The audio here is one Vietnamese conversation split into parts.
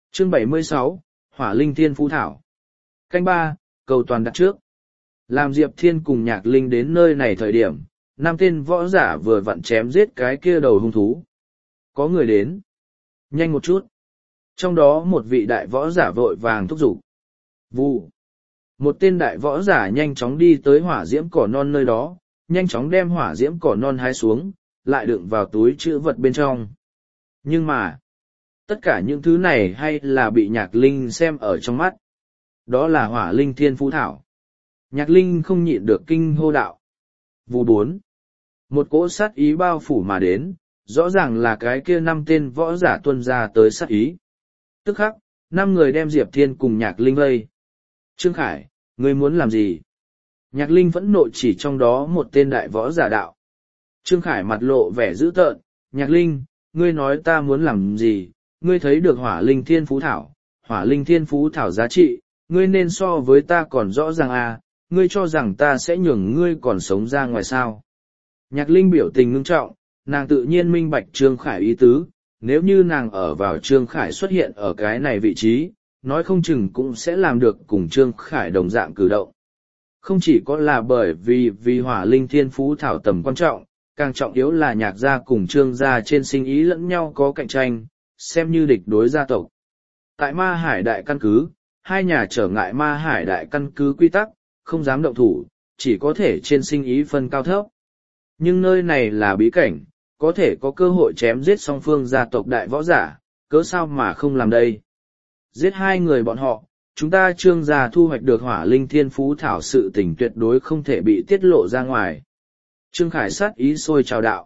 Chương 76, Hỏa Linh Thiên Phú Thảo. Canh 3, cầu toàn đặt trước. Làm Diệp Thiên cùng Nhạc Linh đến nơi này thời điểm, 5 tên võ giả vừa vặn chém giết cái kia đầu hung thú. Có người đến. Nhanh một chút. Trong đó một vị đại võ giả vội vàng thúc giục. Vù. Một tên đại võ giả nhanh chóng đi tới hỏa diễm cỏ non nơi đó, nhanh chóng đem hỏa diễm cỏ non hái xuống, lại đựng vào túi trữ vật bên trong. Nhưng mà, tất cả những thứ này hay là bị Nhạc Linh xem ở trong mắt. Đó là Hỏa Linh Thiên Phú Thảo. Nhạc Linh không nhịn được kinh hô đạo. Vù 4. Một cỗ sát ý bao phủ mà đến, rõ ràng là cái kia 5 tên võ giả tuân ra tới sát ý. Tức khắc, 5 người đem Diệp Thiên cùng Nhạc Linh vây. Trương Khải, ngươi muốn làm gì? Nhạc Linh vẫn nộ chỉ trong đó một tên đại võ giả đạo. Trương Khải mặt lộ vẻ dữ tợn. Nhạc Linh, ngươi nói ta muốn làm gì? Ngươi thấy được Hỏa Linh Thiên Phú Thảo, Hỏa Linh Thiên Phú Thảo giá trị, ngươi nên so với ta còn rõ ràng à, ngươi cho rằng ta sẽ nhường ngươi còn sống ra ngoài sao? Nhạc Linh biểu tình ngưng trọng, nàng tự nhiên minh bạch Trương Khải ý tứ, nếu như nàng ở vào Trương Khải xuất hiện ở cái này vị trí, nói không chừng cũng sẽ làm được cùng Trương Khải đồng dạng cử động. Không chỉ có là bởi vì Hỏa Linh Thiên Phú Thảo tầm quan trọng, càng trọng yếu là Nhạc gia cùng Trương gia trên sinh ý lẫn nhau có cạnh tranh, xem như địch đối gia tộc. Tại Ma Hải Đại căn cứ, hai nhà trở ngại Ma Hải Đại căn cứ quy tắc, không dám động thủ, chỉ có thể trên sinh ý phân cao thấp. Nhưng nơi này là bí cảnh, có thể có cơ hội chém giết song phương gia tộc đại võ giả, cớ sao mà không làm đây. Giết hai người bọn họ, chúng ta Trương gia thu hoạch được Hỏa Linh Thiên Phú Thảo, sự tình tuyệt đối không thể bị tiết lộ ra ngoài. Trương Khải sát ý sôi trào đạo.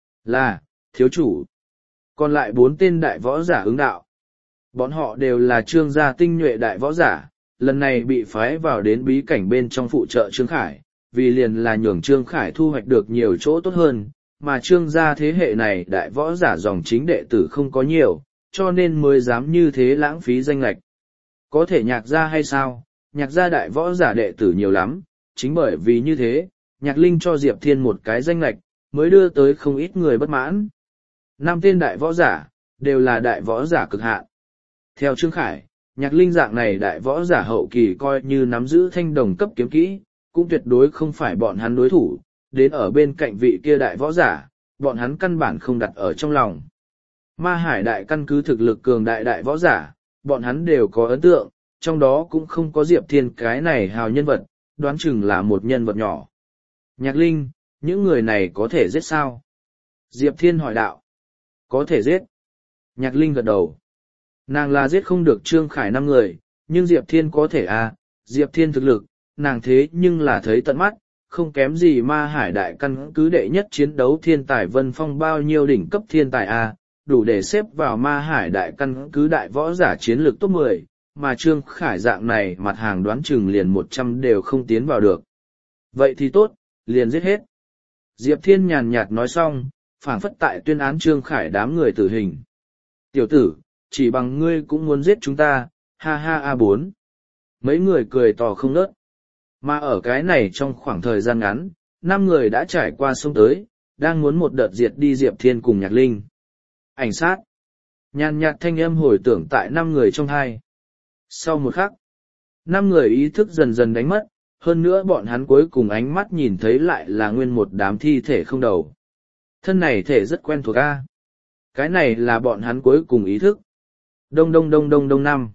Là, thiếu chủ. Còn lại 4 tên đại võ giả ứng đạo. Bọn họ đều là Trương gia tinh nhuệ đại võ giả, lần này bị phái vào đến bí cảnh bên trong phụ trợ Trương Khải, vì liền là nhường Trương Khải thu hoạch được nhiều chỗ tốt hơn, mà Trương gia thế hệ này đại võ giả dòng chính đệ tử không có nhiều, cho nên mới dám như thế lãng phí danh lệch. Có thể Nhạc gia hay sao? Nhạc gia đại võ giả đệ tử nhiều lắm, chính bởi vì như thế, Nhạc Linh cho Diệp Thiên một cái danh lệch, mới đưa tới không ít người bất mãn. 5 tên đại võ giả, đều là đại võ giả cực hạn. Theo Trương Khải, Nhạc Linh dạng này đại võ giả hậu kỳ coi như nắm giữ thanh đồng cấp kiếm kỹ, cũng tuyệt đối không phải bọn hắn đối thủ, đến ở bên cạnh vị kia đại võ giả, bọn hắn căn bản không đặt ở trong lòng. Ma Hải Đại căn cứ thực lực cường đại đại võ giả, bọn hắn đều có ấn tượng, trong đó cũng không có Diệp Thiên cái này hào nhân vật, đoán chừng là một nhân vật nhỏ. Nhạc Linh, những người này có thể giết sao? Diệp Thiên hỏi đạo. Có thể giết. Nhạc Linh gật đầu. Nàng là giết không được Trương Khải 5 người, nhưng Diệp Thiên có thể à, Diệp Thiên thực lực, nàng thế nhưng là thấy tận mắt, không kém gì Ma Hải Đại căn cứ đệ nhất chiến đấu thiên tài Vân Phong bao nhiêu đỉnh cấp thiên tài à, đủ để xếp vào Ma Hải Đại căn cứ đại võ giả chiến lược top 10, mà Trương Khải dạng này mặt hàng đoán chừng liền 100 đều không tiến vào được. Vậy thì tốt, liền giết hết. Diệp Thiên nhàn nhạt nói xong, phảng phất tại tuyên án Trương Khải đám người tử hình. Tiểu tử, chỉ bằng ngươi cũng muốn giết chúng ta, ha ha A4. Mấy người cười to không ngớt. Mà ở cái này trong khoảng thời gian ngắn, 5 người đã trải qua sông tới, đang muốn một đợt diệt đi Diệp Thiên cùng Nhạc Linh. Ảnh sát. Nhàn nhạt thanh âm hồi tưởng tại 5 người trong hai. Sau một khắc, 5 người ý thức dần dần đánh mất, hơn nữa bọn hắn cuối cùng ánh mắt nhìn thấy lại là nguyên một đám thi thể không đầu. Thân này thể rất quen thuộc a. Cái này là bọn hắn cuối cùng ý thức. Đông đông đông đông đông năm.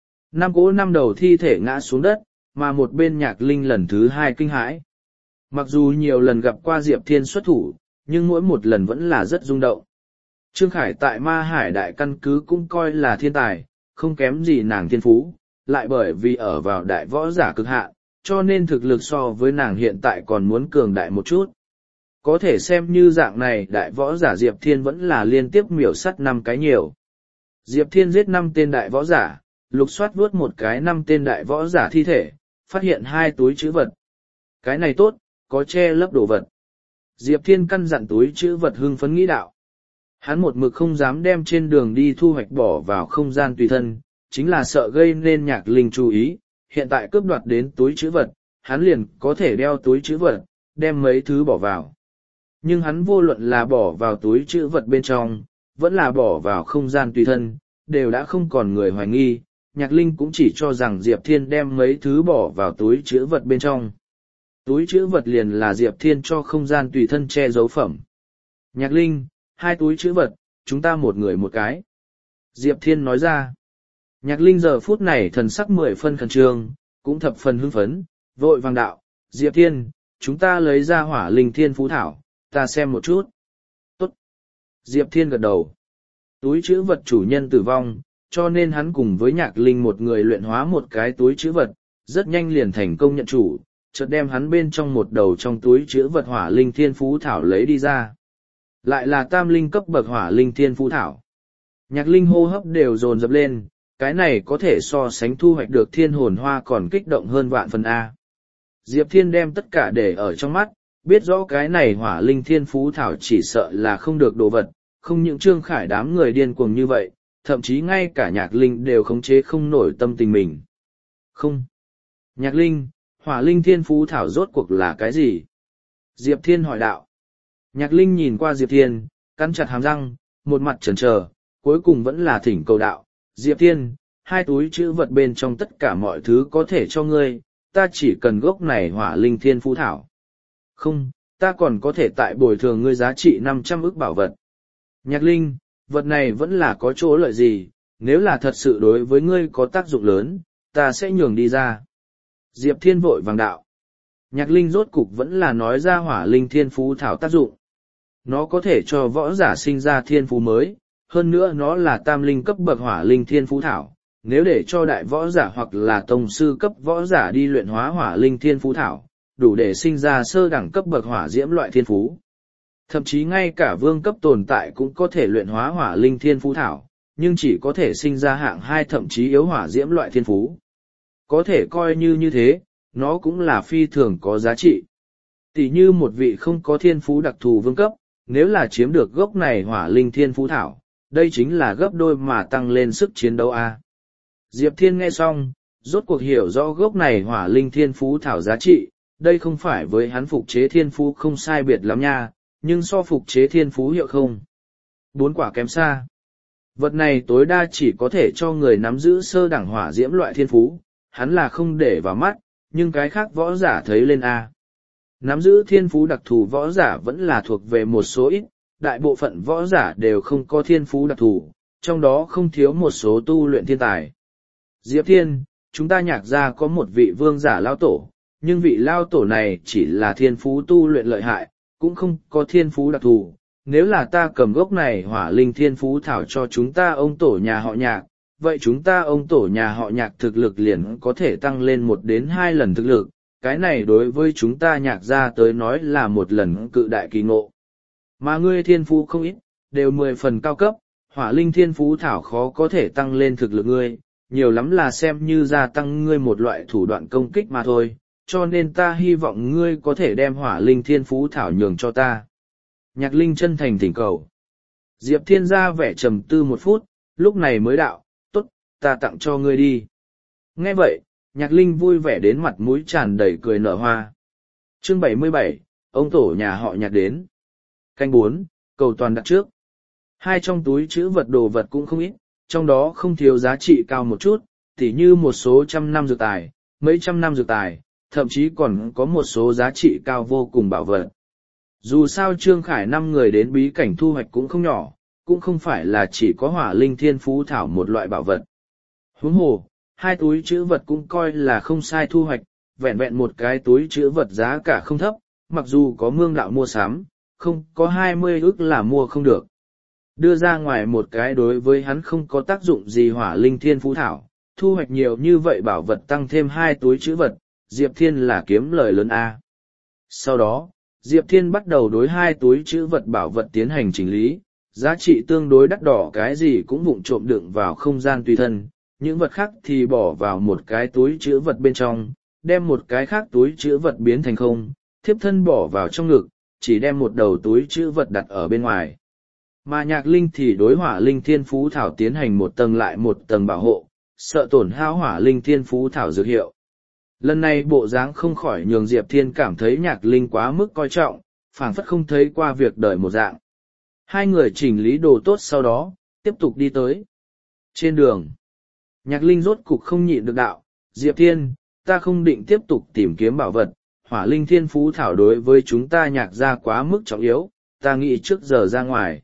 5 cỗ 5 đầu thi thể ngã xuống đất, mà một bên Nhạc Linh lần thứ 2 kinh hãi. Mặc dù nhiều lần gặp qua Diệp Thiên xuất thủ, nhưng mỗi một lần vẫn là rất rung động. Trương Khải tại Ma Hải Đại căn cứ cũng coi là thiên tài, không kém gì nàng thiên phú, lại bởi vì ở vào đại võ giả cực hạn, cho nên thực lực so với nàng hiện tại còn muốn cường đại một chút. Có thể xem như dạng này đại võ giả Diệp Thiên vẫn là liên tiếp miểu sắt 5 cái nhiều. Diệp Thiên giết 5 tên đại võ giả, lục soát vuốt một cái 5 tên đại võ giả thi thể, phát hiện 2 túi trữ vật. Cái này tốt, có che lấp đồ vật. Diệp Thiên căn dặn túi trữ vật hưng phấn nghĩ đạo. Hắn một mực không dám đem trên đường đi thu hoạch bỏ vào không gian tùy thân, chính là sợ gây nên Nhạc Linh chú ý, hiện tại cướp đoạt đến túi trữ vật, hắn liền có thể đeo túi trữ vật, đem mấy thứ bỏ vào. Nhưng hắn vô luận là bỏ vào túi trữ vật bên trong, vẫn là bỏ vào không gian tùy thân, đều đã không còn người hoài nghi, Nhạc Linh cũng chỉ cho rằng Diệp Thiên đem mấy thứ bỏ vào túi chữ vật bên trong. Túi chữ vật liền là Diệp Thiên cho không gian tùy thân che giấu phẩm. Nhạc Linh, 2 túi chữ vật, chúng ta một người một cái. Diệp Thiên nói ra. Nhạc Linh giờ phút này thần sắc 10 phân khẩn trương, cũng thập phần hưng phấn, vội vàng đạo, Diệp Thiên, chúng ta lấy ra hỏa linh thiên phú thảo, ta xem một chút. Tốt. Diệp Thiên gật đầu. Túi chữ vật chủ nhân tử vong, cho nên hắn cùng với Nhạc Linh một người luyện hóa một cái túi chữ vật, rất nhanh liền thành công nhận chủ, chợt đem hắn bên trong một đầu trong túi chữ vật hỏa linh thiên phú thảo lấy đi ra. Lại là tam linh cấp bậc hỏa linh thiên phú thảo. Nhạc Linh hô hấp đều dồn dập lên, cái này có thể so sánh thu hoạch được thiên hồn hoa còn kích động hơn vạn phần A. Diệp Thiên đem tất cả để ở trong mắt, biết rõ cái này hỏa linh thiên phú thảo chỉ sợ là không được đồ vật, không những Trương Khải đám người điên cuồng như vậy, thậm chí ngay cả Nhạc Linh đều khống chế không nổi tâm tình mình. Không. Nhạc Linh, hỏa linh thiên phú thảo rốt cuộc là cái gì? Diệp Thiên hỏi đạo. Nhạc Linh nhìn qua Diệp Thiên, cắn chặt hàm răng, một mặt chần chờ, cuối cùng vẫn là thỉnh cầu đạo. Diệp Thiên, 2 túi chữ vật bên trong tất cả mọi thứ có thể cho ngươi, ta chỉ cần gốc này hỏa linh thiên phú thảo. Không, ta còn có thể tại bồi thường ngươi giá trị 500 ức bảo vật. Nhạc Linh, vật này vẫn là có chỗ lợi gì, nếu là thật sự đối với ngươi có tác dụng lớn, ta sẽ nhường đi ra. Diệp Thiên vội vàng đạo. Nhạc Linh rốt cục vẫn là nói ra hỏa linh thiên phú thảo tác dụng. Nó có thể cho võ giả sinh ra thiên phú mới, hơn nữa nó là tam linh cấp bậc hỏa linh thiên phú thảo. Nếu để cho đại võ giả hoặc là tông sư cấp võ giả đi luyện hóa hỏa linh thiên phú thảo, đủ để sinh ra sơ đẳng cấp bậc hỏa diễm loại thiên phú. Thậm chí ngay cả vương cấp tồn tại cũng có thể luyện hóa hỏa linh thiên phú thảo, nhưng chỉ có thể sinh ra hạng 2 thậm chí yếu hỏa diễm loại thiên phú. Có thể coi như thế, nó cũng là phi thường có giá trị. Tỷ như một vị không có thiên phú đặc thù vương cấp, nếu là chiếm được gốc này hỏa linh thiên phú thảo, đây chính là gấp đôi mà tăng lên sức chiến đấu A. Diệp Thiên nghe xong, rốt cuộc hiểu rõ gốc này hỏa linh thiên phú thảo giá trị, đây không phải với hắn phục chế thiên phú không sai biệt lắm nha, nhưng so phục chế thiên phú hiệu không. 4 quả kém xa. Vật này tối đa chỉ có thể cho người nắm giữ sơ đẳng hỏa diễm loại thiên phú, hắn là không để vào mắt, nhưng cái khác võ giả thấy lên A. Nắm giữ thiên phú đặc thù võ giả vẫn là thuộc về một số ít, đại bộ phận võ giả đều không có thiên phú đặc thù, trong đó không thiếu một số tu luyện thiên tài. Diệp Thiên, chúng ta Nhạc gia có một vị vương giả lao tổ, nhưng vị lao tổ này chỉ là thiên phú tu luyện lợi hại, cũng không có thiên phú đặc thù. Nếu là ta cầm gốc này hỏa linh thiên phú thảo cho chúng ta ông tổ nhà họ Nhạc, vậy chúng ta ông tổ nhà họ Nhạc thực lực liền có thể tăng lên 1 đến 2 lần thực lực, cái này đối với chúng ta Nhạc gia tới nói là một lần cự đại kỳ ngộ. Mà ngươi thiên phú không ít, đều 10 phần cao cấp, hỏa linh thiên phú thảo khó có thể tăng lên thực lực ngươi, nhiều lắm là xem như gia tăng ngươi một loại thủ đoạn công kích mà thôi, cho nên ta hy vọng ngươi có thể đem hỏa linh thiên phú thảo nhường cho ta. Nhạc Linh chân thành thỉnh cầu. Diệp Thiên ra vẻ trầm tư 1 phút, lúc này mới đạo, tốt, ta tặng cho ngươi đi. Nghe vậy, Nhạc Linh vui vẻ đến mặt mũi tràn đầy cười nở hoa. Chương 77, ông tổ nhà họ Nhạc đến. Canh 4, cầu toàn đặt trước. 2 trong túi chữ vật đồ vật cũng không ít, trong đó không thiếu giá trị cao một chút, tỉ như một số trăm năm dược tài, mấy trăm năm dược tài, thậm chí còn có một số giá trị cao vô cùng bảo vật. Dù sao Trương Khải 5 người đến bí cảnh thu hoạch cũng không nhỏ, cũng không phải là chỉ có hỏa linh thiên phú thảo một loại bảo vật. Huống hồ, 2 túi chữ vật cũng coi là không sai thu hoạch, vẹn vẹn một cái túi chữ vật giá cả không thấp, mặc dù có mương đạo mua sắm, không có 20 ức là mua không được. Đưa ra ngoài một cái đối với hắn không có tác dụng gì hỏa linh thiên phú thảo, thu hoạch nhiều như vậy bảo vật tăng thêm 2 túi chữ vật, Diệp Thiên là kiếm lời lớn A. Sau đó, Diệp Thiên bắt đầu đối 2 túi chữ vật bảo vật tiến hành chỉnh lý, giá trị tương đối đắt đỏ cái gì cũng vụng trộm đựng vào không gian tùy thân, những vật khác thì bỏ vào một cái túi chữ vật bên trong, đem một cái khác túi chữ vật biến thành không, thiếp thân bỏ vào trong ngực, chỉ đem một đầu túi chữ vật đặt ở bên ngoài. Mà Nhạc Linh thì đối hỏa linh thiên phú thảo tiến hành một tầng lại một tầng bảo hộ, sợ tổn hao hỏa linh thiên phú thảo dược hiệu. Lần này bộ dáng không khỏi nhường Diệp Thiên cảm thấy Nhạc Linh quá mức coi trọng, phảng phất không thấy qua việc đời một dạng. 2 người chỉnh lý đồ tốt sau đó, tiếp tục đi tới. Trên đường, Nhạc Linh rốt cục không nhịn được đạo, Diệp Thiên, ta không định tiếp tục tìm kiếm bảo vật, hỏa linh thiên phú thảo đối với chúng ta Nhạc gia quá mức trọng yếu, ta nghĩ trước giờ ra ngoài.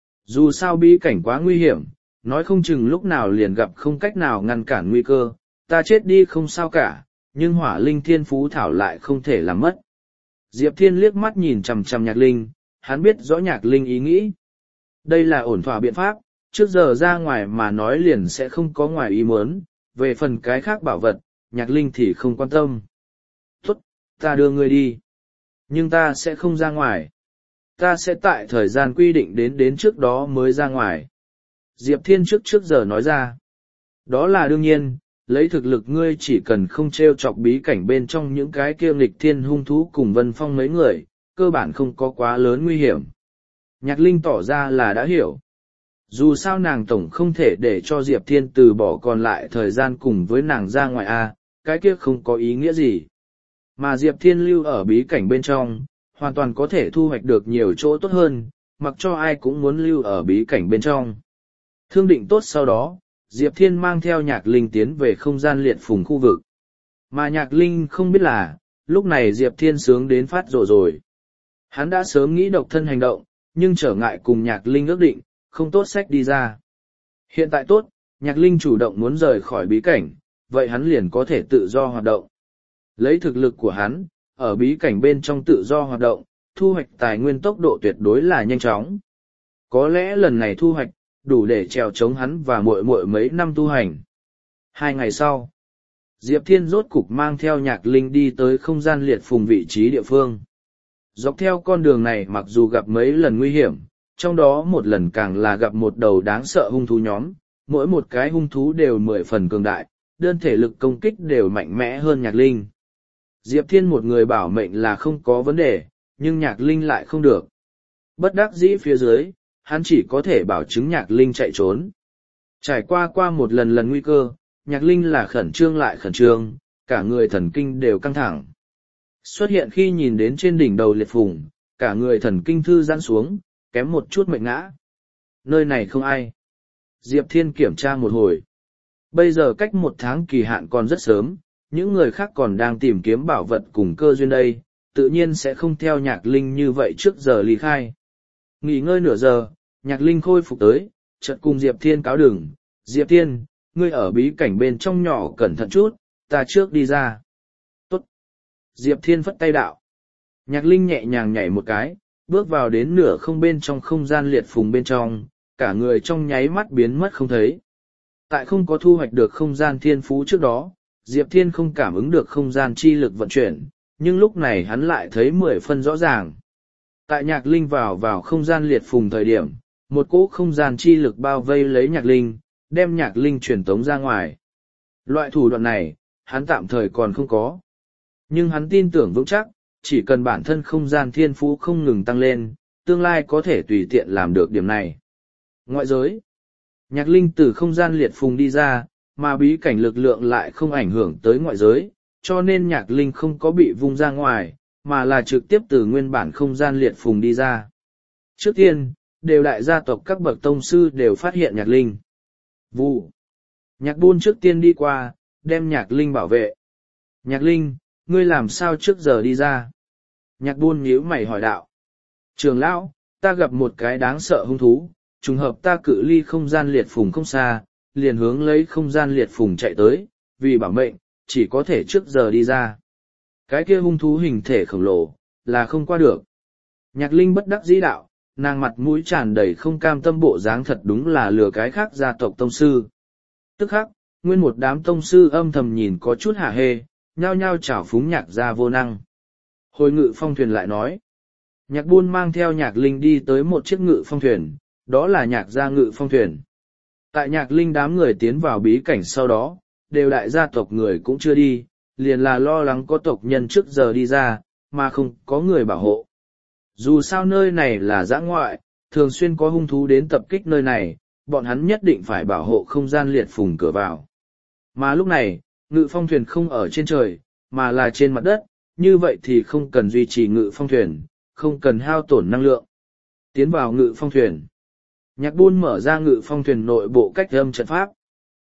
Dù sao bí cảnh quá nguy hiểm, nói không chừng lúc nào liền gặp không cách nào ngăn cản nguy cơ, ta chết đi không sao cả, nhưng hỏa linh thiên phú thảo lại không thể làm mất. Diệp Thiên liếc mắt nhìn chằm chằm Nhạc Linh, hắn biết rõ Nhạc Linh ý nghĩ. Đây là ổn thỏa biện pháp, trước giờ ra ngoài mà nói liền sẽ không có ngoài ý muốn, về phần cái khác bảo vật, Nhạc Linh thì không quan tâm. Tốt, ta đưa ngươi đi. Nhưng ta sẽ không ra ngoài. Ta sẽ tại thời gian quy định đến trước đó mới ra ngoài. Diệp Thiên trước giờ nói ra. Đó là đương nhiên, lấy thực lực ngươi chỉ cần không treo chọc bí cảnh bên trong những cái kia nghịch thiên hung thú cùng Vân Phong mấy người, cơ bản không có quá lớn nguy hiểm. Nhạc Linh tỏ ra là đã hiểu. Dù sao nàng tổng không thể để cho Diệp Thiên từ bỏ còn lại thời gian cùng với nàng ra ngoài a, cái kia không có ý nghĩa gì. Mà Diệp Thiên lưu ở bí cảnh bên trong, hoàn toàn có thể thu hoạch được nhiều chỗ tốt hơn, mặc cho ai cũng muốn lưu ở bí cảnh bên trong. Thương định tốt sau đó, Diệp Thiên mang theo Nhạc Linh tiến về không gian liệt phùng khu vực. Mà Nhạc Linh không biết là, lúc này Diệp Thiên sướng đến phát rồ rồi. Hắn đã sớm nghĩ độc thân hành động, nhưng trở ngại cùng Nhạc Linh ước định, không tốt sách đi ra. Hiện tại tốt, Nhạc Linh chủ động muốn rời khỏi bí cảnh, vậy hắn liền có thể tự do hoạt động. Lấy thực lực của hắn, ở bí cảnh bên trong tự do hoạt động, thu hoạch tài nguyên tốc độ tuyệt đối là nhanh chóng. Có lẽ lần này thu hoạch, đủ để trèo chống hắn và muội muội mấy năm tu hành. 2 ngày sau, Diệp Thiên rốt cục mang theo Nhạc Linh đi tới không gian liệt phùng vị trí địa phương. Dọc theo con đường này mặc dù gặp mấy lần nguy hiểm, trong đó một lần càng là gặp một đầu đáng sợ hung thú nhóm, mỗi một cái hung thú đều 10 phần cường đại, đơn thể lực công kích đều mạnh mẽ hơn Nhạc Linh. Diệp Thiên một người bảo mệnh là không có vấn đề, nhưng Nhạc Linh lại không được. Bất đắc dĩ phía dưới, hắn chỉ có thể bảo chứng Nhạc Linh chạy trốn. Trải qua một lần nguy cơ, Nhạc Linh là khẩn trương lại khẩn trương, cả người thần kinh đều căng thẳng. Xuất hiện khi nhìn đến trên đỉnh đầu liệt phùng, cả người thần kinh thư giãn xuống, kém một chút mệt ngã. Nơi này không ai. Diệp Thiên kiểm tra một hồi. Bây giờ cách 1 tháng kỳ hạn còn rất sớm, những người khác còn đang tìm kiếm bảo vật cùng cơ duyên đây, tự nhiên sẽ không theo Nhạc Linh như vậy trước giờ ly khai. Nghỉ ngơi nửa giờ, Nhạc Linh khôi phục tới, chợt cùng Diệp Thiên cáo đường. Diệp Thiên, ngươi ở bí cảnh bên trong nhỏ cẩn thận chút, ta trước đi ra. Tốt. Diệp Thiên phất tay đạo. Nhạc Linh nhẹ nhàng nhảy một cái, bước vào đến nửa không bên trong không gian liệt phùng bên trong, cả người trong nháy mắt biến mất không thấy. Tại không có thu hoạch được không gian thiên phú trước đó, Diệp Thiên không cảm ứng được không gian chi lực vận chuyển, nhưng lúc này hắn lại thấy 10 phân rõ ràng. Tại Nhạc Linh vào không gian liệt phùng thời điểm, một cỗ không gian chi lực bao vây lấy Nhạc Linh, đem Nhạc Linh truyền tống ra ngoài. Loại thủ đoạn này, hắn tạm thời còn không có. Nhưng hắn tin tưởng vững chắc, chỉ cần bản thân không gian thiên phú không ngừng tăng lên, tương lai có thể tùy tiện làm được điểm này. Ngoại giới, Nhạc Linh từ không gian liệt phùng đi ra, mà bí cảnh lực lượng lại không ảnh hưởng tới ngoại giới, cho nên Nhạc Linh không có bị vung ra ngoài, mà là trực tiếp từ nguyên bản không gian liệt phùng đi ra. Trước tiên, đều đại gia tộc các bậc tông sư đều phát hiện Nhạc Linh. Vụ. Nhạc Buôn trước tiên đi qua, đem Nhạc Linh bảo vệ. Nhạc Linh, ngươi làm sao trước giờ đi ra? Nhạc Buôn nhíu mày hỏi đạo. Trường lão, ta gặp một cái đáng sợ hung thú, trùng hợp ta cự ly không gian liệt phùng không xa, liền hướng lấy không gian liệt phùng chạy tới, vì bảo mệnh, chỉ có thể trước giờ đi ra. Cái kia hung thú hình thể khổng lồ, là không qua được. Nhạc Linh bất đắc dĩ đạo, nàng mặt mũi tràn đầy không cam tâm bộ dáng thật đúng là lừa cái khác gia tộc tông sư. Tức khắc, nguyên một đám tông sư âm thầm nhìn có chút hả hê, nhao nhao chảo phúng Nhạc gia vô năng. Hồi Ngự Phong thuyền lại nói, Nhạc Buôn mang theo Nhạc Linh đi tới một chiếc ngự phong thuyền, đó là Nhạc gia ngự phong thuyền. Tại Nhạc Linh đám người tiến vào bí cảnh sau đó, đều đại gia tộc người cũng chưa đi, liền là lo lắng có tộc nhân trước giờ đi ra, mà không có người bảo hộ. Dù sao nơi này là dã ngoại, thường xuyên có hung thú đến tập kích nơi này, bọn hắn nhất định phải bảo hộ không gian liệt phùng cửa vào. Mà lúc này, ngự phong thuyền không ở trên trời, mà là trên mặt đất, như vậy thì không cần duy trì ngự phong thuyền, không cần hao tổn năng lượng. Tiến vào ngự phong thuyền. Nhạc Buôn mở ra ngự phong thuyền nội bộ cách âm trận pháp,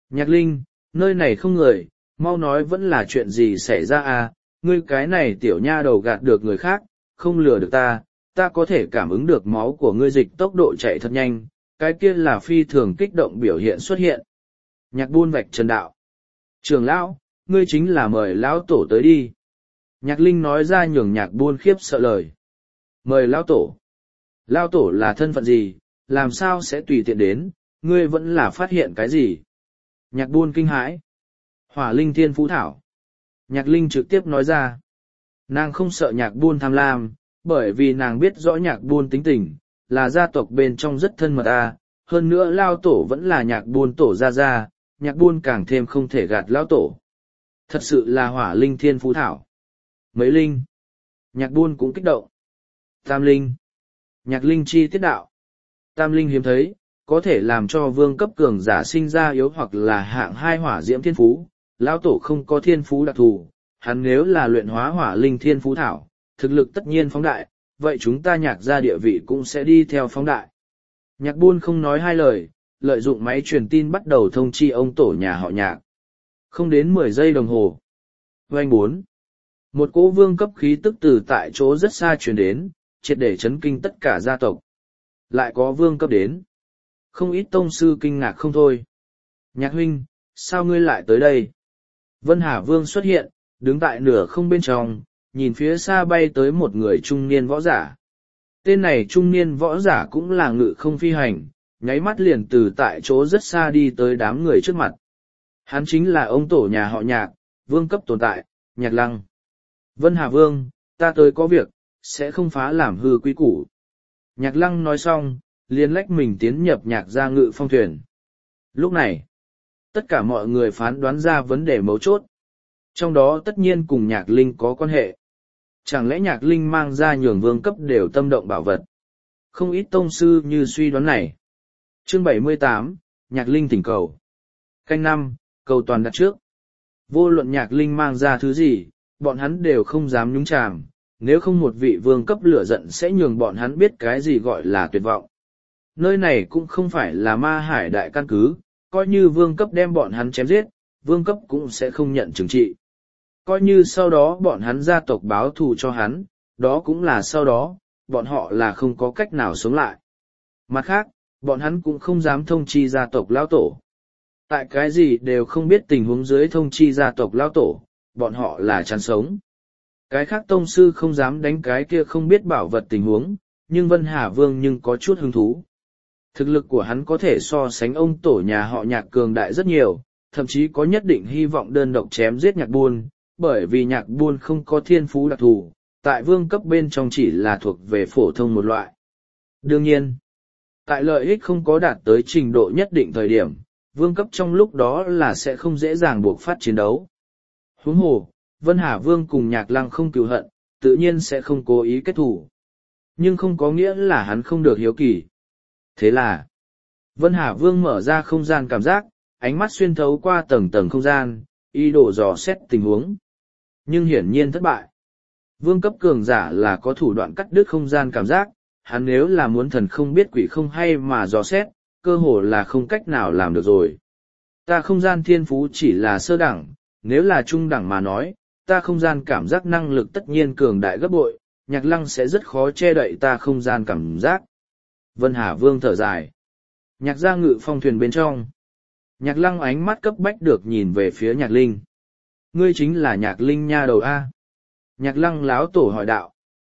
Nhạc Linh, nơi này không người, mau nói vẫn là chuyện gì xảy ra à, ngươi cái này tiểu nha đầu gạt được người khác, không lừa được ta có thể cảm ứng được máu của ngươi dịch tốc độ chạy thật nhanh, cái kia là phi thường kích động biểu hiện xuất hiện. Nhạc Buôn vạch trần đạo. Trưởng lão, ngươi chính là mời lão tổ tới đi. Nhạc Linh nói ra nhường Nhạc Buôn khiếp sợ lời. Mời lão tổ. Lão tổ là thân phận gì, làm sao sẽ tùy tiện đến, ngươi vẫn là phát hiện cái gì? Nhạc Buôn kinh hãi. Hỏa linh thiên phú thảo. Nhạc Linh trực tiếp nói ra. Nàng không sợ Nhạc Buôn tham lam, bởi vì nàng biết rõ Nhạc Buôn tính tình, là gia tộc bên trong rất thân mật hơn nữa Lao tổ vẫn là Nhạc Buôn tổ gia, Nhạc Buôn càng thêm không thể gạt Lao tổ. Thật sự là hỏa linh thiên phú thảo. Mấy linh. Nhạc Buôn cũng kích động. Tam linh. Nhạc Linh chi tiết đạo. Tam linh hiếm thấy, có thể làm cho vương cấp cường giả sinh ra yếu hoặc là hạng hai hỏa diễm thiên phú. Lão tổ không có thiên phú đặc thù, hắn nếu là luyện hóa hỏa linh thiên phú thảo, thực lực tất nhiên phóng đại, vậy chúng ta Nhạc gia địa vị cũng sẽ đi theo phóng đại. Nhạc Buôn không nói hai lời, lợi dụng máy truyền tin bắt đầu thông chi ông tổ nhà họ Nhạc. Không đến 10 giây đồng hồ. Oanh 4. Một cỗ vương cấp khí tức từ tại chỗ rất xa truyền đến, triệt để chấn kinh tất cả gia tộc. Lại có vương cấp đến. Không ít tông sư kinh ngạc không thôi. Nhạc huynh, sao ngươi lại tới đây? Vân Hà Vương xuất hiện, đứng tại nửa không bên trong, nhìn phía xa bay tới một người trung niên võ giả. Tên này trung niên võ giả cũng là ngự không phi hành, nháy mắt liền từ tại chỗ rất xa đi tới đám người trước mặt. Hắn chính là ông tổ nhà họ Nhạc, vương cấp tồn tại, Nhạc Lăng. Vân Hà Vương, ta tới có việc, sẽ không phá làm hư quý củ. Nhạc Lăng nói xong, liền lách mình tiến nhập Nhạc gia ngự phong thuyền. Lúc này, tất cả mọi người phán đoán ra vấn đề mấu chốt. Trong đó tất nhiên cùng Nhạc Linh có quan hệ. Chẳng lẽ Nhạc Linh mang ra nhường vương cấp đều tâm động bảo vật? Không ít tông sư như suy đoán này. Chương 78, Nhạc Linh thỉnh cầu. Canh 5, cầu toàn đặt trước. Vô luận Nhạc Linh mang ra thứ gì, bọn hắn đều không dám nhúng chàm, nếu không một vị vương cấp lửa giận sẽ nhường bọn hắn biết cái gì gọi là tuyệt vọng. Nơi này cũng không phải là ma hải đại căn cứ, coi như vương cấp đem bọn hắn chém giết, vương cấp cũng sẽ không nhận trừng trị. Coi như sau đó bọn hắn gia tộc báo thù cho hắn, đó cũng là sau đó, bọn họ là không có cách nào sống lại. Mặt khác, bọn hắn cũng không dám thông chi gia tộc lão tổ. Tại cái gì đều không biết tình huống dưới thông chi gia tộc lão tổ, bọn họ là chán sống. Cái khác tông sư không dám đánh cái kia không biết bảo vật tình huống, nhưng Vân Hà Vương nhưng có chút hứng thú. Thực lực của hắn có thể so sánh ông tổ nhà họ Nhạc cường đại rất nhiều, thậm chí có nhất định hy vọng đơn độc chém giết Nhạc Buôn, bởi vì Nhạc Buôn không có thiên phú đặc thù, tại vương cấp bên trong chỉ là thuộc về phổ thông một loại. Đương nhiên, tại lợi ích không có đạt tới trình độ nhất định thời điểm, vương cấp trong lúc đó là sẽ không dễ dàng buộc phát chiến đấu. Huống hồ, Vân Hà Vương cùng Nhạc Lăng không cừu hận, tự nhiên sẽ không cố ý kết thủ. Nhưng không có nghĩa là hắn không được hiếu kỳ. Thế là, Vân Hà Vương mở ra không gian cảm giác, ánh mắt xuyên thấu qua tầng tầng không gian, ý đồ dò xét tình huống. Nhưng hiển nhiên thất bại. Vương cấp cường giả là có thủ đoạn cắt đứt không gian cảm giác, hắn nếu là muốn thần không biết quỷ không hay mà dò xét, cơ hồ là không cách nào làm được rồi. Ta không gian thiên phú chỉ là sơ đẳng, nếu là trung đẳng mà nói, ta không gian cảm giác năng lực tất nhiên cường đại gấp bội, Nhạc Lăng sẽ rất khó che đậy ta không gian cảm giác. Vân Hà Vương thở dài. Nhạc gia ngự phong thuyền bên trong. Nhạc Lăng ánh mắt cấp bách được nhìn về phía Nhạc Linh. Ngươi chính là Nhạc Linh nha đầu A. Nhạc Lăng lão tổ hỏi đạo.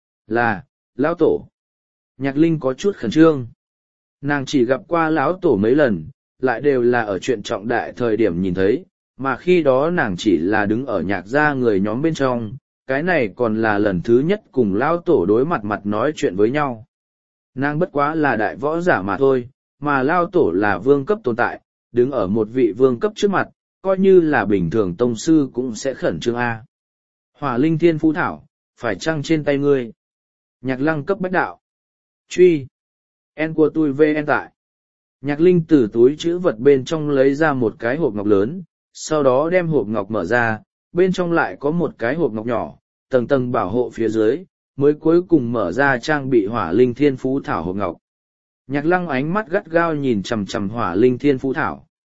Là, lão tổ. Nhạc Linh có chút khẩn trương. Nàng chỉ gặp qua lão tổ mấy lần, lại đều là ở chuyện trọng đại thời điểm nhìn thấy, mà khi đó nàng chỉ là đứng ở Nhạc gia người nhóm bên trong, cái này còn là lần thứ nhất cùng lão tổ đối mặt mặt nói chuyện với nhau. Nàng bất quá là đại võ giả mà thôi, mà lão tổ là vương cấp tồn tại, đứng ở một vị vương cấp trước mặt, coi như là bình thường tông sư cũng sẽ khẩn trương A. Hỏa linh thiên phú thảo, phải chăng trên tay ngươi? Nhạc Lăng cấp bách đạo. Truy. En của tôi VN tại. Nhạc Linh từ túi chữ vật bên trong lấy ra một cái hộp ngọc lớn, sau đó đem hộp ngọc mở ra, bên trong lại có một cái hộp ngọc nhỏ, tầng tầng bảo hộ phía dưới, mới cuối cùng mở ra trang bị hỏa linh thiên phú thảo hộp ngọc. Nhạc Lăng ánh mắt gắt gao nhìn chằm chằm hỏa linh thiên phú thảo.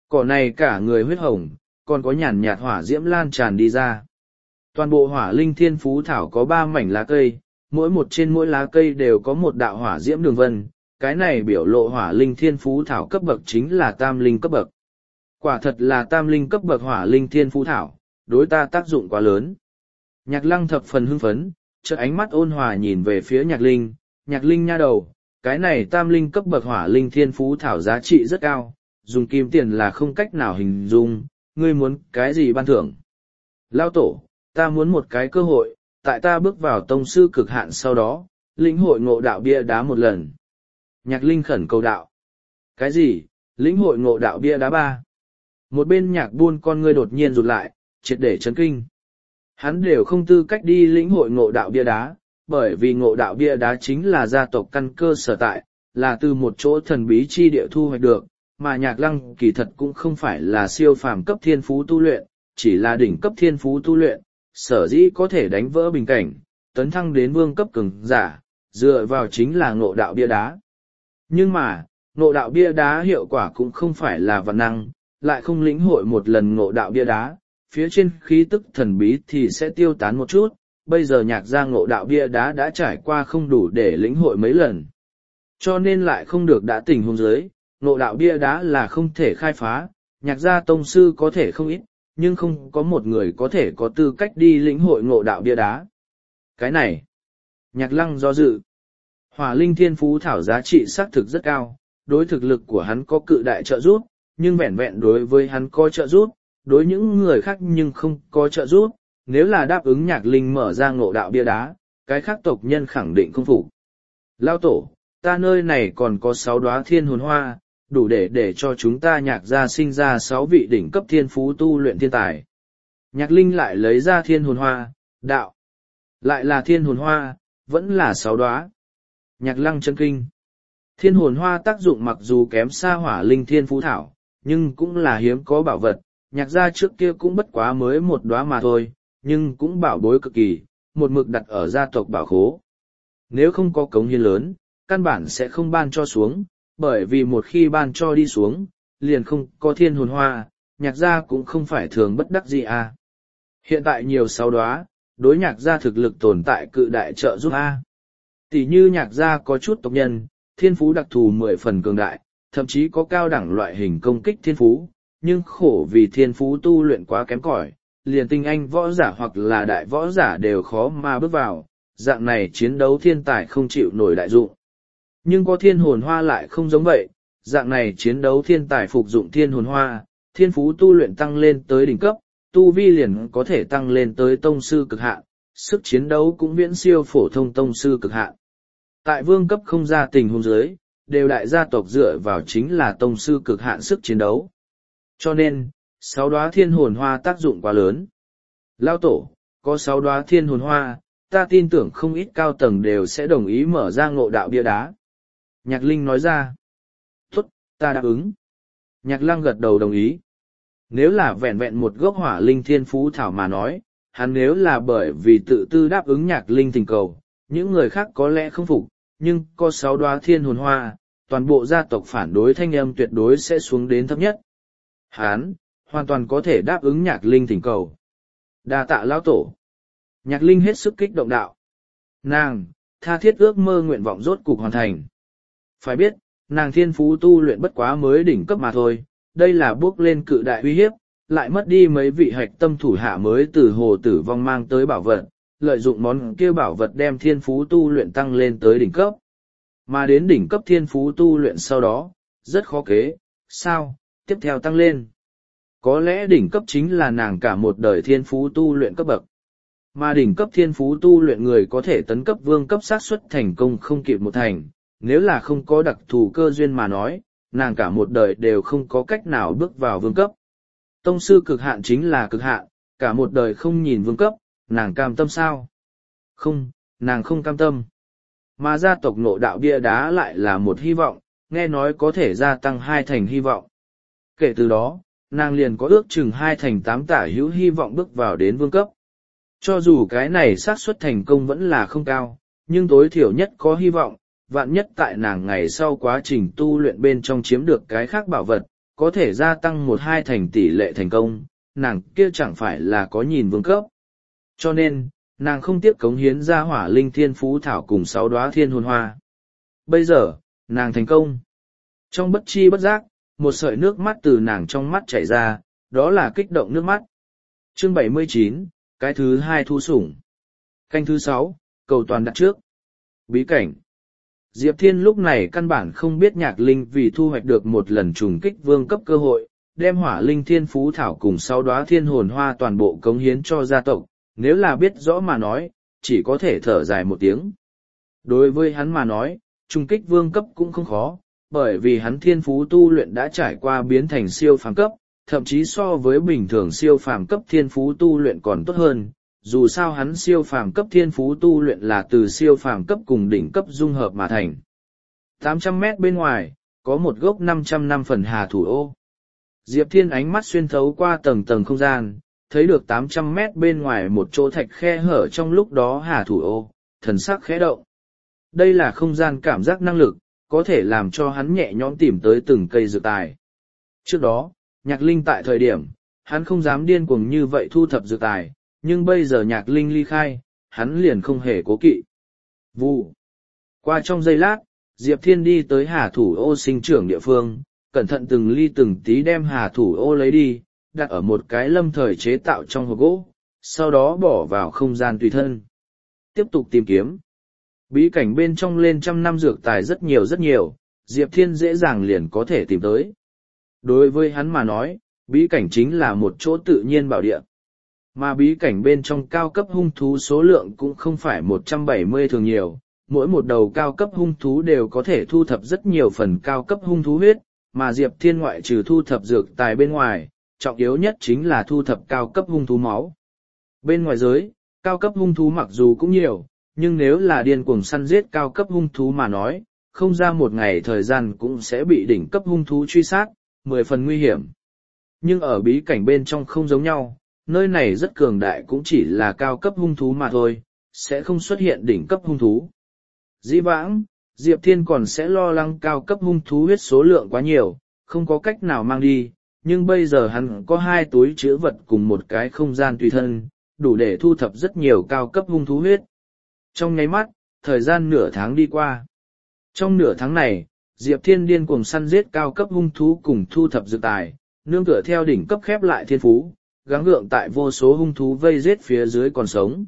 Cỏ này cả người huyết hồng, còn có nhàn nhạt hỏa diễm lan tràn đi ra. Toàn bộ hỏa linh thiên phú thảo có 3 mảnh lá cây, trên mỗi lá cây đều có một đạo hỏa diễm đường vân, cái này biểu lộ hỏa linh thiên phú thảo cấp bậc chính là tam linh cấp bậc. Quả thật là tam linh cấp bậc hỏa linh thiên phú thảo, đối ta tác dụng quá lớn. Nhạc Lăng thập phần hưng phấn, chợt ánh mắt ôn hòa nhìn về phía Nhạc Linh nha đầu, cái này tam linh cấp bậc hỏa linh thiên phú thảo giá trị rất cao, dùng kim tiền là không cách nào hình dung, ngươi muốn cái gì ban thưởng? Lao tổ, ta muốn một cái cơ hội, tại ta bước vào tông sư cực hạn sau đó, lĩnh hội ngộ đạo bia đá một lần. Nhạc Linh khẩn cầu đạo. Cái gì? Lĩnh hội ngộ đạo bia đá 3? Một bên Nhạc Buôn con ngươi đột nhiên rụt lại, triệt để chấn kinh. Hắn đều không tư cách đi lĩnh hội ngộ đạo bia đá, bởi vì ngộ đạo bia đá chính là gia tộc căn cơ sở tại, là từ một chỗ thần bí chi địa thu hoạch được, mà Nhạc Lăng kỳ thật cũng không phải là siêu phàm cấp thiên phú tu luyện, chỉ là đỉnh cấp thiên phú tu luyện, sở dĩ có thể đánh vỡ bình cảnh, tấn thăng đến vương cấp cường giả, dựa vào chính là ngộ đạo bia đá. Nhưng mà, ngộ đạo bia đá hiệu quả cũng không phải là vạn năng, lại không lĩnh hội một lần ngộ đạo bia đá, phía trên khí tức thần bí thì sẽ tiêu tán một chút, bây giờ Nhạc gia ngộ đạo bia đá đã trải qua không đủ để lĩnh hội mấy lần. Cho nên lại không được đã tình huống dưới, ngộ đạo bia đá là không thể khai phá, Nhạc gia tông sư có thể không ít, nhưng không có một người có thể có tư cách đi lĩnh hội ngộ đạo bia đá. Cái này, Nhạc Lăng do dự. Hỏa linh thiên phú thảo giá trị xác thực rất cao, đối thực lực của hắn có cự đại trợ giúp, nhưng vẹn vẹn đối với hắn có trợ giúp, đối những người khác nhưng không có trợ giúp. Nếu là đáp ứng Nhạc Linh mở ra ngộ đạo bia đá, cái khác tộc nhân khẳng định không phục. Lao tổ, ta nơi này còn có 6 đóa thiên hồn hoa, đủ để cho chúng ta Nhạc gia sinh ra 6 vị đỉnh cấp thiên phú tu luyện thiên tài. Nhạc Linh lại lấy ra thiên hồn hoa, đạo. Lại là thiên hồn hoa, vẫn là 6 đóa. Nhạc Lăng chấn kinh. Thiên hồn hoa tác dụng mặc dù kém xa hỏa linh thiên phú thảo, nhưng cũng là hiếm có bảo vật. Nhạc gia trước kia cũng bất quá mới 1 đóa mà thôi, nhưng cũng bảo bối cực kỳ, một mực đặt ở gia tộc bảo khố. Nếu không có cống hiến lớn, căn bản sẽ không ban cho xuống, bởi vì một khi ban cho đi xuống, liền không có thiên hồn hoa, Nhạc gia cũng không phải thường bất đắc gì à. Hiện tại nhiều 6 đóa, đối Nhạc gia thực lực tồn tại cự đại trợ giúp a. Tỷ như Nhạc gia có chút tộc nhân, thiên phú đặc thù 10 phần cường đại, thậm chí có cao đẳng loại hình công kích thiên phú, nhưng khổ vì thiên phú tu luyện quá kém cỏi, liền tinh anh võ giả hoặc là đại võ giả đều khó mà bước vào, dạng này chiến đấu thiên tài không chịu nổi đại dụng. Nhưng có thiên hồn hoa lại không giống vậy, dạng này chiến đấu thiên tài phục dụng thiên hồn hoa, thiên phú tu luyện tăng lên tới đỉnh cấp, tu vi liền có thể tăng lên tới tông sư cực hạn, sức chiến đấu cũng viễn siêu phổ thông tông sư cực hạn. Tại vương cấp không ra tình huống dưới, đều đại gia tộc dựa vào chính là tông sư cực hạn sức chiến đấu. Cho nên, 6 đóa thiên hồn hoa tác dụng quá lớn. Lao tổ, có 6 đóa thiên hồn hoa, ta tin tưởng không ít cao tầng đều sẽ đồng ý mở ra ngộ đạo bia đá. Nhạc Linh nói ra. Tốt, ta đáp ứng. Nhạc Lăng gật đầu đồng ý. Nếu là vẹn vẹn một gốc hỏa linh thiên phú thảo mà nói, hắn nếu là bởi vì tự tư đáp ứng Nhạc Linh thỉnh cầu, những người khác có lẽ không phục, nhưng có 6 đóa thiên hồn hoa, toàn bộ gia tộc phản đối thanh âm tuyệt đối sẽ xuống đến thấp nhất. Hắn hoàn toàn có thể đáp ứng Nhạc Linh thỉnh cầu. Đa tạ lão tổ. Nhạc Linh hết sức kích động đạo. Nàng, tha thiết ước mơ nguyện vọng rốt cục hoàn thành. Phải biết, nàng thiên phú tu luyện bất quá mới đỉnh cấp mà thôi, đây là bước lên cự đại uy hiếp, lại mất đi mấy vị hạch tâm thủ hạ mới từ hồ tử vong mang tới bảo vật, lợi dụng món kia bảo vật đem thiên phú tu luyện tăng lên tới đỉnh cấp. Mà đến đỉnh cấp thiên phú tu luyện sau đó, rất khó kế, sao, tiếp theo tăng lên. Có lẽ đỉnh cấp chính là nàng cả một đời thiên phú tu luyện cấp bậc. Mà đỉnh cấp thiên phú tu luyện người có thể tấn cấp vương cấp xác suất thành công không kịp một thành, nếu là không có đặc thù cơ duyên mà nói, nàng cả một đời đều không có cách nào bước vào vương cấp. Tông sư cực hạn chính là cực hạn, cả một đời không nhìn vương cấp, nàng cam tâm sao? Không, nàng không cam tâm. Mà gia tộc Ngộ đạo bia đá lại là một hy vọng, nghe nói có thể gia tăng 2 thành hy vọng. Kể từ đó, nàng liền có ước chừng 2 thành 8 tả hữu hy vọng bước vào đến vương cấp. Cho dù cái này xác suất thành công vẫn là không cao, nhưng tối thiểu nhất có hy vọng, vạn nhất tại nàng ngày sau quá trình tu luyện bên trong chiếm được cái khác bảo vật, có thể gia tăng 1-2 thành tỷ lệ thành công, nàng kia chẳng phải là có nhìn vương cấp. Cho nên, nàng không tiếc cống hiến ra hỏa linh thiên phú thảo cùng 6 đóa thiên hồn hoa. Bây giờ, nàng thành công. Trong bất chi bất giác, một sợi nước mắt từ nàng trong mắt chảy ra, đó là kích động nước mắt. Chương 79, cái thứ 2 thu sủng. Canh thứ 6, cầu toàn đặt trước. Bí cảnh. Diệp Thiên lúc này căn bản không biết Nhạc Linh vì thu hoạch được một lần trùng kích vương cấp cơ hội, đem hỏa linh thiên phú thảo cùng 6 đóa thiên hồn hoa toàn bộ cống hiến cho gia tộc, nếu là biết rõ mà nói, chỉ có thể thở dài một tiếng. Đối với hắn mà nói, trùng kích vương cấp cũng không khó, bởi vì hắn thiên phú tu luyện đã trải qua biến thành siêu phàm cấp, thậm chí so với bình thường siêu phàm cấp thiên phú tu luyện còn tốt hơn. Dù sao hắn siêu phàm cấp thiên phú tu luyện là từ siêu phàm cấp cùng đỉnh cấp dung hợp mà thành. 800 mét bên ngoài, có một gốc 500 năm phần hà thủ ô. Diệp Thiên ánh mắt xuyên thấu qua tầng tầng không gian, thấy được 800 mét bên ngoài một chỗ thạch khe hở trong lúc đó hà thủ ô, thần sắc khẽ động. Đây là không gian cảm giác năng lực, có thể làm cho hắn nhẹ nhõm tìm tới từng cây dược tài. Trước đó, Nhạc Linh tại thời điểm, hắn không dám điên cuồng như vậy thu thập dược tài, nhưng bây giờ Nhạc Linh ly khai, hắn liền không hề cố kỵ. Vụ. Qua trong giây lát, Diệp Thiên đi tới hà thủ ô sinh trưởng địa phương, cẩn thận từng ly từng tí đem hà thủ ô lấy đi, đặt ở một cái lâm thời chế tạo trong hộp gỗ, sau đó bỏ vào không gian tùy thân. Tiếp tục tìm kiếm. Bí cảnh bên trong lên 100 năm dược tài rất nhiều, Diệp Thiên dễ dàng liền có thể tìm tới. Đối với hắn mà nói, bí cảnh chính là một chỗ tự nhiên bảo địa. Mà bí cảnh bên trong cao cấp hung thú số lượng cũng không phải 170 thường nhiều, mỗi một đầu cao cấp hung thú đều có thể thu thập rất nhiều phần cao cấp hung thú huyết, mà Diệp Thiên ngoại trừ thu thập dược tài bên ngoài, trọng yếu nhất chính là thu thập cao cấp hung thú máu. Bên ngoài giới, cao cấp hung thú mặc dù cũng nhiều, nhưng nếu là điên cuồng săn giết cao cấp hung thú mà nói, không ra một ngày thời gian cũng sẽ bị đỉnh cấp hung thú truy sát, 10 phần nguy hiểm. Nhưng ở bí cảnh bên trong không giống nhau, nơi này rất cường đại cũng chỉ là cao cấp hung thú mà thôi, sẽ không xuất hiện đỉnh cấp hung thú. Dĩ vãng, Diệp Thiên còn sẽ lo lắng cao cấp hung thú huyết số lượng quá nhiều, không có cách nào mang đi, nhưng bây giờ hắn có 2 túi trữ vật cùng một cái không gian tùy thân, đủ để thu thập rất nhiều cao cấp hung thú huyết. Trong nháy mắt, thời gian nửa tháng đi qua. Trong nửa tháng này, Diệp Thiên điên cuồng săn giết cao cấp hung thú cùng thu thập dược tài, nương tựa theo đỉnh cấp khép lại thiên phú, gắng gượng tại vô số hung thú vây giết phía dưới còn sống.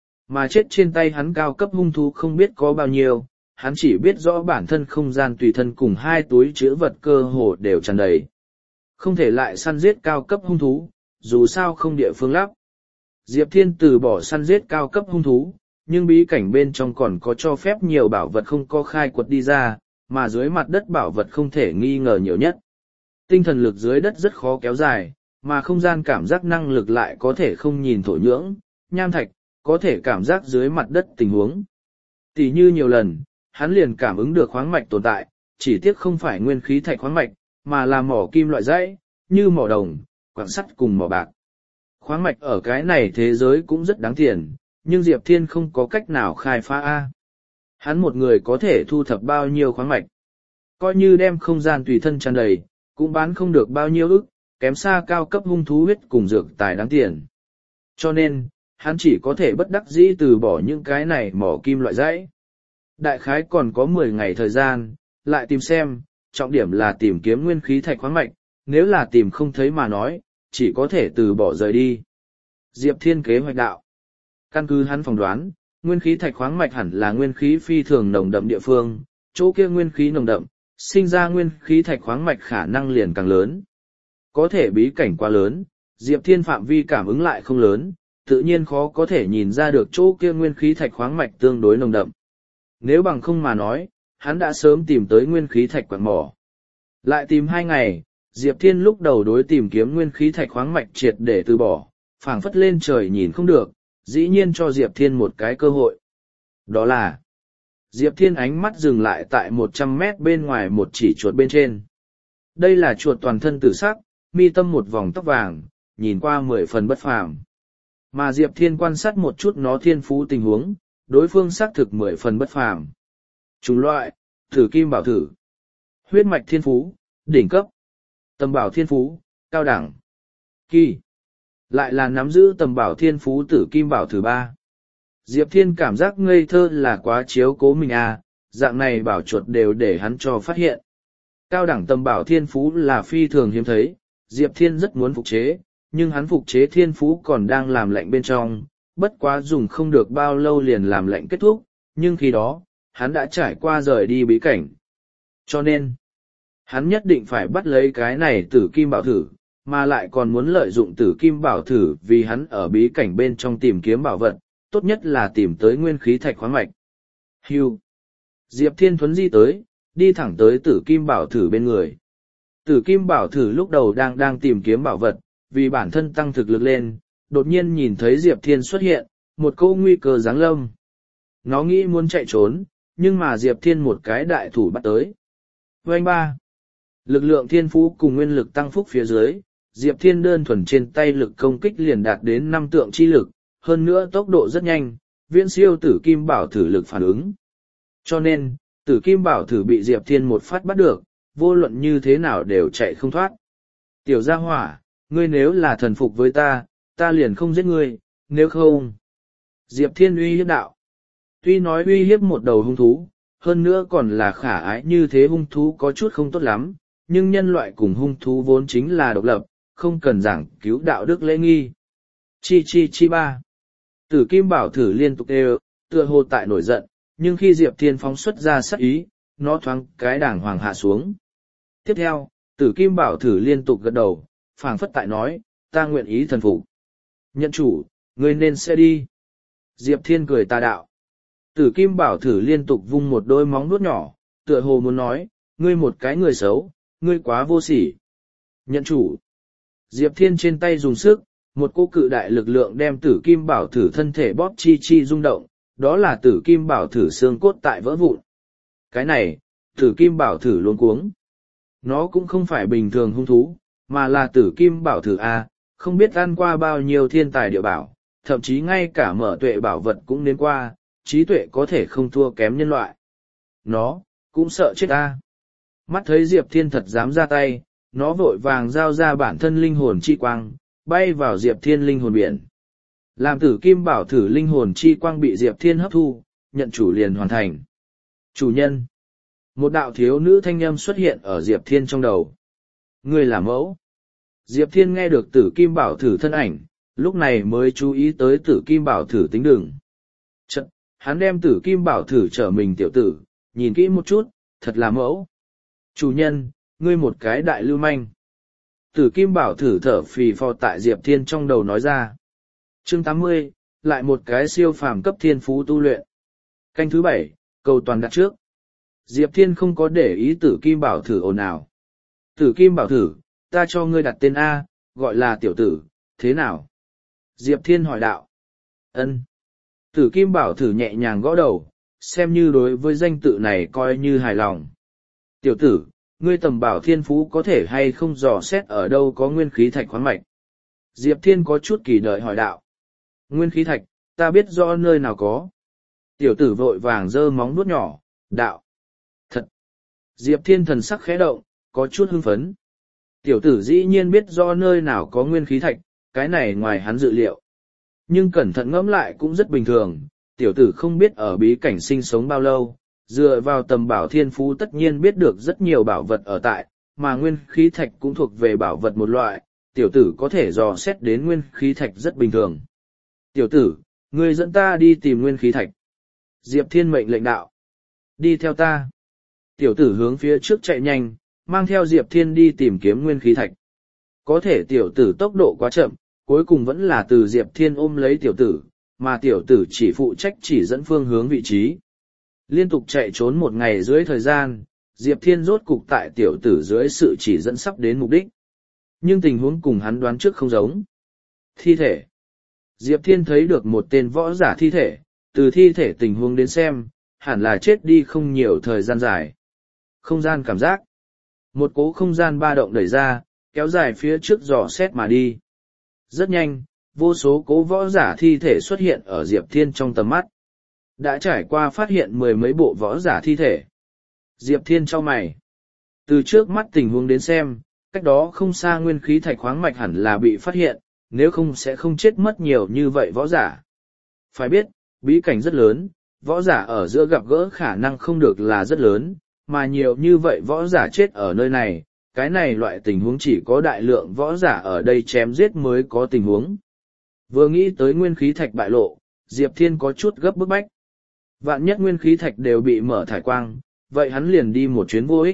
Mà chết trên tay hắn cao cấp hung thú không biết có bao nhiêu, hắn chỉ biết rõ bản thân không gian tùy thân cùng 2 túi chứa vật cơ hồ đều tràn đầy. Không thể lại săn giết cao cấp hung thú, dù sao không địa phương lắp. Diệp Thiên từ bỏ săn giết cao cấp hung thú, nhưng bí cảnh bên trong còn có cho phép nhiều bảo vật không có khai quật đi ra, mà dưới mặt đất bảo vật không thể nghi ngờ nhiều nhất. Tinh thần lực dưới đất rất khó kéo dài, mà không gian cảm giác năng lực lại có thể không nhìn thổ nhưỡng, nham thạch, có thể cảm giác dưới mặt đất tình huống. Tỷ như nhiều lần, hắn liền cảm ứng được khoáng mạch tồn tại, chỉ tiếc không phải nguyên khí thạch khoáng mạch, mà là mỏ kim loại dãy, như mỏ đồng, quặng sắt cùng mỏ bạc. Khoáng mạch ở cái này thế giới cũng rất đáng tiền, nhưng Diệp Thiên không có cách nào khai phá A. Hắn một người có thể thu thập bao nhiêu khoáng mạch. Coi như đem không gian tùy thân tràn đầy, cũng bán không được bao nhiêu ức, kém xa cao cấp hung thú huyết cùng dược tài đáng tiền. Cho nên, hắn chỉ có thể bất đắc dĩ từ bỏ những cái này mỏ kim loại dãy. Đại khái còn có 10 ngày thời gian, lại tìm xem, trọng điểm là tìm kiếm nguyên khí thạch khoáng mạch, nếu là tìm không thấy mà nói, chỉ có thể từ bỏ rời đi. Diệp Thiên kế hoạch đạo. Căn cứ hắn phỏng đoán, nguyên khí thạch khoáng mạch hẳn là nguyên khí phi thường nồng đậm địa phương, chỗ kia nguyên khí nồng đậm, sinh ra nguyên khí thạch khoáng mạch khả năng liền càng lớn. Có thể bí cảnh quá lớn, Diệp Thiên phạm vi cảm ứng lại không lớn, tự nhiên khó có thể nhìn ra được chỗ kia nguyên khí thạch khoáng mạch tương đối nồng đậm. Nếu bằng không mà nói, hắn đã sớm tìm tới nguyên khí thạch quặng mỏ. Lại tìm 2 ngày, Diệp Thiên lúc đầu đối tìm kiếm nguyên khí thạch khoáng mạch triệt để từ bỏ, phảng phất lên trời nhìn không được, dĩ nhiên cho Diệp Thiên một cái cơ hội. Đó là, Diệp Thiên ánh mắt dừng lại tại 100 mét bên ngoài một chỉ chuột bên trên. Đây là chuột toàn thân tử sắc, mi tâm một vòng tóc vàng, nhìn qua 10 phần bất phàm. Mà Diệp Thiên quan sát một chút nó thiên phú tình huống, đối phương xác thực 10 phần bất phàm. Chủng loại, thử kim bảo thử. Huyết mạch thiên phú, đỉnh cấp. Tầm bảo thiên phú, cao đẳng. Kỳ. Lại là nắm giữ tầm bảo thiên phú tử kim bảo thử 3. Diệp Thiên cảm giác ngây thơ là quá chiếu cố mình à, dạng này bảo chuột đều để hắn cho phát hiện. Cao đẳng tầm bảo thiên phú là phi thường hiếm thấy, Diệp Thiên rất muốn phục chế, nhưng hắn phục chế thiên phú còn đang làm lệnh bên trong, bất quá dùng không được bao lâu liền làm lệnh kết thúc, nhưng khi đó, hắn đã trải qua rời đi bí cảnh. Cho nên, hắn nhất định phải bắt lấy cái này tử kim bảo thử, mà lại còn muốn lợi dụng tử kim bảo thử vì hắn ở bí cảnh bên trong tìm kiếm bảo vật, tốt nhất là tìm tới nguyên khí thạch khoáng mạch. Hưu. Diệp Thiên thuấn di tới, đi thẳng tới tử kim bảo thử bên người. Tử kim bảo thử lúc đầu đang tìm kiếm bảo vật, vì bản thân tăng thực lực lên, đột nhiên nhìn thấy Diệp Thiên xuất hiện, một câu nguy cơ giáng lâm. Nó nghĩ muốn chạy trốn, nhưng mà Diệp Thiên một cái đại thủ bắt tới. Vành ba. Lực lượng thiên phú cùng nguyên lực tăng phúc phía dưới, Diệp Thiên đơn thuần trên tay lực công kích liền đạt đến 5 tượng chi lực, hơn nữa tốc độ rất nhanh, viễn siêu tử kim bảo thử lực phản ứng. Cho nên, tử kim bảo thử bị Diệp Thiên một phát bắt được, vô luận như thế nào đều chạy không thoát. Tiểu gia hỏa, ngươi nếu là thần phục với ta, ta liền không giết ngươi, nếu không. Diệp Thiên uy hiếp đạo. Tuy nói uy hiếp một đầu hung thú, hơn nữa còn là khả ái như thế hung thú có chút không tốt lắm, nhưng nhân loại cùng hung thú vốn chính là độc lập, không cần giảng cứu đạo đức lễ nghi. Chi chi chi ba. Tử kim bảo thử liên tục đều, tựa hồ tại nổi giận, nhưng khi Diệp Thiên phóng xuất ra sát ý, nó thoáng cái đàng hoàng hạ xuống. Tiếp theo, tử kim bảo thử liên tục gật đầu, phảng phất tại nói, ta nguyện ý thần phục. Nhận chủ, ngươi nên sẽ đi. Diệp Thiên cười tà đạo. Tử kim bảo thử liên tục vung một đôi móng vuốt nhỏ, tựa hồ muốn nói, ngươi một cái người xấu, ngươi quá vô sỉ. Nhận chủ. Diệp Thiên trên tay dùng sức, một cô cự đại lực lượng đem tử kim bảo thử thân thể bóp chi chi rung động, đó là tử kim bảo thử xương cốt tại vỡ vụn. Cái này, tử kim bảo thử luống cuống. Nó cũng không phải bình thường hung thú, mà là tử kim bảo thử A, không biết ăn qua bao nhiêu thiên tài địa bảo, thậm chí ngay cả mở tuệ bảo vật cũng đến qua, trí tuệ có thể không thua kém nhân loại. Nó, cũng sợ chết A. Mắt thấy Diệp Thiên thật dám ra tay, nó vội vàng giao ra bản thân linh hồn chi quang, bay vào Diệp Thiên linh hồn biển. Làm tử kim bảo thử linh hồn chi quang bị Diệp Thiên hấp thu, nhận chủ liền hoàn thành. Chủ nhân. Một đạo thiếu nữ thanh âm xuất hiện ở Diệp Thiên trong đầu. Người là mẫu. Diệp Thiên nghe được tử kim bảo thử thân ảnh, lúc này mới chú ý tới tử kim bảo thử tính đường. Chật, hắn đem tử kim bảo thử trở mình tiểu tử, nhìn kỹ một chút, thật là mẫu. Chủ nhân, ngươi một cái đại lưu manh. Tử kim bảo thử thở phì phò tại Diệp Thiên trong đầu nói ra. Chương 80, lại một cái siêu phàm cấp thiên phú tu luyện. Canh thứ 7, cầu toàn đặt trước. Diệp Thiên không có để ý tử kim bảo thử ồn ào. Tử kim bảo thử, ta cho ngươi đặt tên A, gọi là tiểu tử, thế nào? Diệp Thiên hỏi đạo. Ân. Tử kim bảo thử nhẹ nhàng gõ đầu, xem như đối với danh tự này coi như hài lòng. Tiểu tử, ngươi tầm bảo thiên phú có thể hay không dò xét ở đâu có nguyên khí thạch khoáng mạch? Diệp Thiên có chút kỳ đợi hỏi đạo. Nguyên khí thạch, ta biết rõ nơi nào có. Tiểu tử vội vàng giơ móng vuốt nhỏ, đạo. Thật. Diệp Thiên thần sắc khẽ động, có chút hưng phấn. Tiểu tử dĩ nhiên biết rõ nơi nào có nguyên khí thạch, cái này ngoài hắn dự liệu. Nhưng cẩn thận ngẫm lại cũng rất bình thường, tiểu tử không biết ở bí cảnh sinh sống bao lâu, dựa vào tầm bảo thiên phú tất nhiên biết được rất nhiều bảo vật ở tại, mà nguyên khí thạch cũng thuộc về bảo vật một loại, tiểu tử có thể dò xét đến nguyên khí thạch rất bình thường. Tiểu tử, ngươi dẫn ta đi tìm nguyên khí thạch. Diệp Thiên mệnh lệnh đạo. Đi theo ta. Tiểu tử hướng phía trước chạy nhanh, mang theo Diệp Thiên đi tìm kiếm nguyên khí thạch. Có thể tiểu tử tốc độ quá chậm, cuối cùng vẫn là từ Diệp Thiên ôm lấy tiểu tử, mà tiểu tử chỉ phụ trách chỉ dẫn phương hướng vị trí. Liên tục chạy trốn một ngày dưới thời gian, Diệp Thiên rốt cục tại tiểu tử dưới sự chỉ dẫn sắp đến mục đích. Nhưng tình huống cùng hắn đoán trước không giống. Thi thể. Diệp Thiên thấy được một tên võ giả thi thể, từ thi thể tình huống đến xem, hẳn là chết đi không nhiều thời gian dài. Không gian cảm giác. Một cố không gian ba động đẩy ra, kéo dài phía trước dò xét mà đi. Rất nhanh, vô số cố võ giả thi thể xuất hiện ở Diệp Thiên trong tầm mắt. Đã trải qua phát hiện 10 mấy bộ võ giả thi thể. Diệp Thiên chau mày. Từ trước mắt tình huống đến xem, cách đó không xa nguyên khí thạch khoáng mạch hẳn là bị phát hiện, nếu không sẽ không chết mất nhiều như vậy võ giả. Phải biết, bí cảnh rất lớn, võ giả ở giữa gặp gỡ khả năng không được là rất lớn, mà nhiều như vậy võ giả chết ở nơi này, cái này loại tình huống chỉ có đại lượng võ giả ở đây chém giết mới có tình huống. Vừa nghĩ tới nguyên khí thạch bại lộ, Diệp Thiên có chút gấp bức bách. Vạn nhất nguyên khí thạch đều bị mở thải quang, vậy hắn liền đi một chuyến vô ích.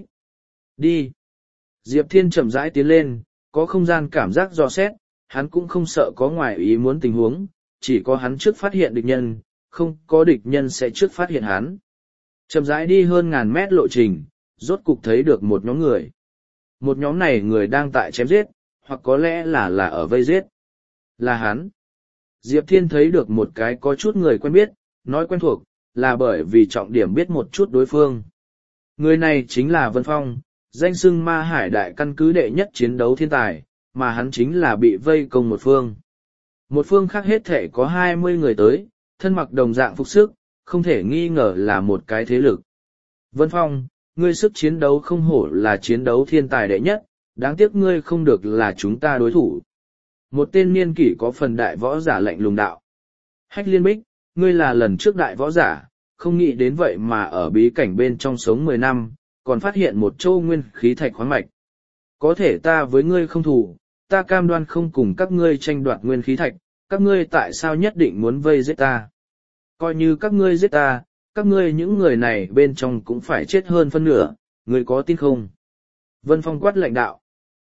Đi. Diệp Thiên chậm rãi tiến lên, có không gian cảm giác dò xét, hắn cũng không sợ có ngoài ý muốn tình huống, chỉ có hắn trước phát hiện địch nhân, không có địch nhân sẽ trước phát hiện hắn. Chậm rãi đi hơn ngàn mét lộ trình, rốt cục thấy được một nhóm người. Một nhóm này người đang tại chém giết, hoặc có lẽ là ở vây giết. Là hắn. Diệp Thiên thấy được một cái có chút người quen biết, nói quen thuộc, là bởi vì trọng điểm biết một chút đối phương. Người này chính là Vân Phong, danh xưng Ma Hải đại căn cứ đệ nhất chiến đấu thiên tài, mà hắn chính là bị vây công một phương. Một phương khác hết thể có 20 người tới, thân mặc đồng dạng phục sức, không thể nghi ngờ là một cái thế lực. Vân Phong, ngươi sức chiến đấu không hổ là chiến đấu thiên tài đệ nhất, đáng tiếc ngươi không được là chúng ta đối thủ. Một tên niên kỷ có phần đại võ giả lạnh lùng đạo. Hách Liên Bích, ngươi là lần trước đại võ giả, không nghĩ đến vậy mà ở bí cảnh bên trong sống 10 năm, còn phát hiện một châu nguyên khí thạch khoáng mạch. Có thể ta với ngươi không thù, ta cam đoan không cùng các ngươi tranh đoạt nguyên khí thạch, các ngươi tại sao nhất định muốn vây giết ta? Coi như các ngươi giết ta, các ngươi những người này bên trong cũng phải chết hơn phân nửa, ngươi có tin không? Vân Phong quát lạnh đạo.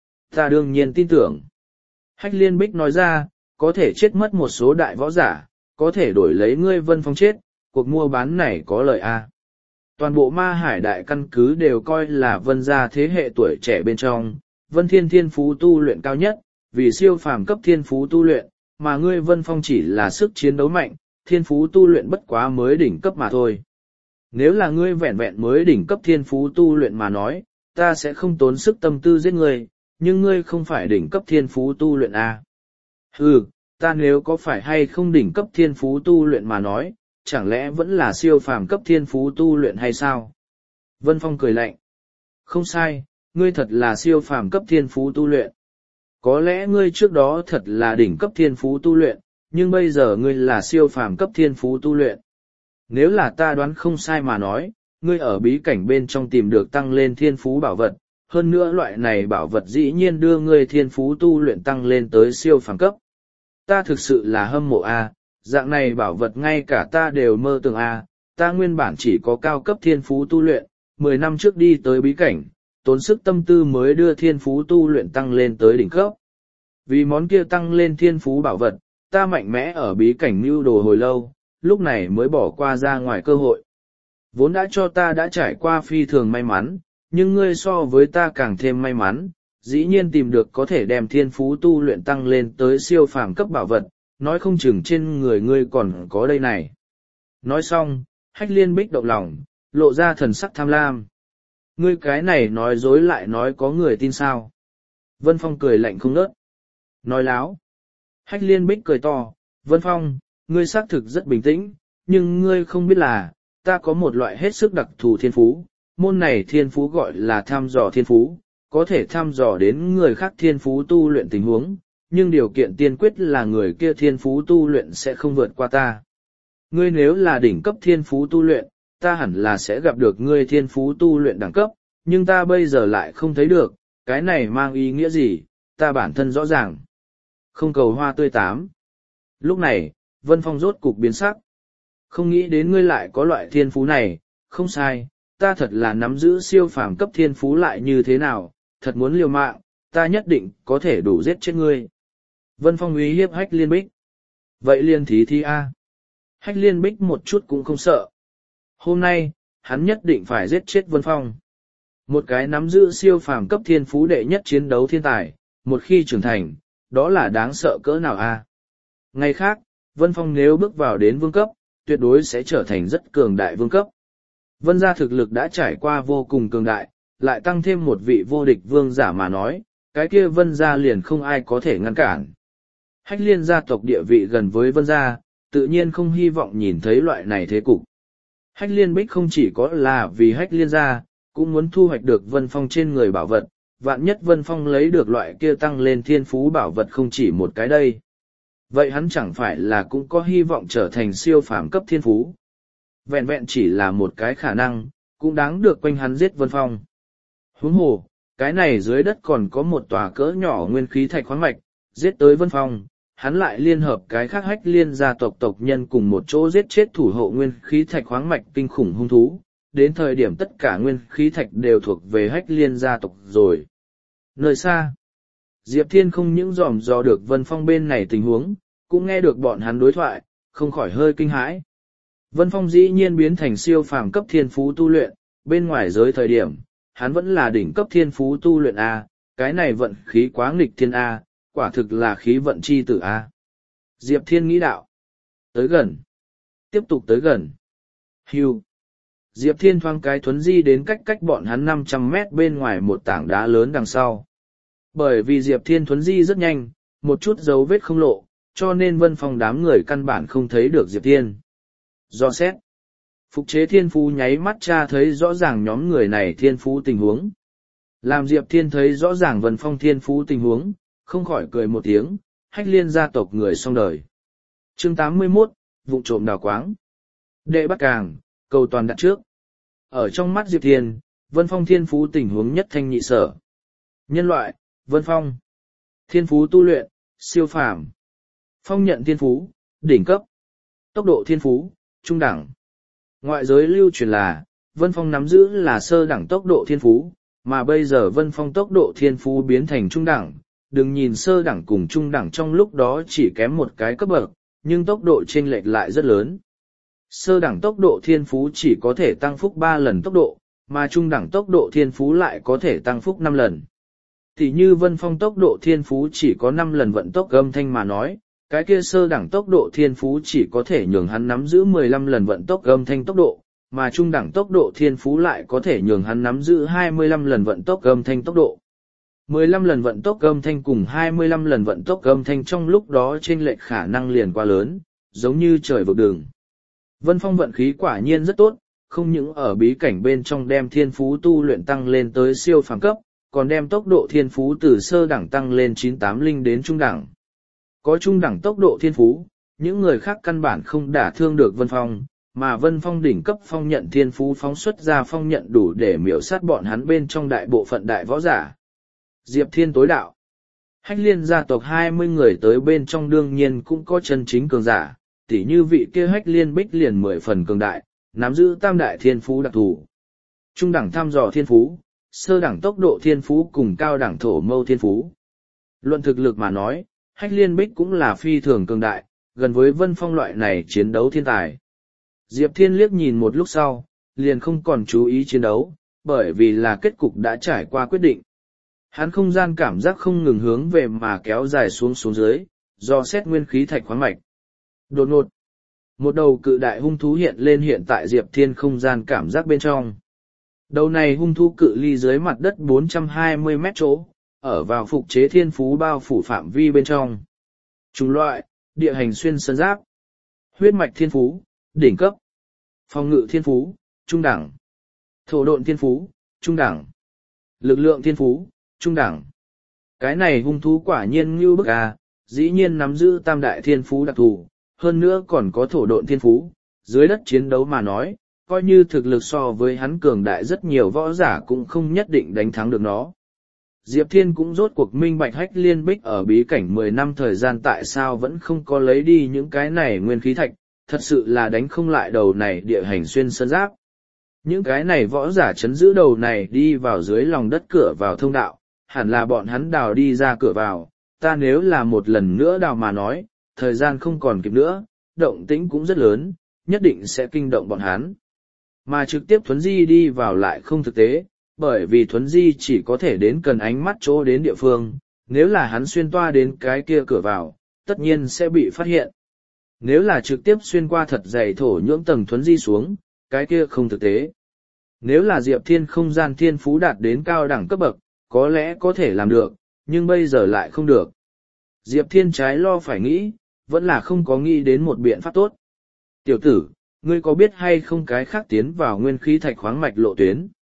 Ta đương nhiên tin tưởng. Hách Liên Bích nói ra, có thể chết mất một số đại võ giả, có thể đổi lấy ngươi Vân Phong chết, cuộc mua bán này có lợi a. Toàn bộ Ma Hải đại căn cứ đều coi là Vân gia thế hệ tuổi trẻ bên trong, Vân Thiên thiên phú tu luyện cao nhất, vì siêu phàm cấp thiên phú tu luyện, mà ngươi Vân Phong chỉ là sức chiến đấu mạnh, thiên phú tu luyện bất quá mới đỉnh cấp mà thôi. Nếu là ngươi vẹn vẹn mới đỉnh cấp thiên phú tu luyện mà nói, ta sẽ không tốn sức tâm tư giết ngươi, nhưng ngươi không phải đỉnh cấp thiên phú tu luyện à. Ừ, ta nếu có phải hay không đỉnh cấp thiên phú tu luyện mà nói, chẳng lẽ vẫn là siêu phàm cấp thiên phú tu luyện hay sao? Vân Phong cười lạnh. Không sai, ngươi thật là siêu phàm cấp thiên phú tu luyện. Có lẽ ngươi trước đó thật là đỉnh cấp thiên phú tu luyện, nhưng bây giờ ngươi là siêu phàm cấp thiên phú tu luyện. Nếu là ta đoán không sai mà nói, ngươi ở bí cảnh bên trong tìm được tăng lên thiên phú bảo vật, hơn nữa loại này bảo vật dĩ nhiên đưa ngươi thiên phú tu luyện tăng lên tới siêu phàm cấp. Ta thực sự là hâm mộ a, dạng này bảo vật ngay cả ta đều mơ tưởng a, ta nguyên bản chỉ có cao cấp thiên phú tu luyện, 10 năm trước đi tới bí cảnh, tốn sức tâm tư mới đưa thiên phú tu luyện tăng lên tới đỉnh cấp. Vì món kia tăng lên thiên phú bảo vật, ta mạnh mẽ ở bí cảnh mưu đồ hồi lâu, lúc này mới bỏ qua ra ngoài cơ hội. Vốn đã cho ta đã trải qua phi thường may mắn, nhưng ngươi so với ta càng thêm may mắn, dĩ nhiên tìm được có thể đem thiên phú tu luyện tăng lên tới siêu phàm cấp bảo vật, nói không chừng trên người ngươi còn có đây này. Nói xong, Hách Liên Bích động lòng, lộ ra thần sắc tham lam. Ngươi cái này nói dối lại nói có người tin sao? Vân Phong cười lạnh không ngớt. Nói láo. Hách Liên Bích cười to, Vân Phong, ngươi xác thực rất bình tĩnh, nhưng ngươi không biết là, ta có một loại hết sức đặc thù thiên phú, môn này thiên phú gọi là thăm dò thiên phú, có thể thăm dò đến người khác thiên phú tu luyện tình huống, nhưng điều kiện tiên quyết là người kia thiên phú tu luyện sẽ không vượt qua ta. Ngươi nếu là đỉnh cấp thiên phú tu luyện, ta hẳn là sẽ gặp được ngươi thiên phú tu luyện đẳng cấp, nhưng ta bây giờ lại không thấy được, cái này mang ý nghĩa gì, ta bản thân rõ ràng. Không cầu hoa tươi tám. Lúc này, Vân Phong rốt cục biến sắc. Không nghĩ đến ngươi lại có loại thiên phú này, không sai, ta thật là nắm giữ siêu phàm cấp thiên phú lại như thế nào, thật muốn liều mạng, ta nhất định có thể đủ giết chết ngươi. Vân Phong uy hiếp Hách Liên Bích. Vậy liên thí thi a. Hách Liên Bích một chút cũng không sợ. Hôm nay, hắn nhất định phải giết chết Vân Phong. Một cái nắm giữ siêu phàm cấp thiên phú đệ nhất chiến đấu thiên tài, một khi trưởng thành, đó là đáng sợ cỡ nào a. Ngày khác, Vân Phong nếu bước vào đến vương cấp, tuyệt đối sẽ trở thành rất cường đại vương cấp. Vân gia thực lực đã trải qua vô cùng cường đại, lại tăng thêm một vị vô địch vương giả mà nói, cái kia Vân gia liền không ai có thể ngăn cản. Hách Liên gia tộc địa vị gần với Vân gia, tự nhiên không hy vọng nhìn thấy loại này thế cục. Hách Liên Bích không chỉ có là vì Hách Liên gia, cũng muốn thu hoạch được Vân Phong trên người bảo vật, vạn nhất Vân Phong lấy được loại kia tăng lên thiên phú bảo vật không chỉ một cái đây. Vậy hắn chẳng phải là cũng có hy vọng trở thành siêu phàm cấp thiên phú. Vẹn vẹn chỉ là một cái khả năng, cũng đáng được quanh hắn giết Vân Phong. Huống hồ, cái này dưới đất còn có một tòa cỡ nhỏ nguyên khí thạch khoáng mạch, giết tới Vân Phong, hắn lại liên hợp cái khác Hách Liên gia tộc tộc nhân cùng một chỗ giết chết thủ hộ nguyên khí thạch khoáng mạch kinh khủng hung thú, đến thời điểm tất cả nguyên khí thạch đều thuộc về Hách Liên gia tộc rồi. Nơi xa, Diệp Thiên không những dòm dò được Vân Phong bên này tình huống, cũng nghe được bọn hắn đối thoại, không khỏi hơi kinh hãi. Vân Phong dĩ nhiên biến thành siêu phàm cấp thiên phú tu luyện, bên ngoài giới thời điểm, hắn vẫn là đỉnh cấp thiên phú tu luyện A, cái này vận khí quá nghịch thiên A, quả thực là khí vận chi tử A. Diệp Thiên nghĩ đạo. Tới gần. Tiếp tục tới gần. Hưu. Diệp Thiên thoáng cái thuấn di đến cách bọn hắn 500 mét bên ngoài một tảng đá lớn đằng sau. Bởi vì Diệp Thiên thuấn di rất nhanh, một chút dấu vết không lộ, cho nên Vân Phong đám người căn bản không thấy được Diệp Thiên. Do xét. Phục chế thiên phú nháy mắt tra thấy rõ ràng nhóm người này thiên phú tình huống. Làm Diệp Thiên thấy rõ ràng Vân Phong thiên phú tình huống, không khỏi cười một tiếng, Hách Liên gia tộc người xong đời. Chương 81, vụ trộm đào quáng. Đệ bắt càng, cầu toàn đặt trước. Ở trong mắt Diệp Thiên, Vân Phong thiên phú tình huống nhất thanh nhị sở. Nhân loại, Vân Phong. Thiên phú tu luyện, siêu phàm. Phong nhận thiên phú, đỉnh cấp. Tốc độ thiên phú, trung đẳng. Ngoại giới lưu truyền là, Vân Phong nắm giữ là sơ đẳng tốc độ thiên phú, mà bây giờ Vân Phong tốc độ thiên phú biến thành trung đẳng. Đừng nhìn sơ đẳng cùng trung đẳng trong lúc đó chỉ kém một cái cấp bậc, nhưng tốc độ chênh lệch lại rất lớn. Sơ đẳng tốc độ thiên phú chỉ có thể tăng phúc 3 lần tốc độ, mà trung đẳng tốc độ thiên phú lại có thể tăng phúc 5 lần. Tỷ như Vân Phong tốc độ thiên phú chỉ có 5 lần vận tốc âm thanh mà nói, cái kia sơ đẳng tốc độ thiên phú chỉ có thể nhường hắn nắm giữ 15 lần vận tốc âm thanh tốc độ, mà trung đẳng tốc độ thiên phú lại có thể nhường hắn nắm giữ 25 lần vận tốc âm thanh tốc độ. 15 lần vận tốc âm thanh cùng 25 lần vận tốc âm thanh trong lúc đó chênh lệch khả năng liền quá lớn, giống như trời vực đường. Vân Phong vận khí quả nhiên rất tốt, không những ở bí cảnh bên trong đem thiên phú tu luyện tăng lên tới siêu phàm cấp, còn đem tốc độ thiên phú từ sơ đẳng tăng lên 980 đến trung đẳng. Có trung đẳng tốc độ thiên phú, những người khác căn bản không đả thương được Vân Phong, mà Vân Phong đỉnh cấp phong nhận thiên phú phóng xuất ra phong nhận đủ để miểu sát bọn hắn bên trong đại bộ phận đại võ giả. Diệp Thiên tối đạo. Hách Liên gia tộc 20 người tới bên trong đương nhiên cũng có chân chính cường giả, tỉ như vị kia Hách Liên Bích liền 10 phần cường đại, nắm giữ tam đại thiên phú đặc thù. Trung đẳng thăm dò thiên phú, sơ đẳng tốc độ thiên phú cùng cao đẳng thổ mâu thiên phú. Luận thực lực mà nói, Hách Liên Bích cũng là phi thường cường đại, gần với Vân Phong loại này chiến đấu thiên tài. Diệp Thiên liếc nhìn một lúc sau, liền không còn chú ý chiến đấu, bởi vì là kết cục đã trải qua quyết định. Hắn không gian cảm giác không ngừng hướng về mà kéo dài xuống dưới, do xét nguyên khí thạch khoáng mạch. Đột ngột, một đầu cự đại hung thú hiện lên hiện tại Diệp Thiên không gian cảm giác bên trong. Đầu này hung thú cự ly dưới mặt đất 420 mét chỗ, ở vào phục chế thiên phú bao phủ phạm vi bên trong. Chủng loại, địa hành xuyên sơn giáp. Huyết mạch thiên phú, đỉnh cấp. Phòng ngự thiên phú, trung đẳng. Thổ độn thiên phú, trung đẳng. Lực lượng thiên phú, trung đẳng. Cái này hung thú quả nhiên như bức à, dĩ nhiên nắm giữ tam đại thiên phú đặc thù, hơn nữa còn có thổ độn thiên phú. Dưới đất chiến đấu mà nói, coi như thực lực so với hắn cường đại rất nhiều võ giả cũng không nhất định đánh thắng được nó. Diệp Thiên cũng rốt cuộc minh bạch Hách Liên Bích ở bí cảnh 10 năm thời gian tại sao vẫn không có lấy đi những cái này nguyên khí thạch, thật sự là đánh không lại đầu này địa hành xuyên sơn giáp. Những cái này võ giả chấn giữ đầu này đi vào dưới lòng đất cửa vào thông đạo, hẳn là bọn hắn đào đi ra cửa vào, ta nếu là một lần nữa đào mà nói, thời gian không còn kịp nữa, động tĩnh cũng rất lớn, nhất định sẽ kinh động bọn hắn. Mà trực tiếp thuấn di đi vào lại không thực tế, bởi vì thuấn di chỉ có thể đến cần ánh mắt chỗ đến địa phương, nếu là hắn xuyên toa đến cái kia cửa vào, tất nhiên sẽ bị phát hiện. Nếu là trực tiếp xuyên qua thật dày thổ nhưỡng tầng thuấn di xuống, cái kia không thực tế. Nếu là Diệp Thiên không gian thiên phú đạt đến cao đẳng cấp bậc, có lẽ có thể làm được, nhưng bây giờ lại không được. Diệp Thiên trái lo phải nghĩ, vẫn là không có nghĩ đến một biện pháp tốt. Tiểu tử, ngươi có biết hay không cái khác tiến vào nguyên khí thạch khoáng mạch lộ tuyến?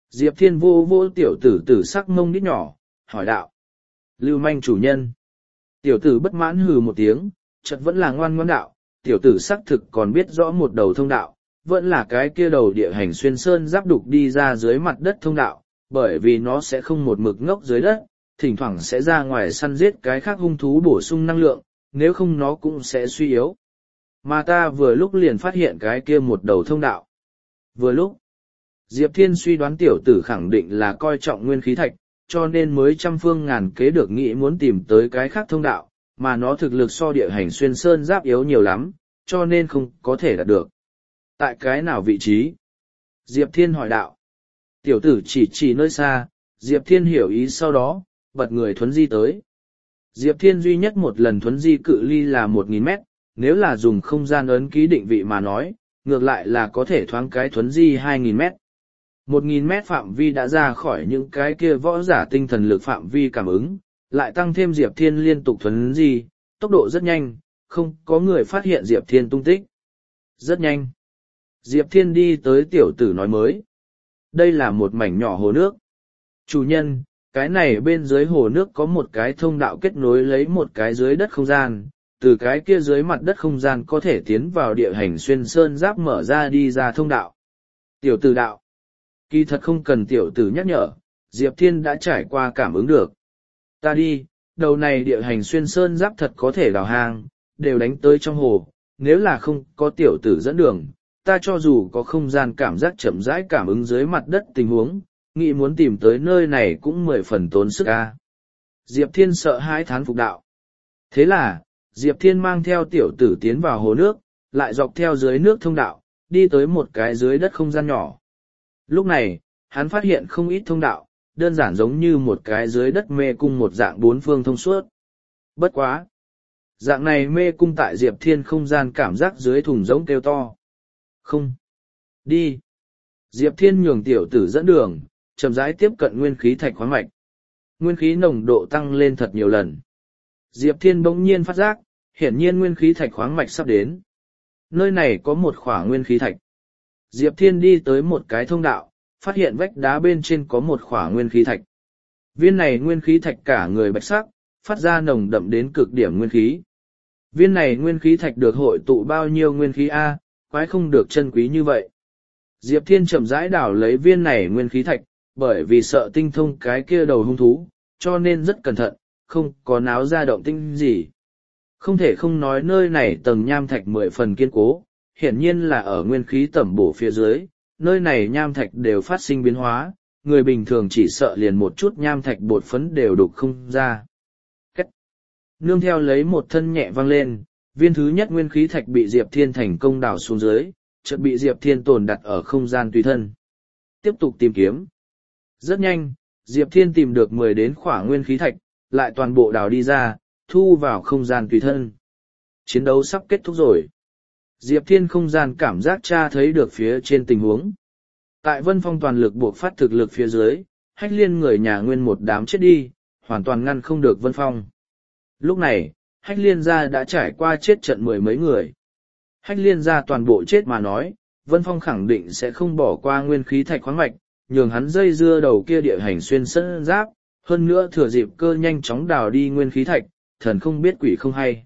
Diệp Thiên vô vô tiểu tử tử sắc mông đít nhỏ, hỏi đạo. Lưu manh chủ nhân. Tiểu tử bất mãn hừ một tiếng, chợt vẫn là ngoan ngoãn đạo, tiểu tử xác thực còn biết rõ một đầu thông đạo, vẫn là cái kia đầu địa hành xuyên sơn giáp đục đi ra dưới mặt đất thông đạo, bởi vì nó sẽ không một mực ngốc dưới đất, thỉnh thoảng sẽ ra ngoài săn giết cái khác hung thú bổ sung năng lượng, nếu không nó cũng sẽ suy yếu. Mà ta vừa lúc liền phát hiện cái kia một đầu thông đạo. Vừa lúc, Diệp Thiên suy đoán tiểu tử khẳng định là coi trọng nguyên khí thạch, cho nên mới trăm phương ngàn kế được nghĩ muốn tìm tới cái khác thông đạo, mà nó thực lực so địa hành xuyên sơn giáp yếu nhiều lắm, cho nên không có thể đạt được. Tại cái nào vị trí? Diệp Thiên hỏi đạo. Tiểu tử chỉ nơi xa, Diệp Thiên hiểu ý sau đó, bật người thuấn di tới. Diệp Thiên duy nhất một lần thuấn di cự ly là 1.000 mét, nếu là dùng không gian ấn ký định vị mà nói, ngược lại là có thể thoáng cái thuấn di 2.000 mét. 1.000 mét phạm vi đã ra khỏi những cái kia võ giả tinh thần lực phạm vi cảm ứng, lại tăng thêm Diệp Thiên liên tục thuấn di, tốc độ rất nhanh, không có người phát hiện Diệp Thiên tung tích. Rất nhanh. Diệp Thiên đi tới tiểu tử nói mới. Đây là một mảnh nhỏ hồ nước. Chủ nhân, cái này bên dưới hồ nước có một cái thông đạo kết nối lấy một cái dưới đất không gian, từ cái kia dưới mặt đất không gian có thể tiến vào địa hành xuyên sơn giáp mở ra đi ra thông đạo. Tiểu tử đạo. Kỳ thật không cần tiểu tử nhắc nhở, Diệp Thiên đã trải qua cảm ứng được. Ta đi, đầu này địa hành xuyên sơn giáp thật có thể đào hang, đều đánh tới trong hồ, nếu là không có tiểu tử dẫn đường, ta cho dù có không gian cảm giác chậm rãi cảm ứng dưới mặt đất tình huống, nghĩ muốn tìm tới nơi này cũng 10 phần tốn sức a. Diệp Thiên sợ hãi thán phục đạo. Thế là, Diệp Thiên mang theo tiểu tử tiến vào hồ nước, lại dọc theo dưới nước thông đạo, đi tới một cái dưới đất không gian nhỏ. Lúc này, hắn phát hiện không ít thông đạo, đơn giản giống như một cái dưới đất mê cung một dạng bốn phương thông suốt. Bất quá! Dạng này mê cung tại Diệp Thiên không gian cảm giác dưới thùng giống kêu to. Không! Đi! Diệp Thiên nhường tiểu tử dẫn đường, chậm rãi tiếp cận nguyên khí thạch khoáng mạch. Nguyên khí nồng độ tăng lên thật nhiều lần. Diệp Thiên bỗng nhiên phát giác, hiển nhiên nguyên khí thạch khoáng mạch sắp đến. Nơi này có một khỏa nguyên khí thạch. Diệp Thiên đi tới một cái thông đạo, phát hiện vách đá bên trên có một khỏa nguyên khí thạch. Viên này nguyên khí thạch cả người bạch sắc, phát ra nồng đậm đến cực điểm nguyên khí. Viên này nguyên khí thạch được hội tụ bao nhiêu nguyên khí A, quái không được chân quý như vậy. Diệp Thiên chậm rãi đảo lấy viên này nguyên khí thạch, bởi vì sợ tinh thông cái kia đầu hung thú, cho nên rất cẩn thận, không có náo ra động tinh gì. Không thể không nói nơi này tầng nham thạch 10 phần kiên cố, hiển nhiên là ở nguyên khí tẩm bổ phía dưới, nơi này nham thạch đều phát sinh biến hóa, người bình thường chỉ sợ liền một chút nham thạch bột phấn đều đục không ra. Cách. Nương theo lấy một thân nhẹ vang lên, viên thứ nhất nguyên khí thạch bị Diệp Thiên thành công đào xuống dưới, chợt bị Diệp Thiên tồn đặt ở không gian tùy thân. Tiếp tục tìm kiếm. Rất nhanh, Diệp Thiên tìm được 10 đến khỏa nguyên khí thạch, lại toàn bộ đào đi ra, thu vào không gian tùy thân. Chiến đấu sắp kết thúc rồi. Diệp Thiên không gian cảm giác tra thấy được phía trên tình huống. Tại Vân Phong toàn lực buộc phát thực lực phía dưới, Hách Liên người nhà nguyên một đám chết đi, hoàn toàn ngăn không được Vân Phong. Lúc này, Hách Liên gia đã trải qua chết trận 10 mấy người. Hách Liên gia toàn bộ chết mà nói, Vân Phong khẳng định sẽ không bỏ qua nguyên khí thạch khoáng mạch, nhường hắn dây dưa đầu kia địa hành xuyên sơn giáp, hơn nữa thừa dịp cơ nhanh chóng đào đi nguyên khí thạch, thần không biết quỷ không hay.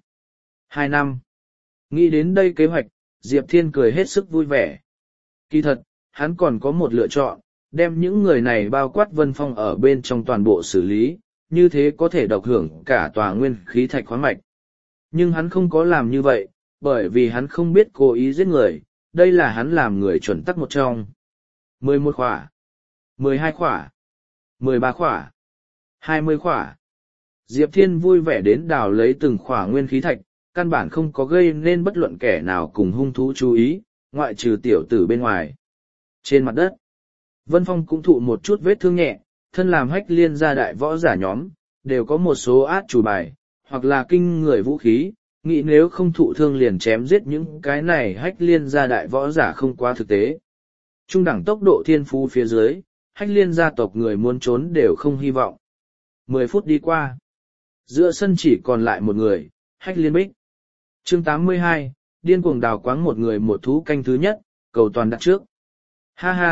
2 năm. Nghĩ đến đây kế hoạch, Diệp Thiên cười hết sức vui vẻ. Kỳ thật, hắn còn có một lựa chọn, đem những người này bao quát Vân Phong ở bên trong toàn bộ xử lý, như thế có thể độc hưởng cả tòa nguyên khí thạch khoáng mạch. Nhưng hắn không có làm như vậy, bởi vì hắn không biết cố ý giết người, đây là hắn làm người chuẩn tắc một trong. 11 khỏa, 12 khỏa, 13 khỏa, 20 khỏa. Diệp Thiên vui vẻ đến đào lấy từng khỏa nguyên khí thạch, căn bản không có gây nên bất luận kẻ nào cùng hung thú chú ý, ngoại trừ tiểu tử bên ngoài. Trên mặt đất, Vân Phong cũng thụ một chút vết thương nhẹ, thân làm Hách Liên gia đại võ giả nhóm, đều có một số át chủ bài, hoặc là kinh người vũ khí, nghĩ nếu không thụ thương liền chém giết những cái này Hách Liên gia đại võ giả không quá thực tế. Trung đẳng tốc độ thiên phú phía dưới, Hách Liên gia tộc người muốn trốn đều không hy vọng. 10 phút đi qua, giữa sân chỉ còn lại một người, Hách Liên Bích. Chương 82, điên cuồng đào quáng một người một thú canh thứ nhất, cầu toàn đặt trước. Ha ha,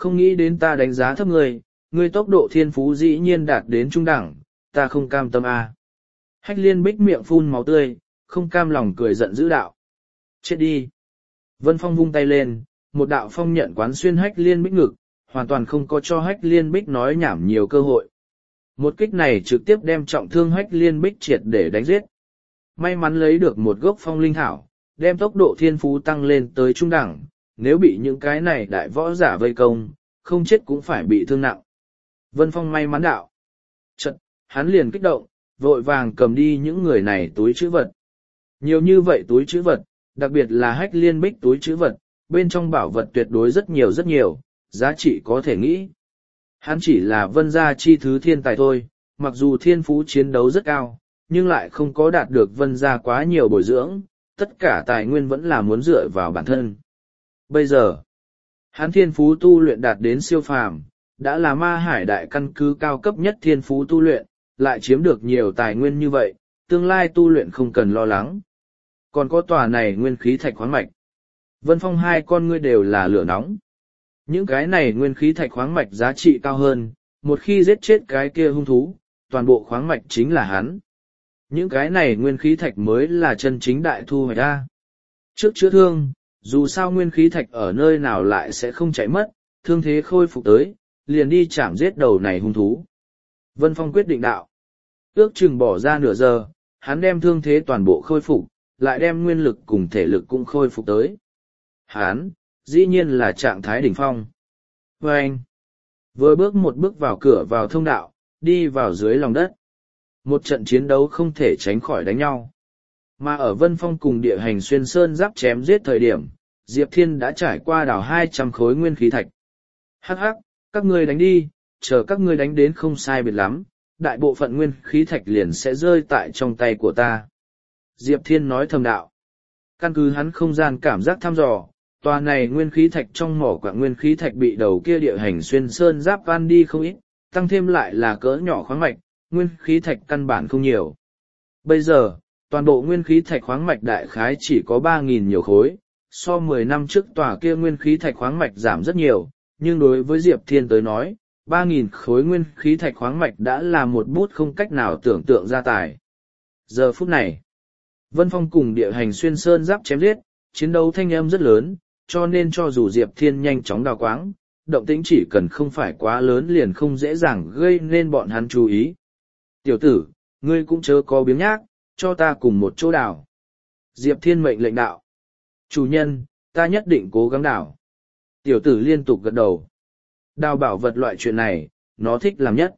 không nghĩ đến ta đánh giá thấp ngươi, ngươi tốc độ thiên phú dĩ nhiên đạt đến trung đẳng, ta không cam tâm à. Hách liên bích miệng phun máu tươi, không cam lòng cười giận dữ đạo. Chết đi. Vân Phong vung tay lên, một đạo phong nhận quán xuyên hách liên bích ngực, hoàn toàn không có cho hách liên bích nói nhảm nhiều cơ hội. Một kích này trực tiếp đem trọng thương hách liên bích triệt để đánh giết. May mắn lấy được một gốc phong linh thảo, đem tốc độ thiên phú tăng lên tới trung đẳng, nếu bị những cái này đại võ giả vây công, không chết cũng phải bị thương nặng. Vân Phong may mắn đạo. Chật, hắn liền kích động, vội vàng cầm đi những người này túi trữ vật. Nhiều như vậy túi trữ vật, đặc biệt là hách liên bích túi trữ vật, bên trong bảo vật tuyệt đối rất nhiều, giá trị có thể nghĩ. Hắn chỉ là vân gia chi thứ thiên tài thôi, mặc dù thiên phú chiến đấu rất cao, nhưng lại không có đạt được vân gia quá nhiều bồi dưỡng, tất cả tài nguyên vẫn là muốn dựa vào bản thân. Bây giờ, hắn thiên phú tu luyện đạt đến siêu phàm, đã là ma hải đại căn cứ cao cấp nhất thiên phú tu luyện, lại chiếm được nhiều tài nguyên như vậy, tương lai tu luyện không cần lo lắng. Còn có tòa này nguyên khí thạch khoáng mạch. Vân Phong hai con ngươi đều là lửa nóng. Những cái này nguyên khí thạch khoáng mạch giá trị cao hơn, một khi giết chết cái kia hung thú, toàn bộ khoáng mạch chính là hắn. Những cái này nguyên khí thạch mới là chân chính đại thu hoạch ra. Trước chữa thương, dù sao nguyên khí thạch ở nơi nào lại sẽ không chạy mất, thương thế khôi phục tới, liền đi chạm giết đầu này hung thú. Vân Phong quyết định đạo. Ước chừng bỏ ra nửa giờ, hắn đem thương thế toàn bộ khôi phục, lại đem nguyên lực cùng thể lực cũng khôi phục tới. Hắn, dĩ nhiên là trạng thái đỉnh phong. Và anh, vừa bước một bước vào cửa vào thông đạo, đi vào dưới lòng đất. Một trận chiến đấu không thể tránh khỏi đánh nhau. Mà ở Vân Phong cùng địa hành xuyên sơn giáp chém giết thời điểm, Diệp Thiên đã trải qua đào 200 khối nguyên khí thạch. Hắc hắc, các ngươi đánh đi, chờ các ngươi đánh đến không sai biệt lắm, đại bộ phận nguyên khí thạch liền sẽ rơi tại trong tay của ta. Diệp Thiên nói thầm đạo. Căn cứ hắn không gian cảm giác thăm dò, tòa này nguyên khí thạch trong mỏ quạng nguyên khí thạch bị đầu kia địa hành xuyên sơn giáp van đi không ít, tăng thêm lại là cỡ nhỏ khoáng mạch, nguyên khí thạch căn bản không nhiều. Bây giờ, toàn bộ nguyên khí thạch khoáng mạch đại khái chỉ có 3.000 nhiều khối, so 10 năm trước tòa kia nguyên khí thạch khoáng mạch giảm rất nhiều, nhưng đối với Diệp Thiên tới nói, 3.000 khối nguyên khí thạch khoáng mạch đã là một bút không cách nào tưởng tượng ra tài. Giờ phút này, Vân Phong cùng địa hành xuyên sơn giáp chém giết, chiến đấu thanh âm rất lớn, cho nên cho dù Diệp Thiên nhanh chóng đào quáng, động tĩnh chỉ cần không phải quá lớn liền không dễ dàng gây nên bọn hắn chú ý. Tiểu tử, ngươi cũng chớ có biếng nhác, cho ta cùng một chỗ đào. Diệp Thiên mệnh lệnh đạo. Chủ nhân, ta nhất định cố gắng đào. Tiểu tử liên tục gật đầu. Đào bảo vật loại chuyện này, nó thích làm nhất.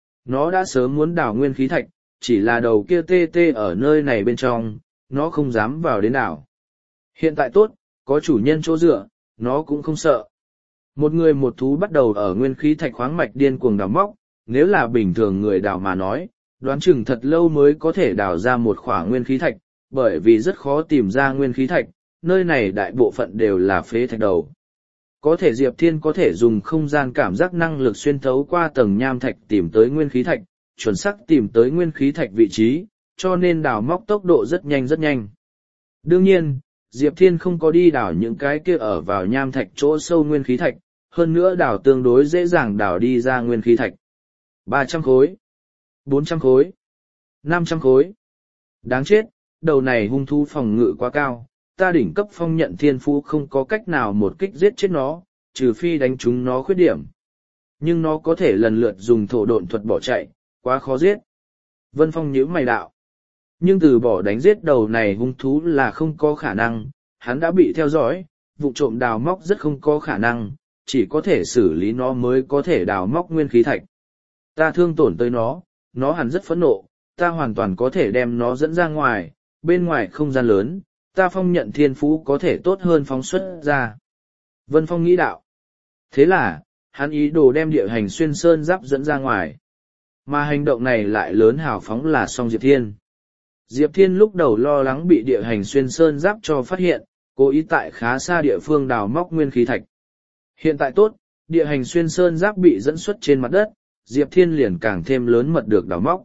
Nó đã sớm muốn đào nguyên khí thạch, chỉ là đầu kia tê tê ở nơi này bên trong, nó không dám vào đến đảo. Hiện tại tốt, có chủ nhân chỗ dựa, nó cũng không sợ. Một người một thú bắt đầu ở nguyên khí thạch khoáng mạch điên cuồng đào móc, nếu là bình thường người đào mà nói, đoán chừng thật lâu mới có thể đào ra một khoảng nguyên khí thạch, bởi vì rất khó tìm ra nguyên khí thạch, nơi này đại bộ phận đều là phế thạch đầu. Có thể Diệp Thiên có thể dùng không gian cảm giác năng lực xuyên thấu qua tầng nham thạch tìm tới nguyên khí thạch, chuẩn xác tìm tới nguyên khí thạch vị trí, cho nên đào móc tốc độ rất nhanh rất nhanh. Đương nhiên, Diệp Thiên không có đi đào những cái kia ở vào nham thạch chỗ sâu nguyên khí thạch, hơn nữa đào tương đối dễ dàng đào đi ra nguyên khí thạch. 300 khối, 400 khối, 500 khối. Đáng chết, đầu này hung thú phòng ngự quá cao, ta đỉnh cấp phong nhận thiên phú không có cách nào một kích giết chết nó, trừ phi đánh trúng nó khuyết điểm. Nhưng nó có thể lần lượt dùng thổ độn thuật bỏ chạy, quá khó giết. Vân Phong nhíu mày đạo. Nhưng từ bỏ đánh giết đầu này hung thú là không có khả năng, hắn đã bị theo dõi, vụ trộm đào móc rất không có khả năng, chỉ có thể xử lý nó mới có thể đào móc nguyên khí thạch. Ta thương tổn tới nó hẳn rất phẫn nộ, ta hoàn toàn có thể đem nó dẫn ra ngoài, bên ngoài không gian lớn, ta phong nhận thiên phú có thể tốt hơn phóng xuất ra. Vân Phong nghĩ đạo. Thế là, hắn ý đồ đem địa hành xuyên sơn giáp dẫn ra ngoài. Mà hành động này lại lớn hào phóng là song Diệp Thiên. Diệp Thiên lúc đầu lo lắng bị địa hành xuyên sơn giáp cho phát hiện, cố ý tại khá xa địa phương đào móc nguyên khí thạch. Hiện tại tốt, địa hành xuyên sơn giáp bị dẫn xuất trên mặt đất, Diệp Thiên liền càng thêm lớn mật được đào móc.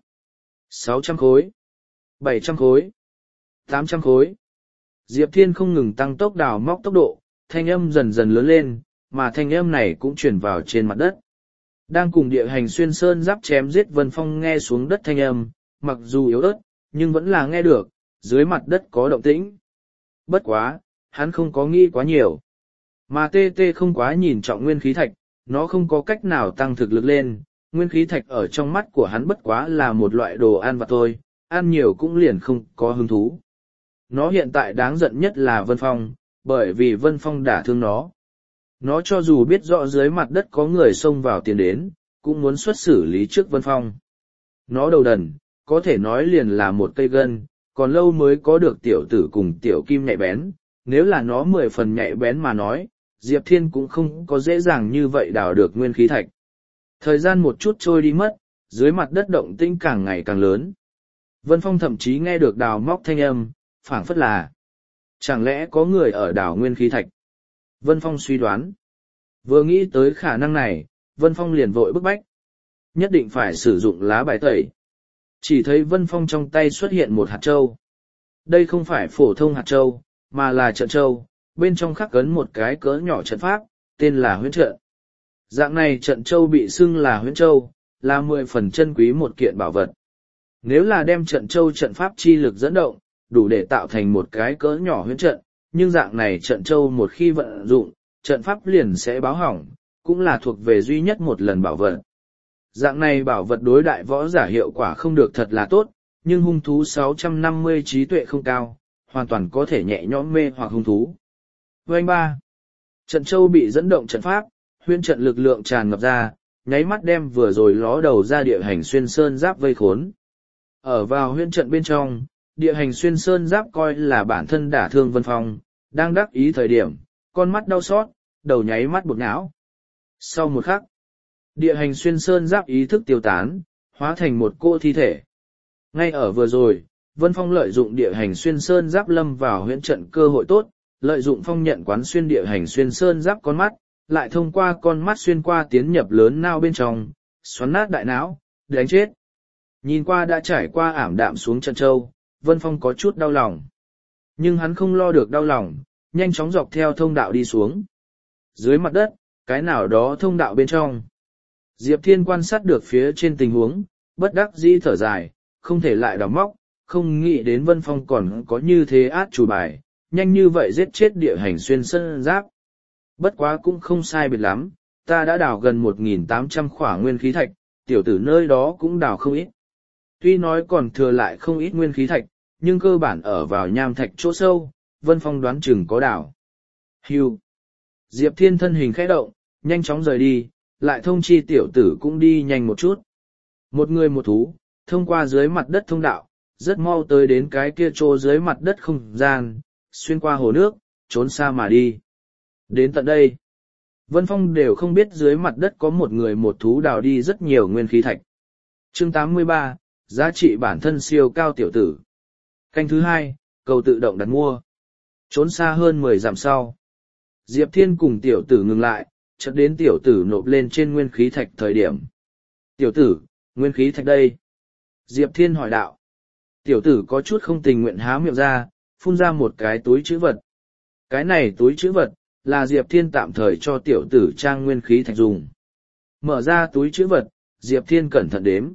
600 khối, 700 khối, 800 khối. Diệp Thiên không ngừng tăng tốc đào móc tốc độ, thanh âm dần dần lớn lên, mà thanh âm này cũng truyền vào trên mặt đất. Đang cùng địa hành xuyên sơn giáp chém giết Vân Phong nghe xuống đất thanh âm, mặc dù yếu ớt, nhưng vẫn là nghe được, dưới mặt đất có động tĩnh. Bất quá, hắn không có nghĩ quá nhiều. Mà tê tê không quá nhìn trọng nguyên khí thạch, nó không có cách nào tăng thực lực lên, nguyên khí thạch ở trong mắt của hắn bất quá là một loại đồ ăn vặt thôi, ăn nhiều cũng liền không có hứng thú. Nó hiện tại đáng giận nhất là Vân Phong, bởi vì Vân Phong đả thương nó. Nó cho dù biết rõ dưới mặt đất có người xông vào tiền đến, cũng muốn xuất xử lý trước Vân Phong. Nó đầu đần, có thể nói liền là một cây gân, còn lâu mới có được tiểu tử cùng tiểu kim nhạy bén. Nếu là nó 10 phần nhạy bén mà nói, Diệp Thiên cũng không có dễ dàng như vậy đào được nguyên khí thạch. Thời gian một chút trôi đi mất, dưới mặt đất động tĩnh càng ngày càng lớn. Vân Phong thậm chí nghe được đào móc thanh âm, phảng phất là chẳng lẽ có người ở đảo nguyên khí thạch. Vân Phong suy đoán. Vừa nghĩ tới khả năng này, Vân Phong liền vội bức bách. Nhất định phải sử dụng lá bài tẩy. Chỉ thấy Vân Phong trong tay xuất hiện một hạt châu. Đây không phải phổ thông hạt châu, mà là trận châu, bên trong khắc cấn một cái cỡ nhỏ trận pháp, tên là huyễn trận. Dạng này trận châu bị xưng là huyễn châu, là 10 phần chân quý một kiện bảo vật. Nếu là đem trận châu trận pháp chi lực dẫn động, đủ để tạo thành một cái cỡ nhỏ huyễn trận, nhưng dạng này trận châu một khi vận dụng, trận pháp liền sẽ báo hỏng, cũng là thuộc về duy nhất một lần bảo vật. Dạng này bảo vật đối đại võ giả hiệu quả không được thật là tốt, nhưng hung thú 650 trí tuệ không cao, hoàn toàn có thể nhẹ nhõm mê hoặc hung thú. Vành 3. Trận châu bị dẫn động trận pháp, huyễn trận lực lượng tràn ngập ra, nháy mắt đem vừa rồi ló đầu ra địa hành xuyên sơn giáp vây khốn. Ở vào huyễn trận bên trong, địa hành xuyên sơn giáp coi là bản thân đả thương Vân Phong, đang đắc ý thời điểm, con mắt đau xót, đầu nháy mắt bột não. Sau một khắc, địa hành xuyên sơn giáp ý thức tiêu tán, hóa thành một cô thi thể. Ngay ở vừa rồi, Vân Phong lợi dụng địa hành xuyên sơn giáp lâm vào huyễn trận cơ hội tốt, lợi dụng phong nhận quán xuyên địa hành xuyên sơn giáp con mắt, lại thông qua con mắt xuyên qua tiến nhập lớn nao bên trong, xoắn nát đại não, đánh chết. Nhìn qua đã trải qua ảm đạm xuống trận châu, Vân Phong có chút đau lòng. Nhưng hắn không lo được đau lòng, nhanh chóng dọc theo thông đạo đi xuống. Dưới mặt đất, cái nào đó thông đạo bên trong. Diệp Thiên quan sát được phía trên tình huống, bất đắc dĩ thở dài, không thể lại đào móc, không nghĩ đến Vân Phong còn có như thế át chủ bài, nhanh như vậy giết chết địa hành xuyên sơn giáp. Bất quá cũng không sai biệt lắm, ta đã đào gần 1.800 khỏa nguyên khí thạch, tiểu tử nơi đó cũng đào không ít. Tuy nói còn thừa lại không ít nguyên khí thạch, nhưng cơ bản ở vào nham thạch chỗ sâu, Vân Phong đoán chừng có đào. Hưu. Diệp Thiên thân hình khẽ động, nhanh chóng rời đi, lại thông chi tiểu tử cũng đi nhanh một chút. Một người một thú, thông qua dưới mặt đất thông đạo, rất mau tới đến cái kia chỗ dưới mặt đất không gian, xuyên qua hồ nước, trốn xa mà đi. Đến tận đây, Vân Phong đều không biết dưới mặt đất có một người một thú đào đi rất nhiều nguyên khí thạch. Chương 83, giá trị bản thân siêu cao tiểu tử. Canh thứ 2, cầu tự động đặt mua. Trốn xa hơn 10 dặm sau. Diệp Thiên cùng tiểu tử ngừng lại, chợt đến tiểu tử nộp lên trên nguyên khí thạch thời điểm. Tiểu tử, nguyên khí thạch đây. Diệp Thiên hỏi đạo. Tiểu tử có chút không tình nguyện há miệng ra, phun ra một cái túi trữ vật. Cái này túi trữ vật, là Diệp Thiên tạm thời cho tiểu tử trang nguyên khí thạch dùng. Mở ra túi trữ vật, Diệp Thiên cẩn thận đếm.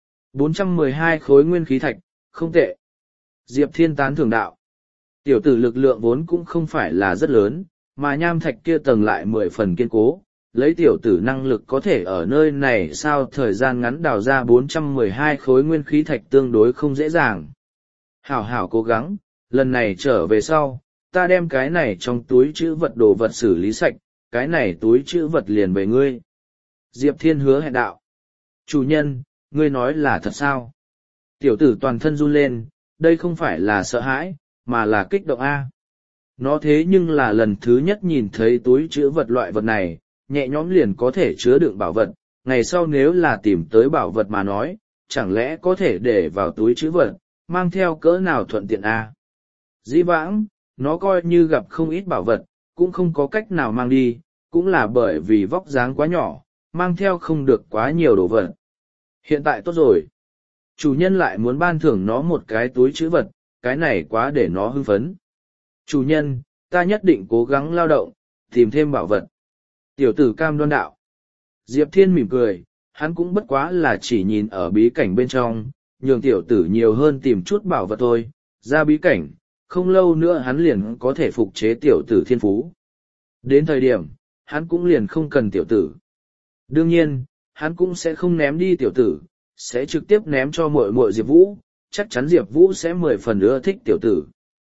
412 khối nguyên khí thạch, không tệ. Diệp Thiên tán thưởng đạo. Tiểu tử lực lượng vốn cũng không phải là rất lớn, mà nham thạch kia tầng lại 10 phần kiên cố. Lấy tiểu tử năng lực có thể ở nơi này sao thời gian ngắn đào ra 412 khối nguyên khí thạch tương đối không dễ dàng. Hảo hảo cố gắng, lần này trở về sau, ta đem cái này trong túi chữ vật đồ vật xử lý sạch, cái này túi chữ vật liền về ngươi. Diệp Thiên hứa hẹn đạo. Chủ nhân, ngươi nói là thật sao? Tiểu tử toàn thân run lên, đây không phải là sợ hãi, mà là kích động A. Nó thế nhưng là lần thứ nhất nhìn thấy túi chữ vật loại vật này, nhẹ nhõm liền có thể chứa đựng bảo vật, ngày sau nếu là tìm tới bảo vật mà nói, chẳng lẽ có thể để vào túi chữ vật, mang theo cỡ nào thuận tiện A. Dĩ vãng, nó coi như gặp không ít bảo vật, cũng không có cách nào mang đi, cũng là bởi vì vóc dáng quá nhỏ, mang theo không được quá nhiều đồ vật. Hiện tại tốt rồi. Chủ nhân lại muốn ban thưởng nó một cái túi trữ vật, cái này quá để nó hưng phấn. Chủ nhân, ta nhất định cố gắng lao động, tìm thêm bảo vật. Tiểu tử cam đoan đạo. Diệp Thiên mỉm cười, hắn cũng bất quá là chỉ nhìn ở bí cảnh bên trong, nhường tiểu tử nhiều hơn tìm chút bảo vật thôi, ra bí cảnh, không lâu nữa hắn liền có thể phục chế tiểu tử thiên phú. Đến thời điểm, hắn cũng liền không cần tiểu tử. Đương nhiên, hắn cũng sẽ không ném đi tiểu tử, sẽ trực tiếp ném cho muội muội Diệp Vũ, chắc chắn Diệp Vũ sẽ 10 phần ưa thích tiểu tử.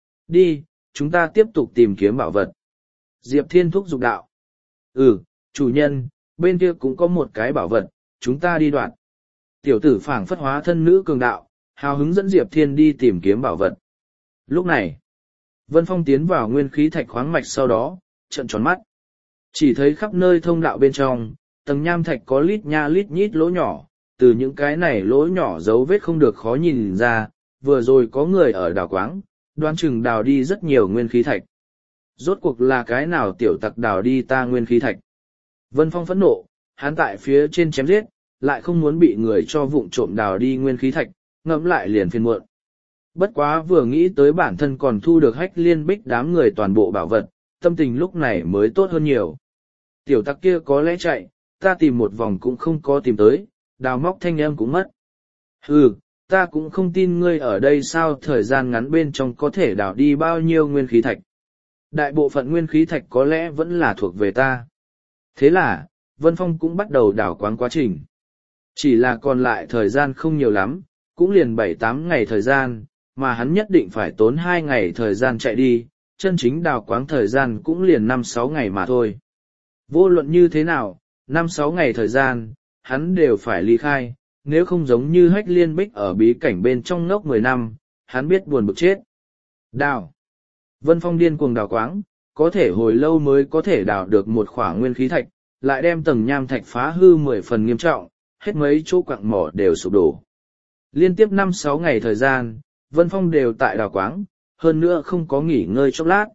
Đi, chúng ta tiếp tục tìm kiếm bảo vật. Diệp Thiên thúc giục đạo. Ừ, chủ nhân, bên kia cũng có một cái bảo vật, chúng ta đi đoạt. Tiểu tử phảng phất hóa thân nữ cường đạo, hào hứng dẫn Diệp Thiên đi tìm kiếm bảo vật. Lúc này, Vân Phong tiến vào nguyên khí thạch khoáng mạch sau đó, trợn tròn mắt. Chỉ thấy khắp nơi thông đạo bên trong, tầng nham thạch có lít nha lít nhít lỗ nhỏ, từ những cái này lỗ nhỏ dấu vết không được khó nhìn ra, vừa rồi có người ở đào quáng, đoán chừng đào đi rất nhiều nguyên khí thạch. Rốt cuộc là cái nào tiểu tặc đào đi ta nguyên khí thạch? Vân Phong phẫn nộ, hắn tại phía trên chém giết, lại không muốn bị người cho vụng trộm đào đi nguyên khí thạch, ngẫm lại liền phiền muộn. Bất quá vừa nghĩ tới bản thân còn thu được Hách Liên Bích đám người toàn bộ bảo vật, tâm tình lúc này mới tốt hơn nhiều. Tiểu tặc kia có lẽ chạy, ta tìm một vòng cũng không có tìm tới, đào móc thanh âm cũng mất. Hừ, ta cũng không tin ngươi ở đây sao thời gian ngắn bên trong có thể đào đi bao nhiêu nguyên khí thạch. Đại bộ phận nguyên khí thạch có lẽ vẫn là thuộc về ta. Thế là, Vân Phong cũng bắt đầu đào quáng quá trình. Chỉ là còn lại thời gian không nhiều lắm, cũng liền 7-8 ngày thời gian, mà hắn nhất định phải tốn 2 ngày thời gian chạy đi, chân chính đào quáng thời gian cũng liền 5-6 ngày mà thôi. Vô luận như thế nào, 5-6 ngày thời gian, hắn đều phải ly khai, nếu không giống như Hách Liên Bích ở bí cảnh bên trong ngốc 10 năm, hắn biết buồn bực chết. Đào. Vân Phong điên cuồng đào quáng, có thể hồi lâu mới có thể đào được một khoảng nguyên khí thạch, lại đem tầng nham thạch phá hư 10 phần nghiêm trọng, hết mấy chỗ quặng mỏ đều sụp đổ. Liên tiếp 5-6 ngày thời gian, Vân Phong đều tại đào quáng, hơn nữa không có nghỉ ngơi chốc lát.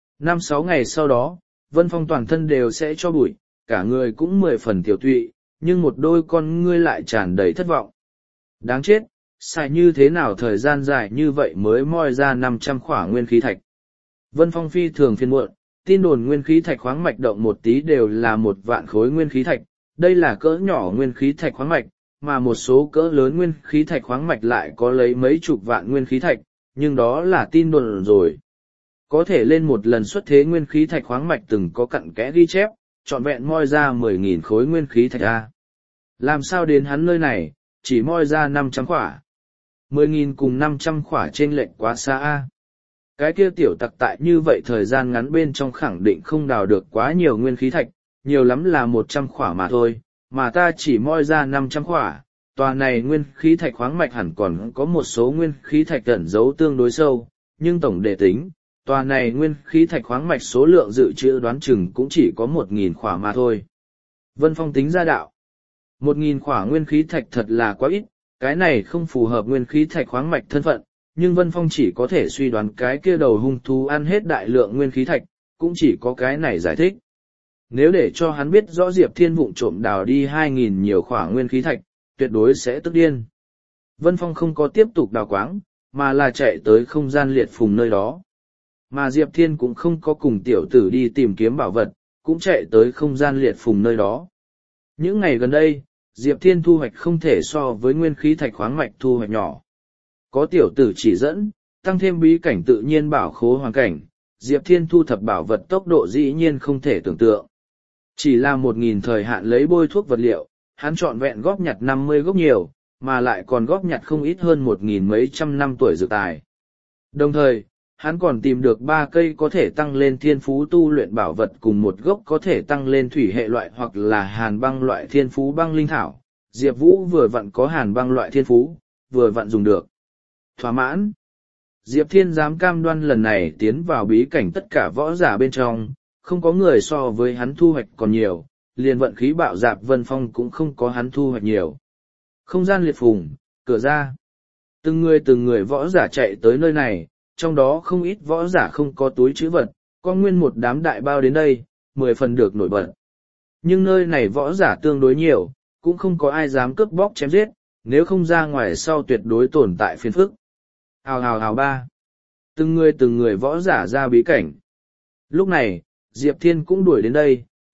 5-6 ngày sau đó, Vân Phong toàn thân đều sẽ cho bụi, cả người cũng 10 phần tiểu tụy, nhưng một đôi con ngươi lại tràn đầy thất vọng. Đáng chết, xài như thế nào thời gian dài như vậy mới moi ra 500 khỏa nguyên khí thạch. Vân Phong phi thường phiền muộn, tin đồn nguyên khí thạch khoáng mạch động một tí đều là 1.000 khối nguyên khí thạch, đây là cỡ nhỏ nguyên khí thạch khoáng mạch, mà một số cỡ lớn nguyên khí thạch khoáng mạch lại có lấy mấy chục vạn nguyên khí thạch, nhưng đó là tin đồn rồi. Có thể lên một lần xuất thế nguyên khí thạch khoáng mạch từng có cặn kẽ ghi chép, trọn vẹn moi ra 10.000 khối nguyên khí thạch A. Làm sao đến hắn nơi này, chỉ moi ra 500 khỏa. 10.000 cùng 500 khỏa trên lệch quá xa A. Cái kia tiểu tặc tại như vậy thời gian ngắn bên trong khẳng định không đào được quá nhiều nguyên khí thạch, nhiều lắm là 100 khỏa mà thôi, mà ta chỉ moi ra 500 khỏa. Tòa này nguyên khí thạch khoáng mạch hẳn còn có một số nguyên khí thạch ẩn giấu tương đối sâu, nhưng tổng để tính, tòa này nguyên khí thạch khoáng mạch số lượng dự trữ đoán chừng cũng chỉ có 1.000 khỏa mà thôi. Vân Phong tính ra đạo. 1.000 khỏa nguyên khí thạch thật là quá ít, cái này không phù hợp nguyên khí thạch khoáng mạch thân phận, nhưng Vân Phong chỉ có thể suy đoán cái kia đầu hung thú ăn hết đại lượng nguyên khí thạch, cũng chỉ có cái này giải thích. Nếu để cho hắn biết rõ Diệp Thiên vụng trộm đào đi 2.000 nhiều khỏa nguyên khí thạch, tuyệt đối sẽ tức điên. Vân Phong không có tiếp tục đào quáng, mà là chạy tới không gian liệt phùng nơi đó. Mà Diệp Thiên cũng không có cùng tiểu tử đi tìm kiếm bảo vật, cũng chạy tới không gian liệt phùng nơi đó. Những ngày gần đây, Diệp Thiên thu hoạch không thể so với nguyên khí thạch khoáng mạch thu hoạch nhỏ. Có tiểu tử chỉ dẫn, tăng thêm bí cảnh tự nhiên bảo khố hoàn cảnh, Diệp Thiên thu thập bảo vật tốc độ dĩ nhiên không thể tưởng tượng. Chỉ là 1.000 thời hạn lấy bôi thuốc vật liệu, hắn trọn vẹn góp nhặt 50 gốc nhiều, mà lại còn góp nhặt không ít hơn 1.000 mấy trăm năm tuổi dược tài. Đồng thời, hắn còn tìm được 3 cây có thể tăng lên thiên phú tu luyện bảo vật cùng một gốc có thể tăng lên thủy hệ loại hoặc là hàn băng loại thiên phú băng linh thảo. Diệp Vũ vừa vặn có hàn băng loại thiên phú, vừa vặn dùng được. Thỏa mãn. Diệp Thiên dám cam đoan lần này tiến vào bí cảnh tất cả võ giả bên trong, không có người so với hắn thu hoạch còn nhiều, liền vận khí bạo dạp Vân Phong cũng không có hắn thu hoạch nhiều. Không gian liệt phùng, cửa ra. Từng người võ giả chạy tới nơi này, trong đó không ít võ giả không có túi trữ vật, có nguyên một đám đại bao đến đây, 10 phần được nổi bật. Nhưng nơi này võ giả tương đối nhiều, cũng không có ai dám cướp bóc chém giết, nếu không ra ngoài sau tuyệt đối tồn tại phiền phức. Hào hào hào ba. Từng người võ giả ra bí cảnh. Lúc này, Diệp Thiên cũng đuổi đến đây,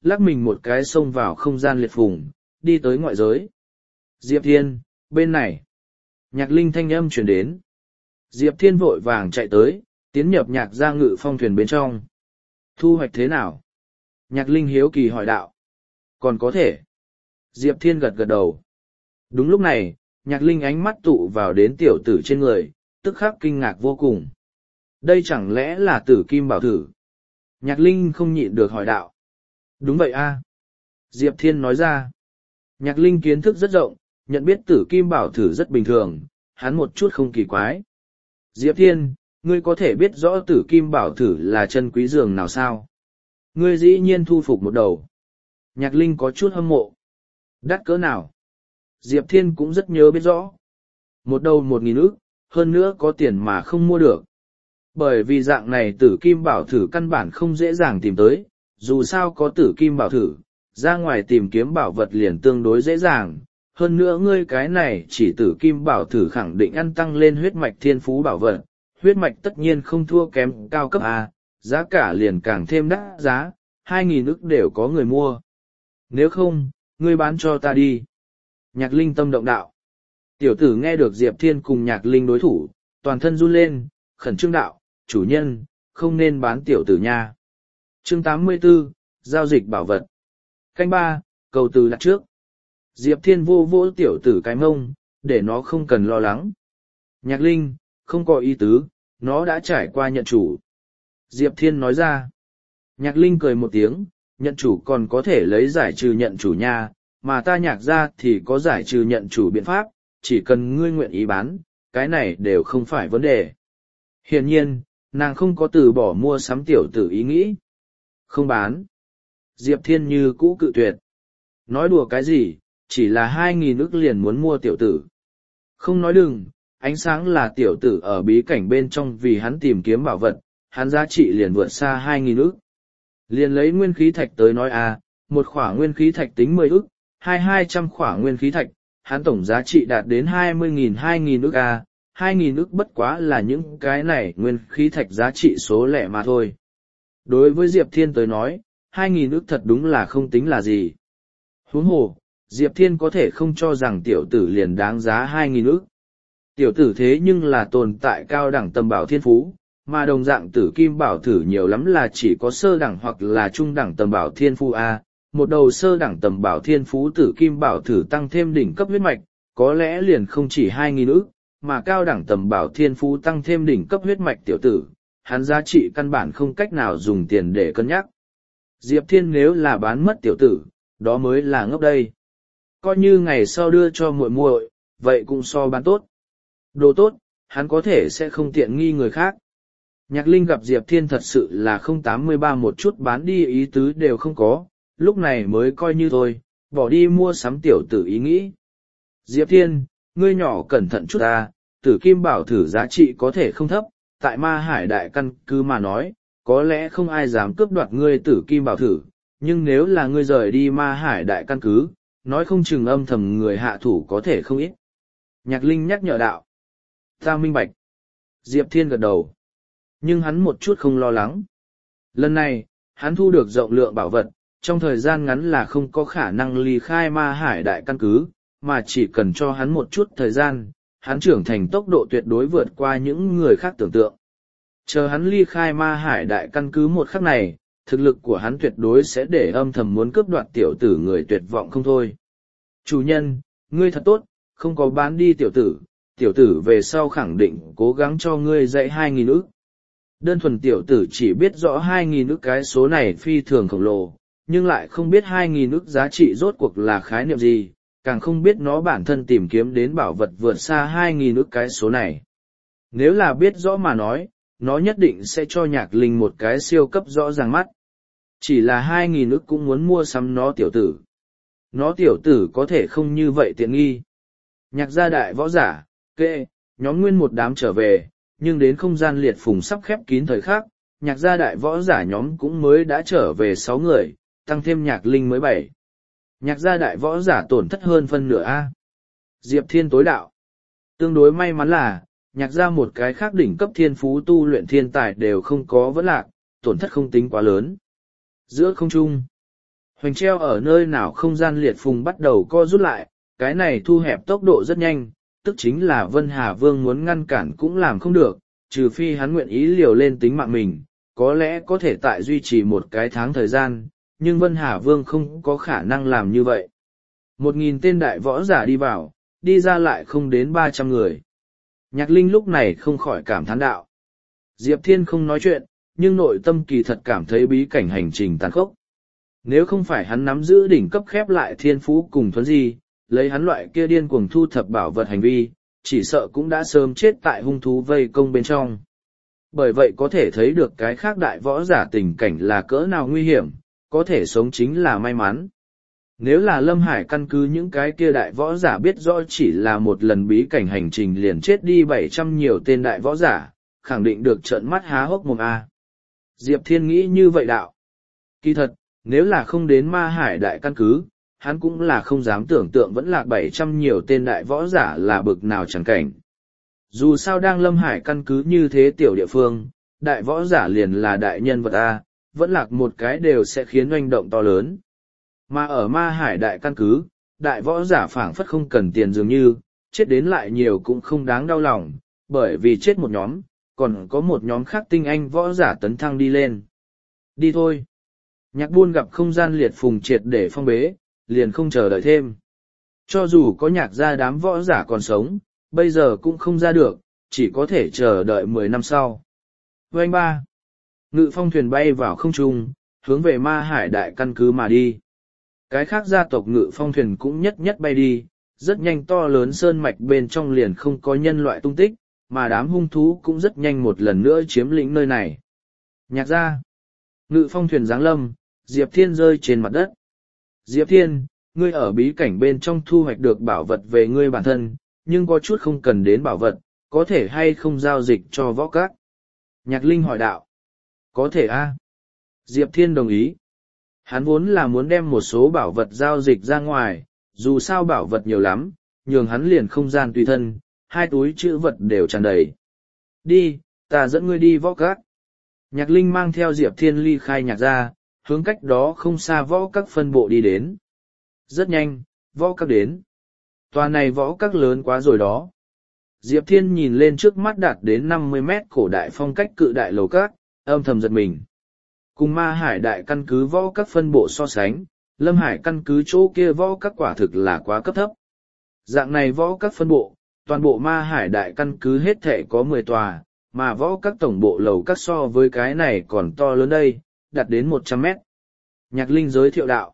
lắc mình một cái xông vào không gian liệt phùng, đi tới ngoại giới. Diệp Thiên, bên này. Nhạc Linh thanh âm truyền đến. Diệp Thiên vội vàng chạy tới, tiến nhập Nhạc gia ngự phong thuyền bên trong. Thu hoạch thế nào? Nhạc Linh hiếu kỳ hỏi đạo. Còn có thể. Diệp Thiên gật gật đầu. Đúng lúc này, Nhạc Linh ánh mắt tụ vào đến tiểu tử trên người, tức khắc kinh ngạc vô cùng. Đây chẳng lẽ là tử kim bảo thử? Nhạc Linh không nhịn được hỏi đạo. Đúng vậy a. Diệp Thiên nói ra. Nhạc Linh kiến thức rất rộng, nhận biết tử kim bảo thử rất bình thường, hắn một chút không kỳ quái. Diệp Thiên, ngươi có thể biết rõ tử kim bảo thử là chân quý giường nào sao? Ngươi dĩ nhiên thu phục một đầu. Nhạc Linh có chút hâm mộ. Đắt cỡ nào? Diệp Thiên cũng rất nhớ biết rõ. Một đầu 1.000 ức, hơn nữa có tiền mà không mua được. Bởi vì dạng này tử kim bảo thử căn bản không dễ dàng tìm tới, dù sao có tử kim bảo thử, ra ngoài tìm kiếm bảo vật liền tương đối dễ dàng. Hơn nữa ngươi cái này chỉ tử kim bảo thử khẳng định ăn tăng lên huyết mạch thiên phú bảo vật, huyết mạch tất nhiên không thua kém cao cấp A, giá cả liền càng thêm đắt giá, 2.000 ức đều có người mua. Nếu không, ngươi bán cho ta đi. Nhạc Linh tâm động đạo. Tiểu tử nghe được Diệp Thiên cùng Nhạc Linh đối thủ, toàn thân run lên, khẩn trương đạo, chủ nhân, không nên bán tiểu tử nha. Chương 84, Giao dịch bảo vật. Canh 3, cầu từ đặt trước. Diệp Thiên vô vỗ tiểu tử cái mông, để nó không cần lo lắng. Nhạc Linh, không có ý tứ, nó đã trải qua nhận chủ. Diệp Thiên nói ra. Nhạc Linh cười một tiếng, nhận chủ còn có thể lấy giải trừ nhận chủ nha, mà ta Nhạc ra thì có giải trừ nhận chủ biện pháp, chỉ cần ngươi nguyện ý bán, cái này đều không phải vấn đề. Hiển nhiên, nàng không có từ bỏ mua sắm tiểu tử ý nghĩ. Không bán. Diệp Thiên như cũ cự tuyệt. Nói đùa cái gì, chỉ là 2.000 ức liền muốn mua tiểu tử. Không nói đừng, ánh sáng là tiểu tử ở bí cảnh bên trong vì hắn tìm kiếm bảo vật, hắn giá trị liền vượt xa 2.000 ức. Liền lấy nguyên khí thạch tới nói một khỏa nguyên khí thạch tính 10 ức, 200 khỏa nguyên khí thạch, hắn tổng giá trị đạt đến 20.000 ức 2.000 ức bất quá là những cái này nguyên khí thạch giá trị số lẻ mà thôi. Đối với Diệp Thiên tới nói, 2.000 ức thật đúng là không tính là gì. Huống hồ, Diệp Thiên có thể không cho rằng tiểu tử liền đáng giá 2.000 ức. Tiểu tử thế nhưng là tồn tại cao đẳng tầm bảo thiên phú, mà đồng dạng tử kim bảo thử nhiều lắm là chỉ có sơ đẳng hoặc là trung đẳng tầm bảo thiên phú một đầu sơ đẳng tầm bảo thiên phú tử kim bảo thử tăng thêm đỉnh cấp huyết mạch, có lẽ liền không chỉ 2.000 ức, mà cao đẳng tầm bảo thiên phú tăng thêm đỉnh cấp huyết mạch tiểu tử, hắn giá trị căn bản không cách nào dùng tiền để cân nhắc. Diệp Thiên nếu là bán mất tiểu tử, đó mới là ngốc đây. Coi như ngày sau đưa cho muội muội, vậy cũng so bán tốt. Đồ tốt, hắn có thể sẽ không tiện nghi người khác. Nhạc Linh gặp Diệp Thiên thật sự là 083 một chút bán đi ý tứ đều không có, lúc này mới coi như thôi, bỏ đi mua sắm tiểu tử ý nghĩ. Diệp Thiên, ngươi nhỏ cẩn thận chút tử kim bảo thử giá trị có thể không thấp, tại Ma Hải đại căn cứ mà nói, có lẽ không ai dám cướp đoạt ngươi tử kim bảo thử, nhưng nếu là ngươi rời đi Ma Hải đại căn cứ, nói không chừng âm thầm người hạ thủ có thể không ít. Nhạc Linh nhắc nhở đạo. Ta minh bạch. Diệp Thiên gật đầu. Nhưng hắn một chút không lo lắng. Lần này, hắn thu được rộng lượng bảo vật, trong thời gian ngắn là không có khả năng ly khai Ma Hải đại căn cứ, mà chỉ cần cho hắn một chút thời gian, hắn trưởng thành tốc độ tuyệt đối vượt qua những người khác tưởng tượng. Chờ hắn ly khai Ma Hải đại căn cứ một khắc này, thực lực của hắn tuyệt đối sẽ để âm thầm muốn cướp đoạt tiểu tử người tuyệt vọng không thôi. Chủ nhân, ngươi thật tốt, không có bán đi tiểu tử về sau khẳng định cố gắng cho ngươi dạy 2.000 ức. Đơn thuần tiểu tử chỉ biết rõ 2.000 ức cái số này phi thường khổng lồ, nhưng lại không biết 2.000 ức giá trị rốt cuộc là khái niệm gì, càng không biết nó bản thân tìm kiếm đến bảo vật vượt xa 2.000 ức cái số này. Nếu là biết rõ mà nói, nó nhất định sẽ cho Nhạc Linh một cái siêu cấp rõ ràng mắt. Chỉ là 2.000 ức cũng muốn mua sắm nó tiểu tử. Nó tiểu tử có thể không như vậy tiện nghi. Nhạc gia đại võ giả, kệ, nhóm nguyên một đám trở về, nhưng đến không gian liệt phùng sắp khép kín thời khắc, Nhạc gia đại võ giả nhóm cũng mới đã trở về 6 người, tăng thêm Nhạc Linh mới 7. Nhạc gia đại võ giả tổn thất hơn phân nửa Diệp Thiên tối đạo. Tương đối may mắn là, Nhạc gia một cái khác đỉnh cấp thiên phú tu luyện thiên tài đều không có vấn lạc, tổn thất không tính quá lớn. Giữa không trung, Hoành treo ở nơi nào không gian liệt phùng bắt đầu co rút lại, cái này thu hẹp tốc độ rất nhanh, tức chính là Vân Hà Vương muốn ngăn cản cũng làm không được, trừ phi hắn nguyện ý liều lên tính mạng mình, có lẽ có thể tại duy trì một cái tháng thời gian, nhưng Vân Hà Vương không có khả năng làm như vậy. 1.000 tên đại võ giả đi vào, đi ra lại không đến 300 người. Nhạc Linh lúc này không khỏi cảm thán đạo. Diệp Thiên không nói chuyện, nhưng nội tâm kỳ thật cảm thấy bí cảnh hành trình tàn khốc. Nếu không phải hắn nắm giữ đỉnh cấp khép lại thiên phú cùng thuấn di, lấy hắn loại kia điên cuồng thu thập bảo vật hành vi, chỉ sợ cũng đã sớm chết tại hung thú vây công bên trong. Bởi vậy có thể thấy được cái khác đại võ giả tình cảnh là cỡ nào nguy hiểm, có thể sống chính là may mắn. Nếu là Lâm Hải căn cứ những cái kia đại võ giả biết rõ chỉ là một lần bí cảnh hành trình liền chết đi 700 nhiều tên đại võ giả, khẳng định được trợn mắt há hốc mồm A. Diệp Thiên nghĩ như vậy đạo. Kỳ thật, nếu là không đến Ma Hải đại căn cứ, hắn cũng là không dám tưởng tượng vẫn là 700 nhiều tên đại võ giả là bực nào chẳng cảnh. Dù sao đang Lâm Hải căn cứ như thế tiểu địa phương, đại võ giả liền là đại nhân vật A, vẫn lạc một cái đều sẽ khiến oanh động to lớn. Mà ở Ma Hải đại căn cứ, đại võ giả phảng phất không cần tiền dường như, chết đến lại nhiều cũng không đáng đau lòng, bởi vì chết một nhóm, còn có một nhóm khác tinh anh võ giả tấn thăng đi lên. Đi thôi. Nhạc Buôn gặp không gian liệt phùng triệt để phong bế, liền không chờ đợi thêm. Cho dù có nhạc gia đám võ giả còn sống, bây giờ cũng không ra được, chỉ có thể chờ đợi 10 năm sau. Vành ba. Ngự phong thuyền bay vào không trung, hướng về Ma Hải đại căn cứ mà đi. Cái khác gia tộc ngự phong thuyền cũng nhất nhất bay đi, rất nhanh to lớn sơn mạch bên trong liền không có nhân loại tung tích, mà đám hung thú cũng rất nhanh một lần nữa chiếm lĩnh nơi này. Nhạc gia. Ngự phong thuyền giáng lâm, Diệp Thiên rơi trên mặt đất. Diệp Thiên, ngươi ở bí cảnh bên trong thu hoạch được bảo vật về ngươi bản thân, nhưng có chút không cần đến bảo vật, có thể hay không giao dịch cho võ các? Nhạc Linh hỏi đạo. Có thể a. Diệp Thiên đồng ý. Hắn vốn là muốn đem một số bảo vật giao dịch ra ngoài, dù sao bảo vật nhiều lắm, nhường hắn liền không gian tùy thân, 2 túi chữ vật đều tràn đầy. Đi, ta dẫn ngươi đi võ các. Nhạc Linh mang theo Diệp Thiên ly khai nhạc ra, hướng cách đó không xa võ các phân bộ đi đến. Rất nhanh, võ các đến. Tòa này võ các lớn quá rồi đó. Diệp Thiên nhìn lên trước mắt đạt đến 50 mét cổ đại phong cách cự đại lầu các, âm thầm giật mình. Cùng Ma Hải đại căn cứ võ các phân bộ so sánh, Lâm Hải căn cứ chỗ kia võ các quả thực là quá cấp thấp. Dạng này võ các phân bộ, toàn bộ Ma Hải đại căn cứ hết thể có 10 tòa, mà võ các tổng bộ lầu các so với cái này còn to lớn đây, đạt đến 100 mét. Nhạc Linh giới thiệu đạo.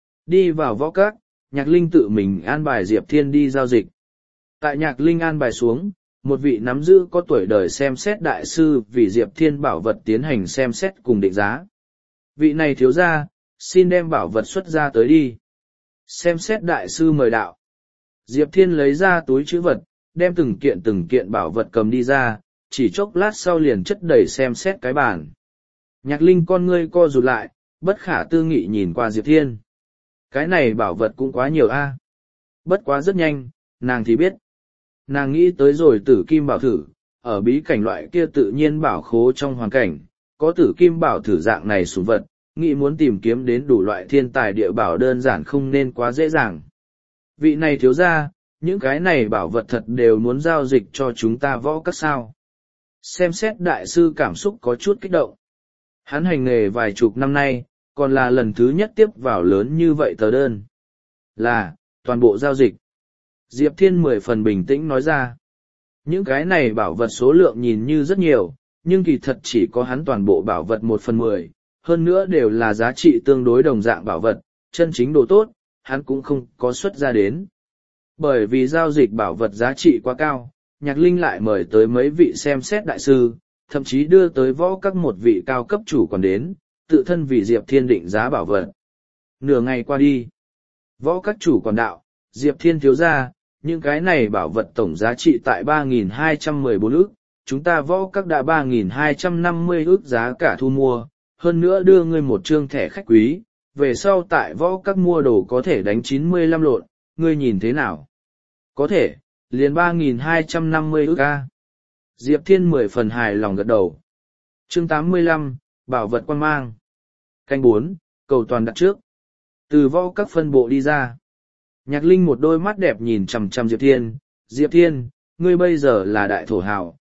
Đi vào võ các, Nhạc Linh tự mình an bài Diệp Thiên đi giao dịch. Tại Nhạc Linh an bài xuống, một vị nắm giữ có tuổi đời xem xét đại sư vì Diệp Thiên bảo vật tiến hành xem xét cùng định giá. Vị này thiếu ra, xin đem bảo vật xuất ra tới đi. Xem xét đại sư mời đạo. Diệp Thiên lấy ra túi chữ vật, đem từng kiện bảo vật cầm đi ra, chỉ chốc lát sau liền chất đầy xem xét cái bàn. Nhạc Linh con ngươi co rụt lại, bất khả tư nghị nhìn qua Diệp Thiên. Cái này bảo vật cũng quá nhiều a. Bất quá rất nhanh, nàng thì biết. Nàng nghĩ tới rồi tử kim bảo thử, ở bí cảnh loại kia tự nhiên bảo khố trong hoàn cảnh, có tử kim bảo thử dạng này sủng vật, nghĩ muốn tìm kiếm đến đủ loại thiên tài địa bảo đơn giản không nên quá dễ dàng. Vị này thiếu ra, những cái này bảo vật thật đều muốn giao dịch cho chúng ta võ các sao. Xem xét đại sư cảm xúc có chút kích động. Hắn hành nghề vài chục năm nay, còn là lần thứ nhất tiếp vào lớn như vậy tờ đơn. Là, toàn bộ giao dịch. Diệp Thiên 10 phần bình tĩnh nói ra. Những cái này bảo vật số lượng nhìn như rất nhiều, nhưng kỳ thật chỉ có hắn toàn bộ bảo vật 1/10, hơn nữa đều là giá trị tương đối đồng dạng bảo vật, chân chính đồ tốt, hắn cũng không có xuất ra đến. Bởi vì giao dịch bảo vật giá trị quá cao, Nhạc Linh lại mời tới mấy vị xem xét đại sư, thậm chí đưa tới võ các một vị cao cấp chủ còn đến, tự thân vì Diệp Thiên định giá bảo vật. Nửa ngày qua đi, võ các chủ còn đạo, Diệp Thiên thiếu ra, những cái này bảo vật tổng giá trị tại 3.214 ức, chúng ta võ các đã 3.250 ức giá cả thu mua, hơn nữa đưa ngươi một trương thẻ khách quý, về sau tại võ các mua đồ có thể đánh 95 lộn, ngươi nhìn thế nào? Có thể, liền 3.250 ức a. Diệp Thiên 10 phần hài lòng gật đầu. Chương 85, Bảo vật quan mang. Canh 4, cầu toàn đặt trước. Từ võ các phân bộ đi ra. Nhạc Linh một đôi mắt đẹp nhìn chằm chằm Diệp Thiên. Diệp Thiên, ngươi bây giờ là đại thổ hào,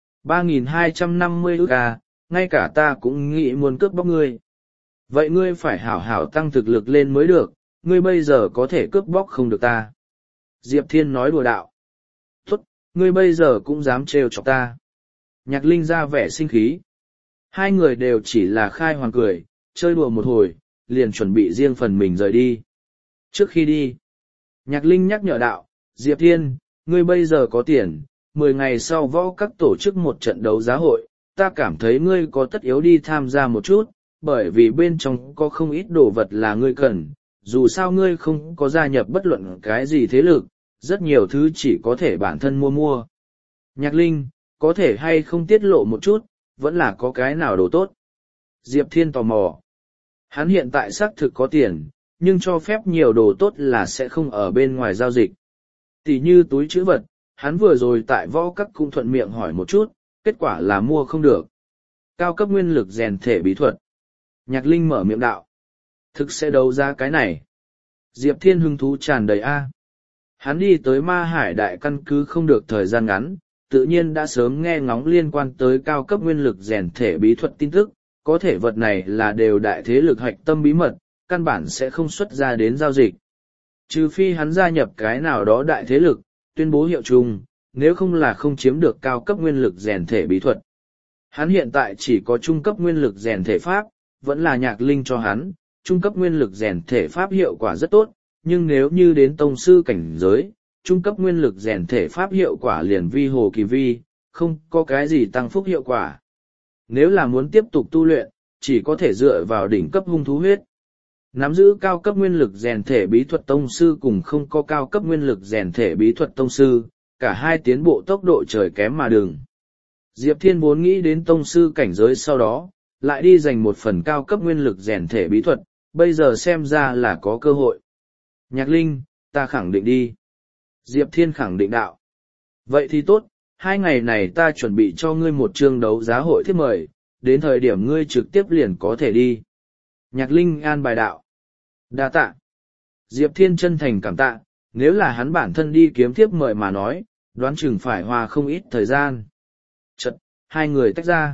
3.250 ức à, ngay cả ta cũng nghĩ muốn cướp bóc ngươi. Vậy ngươi phải hảo hảo tăng thực lực lên mới được, ngươi bây giờ có thể cướp bóc không được ta. Diệp Thiên nói đùa đạo. Tốt, ngươi bây giờ cũng dám trêu chọc ta. Nhạc Linh ra vẻ sinh khí. Hai người đều chỉ là khai hoàng cười, chơi đùa một hồi, liền chuẩn bị riêng phần mình rời đi. Trước khi đi, Nhạc Linh nhắc nhở đạo, Diệp Thiên, ngươi bây giờ có tiền, 10 ngày sau võ các tổ chức một trận đấu giá hội, ta cảm thấy ngươi có tất yếu đi tham gia một chút, bởi vì bên trong có không ít đồ vật là ngươi cần, dù sao ngươi không có gia nhập bất luận cái gì thế lực, rất nhiều thứ chỉ có thể bản thân mua. Nhạc Linh, có thể hay không tiết lộ một chút, vẫn là có cái nào đồ tốt. Diệp Thiên tò mò. Hắn hiện tại xác thực có tiền, nhưng cho phép nhiều đồ tốt là sẽ không ở bên ngoài giao dịch. Tỷ như túi trữ vật, hắn vừa rồi tại võ các cũng thuận miệng hỏi một chút, kết quả là mua không được. Cao cấp nguyên lực rèn thể bí thuật. Nhạc Linh mở miệng đạo. Thực sẽ đấu ra cái này. Diệp Thiên hứng thú tràn đầy A. Hắn đi tới Ma Hải đại căn cứ không được thời gian ngắn, tự nhiên đã sớm nghe ngóng liên quan tới cao cấp nguyên lực rèn thể bí thuật tin tức, có thể vật này là đều đại thế lực hạch tâm bí mật, căn bản sẽ không xuất ra đến giao dịch. Trừ phi hắn gia nhập cái nào đó đại thế lực, tuyên bố hiệu chung, nếu không là không chiếm được cao cấp nguyên lực rèn thể bí thuật. Hắn hiện tại chỉ có trung cấp nguyên lực rèn thể pháp, vẫn là Nhạc Linh cho hắn, trung cấp nguyên lực rèn thể pháp hiệu quả rất tốt, nhưng nếu như đến tông sư cảnh giới, trung cấp nguyên lực rèn thể pháp hiệu quả liền vi hồ kỳ vi, không có cái gì tăng phúc hiệu quả. Nếu là muốn tiếp tục tu luyện, chỉ có thể dựa vào đỉnh cấp hung thú huyết. Nắm giữ cao cấp nguyên lực rèn thể bí thuật tông sư cùng không có cao cấp nguyên lực rèn thể bí thuật tông sư, cả hai tiến bộ tốc độ trời kém mà đường. Diệp Thiên vốn nghĩ đến tông sư cảnh giới sau đó, lại đi giành một phần cao cấp nguyên lực rèn thể bí thuật, bây giờ xem ra là có cơ hội. Nhạc Linh, ta khẳng định đi. Diệp Thiên khẳng định đạo. Vậy thì tốt, 2 ngày này ta chuẩn bị cho ngươi một chương đấu giá hội thiếp mời, đến thời điểm ngươi trực tiếp liền có thể đi. Nhạc Linh an bài đạo. Đa tạ. Diệp Thiên chân thành cảm tạ, nếu là hắn bản thân đi kiếm thiếp mời mà nói, đoán chừng phải hòa không ít thời gian. Chật, hai người tách ra.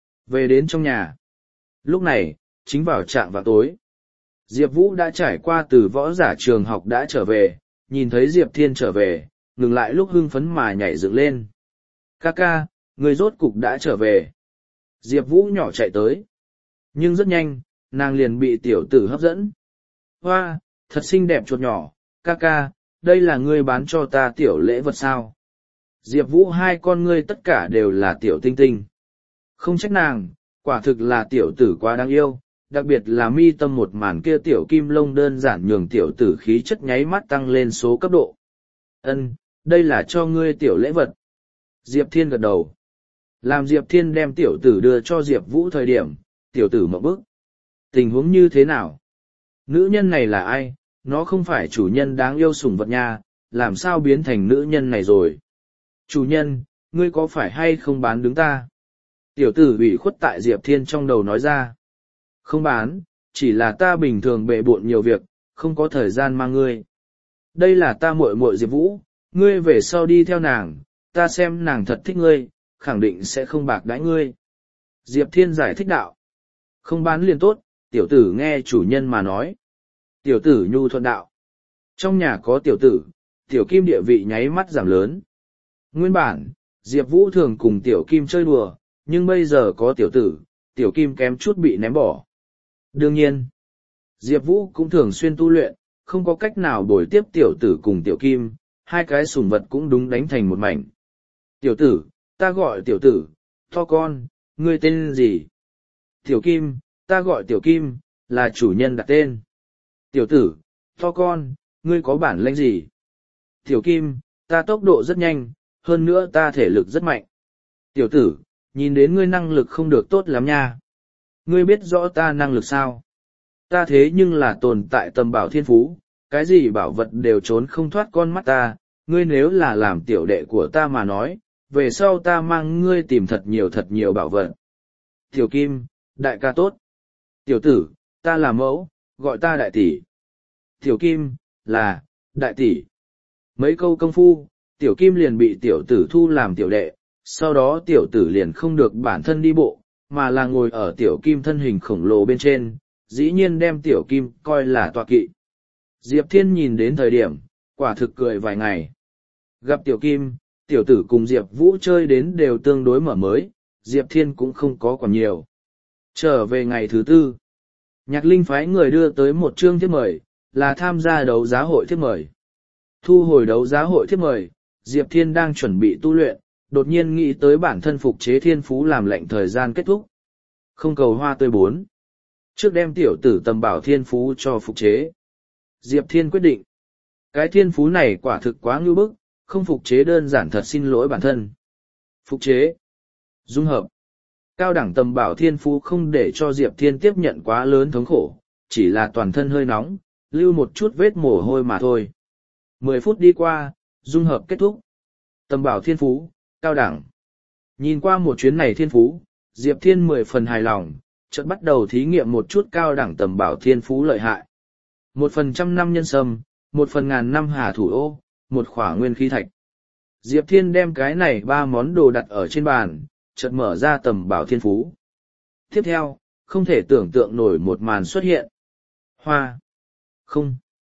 Về đến trong nhà. Lúc này, chính vào trạng vào tối. Diệp Vũ đã trải qua từ võ giả trường học đã trở về, nhìn thấy Diệp Thiên trở về, ngừng lại lúc hưng phấn mà nhảy dựng lên. Ca, người rốt cục đã trở về. Diệp Vũ nhỏ chạy tới. Nhưng rất nhanh, nàng liền bị tiểu tử hấp dẫn. Hoa, thật xinh đẹp chuột nhỏ, ca, đây là ngươi bán cho ta tiểu lễ vật sao? Diệp Vũ hai con ngươi tất cả đều là tiểu tinh tinh. Không trách nàng, quả thực là tiểu tử quá đáng yêu, đặc biệt là mi tâm một màn kia tiểu kim lông đơn giản nhường tiểu tử khí chất nháy mắt tăng lên số cấp độ. Ân, đây là cho ngươi tiểu lễ vật. Diệp Thiên gật đầu. Làm Diệp Thiên đem tiểu tử đưa cho Diệp Vũ thời điểm, tiểu tử mộng bức. Tình huống như thế nào? Nữ nhân này là ai? Nó không phải chủ nhân đáng yêu sủng vật nha, làm sao biến thành nữ nhân này rồi? Chủ nhân, ngươi có phải hay không bán đứng ta? Tiểu tử ủy khuất tại Diệp Thiên trong đầu nói ra. Không bán, chỉ là ta bình thường bệ bộn nhiều việc, không có thời gian mang ngươi. Đây là ta muội muội Diệp Vũ, ngươi về sau đi theo nàng, ta xem nàng thật thích ngươi, khẳng định sẽ không bạc đãi ngươi. Diệp Thiên giải thích đạo. Không bán liền tốt, tiểu tử nghe chủ nhân mà nói. Tiểu tử nhu thuận đạo. Trong nhà có tiểu tử, tiểu kim địa vị nháy mắt giảm lớn. Nguyên bản, Diệp Vũ thường cùng tiểu kim chơi đùa, nhưng bây giờ có tiểu tử, tiểu kim kém chút bị ném bỏ. Đương nhiên, Diệp Vũ cũng thường xuyên tu luyện, không có cách nào bồi tiếp tiểu tử cùng tiểu kim, hai cái sủng vật cũng đúng đánh thành một mảnh. Tiểu tử, ta gọi tiểu tử, to con, ngươi tên gì? Tiểu kim, ta gọi tiểu kim, là chủ nhân đặt tên. Tiểu tử, to con, ngươi có bản lĩnh gì? Tiểu kim, ta tốc độ rất nhanh, hơn nữa ta thể lực rất mạnh. Tiểu tử, nhìn đến ngươi năng lực không được tốt lắm nha. Ngươi biết rõ ta năng lực sao? Ta thế nhưng là tồn tại tầm bảo thiên phú, cái gì bảo vật đều trốn không thoát con mắt ta, ngươi nếu là làm tiểu đệ của ta mà nói, về sau ta mang ngươi tìm thật nhiều bảo vật. Tiểu kim, đại ca tốt. Tiểu tử, ta là mẫu, gọi ta đại tỷ. Tiểu Kim, là, đại tỷ. Mấy câu công phu, Tiểu Kim liền bị tiểu tử thu làm tiểu đệ, sau đó tiểu tử liền không được bản thân đi bộ, mà là ngồi ở Tiểu Kim thân hình khổng lồ bên trên, dĩ nhiên đem Tiểu Kim coi là tọa kỵ. Diệp Thiên nhìn đến thời điểm, quả thực cười vài ngày. Gặp Tiểu Kim, tiểu tử cùng Diệp Vũ chơi đến đều tương đối mở mới, Diệp Thiên cũng không có còn nhiều. Trở về ngày thứ tư, Nhạc Linh phái người đưa tới một chương thiếp mời, là tham gia đấu giá hội thiếp mời. Thu hồi đấu giá hội thiếp mời, Diệp Thiên đang chuẩn bị tu luyện, đột nhiên nghĩ tới bản thân phục chế thiên phú làm lệnh thời gian kết thúc. Không cầu hoa tươi 4. Trước đem tiểu tử tầm bảo thiên phú cho phục chế. Diệp Thiên quyết định. Cái thiên phú này quả thực quá ngưu bức, không phục chế đơn giản thật xin lỗi bản thân. Phục chế. Dung hợp. Cao đẳng tầm bảo thiên phú không để cho Diệp Thiên tiếp nhận quá lớn thống khổ, chỉ là toàn thân hơi nóng, lưu một chút vết mồ hôi mà thôi. 10 phút đi qua, dung hợp kết thúc. Tầm bảo thiên phú, cao đẳng. Nhìn qua một chuyến này thiên phú, Diệp Thiên 10 phần hài lòng, chợt bắt đầu thí nghiệm một chút cao đẳng tầm bảo thiên phú lợi hại. 1% năm nhân sâm, 1/1000 năm hà thủ ô, 1 khỏa nguyên khí thạch. Diệp Thiên đem cái này 3 món đồ đặt ở trên bàn, chợt mở ra tầm bảo thiên phú. Tiếp theo, không thể tưởng tượng nổi một màn xuất hiện. Hoa. Không.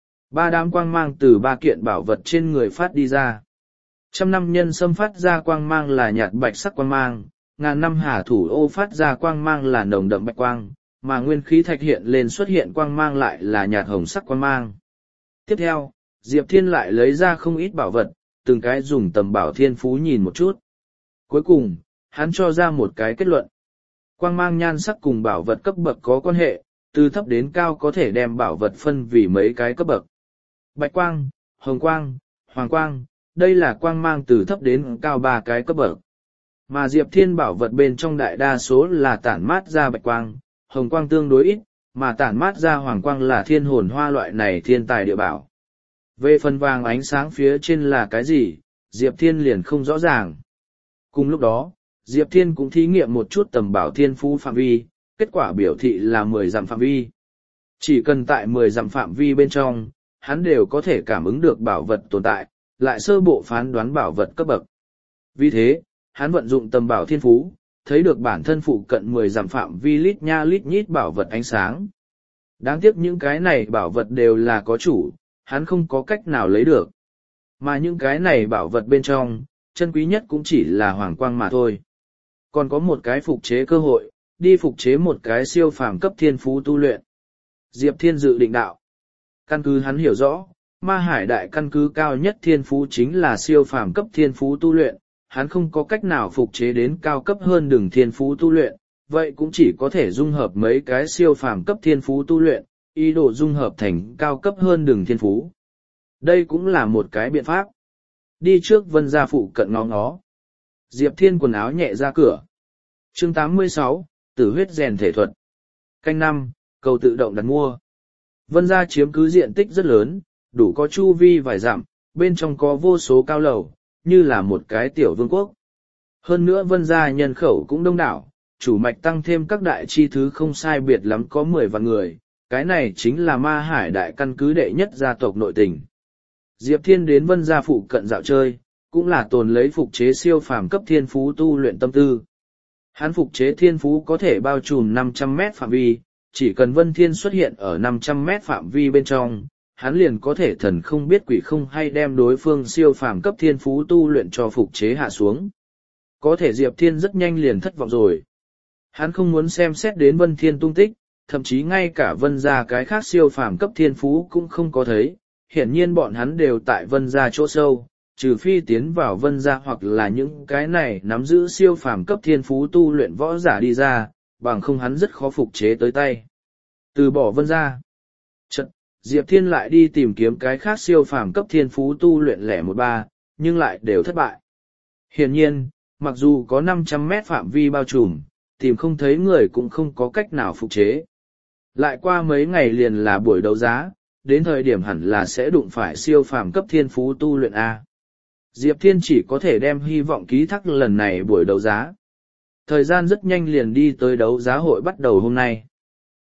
3 đám quang mang từ 3 kiện bảo vật trên người phát đi ra. 100 năm nhân sâm phát ra quang mang là nhạt bạch sắc quang mang, 1000 năm hà thủ ô phát ra quang mang là nồng đậm bạch quang, mà nguyên khí thạch hiện lên xuất hiện quang mang lại là nhạt hồng sắc quang mang. Tiếp theo, Diệp Thiên lại lấy ra không ít bảo vật, từng cái dùng tầm bảo thiên phú nhìn một chút. Cuối cùng, hắn cho ra một cái kết luận. Quang mang nhan sắc cùng bảo vật cấp bậc có quan hệ, từ thấp đến cao có thể đem bảo vật phân vì mấy cái cấp bậc. Bạch quang, hồng quang, hoàng quang, đây là quang mang từ thấp đến cao 3 cái cấp bậc. Mà Diệp Thiên bảo vật bên trong đại đa số là tản mát ra bạch quang, hồng quang tương đối ít, mà tản mát ra hoàng quang là thiên hồn hoa loại này thiên tài địa bảo. Về phần vàng ánh sáng phía trên là cái gì, Diệp Thiên liền không rõ ràng. Cùng lúc đó, Diệp Thiên cũng thí nghiệm một chút tầm bảo thiên phú phạm vi, kết quả biểu thị là 10 dặm phạm vi. Chỉ cần tại 10 dặm phạm vi bên trong, hắn đều có thể cảm ứng được bảo vật tồn tại, lại sơ bộ phán đoán bảo vật cấp bậc. Vì thế, hắn vận dụng tầm bảo thiên phú, thấy được bản thân phụ cận 10 dặm phạm vi lít nha lít nhít bảo vật ánh sáng. Đáng tiếc những cái này bảo vật đều là có chủ, hắn không có cách nào lấy được. Mà những cái này bảo vật bên trong, chân quý nhất cũng chỉ là hoàng quang mà thôi. Còn có một cái phục chế cơ hội, đi phục chế một cái siêu phàm cấp thiên phú tu luyện. Diệp Thiên dự định đạo. Căn cứ hắn hiểu rõ, ma hải đại căn cứ cao nhất thiên phú chính là siêu phàm cấp thiên phú tu luyện, hắn không có cách nào phục chế đến cao cấp hơn đường thiên phú tu luyện, vậy cũng chỉ có thể dung hợp mấy cái siêu phàm cấp thiên phú tu luyện, ý đồ dung hợp thành cao cấp hơn đường thiên phú. Đây cũng là một cái biện pháp. Đi trước Vân gia phụ cận ngó ngó. Diệp Thiên quần áo nhẹ ra cửa. Chương 86, Tử huyết rèn thể thuật. Canh 5, cầu tự động đặt mua. Vân gia chiếm cứ diện tích rất lớn, đủ có chu vi vài dặm, bên trong có vô số cao lầu, như là một cái tiểu vương quốc. Hơn nữa Vân gia nhân khẩu cũng đông đảo, chủ mạch tăng thêm các đại chi thứ không sai biệt lắm có 10 vạn người, cái này chính là ma hải đại căn cứ đệ nhất gia tộc nội tình. Diệp Thiên đến Vân gia phụ cận dạo chơi, cũng là tồn lấy phục chế siêu phàm cấp thiên phú tu luyện tâm tư. Hắn phục chế thiên phú có thể bao trùm 500 mét phạm vi, chỉ cần Vân Thiên xuất hiện ở 500 mét phạm vi bên trong, hắn liền có thể thần không biết quỷ không hay đem đối phương siêu phàm cấp thiên phú tu luyện cho phục chế hạ xuống. Có thể Diệp Thiên rất nhanh liền thất vọng rồi. Hắn không muốn xem xét đến Vân Thiên tung tích, thậm chí ngay cả Vân gia cái khác siêu phàm cấp thiên phú cũng không có thấy, hiển nhiên bọn hắn đều tại Vân gia chỗ sâu, trừ phi tiến vào Vân gia hoặc là những cái này nắm giữ siêu phàm cấp thiên phú tu luyện võ giả đi ra, bằng không hắn rất khó phục chế tới tay. Từ bỏ Vân gia. Chật, Diệp Thiên lại đi tìm kiếm cái khác siêu phàm cấp thiên phú tu luyện lẻ 1-3, nhưng lại đều thất bại. Hiển nhiên, mặc dù có 500 mét phạm vi bao trùm, tìm không thấy người cũng không có cách nào phục chế. Lại qua mấy ngày liền là buổi đấu giá, đến thời điểm hẳn là sẽ đụng phải siêu phàm cấp thiên phú tu luyện A. Diệp Thiên chỉ có thể đem hy vọng ký thác lần này buổi đấu giá. Thời gian rất nhanh liền đi tới đấu giá hội bắt đầu hôm nay.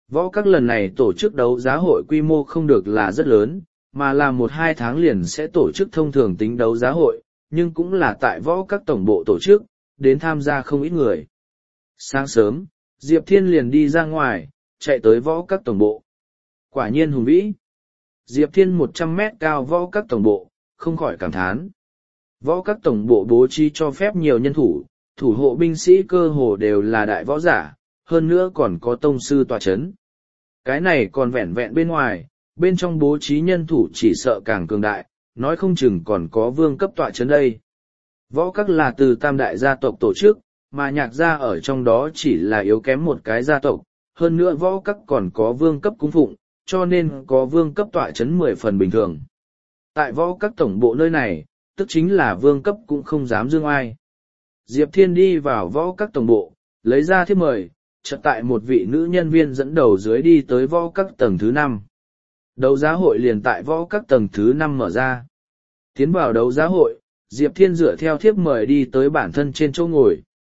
Võ các lần này tổ chức đấu giá hội quy mô không được là rất lớn, mà là 1-2 tháng liền sẽ tổ chức thông thường tính đấu giá hội, nhưng cũng là tại võ các tổng bộ tổ chức, đến tham gia không ít người. Sáng sớm, Diệp Thiên liền đi ra ngoài, chạy tới võ các tổng bộ. Quả nhiên hùng vĩ. Diệp Thiên 100 mét cao võ các tổng bộ, không khỏi cảm thán. Võ các tổng bộ bố trí cho phép nhiều nhân thủ, thủ hộ binh sĩ cơ hồ đều là đại võ giả, hơn nữa còn có tông sư tọa chấn. Cái này còn vẹn vẹn bên ngoài, bên trong bố trí nhân thủ chỉ sợ càng cường đại, nói không chừng còn có vương cấp tọa chấn đây. Võ các là từ tam đại gia tộc tổ chức, mà nhạc gia ở trong đó chỉ là yếu kém một cái gia tộc, hơn nữa võ các còn có vương cấp cung phụng, cho nên có vương cấp tọa chấn 10 phần bình thường. Tại võ các tổng bộ nơi này, tức chính là vương cấp cũng không dám dương oai. Diệp Thiên đi vào võ các tổng bộ, lấy ra thiếp mời, chợt tại một vị nữ nhân viên dẫn đầu dưới đi tới võ các tầng thứ 5. Đấu giá hội liền tại võ các tầng thứ 5 mở ra. Tiến vào đấu giá hội, Diệp Thiên dựa theo thiếp mời đi tới bản thân trên chỗ ngồi.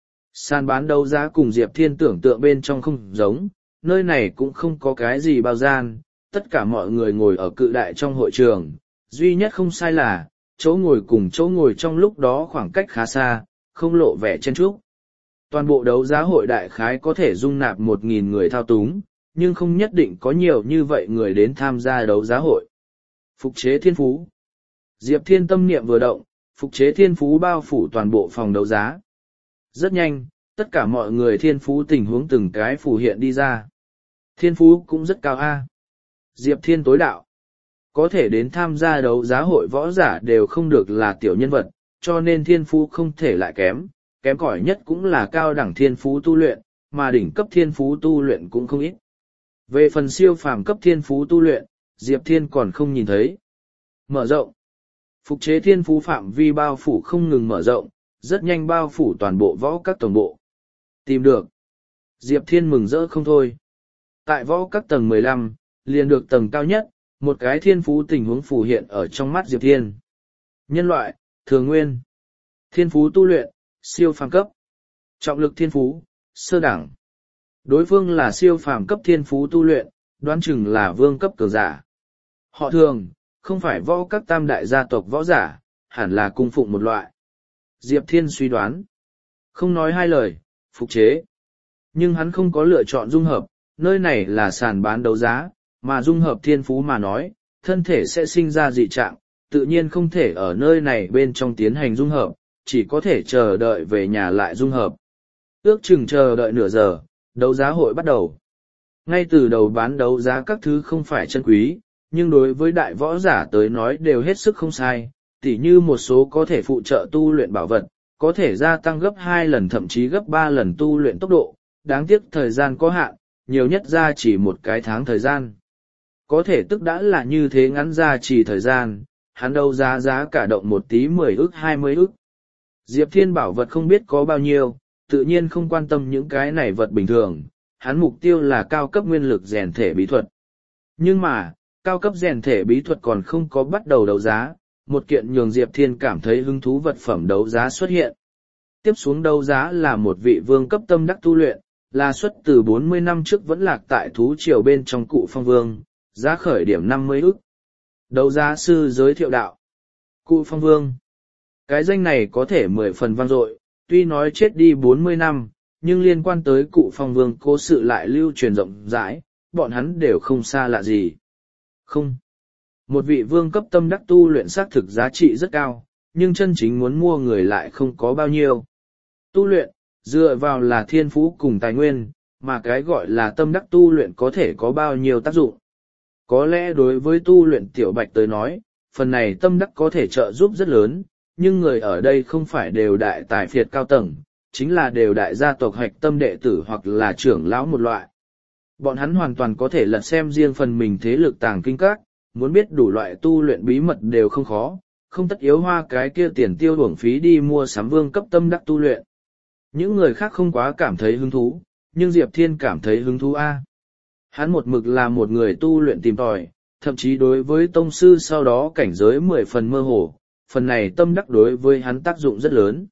Sàn bán đấu giá cùng Diệp Thiên tưởng tượng bên trong không giống, nơi này cũng không có cái gì bao gian, tất cả mọi người ngồi ở cự đại trong hội trường, duy nhất không sai là, chỗ ngồi cùng chỗ ngồi trong lúc đó khoảng cách khá xa, không lộ vẻ chen chúc. Toàn bộ đấu giá hội đại khái có thể dung nạp 1.000 người thao túng, nhưng không nhất định có nhiều như vậy người đến tham gia đấu giá hội. Phục chế thiên phú. Diệp Thiên tâm niệm vừa động, phục chế thiên phú bao phủ toàn bộ phòng đấu giá. Rất nhanh, tất cả mọi người thiên phú tình huống từng cái phù hiện đi ra. Thiên phú cũng rất cao a. Diệp Thiên tối đạo. Có thể đến tham gia đấu giá hội võ giả đều không được là tiểu nhân vật, cho nên thiên phú không thể lại kém, kém cỏi nhất cũng là cao đẳng thiên phú tu luyện, mà đỉnh cấp thiên phú tu luyện cũng không ít. Về phần siêu phàm cấp thiên phú tu luyện, Diệp Thiên còn không nhìn thấy. Mở rộng. Phục chế thiên phú phạm vi bao phủ không ngừng mở rộng, rất nhanh bao phủ toàn bộ võ các tổng bộ. Tìm được. Diệp Thiên mừng rỡ không thôi. Tại võ các tầng 15, liền được tầng cao nhất, một cái thiên phú tình huống phù hiện ở trong mắt Diệp Thiên. Nhân loại, thường nguyên. Thiên phú tu luyện, siêu phàm cấp. Trọng lực thiên phú, sơ đẳng. Đối phương là siêu phàm cấp thiên phú tu luyện, đoán chừng là vương cấp cường giả. Họ thường, không phải võ các tam đại gia tộc võ giả, hẳn là cung phụng một loại. Diệp Thiên suy đoán. Không nói hai lời, phục chế. Nhưng hắn không có lựa chọn dung hợp, nơi này là sàn bán đấu giá, mà dung hợp thiên phú mà nói, thân thể sẽ sinh ra dị trạng, tự nhiên không thể ở nơi này bên trong tiến hành dung hợp, chỉ có thể chờ đợi về nhà lại dung hợp. Ước chừng chờ đợi nửa giờ, đấu giá hội bắt đầu. Ngay từ đầu bán đấu giá các thứ không phải chân quý, nhưng đối với đại võ giả tới nói đều hết sức không sai, tỉ như một số có thể phụ trợ tu luyện bảo vật, có thể gia tăng gấp 2 lần thậm chí gấp 3 lần tu luyện tốc độ, đáng tiếc thời gian có hạn, nhiều nhất ra chỉ một cái tháng thời gian. Có thể tức đã là như thế ngắn ra chỉ thời gian, hắn đấu giá cả động một tí 10 ức 20 ức. Diệp Thiên bảo vật không biết có bao nhiêu, tự nhiên không quan tâm những cái này vật bình thường, hắn mục tiêu là cao cấp nguyên lực rèn thể bí thuật. Nhưng mà, cao cấp rèn thể bí thuật còn không có bắt đầu đấu giá, một kiện nhường Diệp Thiên cảm thấy hứng thú vật phẩm đấu giá xuất hiện. Tiếp xuống đấu giá là một vị vương cấp tâm đắc tu luyện, là xuất từ 40 năm trước vẫn lạc tại thú triều bên trong Cụ Phong Vương, giá khởi điểm 50 ức. Đấu giá sư giới thiệu đạo. Cụ Phong Vương. Cái danh này có thể 10 phần vang dội, tuy nói chết đi 40 năm, nhưng liên quan tới Cụ Phong Vương cố sự lại lưu truyền rộng rãi, bọn hắn đều không xa lạ gì. Không. Một vị vương cấp tâm đắc tu luyện xác thực giá trị rất cao, nhưng chân chính muốn mua người lại không có bao nhiêu. Tu luyện, dựa vào là thiên phú cùng tài nguyên, mà cái gọi là tâm đắc tu luyện có thể có bao nhiêu tác dụng. Có lẽ đối với tu luyện tiểu bạch tới nói, phần này tâm đắc có thể trợ giúp rất lớn, nhưng người ở đây không phải đều đại tài phiệt cao tầng, chính là đều đại gia tộc hạch tâm đệ tử hoặc là trưởng lão một loại. Bọn hắn hoàn toàn có thể lật xem riêng phần mình thế lực tàng kinh các, muốn biết đủ loại tu luyện bí mật đều không khó, không tất yếu hoa cái kia tiền tiêu uổng phí đi mua sắm vương cấp tâm đắc tu luyện. Những người khác không quá cảm thấy hứng thú, nhưng Diệp Thiên cảm thấy hứng thú a. Hắn một mực là một người tu luyện tìm tòi, thậm chí đối với tông sư sau đó cảnh giới 10 phần mơ hồ, phần này tâm đắc đối với hắn tác dụng rất lớn.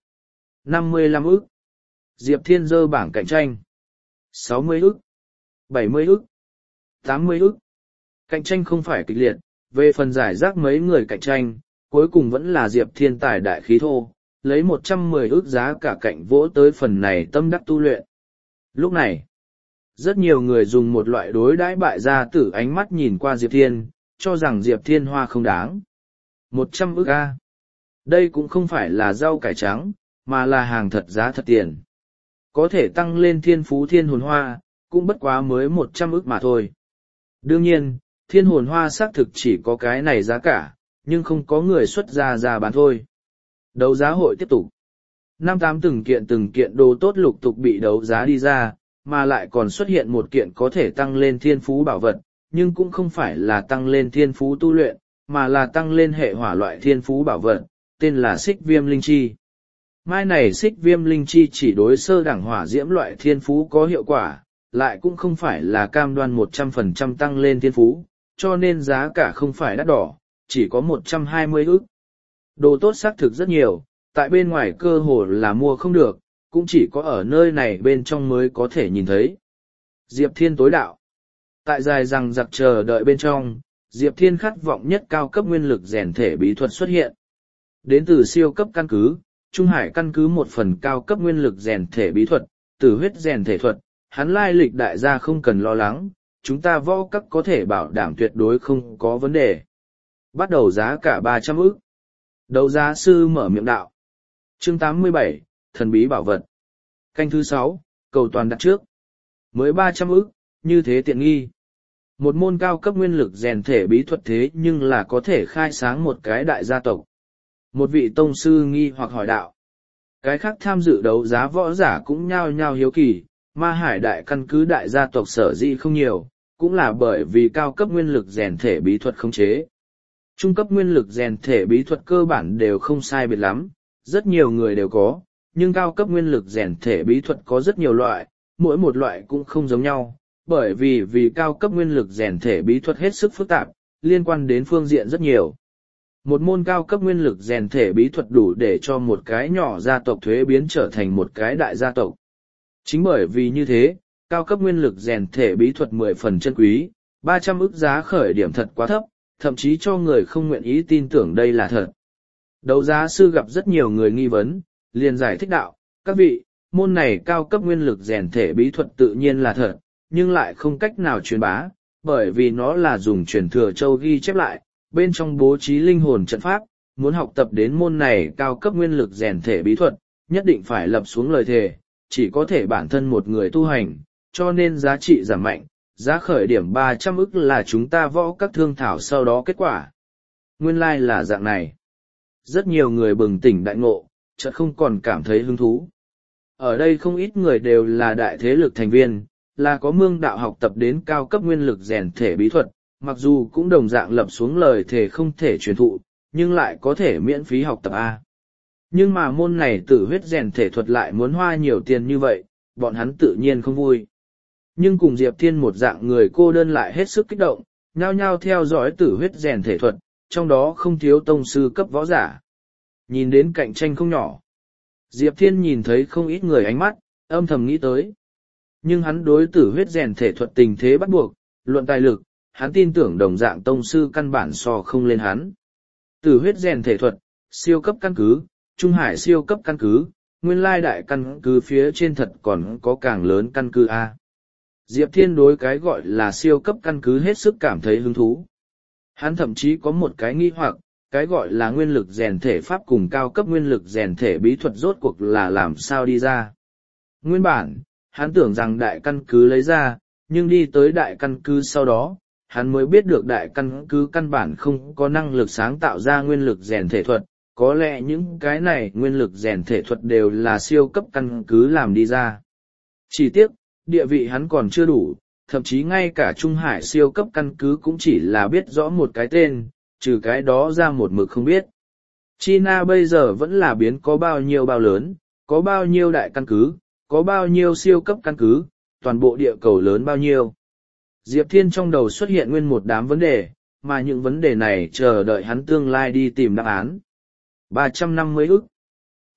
55 ức. Diệp Thiên dơ bảng cạnh tranh. 60 ức. 70 ức. 80 ức. Cạnh tranh không phải kịch liệt, về phần giải rác mấy người cạnh tranh, cuối cùng vẫn là Diệp Thiên tài đại khí thô, lấy 110 ức giá cả cạnh vỗ tới phần này tâm đắc tu luyện. Lúc này, rất nhiều người dùng một loại đối đãi bại gia tử ánh mắt nhìn qua Diệp Thiên, cho rằng Diệp Thiên hoa không đáng. 100 ức a. Đây cũng không phải là rau cải trắng, mà là hàng thật giá thật tiền. Có thể tăng lên thiên phú thiên hồn hoa, cũng bất quá mới 100 ức mà thôi. Đương nhiên, thiên hồn hoa xác thực chỉ có cái này giá cả, nhưng không có người xuất ra bán thôi. Đấu giá hội tiếp tục. 58 từng kiện đồ tốt lục tục bị đấu giá đi ra, mà lại còn xuất hiện một kiện có thể tăng lên thiên phú bảo vật, nhưng cũng không phải là tăng lên thiên phú tu luyện, mà là tăng lên hệ hỏa loại thiên phú bảo vật, tên là xích viêm linh chi. Mai này xích viêm linh chi chỉ đối sơ đẳng hỏa diễm loại thiên phú có hiệu quả, lại cũng không phải là cam đoan 100% tăng lên thiên phú, cho nên giá cả không phải đắt đỏ, chỉ có 120 ức. Đồ tốt xác thực rất nhiều, tại bên ngoài cơ hồ là mua không được, cũng chỉ có ở nơi này bên trong mới có thể nhìn thấy. Diệp Thiên tối đạo. Tại dài rằng giặc chờ đợi bên trong, Diệp Thiên khát vọng nhất cao cấp nguyên lực rèn thể bí thuật xuất hiện. Đến từ siêu cấp căn cứ, Trung Hải căn cứ một phần cao cấp nguyên lực rèn thể bí thuật, tử huyết rèn thể thuật, hắn lai lịch đại gia không cần lo lắng, chúng ta võ các có thể bảo đảm tuyệt đối không có vấn đề. Bắt đầu giá cả 300 ức. Đấu giá sư mở miệng đạo. Chương 87, thần bí bảo vật. Canh thứ 6, cầu toàn đặt trước. Mới 300 ức, như thế tiện nghi. Một môn cao cấp nguyên lực rèn thể bí thuật thế nhưng là có thể khai sáng một cái đại gia tộc. Một vị tông sư nghi hoặc hỏi đạo. Cái khác tham dự đấu giá võ giả cũng nhao nhao hiếu kỳ, Ma Hải đại căn cứ đại gia tộc sở dĩ không nhiều, cũng là bởi vì cao cấp nguyên lực rèn thể bí thuật khống chế. Trung cấp nguyên lực rèn thể bí thuật cơ bản đều không sai biệt lắm, rất nhiều người đều có, nhưng cao cấp nguyên lực rèn thể bí thuật có rất nhiều loại, mỗi một loại cũng không giống nhau, bởi vì cao cấp nguyên lực rèn thể bí thuật hết sức phức tạp, liên quan đến phương diện rất nhiều. Một môn cao cấp nguyên lực rèn thể bí thuật đủ để cho một cái nhỏ gia tộc thuế biến trở thành một cái đại gia tộc. Chính bởi vì như thế, cao cấp nguyên lực rèn thể bí thuật 10 phần chân quý, 300 ức giá khởi điểm thật quá thấp, thậm chí cho người không nguyện ý tin tưởng đây là thật. Đấu giá sư gặp rất nhiều người nghi vấn, liền giải thích đạo, các vị, môn này cao cấp nguyên lực rèn thể bí thuật tự nhiên là thật, nhưng lại không cách nào truyền bá, bởi vì nó là dùng truyền thừa châu ghi chép lại, bên trong bố trí linh hồn trận pháp, muốn học tập đến môn này cao cấp nguyên lực rèn thể bí thuật, nhất định phải lập xuống lời thề, chỉ có thể bản thân một người tu hành, cho nên giá trị giảm mạnh, giá khởi điểm 300 ức là chúng ta võ các thương thảo sau đó kết quả. Nguyên lai là dạng này. Rất nhiều người bừng tỉnh đại ngộ, chợt không còn cảm thấy hứng thú. Ở đây không ít người đều là đại thế lực thành viên, là có mương đạo học tập đến cao cấp nguyên lực rèn thể bí thuật, mặc dù cũng đồng dạng lập xuống lời thề không thể truyền thụ, nhưng lại có thể miễn phí học tập A. Nhưng mà môn này tử huyết rèn thể thuật lại muốn hoa nhiều tiền như vậy, bọn hắn tự nhiên không vui. Nhưng cùng Diệp Thiên một dạng người cô đơn lại hết sức kích động, nhao nhao theo dõi tử huyết rèn thể thuật, trong đó không thiếu tông sư cấp võ giả. Nhìn đến cạnh tranh không nhỏ. Diệp Thiên nhìn thấy không ít người ánh mắt, âm thầm nghĩ tới. Nhưng hắn đối tử huyết rèn thể thuật tình thế bắt buộc, luận tài lực, hắn tin tưởng đồng dạng tông sư căn bản so không lên hắn. Tử huyết rèn thể thuật, siêu cấp căn cứ, Trung Hải siêu cấp căn cứ, nguyên lai đại căn cứ phía trên thật còn có càng lớn căn cứ A. Diệp Thiên đối cái gọi là siêu cấp căn cứ hết sức cảm thấy hứng thú. Hắn thậm chí có một cái nghi hoặc, cái gọi là nguyên lực rèn thể pháp cùng cao cấp nguyên lực rèn thể bí thuật rốt cuộc là làm sao đi ra. Nguyên bản, hắn tưởng rằng đại căn cứ lấy ra, nhưng đi tới đại căn cứ sau đó, hắn mới biết được đại căn cứ căn bản không có năng lực sáng tạo ra nguyên lực rèn thể thuật, có lẽ những cái này nguyên lực rèn thể thuật đều là siêu cấp căn cứ làm đi ra. Chỉ tiếc, địa vị hắn còn chưa đủ, thậm chí ngay cả Trung Hải siêu cấp căn cứ cũng chỉ là biết rõ một cái tên, trừ cái đó ra một mực không biết. China bây giờ vẫn là biến có bao nhiêu bao lớn, có bao nhiêu đại căn cứ, có bao nhiêu siêu cấp căn cứ, toàn bộ địa cầu lớn bao nhiêu. Diệp Thiên trong đầu xuất hiện nguyên một đám vấn đề, mà những vấn đề này chờ đợi hắn tương lai đi tìm đáp án. 350 ức,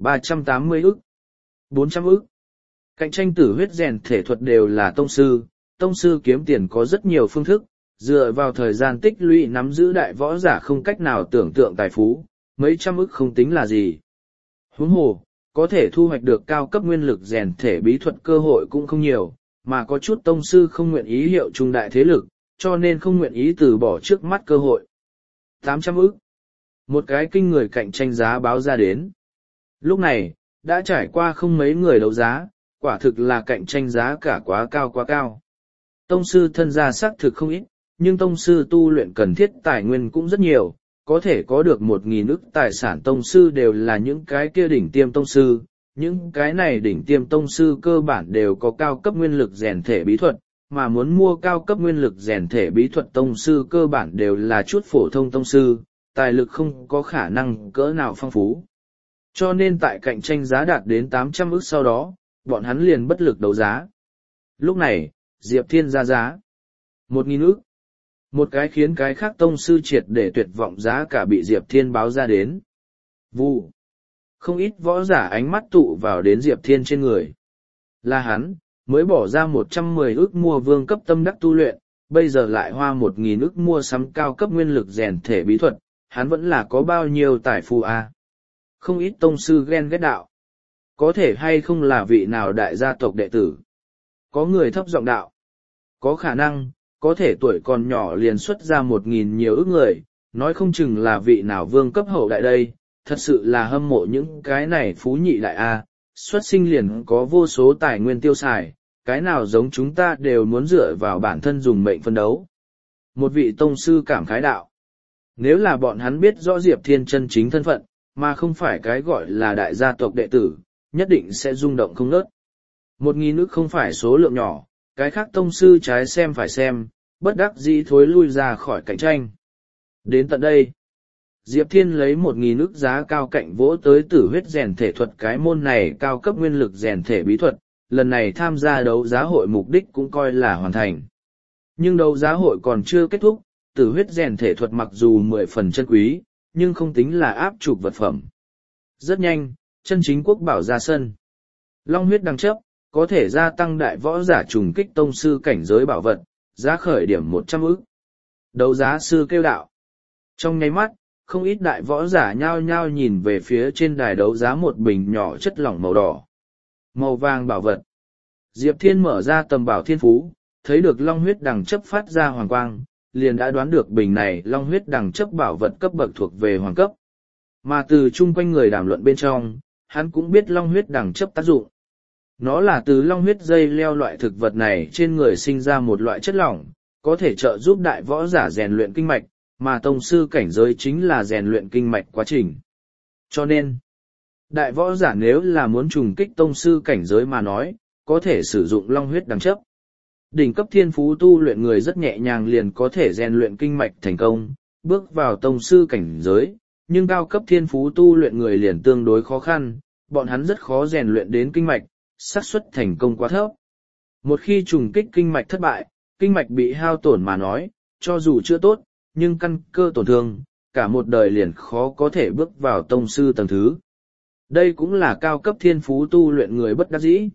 380 ức, 400 ức. Cạnh tranh tử huyết rèn thể thuật đều là tông sư, tông sư kiếm tiền có rất nhiều phương thức, dựa vào thời gian tích lũy nắm giữ đại võ giả không cách nào tưởng tượng tài phú, mấy trăm ức không tính là gì. Huống hồ, có thể thu hoạch được cao cấp nguyên lực rèn thể bí thuật cơ hội cũng không nhiều, mà có chút tông sư không nguyện ý hiệu trung đại thế lực, cho nên không nguyện ý từ bỏ trước mắt cơ hội. 800 ức. Một cái kinh người cạnh tranh giá báo ra đến. Lúc này, đã trải qua không mấy người đấu giá, quả thực là cạnh tranh giá cả quá cao quá cao. Tông sư thân gia xác thực không ít, nhưng tông sư tu luyện cần thiết tài nguyên cũng rất nhiều, có thể có được 1.000 ức tài sản tông sư đều là những cái kia đỉnh tiêm tông sư. Những cái này đỉnh tiêm tông sư cơ bản đều có cao cấp nguyên lực rèn thể bí thuật, mà muốn mua cao cấp nguyên lực rèn thể bí thuật tông sư cơ bản đều là chút phổ thông tông sư, tài lực không có khả năng cỡ nào phong phú. Cho nên tại cạnh tranh giá đạt đến 800 ức sau đó, bọn hắn liền bất lực đấu giá. Lúc này, Diệp Thiên ra giá 1.000 ức. Một cái khiến cái khác tông sư triệt để tuyệt vọng giá cả bị Diệp Thiên báo ra đến. Vụ. Không ít võ giả ánh mắt tụ vào đến Diệp Thiên trên người. Là hắn, mới bỏ ra 110 ức mua vương cấp tâm đắc tu luyện, bây giờ lại hoa 1.000 ức mua sắm cao cấp nguyên lực rèn thể bí thuật, hắn vẫn là có bao nhiêu tài phú à? Không ít tông sư ghen ghét đạo. Có thể hay không là vị nào đại gia tộc đệ tử? Có người thấp giọng đạo. Có khả năng, có thể tuổi còn nhỏ liền xuất ra 1.000 nhiều ức người, nói không chừng là vị nào vương cấp hậu đại đây, thật sự là hâm mộ những cái này phú nhị đại a, xuất sinh liền có vô số tài nguyên tiêu xài, cái nào giống chúng ta đều muốn dựa vào bản thân dùng mệnh phân đấu. Một vị tông sư cảm khái đạo. Nếu là bọn hắn biết rõ Diệp Thiên chân chính thân phận, mà không phải cái gọi là đại gia tộc đệ tử, nhất định sẽ rung động không ngớt. 1.000 ức không phải số lượng nhỏ, cái khác tông sư trái xem phải xem, bất đắc dĩ thối lui ra khỏi cạnh tranh. Đến tận đây, Diệp Thiên lấy 1.000 ức giá cao cạnh vỗ tới tử huyết rèn thể thuật cái môn này cao cấp nguyên lực rèn thể bí thuật, lần này tham gia đấu giá hội mục đích cũng coi là hoàn thành. Nhưng đấu giá hội còn chưa kết thúc, tử huyết rèn thể thuật mặc dù 10 phần chân quý, nhưng không tính là áp trục vật phẩm. Rất nhanh, chân chính quốc bảo ra sân. Long huyết đăng chấp, có thể gia tăng đại võ giả trùng kích tông sư cảnh giới bảo vật, giá khởi điểm 100 ức. Đấu giá sư kêu đạo. Trong nháy mắt, không ít đại võ giả nhao nhao nhìn về phía trên đài đấu giá một bình nhỏ chất lỏng màu đỏ. Màu vàng bảo vật. Diệp Thiên mở ra tầm bảo thiên phú, thấy được long huyết đằng chấp phát ra hoàng quang, liền đã đoán được bình này long huyết đằng chấp bảo vật cấp bậc thuộc về hoàng cấp. Mà từ chung quanh người đàm luận bên trong, hắn cũng biết long huyết đằng chấp tác dụng. Nó là từ long huyết dây leo loại thực vật này trên người sinh ra một loại chất lỏng, có thể trợ giúp đại võ giả rèn luyện kinh mạch, mà tông sư cảnh giới chính là rèn luyện kinh mạch quá trình. Cho nên, đại võ giả nếu là muốn trùng kích tông sư cảnh giới mà nói, có thể sử dụng long huyết đằng chấp. Đỉnh cấp thiên phú tu luyện người rất nhẹ nhàng liền có thể rèn luyện kinh mạch thành công, bước vào tông sư cảnh giới, nhưng cao cấp thiên phú tu luyện người liền tương đối khó khăn, bọn hắn rất khó rèn luyện đến kinh mạch, xác suất thành công quá thấp. Một khi trùng kích kinh mạch thất bại, kinh mạch bị hao tổn mà nói, cho dù chưa tốt, nhưng căn cơ tổn thương, cả một đời liền khó có thể bước vào tông sư tầng thứ. Đây cũng là cao cấp thiên phú tu luyện người bất đắc dĩ.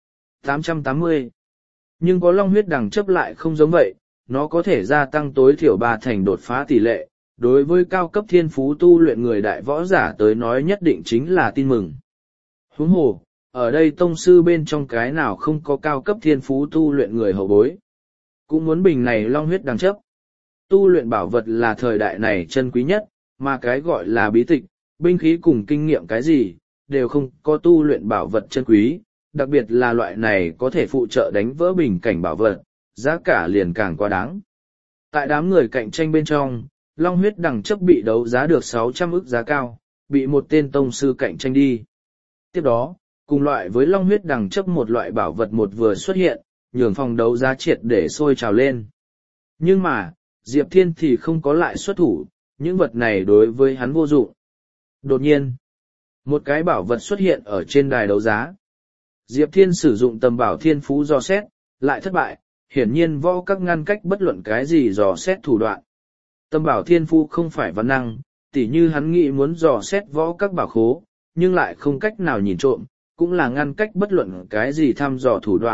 880. Nhưng có long huyết đằng chấp lại không giống vậy, nó có thể gia tăng tối thiểu 3 thành đột phá tỷ lệ, đối với cao cấp thiên phú tu luyện người đại võ giả tới nói nhất định chính là tin mừng. Huống hồ, ở đây tông sư bên trong cái nào không có cao cấp thiên phú tu luyện người hậu bối. Cũng muốn bình này long huyết đằng chấp. Tu luyện bảo vật là thời đại này chân quý nhất, mà cái gọi là bí tịch, binh khí cùng kinh nghiệm cái gì, đều không có tu luyện bảo vật chân quý, đặc biệt là loại này có thể phụ trợ đánh vỡ bình cảnh bảo vật, giá cả liền càng quá đáng. Tại đám người cạnh tranh bên trong, long huyết đằng chấp bị đấu giá được 600 ức giá cao, bị một tên tông sư cạnh tranh đi. Tiếp đó, cùng loại với long huyết đằng chấp một loại bảo vật một vừa xuất hiện, nhường phòng đấu giá triệt để sôi trào lên. Nhưng mà, Diệp Thiên thì không có lại xuất thủ, những vật này đối với hắn vô dụng. Đột nhiên, một cái bảo vật xuất hiện ở trên đài đấu giá. Diệp Thiên sử dụng tầm bảo thiên phú dò xét, lại thất bại, hiển nhiên võ các ngăn cách bất luận cái gì dò xét thủ đoạn. Tầm bảo thiên phú không phải văn năng, tỉ như hắn nghĩ muốn dò xét võ các bảo khố, nhưng lại không cách nào nhìn trộm, cũng là ngăn cách bất luận cái gì thăm dò thủ đoạn,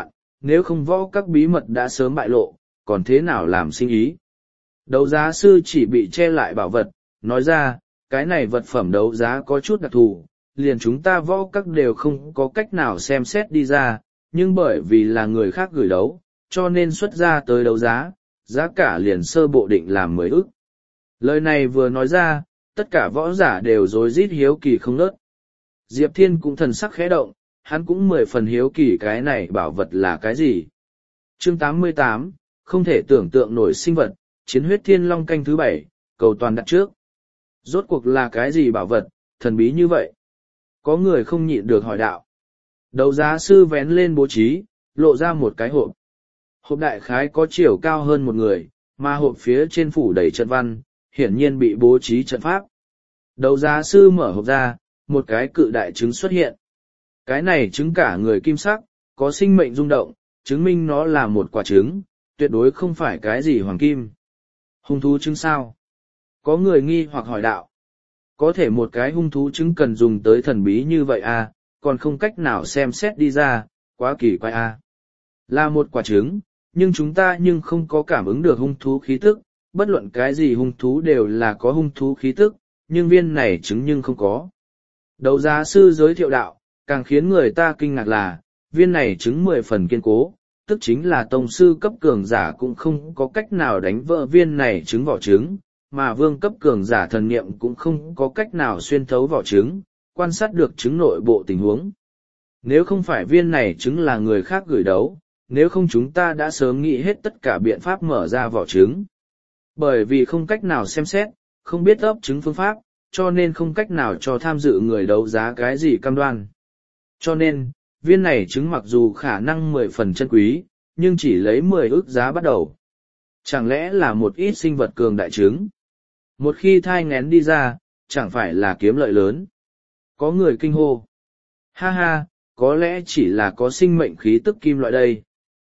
nếu không võ các bí mật đã sớm bại lộ, còn thế nào làm sinh ý. Đấu giá sư chỉ bị che lại bảo vật, nói ra, cái này vật phẩm đấu giá có chút đặc thù, liền chúng ta võ các đều không có cách nào xem xét đi ra, nhưng bởi vì là người khác gửi đấu, cho nên xuất ra tới đấu giá, giá cả liền sơ bộ định làm 10 ức. Lời này vừa nói ra, tất cả võ giả đều rối rít hiếu kỳ không ngớt. Diệp Thiên cũng thần sắc khẽ động, hắn cũng 10 phần hiếu kỳ cái này bảo vật là cái gì. Chương 88, không thể tưởng tượng nổi sinh vật, chiến huyết thiên long canh thứ 7, cầu toàn đặt trước. Rốt cuộc là cái gì bảo vật, thần bí như vậy? Có người không nhịn được hỏi đạo. Đấu giá sư vén lên bố trí, lộ ra một cái hộp. Hộp đại khái có chiều cao hơn một người, mà hộp phía trên phủ đầy trận văn, hiển nhiên bị bố trí trận pháp. Đấu giá sư mở hộp ra, một cái cự đại trứng xuất hiện. Cái này trứng cả người kim sắc, có sinh mệnh rung động, chứng minh nó là một quả trứng, tuyệt đối không phải cái gì hoàng kim. Hung thú trứng sao? Có người nghi hoặc hỏi đạo. Có thể một cái hung thú trứng cần dùng tới thần bí như vậy à, còn không cách nào xem xét đi ra, quá kỳ quái à. Là một quả trứng, nhưng chúng ta nhưng không có cảm ứng được hung thú khí tức, bất luận cái gì hung thú đều là có hung thú khí tức, nhưng viên này trứng nhưng không có. Đấu giá sư giới thiệu đạo, càng khiến người ta kinh ngạc là, viên này trứng 10 phần kiên cố, tức chính là tông sư cấp cường giả cũng không có cách nào đánh vỡ viên này trứng vỏ trứng, mà vương cấp cường giả thần niệm cũng không có cách nào xuyên thấu vỏ trứng, quan sát được trứng nội bộ tình huống. Nếu không phải viên này trứng là người khác gửi đấu, nếu không chúng ta đã sớm nghĩ hết tất cả biện pháp mở ra vỏ trứng. Bởi vì không cách nào xem xét, không biết ấp trứng phương pháp, cho nên không cách nào cho tham dự người đấu giá cái gì cam đoan. Cho nên, viên này trứng mặc dù khả năng 10 phần chân quý, nhưng chỉ lấy 10 ức giá bắt đầu. Chẳng lẽ là một ít sinh vật cường đại trứng? Một khi thai nghén đi ra, chẳng phải là kiếm lợi lớn. Có người kinh hô. Ha ha, có lẽ chỉ là có sinh mệnh khí tức kim loại đây.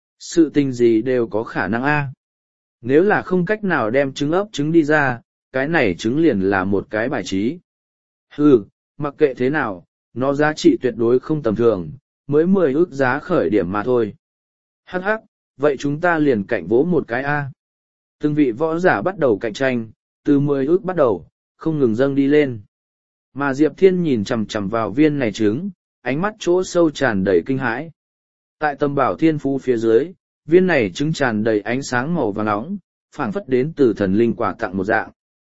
Sự tình gì đều có khả năng a. Nếu là không cách nào đem trứng ấp trứng đi ra, cái này trứng liền là một cái bài trí. Hừ, mặc kệ thế nào, nó giá trị tuyệt đối không tầm thường, mới 10 ức giá khởi điểm mà thôi. Hắc hắc, vậy chúng ta liền cạnh vỗ một cái a. Từng vị võ giả bắt đầu cạnh tranh, từ 10 ức bắt đầu, không ngừng dâng đi lên. Mà Diệp Thiên nhìn chằm chằm vào viên này trứng, ánh mắt chỗ sâu tràn đầy kinh hãi. Tại tầm bảo thiên phú phía dưới, viên này trứng tràn đầy ánh sáng màu vàng nóng, phảng phất đến từ thần linh quả tặng một dạng.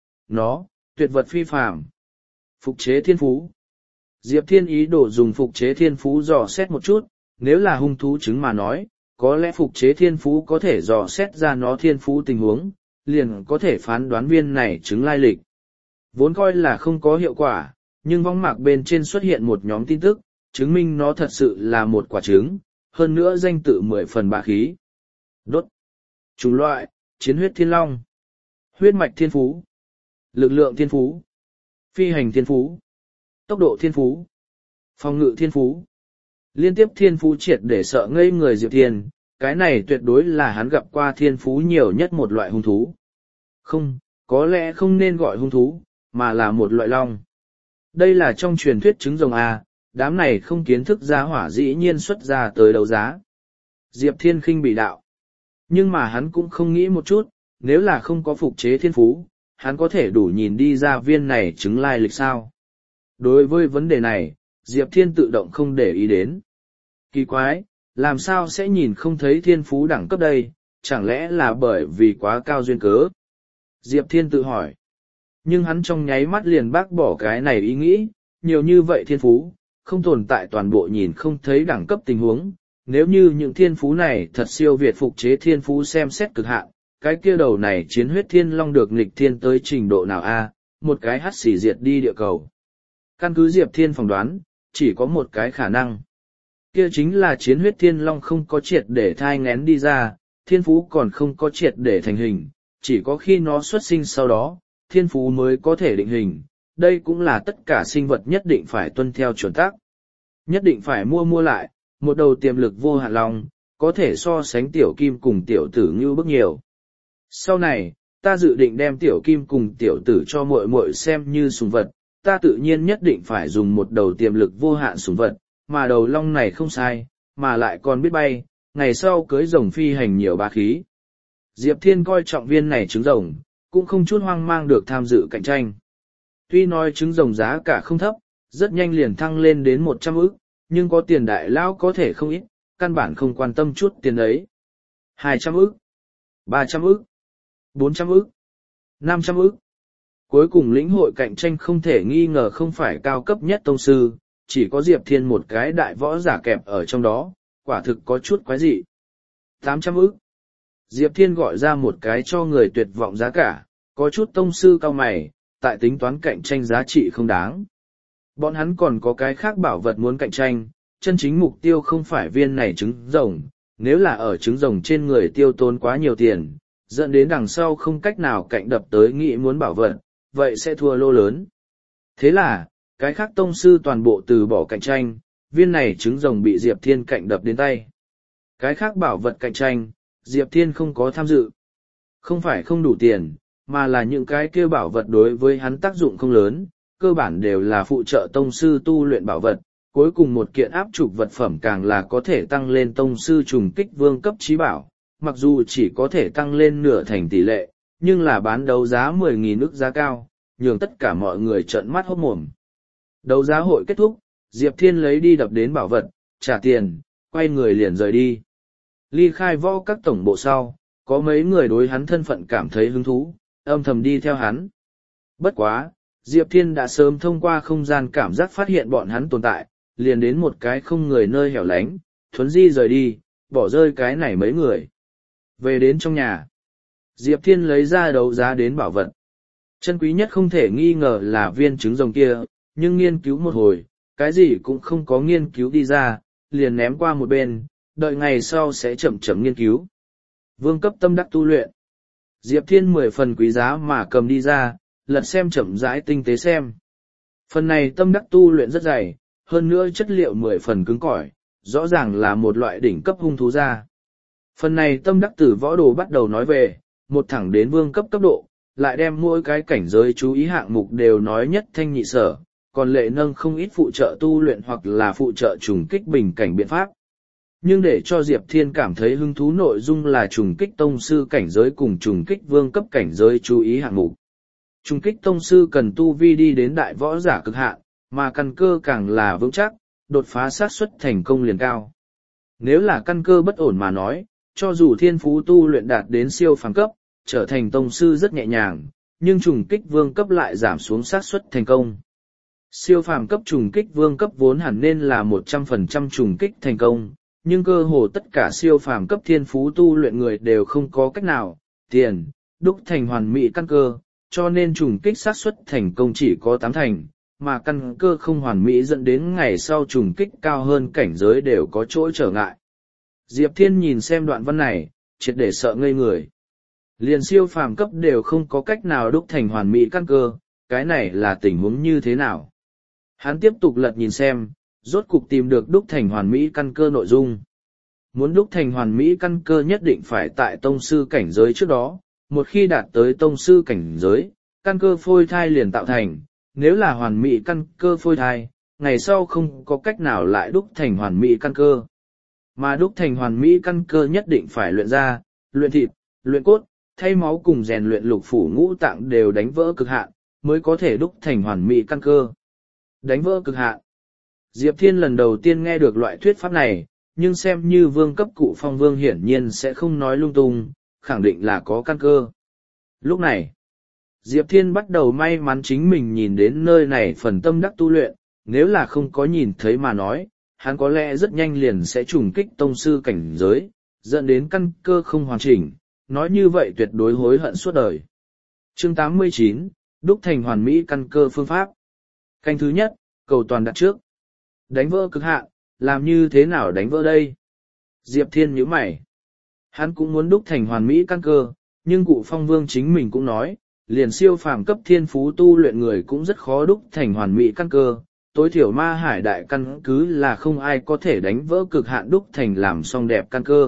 Nó, tuyệt vật phi phàm. Phục chế thiên phú. Diệp Thiên ý đồ dùng phục chế thiên phú dò xét một chút, nếu là hung thú trứng mà nói, có lẽ phục chế thiên phú có thể dò xét ra nó thiên phú tình huống, liền có thể phán đoán viên này trứng lai lịch. Vốn coi là không có hiệu quả, nhưng võng mạc bên trên xuất hiện một nhóm tin tức, chứng minh nó thật sự là một quả trứng, hơn nữa danh tự 10 phần bá khí. Đốt. Chủng loại, chiến huyết thiên long. Huyết mạch thiên phú. Lực lượng thiên phú. Phi hành thiên phú. Tốc độ thiên phú. Phòng ngự thiên phú. Liên tiếp thiên phú triệt để sợ ngây người Diệp Thiên, cái này tuyệt đối là hắn gặp qua thiên phú nhiều nhất một loại hung thú. Không, có lẽ không nên gọi hung thú, mà là một loại long. Đây là trong truyền thuyết trứng rồng A, đám này không kiến thức giá hỏa dĩ nhiên xuất ra tới đấu giá. Diệp Thiên khinh bị đạo. Nhưng mà hắn cũng không nghĩ một chút, nếu là không có phục chế thiên phú, hắn có thể đủ nhìn đi ra viên này trứng lai lịch sao. Đối với vấn đề này, Diệp Thiên tự động không để ý đến. Kỳ quái, làm sao sẽ nhìn không thấy thiên phú đẳng cấp đây, chẳng lẽ là bởi vì quá cao duyên cớ? Diệp Thiên tự hỏi. Nhưng hắn trong nháy mắt liền bác bỏ cái này ý nghĩ, nhiều như vậy thiên phú, không tồn tại toàn bộ nhìn không thấy đẳng cấp tình huống. Nếu như những thiên phú này thật siêu việt phục chế thiên phú xem xét cực hạn, cái kia đầu này chiến huyết thiên long được nghịch thiên tới trình độ nào a, một cái hắt xỉ diệt đi địa cầu. Căn cứ Diệp Thiên phỏng đoán, chỉ có một cái khả năng. Kia chính là chiến huyết thiên long không có triệt để thai ngén đi ra, thiên phú còn không có triệt để thành hình, chỉ có khi nó xuất sinh sau đó, thiên phú mới có thể định hình. Đây cũng là tất cả sinh vật nhất định phải tuân theo chuẩn tắc. Nhất định phải mua lại, một đầu tiềm lực vô hạn long, có thể so sánh tiểu kim cùng tiểu tử như bức nhiều. Sau này, ta dự định đem tiểu kim cùng tiểu tử cho muội muội xem như sủng vật, ta tự nhiên nhất định phải dùng một đầu tiềm lực vô hạn sủng vật, mà đầu long này không sai, mà lại còn biết bay, ngày sau cưới rồng phi hành nhiều bá khí. Diệp Thiên coi trọng viên này trứng rồng, cũng không chút hoang mang được tham dự cạnh tranh. Tuy nói trứng rồng giá cả không thấp, rất nhanh liền thăng lên đến 100 ức, nhưng có tiền đại lão có thể không ít, căn bản không quan tâm chút tiền ấy. 200 ức, 300 ức, 400 ức, 500 ức. Cuối cùng lĩnh hội cạnh tranh không thể nghi ngờ không phải cao cấp nhất tông sư, chỉ có Diệp Thiên một cái đại võ giả kẹp ở trong đó, quả thực có chút quái dị. 800 ức. Diệp Thiên gọi ra một cái cho người tuyệt vọng giá cả, có chút tông sư cao mày, tại tính toán cạnh tranh giá trị không đáng. Bọn hắn còn có cái khác bảo vật muốn cạnh tranh, chân chính mục tiêu không phải viên này trứng rồng, nếu là ở trứng rồng trên người tiêu tốn quá nhiều tiền, dẫn đến đằng sau không cách nào cạnh đập tới nghĩ muốn bảo vật, vậy sẽ thua lô lớn. Thế là, cái khác tông sư toàn bộ từ bỏ cạnh tranh, viên này trứng rồng bị Diệp Thiên cạnh đập đến tay. Cái khác bảo vật cạnh tranh, Diệp Thiên không có tham dự. Không phải không đủ tiền, mà là những cái kia bảo vật đối với hắn tác dụng không lớn, cơ bản đều là phụ trợ tông sư tu luyện bảo vật, cuối cùng một kiện áp trục vật phẩm càng là có thể tăng lên tông sư trùng kích vương cấp trí bảo, mặc dù chỉ có thể tăng lên nửa thành tỷ lệ, nhưng là bán đấu giá 10.000 ức giá cao, nhường tất cả mọi người trợn mắt hốt mồm. Đấu giá hội kết thúc, Diệp Thiên lấy đi đập đến bảo vật, trả tiền, quay người liền rời đi. Ly khai võ các tổng bộ sau, có mấy người đối hắn thân phận cảm thấy hứng thú, âm thầm đi theo hắn. Bất quá, Diệp Thiên đã sớm thông qua không gian cảm giác phát hiện bọn hắn tồn tại, liền đến một cái không người nơi hẻo lánh, thuấn di rời đi, bỏ rơi cái này mấy người. Về đến trong nhà, Diệp Thiên lấy ra đấu giá đến bảo vật. Chân quý nhất không thể nghi ngờ là viên trứng rồng kia, nhưng nghiên cứu một hồi, cái gì cũng không có nghiên cứu đi ra, liền ném qua một bên, đợi ngày sau sẽ chậm chậm nghiên cứu. Vương cấp tâm đắc tu luyện. Diệp Thiên 10 phần quý giá mà cầm đi ra, lật xem chậm rãi tinh tế xem. Phần này tâm đắc tu luyện rất dày, hơn nữa chất liệu 10 phần cứng cỏi, rõ ràng là một loại đỉnh cấp hung thú ra. Phần này tâm đắc từ võ đồ bắt đầu nói về, một thẳng đến vương cấp cấp độ, lại đem mỗi cái cảnh giới chú ý hạng mục đều nói nhất thanh nhị sở, còn lệ nâng không ít phụ trợ tu luyện hoặc là phụ trợ trùng kích bình cảnh biện pháp. Nhưng để cho Diệp Thiên cảm thấy hứng thú nội dung là trùng kích tông sư cảnh giới cùng trùng kích vương cấp cảnh giới chú ý hạng mục. Trùng kích tông sư cần tu vi đi đến đại võ giả cực hạn, mà căn cơ càng là vững chắc, đột phá xác suất thành công liền cao. Nếu là căn cơ bất ổn mà nói, cho dù thiên phú tu luyện đạt đến siêu phàm cấp, trở thành tông sư rất nhẹ nhàng, nhưng trùng kích vương cấp lại giảm xuống xác suất thành công. Siêu phàm cấp trùng kích vương cấp vốn hẳn nên là 100% trùng kích thành công, nhưng cơ hồ tất cả siêu phàm cấp thiên phú tu luyện người đều không có cách nào, tiền, đúc thành hoàn mỹ căn cơ, cho nên trùng kích xác suất thành công chỉ có 8 thành, mà căn cơ không hoàn mỹ dẫn đến ngày sau trùng kích cao hơn cảnh giới đều có chỗ trở ngại. Diệp Thiên nhìn xem đoạn văn này, triệt để sợ ngây người. Liền siêu phàm cấp đều không có cách nào đúc thành hoàn mỹ căn cơ, cái này là tình huống như thế nào? Hắn tiếp tục lật nhìn xem, rốt cục tìm được đúc thành hoàn mỹ căn cơ nội dung. Muốn đúc thành hoàn mỹ căn cơ nhất định phải tại tông sư cảnh giới trước đó, một khi đạt tới tông sư cảnh giới, căn cơ phôi thai liền tạo thành, nếu là hoàn mỹ căn cơ phôi thai, ngày sau không có cách nào lại đúc thành hoàn mỹ căn cơ. Mà đúc thành hoàn mỹ căn cơ nhất định phải luyện da, luyện thịt, luyện cốt, thay máu cùng rèn luyện lục phủ ngũ tạng đều đánh vỡ cực hạn, mới có thể đúc thành hoàn mỹ căn cơ. Đánh vỡ cực hạn. Diệp Thiên lần đầu tiên nghe được loại thuyết pháp này, nhưng xem như vương cấp cụ phong vương hiển nhiên sẽ không nói lung tung, khẳng định là có căn cơ. Lúc này, Diệp Thiên bắt đầu may mắn chính mình nhìn đến nơi này phần tâm đắc tu luyện, nếu là không có nhìn thấy mà nói, hắn có lẽ rất nhanh liền sẽ trùng kích tông sư cảnh giới, dẫn đến căn cơ không hoàn chỉnh, nói như vậy tuyệt đối hối hận suốt đời. Chương 89, đúc thành hoàn mỹ căn cơ phương pháp. Canh thứ nhất, cầu toàn đặt trước. Đánh vỡ cực hạn, làm như thế nào đánh vỡ đây? Diệp Thiên nhíu mày. Hắn cũng muốn đúc thành hoàn mỹ căn cơ, nhưng cụ phong vương chính mình cũng nói, liền siêu phàm cấp thiên phú tu luyện người cũng rất khó đúc thành hoàn mỹ căn cơ. Tối thiểu ma hải đại căn cứ là không ai có thể đánh vỡ cực hạn đúc thành làm xong đẹp căn cơ.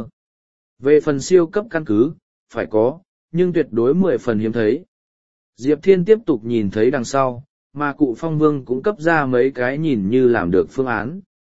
Về phần siêu cấp căn cứ, phải có, nhưng tuyệt đối 10 phần hiếm thấy. Diệp Thiên tiếp tục nhìn thấy đằng sau, mà cụ phong vương cũng cấp ra mấy cái nhìn như làm được phương án.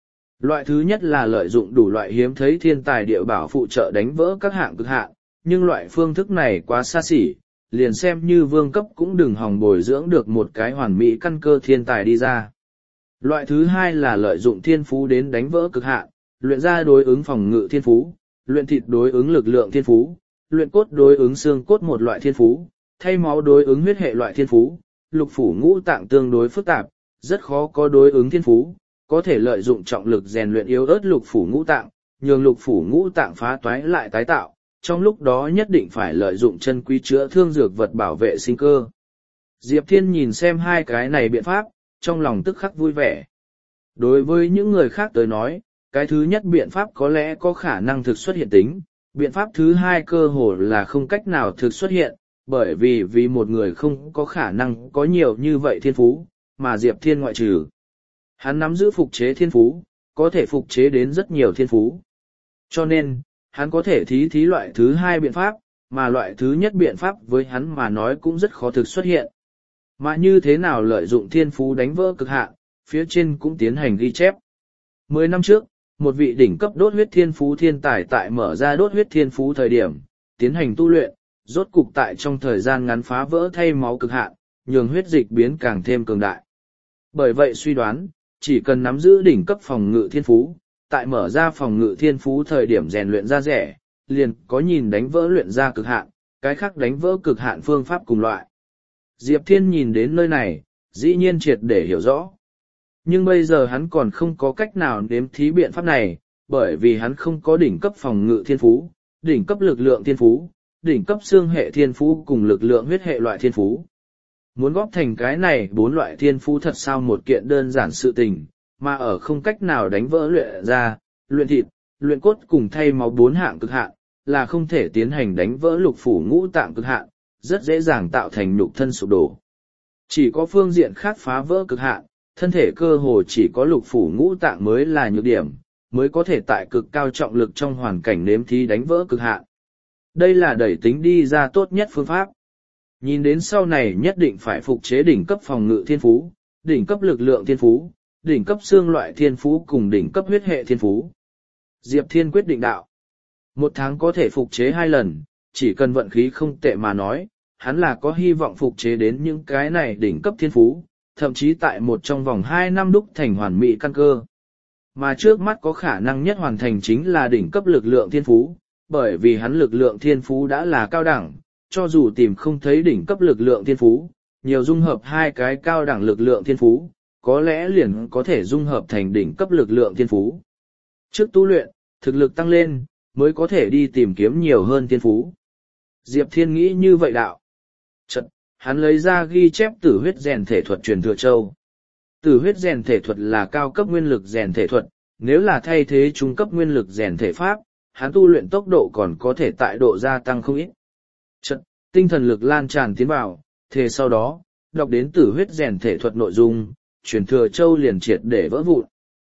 Loại thứ nhất là lợi dụng đủ loại hiếm thấy thiên tài địa bảo phụ trợ đánh vỡ các hạng cực hạn, nhưng loại phương thức này quá xa xỉ, liền xem như vương cấp cũng đừng hòng bồi dưỡng được một cái hoàn mỹ căn cơ thiên tài đi ra. Loại thứ hai là lợi dụng thiên phú đến đánh vỡ cực hạn, luyện ra đối ứng phòng ngự thiên phú, luyện thịt đối ứng lực lượng thiên phú, luyện cốt đối ứng xương cốt một loại thiên phú, thay máu đối ứng huyết hệ loại thiên phú, lục phủ ngũ tạng tương đối phức tạp, rất khó có đối ứng thiên phú, có thể lợi dụng trọng lực rèn luyện yếu ớt lục phủ ngũ tạng, nhường lục phủ ngũ tạng phá toái lại tái tạo, trong lúc đó nhất định phải lợi dụng chân quý chữa thương dược vật bảo vệ sinh cơ. Diệp Thiên nhìn xem hai cái này biện pháp, trong lòng tức khắc vui vẻ. Đối với những người khác tới nói, cái thứ nhất biện pháp có lẽ có khả năng thực xuất hiện tính, biện pháp thứ hai cơ hồ là không cách nào thực xuất hiện, bởi vì một người không có khả năng có nhiều như vậy thiên phú, mà Diệp Thiên ngoại trừ. Hắn nắm giữ phục chế thiên phú, có thể phục chế đến rất nhiều thiên phú. Cho nên, hắn có thể thí loại thứ hai biện pháp, mà loại thứ nhất biện pháp với hắn mà nói cũng rất khó thực xuất hiện. Mà như thế nào lợi dụng thiên phú đánh vỡ cực hạn, phía trên cũng tiến hành ghi chép. 10 năm trước, một vị đỉnh cấp đốt huyết thiên phú thiên tài tại mở ra đốt huyết thiên phú thời điểm, tiến hành tu luyện, rốt cục tại trong thời gian ngắn phá vỡ thay máu cực hạn, nhường huyết dịch biến càng thêm cường đại. Bởi vậy suy đoán, chỉ cần nắm giữ đỉnh cấp phòng ngự thiên phú, tại mở ra phòng ngự thiên phú thời điểm rèn luyện ra rẻ, liền có nhìn đánh vỡ luyện ra cực hạn, cái khác đánh vỡ cực hạn phương pháp cùng loại. Diệp Thiên nhìn đến nơi này, dĩ nhiên triệt để hiểu rõ. Nhưng bây giờ hắn còn không có cách nào nếm thí biện pháp này, bởi vì hắn không có đỉnh cấp phòng ngự thiên phú, đỉnh cấp lực lượng thiên phú, đỉnh cấp xương hệ thiên phú cùng lực lượng huyết hệ loại thiên phú. Muốn góp thành cái này 4 loại thiên phú thật sao một kiện đơn giản sự tình, mà ở không cách nào đánh vỡ luyện ra, luyện thịt, luyện cốt cùng thay máu 4 hạng cực hạn, là không thể tiến hành đánh vỡ lục phủ ngũ tạng cực hạn, rất dễ dàng tạo thành nhục thân sụp đổ. Chỉ có phương diện khác phá vỡ cực hạn, thân thể cơ hồ chỉ có lục phủ ngũ tạng mới là nhược điểm, mới có thể tại cực cao trọng lực trong hoàn cảnh nếm thí đánh vỡ cực hạn. Đây là đẩy tính đi ra tốt nhất phương pháp. Nhìn đến sau này nhất định phải phục chế đỉnh cấp phòng ngự thiên phú, đỉnh cấp lực lượng thiên phú, đỉnh cấp xương loại thiên phú cùng đỉnh cấp huyết hệ thiên phú. Diệp Thiên quyết định đạo. 1 tháng có thể phục chế 2 lần, chỉ cần vận khí không tệ mà nói, hắn là có hy vọng phục chế đến những cái này đỉnh cấp thiên phú, thậm chí tại trong vòng 2 năm đúc thành hoàn mỹ căn cơ. Mà trước mắt có khả năng nhất hoàn thành chính là đỉnh cấp lực lượng thiên phú, bởi vì hắn lực lượng thiên phú đã là cao đẳng, cho dù tìm không thấy đỉnh cấp lực lượng thiên phú, nhiều dung hợp 2 cái cao đẳng lực lượng thiên phú, có lẽ liền có thể dung hợp thành đỉnh cấp lực lượng thiên phú. Trước tu luyện, thực lực tăng lên, mới có thể đi tìm kiếm nhiều hơn thiên phú. Diệp Thiên nghĩ như vậy đạo. Chật, hắn lấy ra ghi chép tử huyết rèn thể thuật truyền thừa châu. Tử huyết rèn thể thuật là cao cấp nguyên lực rèn thể thuật, nếu là thay thế trung cấp nguyên lực rèn thể pháp, hắn tu luyện tốc độ còn có thể tại độ gia tăng không ít. Chật, tinh thần lực lan tràn tiến vào, thế sau đó, đọc đến tử huyết rèn thể thuật nội dung, truyền thừa châu liền triệt để vỡ vụn.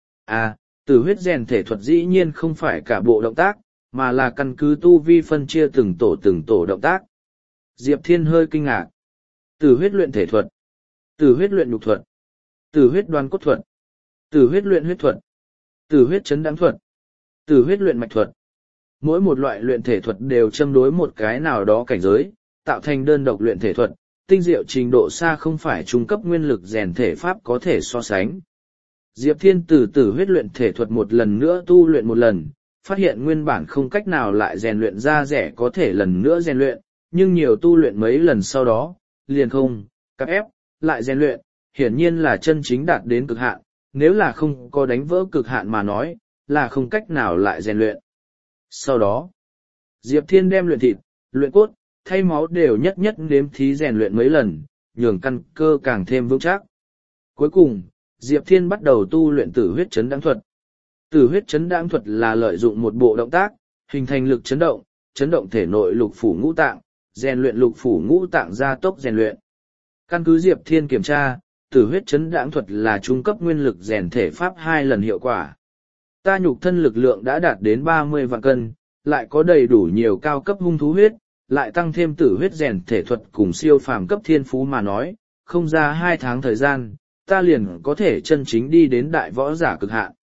Tử huyết rèn thể thuật dĩ nhiên không phải cả bộ động tác, mà là căn cứ tu vi phân chia từng tổ động tác. Diệp Thiên hơi kinh ngạc. Tử huyết luyện thể thuật, tử huyết luyện nhục thuật, tử huyết đoán cốt thuật, tử huyết luyện huyết thuật, tử huyết chấn đáng thuật, tử huyết luyện mạch thuật. Mỗi một loại luyện thể thuật đều châm đối một cái nào đó cảnh giới, tạo thành đơn độc luyện thể thuật, tinh diệu trình độ xa không phải trung cấp nguyên lực rèn thể pháp có thể so sánh. Diệp Thiên từ tử huyết luyện thể thuật một lần nữa tu luyện một lần, phát hiện nguyên bản không cách nào lại rèn luyện ra rẻ có thể lần nữa rèn luyện, nhưng nhiều tu luyện mấy lần sau đó, liền không, cặp ép, lại rèn luyện, hiển nhiên là chân chính đạt đến cực hạn, nếu là không có đánh vỡ cực hạn mà nói, là không cách nào lại rèn luyện. Sau đó, Diệp Thiên đem luyện thịt, luyện cốt, thay máu đều nhất nếm thí rèn luyện mấy lần, nhường căn cơ càng thêm vững chắc. Cuối cùng, Diệp Thiên bắt đầu tu luyện tử huyết chấn đáng thuật. Tử huyết chấn đáng thuật là lợi dụng một bộ động tác, hình thành lực chấn động thể nội lục phủ ngũ tạng, rèn luyện lục phủ ngũ tạng gia tốc rèn luyện. Căn cứ Diệp Thiên kiểm tra, tử huyết chấn đáng thuật là trung cấp nguyên lực rèn thể pháp 2 lần hiệu quả. Ta nhục thân lực lượng đã đạt đến 30 vạn cân, lại có đầy đủ nhiều cao cấp hung thú huyết, lại tăng thêm tử huyết rèn thể thuật cùng siêu phàm cấp thiên phú mà nói, không ra 2 tháng thời gian, ta liền có thể chân chính đi đến đại võ giả cực hạn.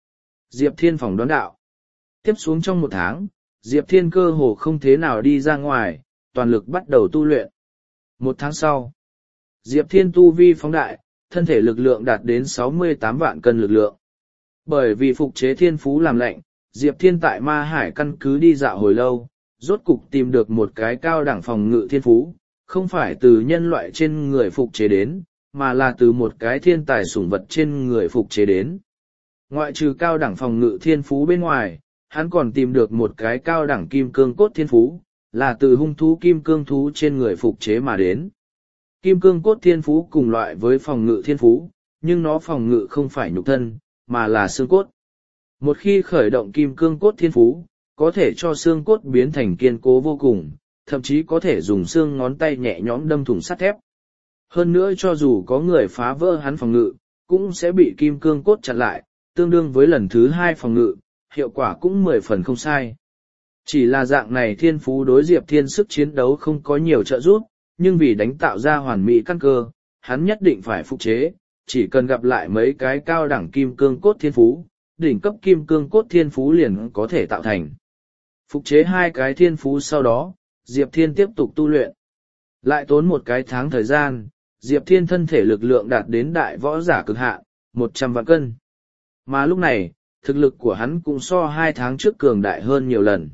Diệp Thiên phỏng đoán đạo. Tiếp xuống trong 1 tháng, Diệp Thiên cơ hồ không thế nào đi ra ngoài, toàn lực bắt đầu tu luyện. 1 tháng sau, Diệp Thiên tu vi phóng đại, thân thể lực lượng đạt đến 68 vạn cân lực lượng. Bởi vì phục chế thiên phú làm lệnh, Diệp Thiên tại Ma Hải căn cứ đi dạo hồi lâu, rốt cục tìm được một cái cao đẳng phòng ngự thiên phú, không phải từ nhân loại trên người phục chế đến, mà là từ một cái thiên tài sủng vật trên người phục chế đến. Ngoại trừ cao đẳng phòng ngự thiên phú bên ngoài, hắn còn tìm được một cái cao đẳng kim cương cốt thiên phú, là từ hung thú kim cương thú trên người phục chế mà đến. Kim cương cốt thiên phú cùng loại với phòng ngự thiên phú, nhưng nó phòng ngự không phải nhục thân, mà là xương cốt. Một khi khởi động kim cương cốt thiên phú, có thể cho xương cốt biến thành kiên cố vô cùng, thậm chí có thể dùng xương ngón tay nhẹ nhõm đâm thủng sắt thép. Hơn nữa cho dù có người phá vỡ hắn phòng ngự, cũng sẽ bị kim cương cốt chặn lại, tương đương với lần thứ 2 phòng ngự, hiệu quả cũng 10 phần không sai. Chỉ là dạng này thiên phú đối Diệp Thiên sức chiến đấu không có nhiều trợ giúp, nhưng vì đánh tạo ra hoàn mỹ căn cơ, hắn nhất định phải phục chế, chỉ cần gặp lại mấy cái cao đẳng kim cương cốt thiên phú, đỉnh cấp kim cương cốt thiên phú liền có thể tạo thành. Phục chế 2 cái thiên phú sau đó, Diệp Thiên tiếp tục tu luyện. Lại tốn 1 cái tháng thời gian, Diệp Thiên thân thể lực lượng đạt đến đại võ giả cực hạn, 100 vạn cân. Mà lúc này, thực lực của hắn cũng so 2 tháng trước cường đại hơn nhiều lần.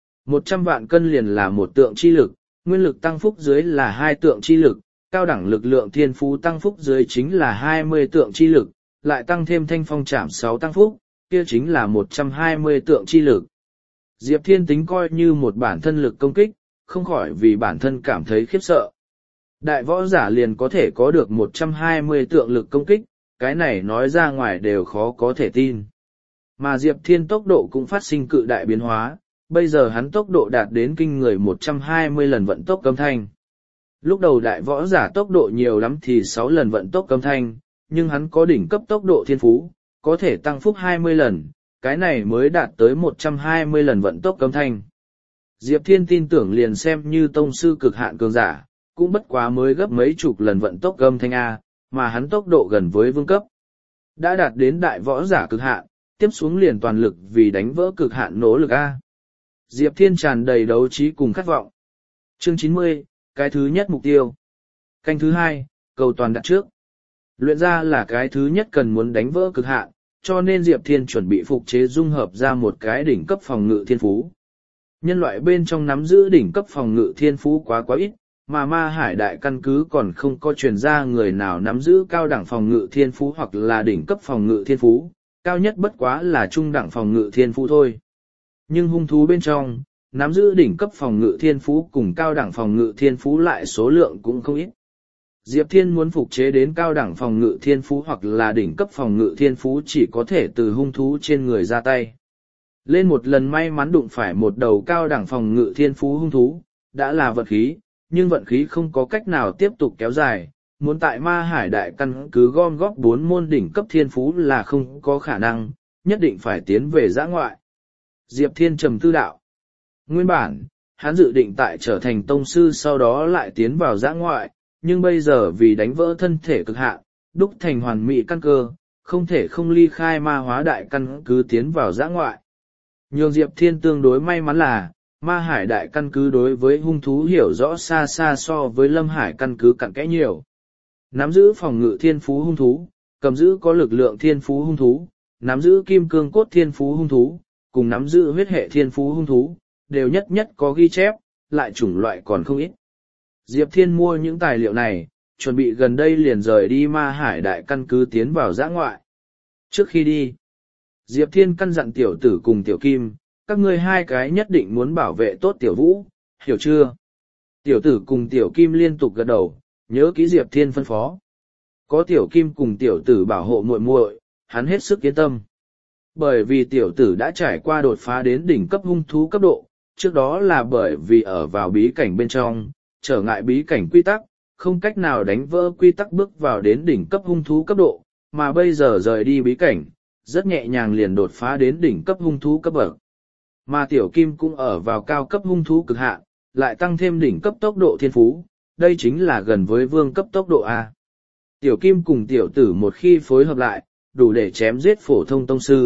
100 vạn cân liền là 1 tượng chi lực, nguyên lực tăng phúc dưới là 2 tượng chi lực, cao đẳng lực lượng thiên phú tăng phúc dưới chính là 20 tượng chi lực, lại tăng thêm thanh phong trảm 6 tăng phúc, kia chính là 120 tượng chi lực. Diệp Thiên tính coi như một bản thân lực công kích, không khỏi vì bản thân cảm thấy khiếp sợ. Đại võ giả liền có thể có được 120 tượng lực công kích, cái này nói ra ngoài đều khó có thể tin. Mà Diệp Thiên tốc độ cũng phát sinh cự đại biến hóa, bây giờ hắn tốc độ đạt đến kinh người 120 lần vận tốc âm thanh. Lúc đầu đại võ giả tốc độ nhiều lắm thì 6 lần vận tốc âm thanh, nhưng hắn có đỉnh cấp tốc độ thiên phú, có thể tăng phúc 20 lần, cái này mới đạt tới 120 lần vận tốc âm thanh. Diệp Thiên tin tưởng liền xem như tông sư cực hạn cường giả, cũng bất quá mới gấp mấy chục lần vận tốc âm thanh A, mà hắn tốc độ gần với vương cấp. Đã đạt đến đại võ giả cực hạn, tiếp xuống liền toàn lực vì đánh vỡ cực hạn nỗ lực A. Diệp Thiên tràn đầy đấu trí cùng khát vọng. Chương 90, cái thứ nhất mục tiêu. Canh thứ 2, cầu toàn đặt trước. Luyện ra là cái thứ nhất cần muốn đánh vỡ cực hạn, cho nên Diệp Thiên chuẩn bị phục chế dung hợp ra một cái đỉnh cấp phòng ngự thiên phú. Nhân loại bên trong nắm giữ đỉnh cấp phòng ngự thiên phú quá ít, mà Ma Hải đại căn cứ còn không có truyền ra người nào nắm giữ cao đẳng phòng ngự thiên phú hoặc là đỉnh cấp phòng ngự thiên phú, cao nhất bất quá là trung đẳng phòng ngự thiên phú thôi. Nhưng hung thú bên trong, nắm giữ đỉnh cấp phòng ngự thiên phú cùng cao đẳng phòng ngự thiên phú lại số lượng cũng không ít. Diệp Thiên muốn phục chế đến cao đẳng phòng ngự thiên phú hoặc là đỉnh cấp phòng ngự thiên phú chỉ có thể từ hung thú trên người ra tay. Lên một lần may mắn đụng phải một đầu cao đẳng phòng ngự thiên phú hung thú, đã là vận khí, nhưng vận khí không có cách nào tiếp tục kéo dài, muốn tại Ma Hải đại căn cứ gom góp 4 môn đỉnh cấp thiên phú là không có khả năng, nhất định phải tiến về dã ngoại. Diệp Thiên trầm tư đạo. Nguyên bản, hắn dự định tại trở thành tông sư sau đó lại tiến vào dã ngoại, nhưng bây giờ vì đánh vỡ thân thể cực hạn, đúc thành hoàn mỹ căn cơ, không thể không ly khai Ma Hóa đại căn cứ tiến vào dã ngoại. Nhường Diệp Thiên tương đối may mắn là, Ma Hải đại căn cứ đối với hung thú hiểu rõ xa xa so với Lâm Hải căn cứ cặn kẽ nhiều. Nắm giữ phòng ngự thiên phú hung thú, cầm giữ có lực lượng thiên phú hung thú, nắm giữ kim cương cốt thiên phú hung thú, cùng nắm giữ huyết hệ thiên phú hung thú, đều nhất nhất có ghi chép, lại chủng loại còn không ít. Diệp Thiên mua những tài liệu này, chuẩn bị gần đây liền rời đi Ma Hải đại căn cứ tiến vào dã ngoại. Trước khi đi, Diệp Thiên căn dặn tiểu tử cùng tiểu kim, các ngươi 2 cái nhất định muốn bảo vệ tốt tiểu vũ, hiểu chưa? Tiểu tử cùng tiểu kim liên tục gật đầu, nhớ kỹ Diệp Thiên phân phó. Có tiểu kim cùng tiểu tử bảo hộ muội muội, hắn hết sức yên tâm. Bởi vì tiểu tử đã trải qua đột phá đến đỉnh cấp hung thú cấp độ, trước đó là bởi vì ở vào bí cảnh bên trong, trở ngại bí cảnh quy tắc, không cách nào đánh vỡ quy tắc bước vào đến đỉnh cấp hung thú cấp độ, mà bây giờ rời đi bí cảnh, rất nhẹ nhàng liền đột phá đến đỉnh cấp hung thú cấp bậc. Mà tiểu kim cũng ở vào cao cấp hung thú cực hạn, lại tăng thêm đỉnh cấp tốc độ thiên phú, đây chính là gần với vương cấp tốc độ A. Tiểu kim cùng tiểu tử một khi phối hợp lại, đủ để chém giết phổ thông tông sư,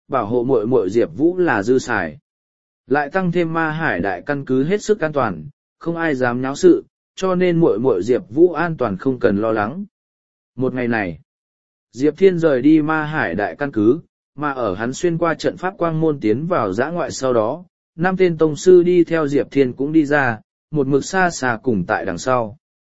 bảo hộ muội muội Diệp Vũ là dư xài. Lại tăng thêm Ma Hải đại căn cứ hết sức an toàn, không ai dám nháo sự, cho nên muội muội Diệp Vũ an toàn không cần lo lắng. Một ngày này, Diệp Thiên rời đi Ma Hải đại căn cứ, mà ở hắn xuyên qua trận pháp quang môn tiến vào dã ngoại sau đó, 5 tên tông sư đi theo Diệp Thiên cũng đi ra, một mực xa xa cùng tại đằng sau.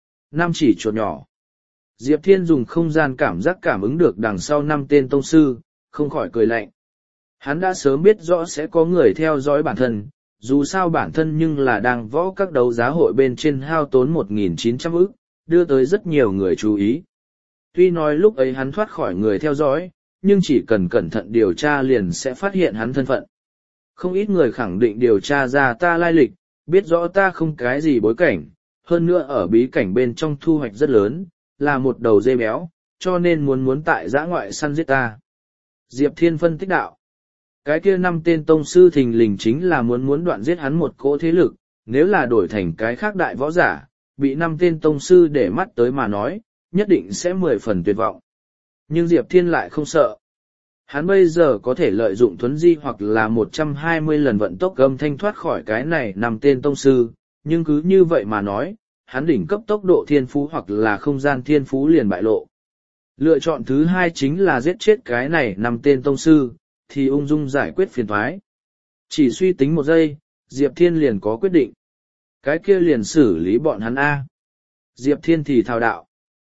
5 chỉ chuột nhỏ. Diệp Thiên dùng không gian cảm giác cảm ứng được đằng sau 5 tên tông sư, không khỏi cười lạnh. Hắn đã sớm biết rõ sẽ có người theo dõi bản thân, dù sao bản thân nhưng là đang võ các đấu giá hội bên trên hao tốn 1.900 ức, đưa tới rất nhiều người chú ý. Tuy nói lúc ấy hắn thoát khỏi người theo dõi, nhưng chỉ cần cẩn thận điều tra liền sẽ phát hiện hắn thân phận. Không ít người khẳng định điều tra ra ta lai lịch, biết rõ ta không cái gì bối cảnh, hơn nữa ở bí cảnh bên trong thu hoạch rất lớn, là một đầu dê béo, cho nên muốn tại giã ngoại săn giết ta. Diệp Thiên phân tích đạo. Cái kia 5 tên tông sư thình lình chính là muốn đoạn giết hắn một cỗ thế lực, nếu là đổi thành cái khác đại võ giả, bị 5 tên tông sư để mắt tới mà nói, nhất định sẽ 10 phần tuyệt vọng. Nhưng Diệp Thiên lại không sợ. Hắn bây giờ có thể lợi dụng thuấn di hoặc là 120 lần vận tốc âm thanh thoát khỏi cái này 5 tên tông sư, nhưng cứ như vậy mà nói, hắn đỉnh cấp tốc độ thiên phú hoặc là không gian thiên phú liền bại lộ. Lựa chọn thứ hai chính là giết chết cái này 5 tên tông sư, thì ung dung giải quyết phiền toái. Chỉ suy tính một giây, Diệp Thiên liền có quyết định. Cái kia liền xử lý bọn hắn A. Diệp Thiên thì thao đạo.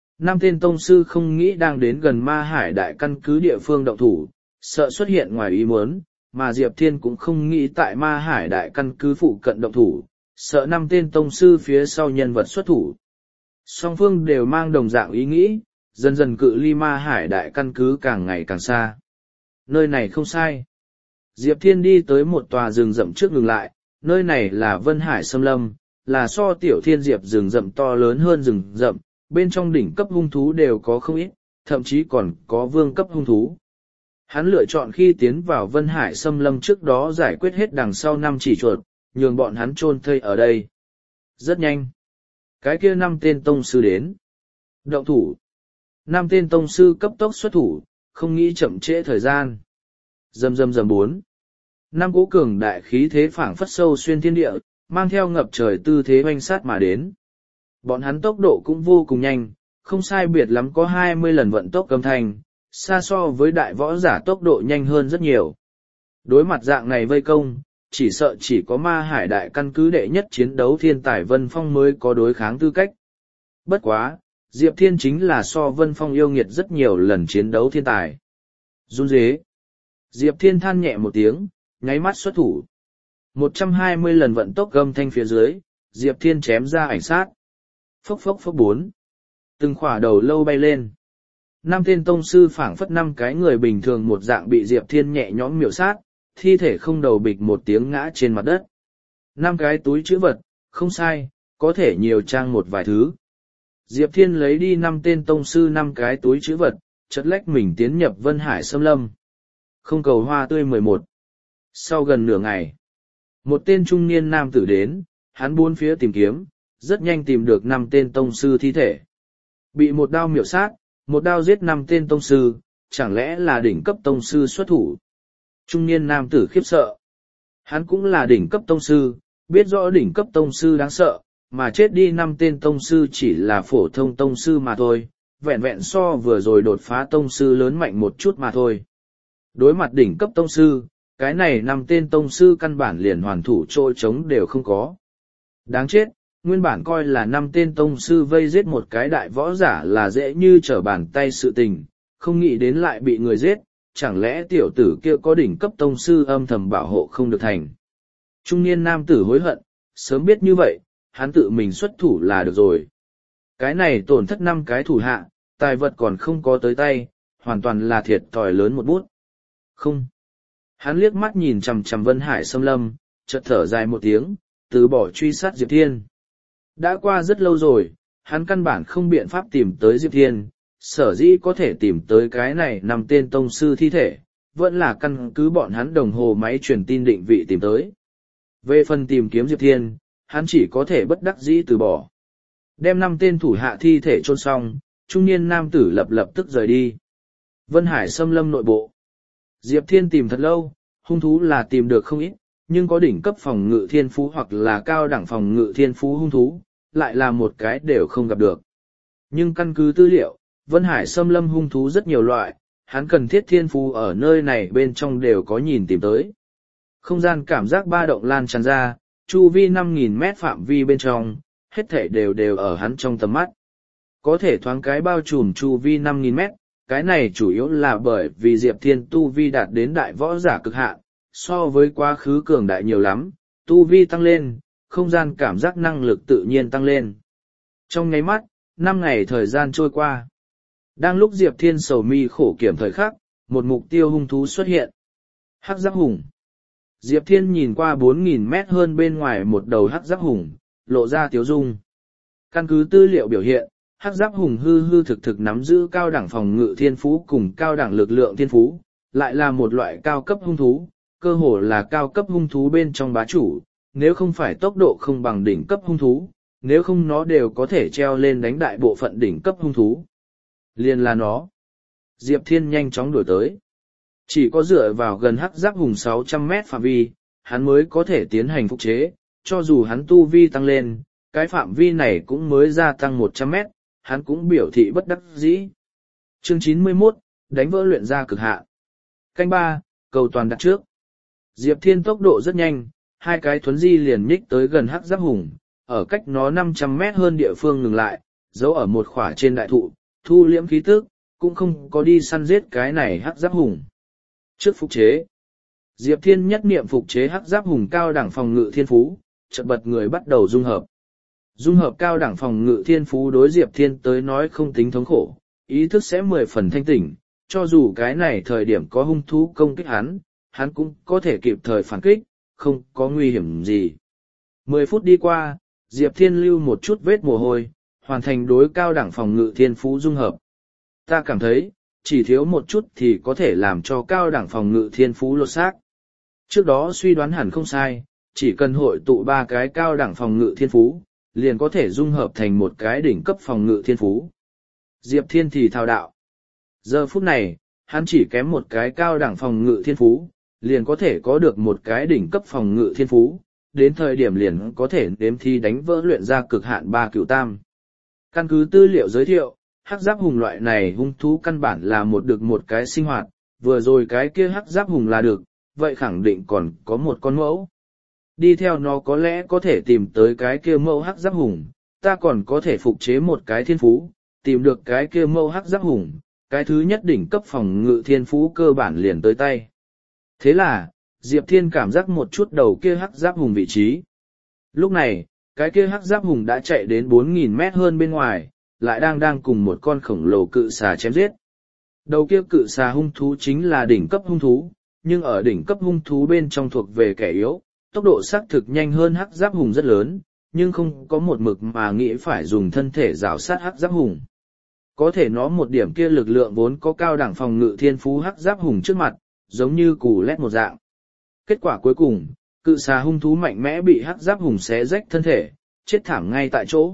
5 tên tông sư không nghĩ đang đến gần Ma Hải đại căn cứ địa phương động thủ, sợ xuất hiện ngoài ý muốn, mà Diệp Thiên cũng không nghĩ tại Ma Hải đại căn cứ phụ cận động thủ, sợ 5 tên tông sư phía sau nhân vật xuất thủ. Song phương đều mang đồng dạng ý nghĩ, dần dần cự ly Ma Hải đại căn cứ càng ngày càng xa. Nơi này không sai. Diệp Thiên đi tới một tòa rừng rậm trước ngừng lại, nơi này là Vân Hải Xâm Lâm, là so tiểu thiên diệp rừng rậm to lớn hơn rừng rậm, bên trong đỉnh cấp hung thú đều có không ít, thậm chí còn có vương cấp hung thú. Hắn lựa chọn khi tiến vào Vân Hải Xâm Lâm trước đó giải quyết hết đằng sau 5 chỉ chuột, nhường bọn hắn chôn thây ở đây. Rất nhanh. Cái kia 5 tên tông sư đến. Động thủ. 5 tên tông sư cấp tốc xuất thủ, không nghĩ chậm trễ thời gian. Rầm rầm rầm 4. 5 cỗ cường đại khí thế phảng phất sâu xuyên thiên địa, mang theo ngập trời tư thế oanh sát mà đến. Bọn hắn tốc độ cũng vô cùng nhanh, không sai biệt lắm có 20 lần vận tốc âm thanh, xa so với đại võ giả tốc độ nhanh hơn rất nhiều. Đối mặt dạng này vây công, chỉ sợ chỉ có Ma Hải đại căn cứ đệ nhất chiến đấu thiên tài Vân Phong mới có đối kháng tư cách. Bất quá, Diệp Thiên chính là so Vân Phong yêu nghiệt rất nhiều lần chiến đấu thiên tài. Run rế. Diệp Thiên than nhẹ một tiếng, nháy mắt xuất thủ. 120 lần vận tốc âm thanh phía dưới, Diệp Thiên chém ra ảnh sát. Phốc phốc phốc 4. Từng khỏa đầu lâu bay lên. 5 tên tông sư phảng phất 5 cái người bình thường một dạng bị Diệp Thiên nhẹ nhõm miểu sát, thi thể không đầu bịch một tiếng ngã trên mặt đất. 5 cái túi trữ vật, không sai, có thể nhiều trang một vài thứ. Diệp Thiên lấy đi 5 tên tông sư 5 cái túi trữ vật, chợt lách mình tiến nhập Vân Hải Xâm Lâm. Không cầu hoa tươi 11. Sau gần nửa ngày, một tên trung niên nam tử đến, hắn bốn phía tìm kiếm, rất nhanh tìm được 5 tên tông sư thi thể. Bị một đao miểu sát, một đao giết 5 tên tông sư, chẳng lẽ là đỉnh cấp tông sư xuất thủ. Trung niên nam tử khiếp sợ. Hắn cũng là đỉnh cấp tông sư, biết rõ đỉnh cấp tông sư đáng sợ, mà chết đi 5 tên tông sư chỉ là phổ thông tông sư mà thôi, vẹn vẹn so vừa rồi đột phá tông sư lớn mạnh một chút mà thôi. Đối mặt đỉnh cấp tông sư, cái này 5 tên tông sư căn bản liền hoàn thủ trôi trống đều không có. Đáng chết, nguyên bản coi là 5 tên tông sư vây giết một cái đại võ giả là dễ như trở bàn tay sự tình, không nghĩ đến lại bị người giết, chẳng lẽ tiểu tử kia có đỉnh cấp tông sư âm thầm bảo hộ không được thành. Trung niên nam tử hối hận, sớm biết như vậy, hắn tự mình xuất thủ là được rồi. Cái này tổn thất 5 cái thủ hạ, tài vật còn không có tới tay, hoàn toàn là thiệt thòi lớn một bút. Không. Hắn liếc mắt nhìn chằm chằm Vân Hải Xâm Lâm, chợt thở dài một tiếng, từ bỏ truy sát Diệp Thiên. Đã qua rất lâu rồi, hắn căn bản không biện pháp tìm tới Diệp Thiên, sở dĩ có thể tìm tới cái này 5 tên tông sư thi thể, vẫn là căn cứ bọn hắn đồng hồ máy truyền tin định vị tìm tới. Về phần tìm kiếm Diệp Thiên, hắn chỉ có thể bất đắc dĩ từ bỏ. Đem 5 tên thủ hạ thi thể chôn xong, trung niên nam tử lập tức rời đi. Vân Hải Xâm Lâm nội bộ. Diệp Thiên tìm thật lâu, hung thú là tìm được không ít, nhưng có đỉnh cấp phòng ngự thiên phú hoặc là cao đẳng phòng ngự thiên phú hung thú, lại là một cái đều không gặp được. Nhưng căn cứ tư liệu, Vân Hải xâm lâm hung thú rất nhiều loại, hắn cần thiết thiên phú ở nơi này bên trong đều có nhìn tìm tới. Không gian cảm giác ba động lan tràn ra, chu vi 5.000 mét phạm vi bên trong, hết thể đều ở hắn trong tầm mắt. Có thể thoáng cái bao trùm chu vi 5.000 mét, cái này chủ yếu là bởi vì Diệp Thiên tu vi đạt đến đại võ giả cực hạn, so với quá khứ cường đại nhiều lắm, tu vi tăng lên, không gian cảm giác năng lực tự nhiên tăng lên. Trong nháy mắt, 5 ngày thời gian trôi qua. Đang lúc Diệp Thiên sầu mi khổ kiểm thời khắc, một mục tiêu hung thú xuất hiện. Hắc giáp hùng. Diệp Thiên nhìn qua 4.000 mét hơn bên ngoài một đầu hắc giáp hùng, lộ ra tiếu dung. Căn cứ tư liệu biểu hiện, hắc giáp hùng hư thực nắm giữ cao đẳng phòng ngự thiên phú cùng cao đẳng lực lượng thiên phú, lại là một loại cao cấp hung thú, cơ hồ là cao cấp hung thú bên trong bá chủ, nếu không phải tốc độ không bằng đỉnh cấp hung thú, nếu không nó đều có thể treo lên đánh đại bộ phận đỉnh cấp hung thú. Liền là nó. Diệp Thiên nhanh chóng đuổi tới. Chỉ có dựa vào gần hắc giáp hùng 600 mét phạm vi, hắn mới có thể tiến hành phục chế, cho dù hắn tu vi tăng lên, cái phạm vi này cũng mới gia tăng 100 mét, hắn cũng biểu thị bất đắc dĩ. Chương 91, đánh vỡ luyện ra cực hạn. Canh 3, cầu toàn đặt trước. Diệp Thiên tốc độ rất nhanh, hai cái thuấn di liền nhích tới gần hắc giáp hùng, ở cách nó 500 mét hơn địa phương ngừng lại, giấu ở một khỏa trên đại thụ, thu liễm khí tức, cũng không có đi săn giết cái này hắc giáp hùng. Trước phục chế, Diệp Thiên nhất niệm phục chế hắc giáp hùng cao đẳng phòng ngự thiên phú, chợt bật người bắt đầu dung hợp. Dung hợp cao đẳng phòng ngự thiên phú đối Diệp Thiên tới nói không tính thống khổ, ý thức sẽ 10 phần thanh tỉnh, cho dù cái này thời điểm có hung thú công kích hắn cũng có thể kịp thời phản kích, không có nguy hiểm gì. 10 phút đi qua, Diệp Thiên lưu một chút vết mồ hôi, hoàn thành đối cao đẳng phòng ngự thiên phú dung hợp. Ta cảm thấy, chỉ thiếu một chút thì có thể làm cho cao đẳng phòng ngự thiên phú lột xác. Trước đó suy đoán hẳn không sai, chỉ cần hội tụ 3 cái cao đẳng phòng ngự thiên phú, liền có thể dung hợp thành một cái đỉnh cấp phòng ngự thiên phú. Diệp Thiên thì thao đạo. Giờ phút này, hắn chỉ kém một cái cao đẳng phòng ngự thiên phú, liền có thể có được một cái đỉnh cấp phòng ngự thiên phú, đến thời điểm liền có thể đếm thi đánh vỡ luyện ra cực hạn 3 cửu tam. Căn cứ tư liệu giới thiệu, hắc giáp hùng loại này hung thú căn bản là một cái sinh hoạt, vừa rồi cái kia hắc giáp hùng là được, vậy khẳng định còn có một con mẫu. Đi theo nó có lẽ có thể tìm tới cái kia mẫu hắc giáp hùng, ta còn có thể phục chế một cái thiên phú, tìm được cái kia mẫu hắc giáp hùng, cái thứ nhất đỉnh cấp phòng ngự thiên phú cơ bản liền tới tay. Thế là, Diệp Thiên cảm giác một chút đầu kia hắc giáp hùng vị trí. Lúc này, cái kia hắc giáp hùng đã chạy đến 4.000 mét hơn bên ngoài, lại đang cùng một con khổng lồ cự xà chém giết. Đầu kia cự xà hung thú chính là đỉnh cấp hung thú, nhưng ở đỉnh cấp hung thú bên trong thuộc về kẻ yếu, tốc độ xác thực nhanh hơn hắc giáp hùng rất lớn, nhưng không có một mực mà nghĩ phải dùng thân thể rào sát hắc giáp hùng. Có thể nó một điểm kia lực lượng vốn có cao đẳng phòng ngự thiên phú hắc giáp hùng trước mặt, giống như củ lét một dạng. Kết quả cuối cùng, cự xà hung thú mạnh mẽ bị hắc giáp hùng xé rách thân thể, chết thảm ngay tại chỗ.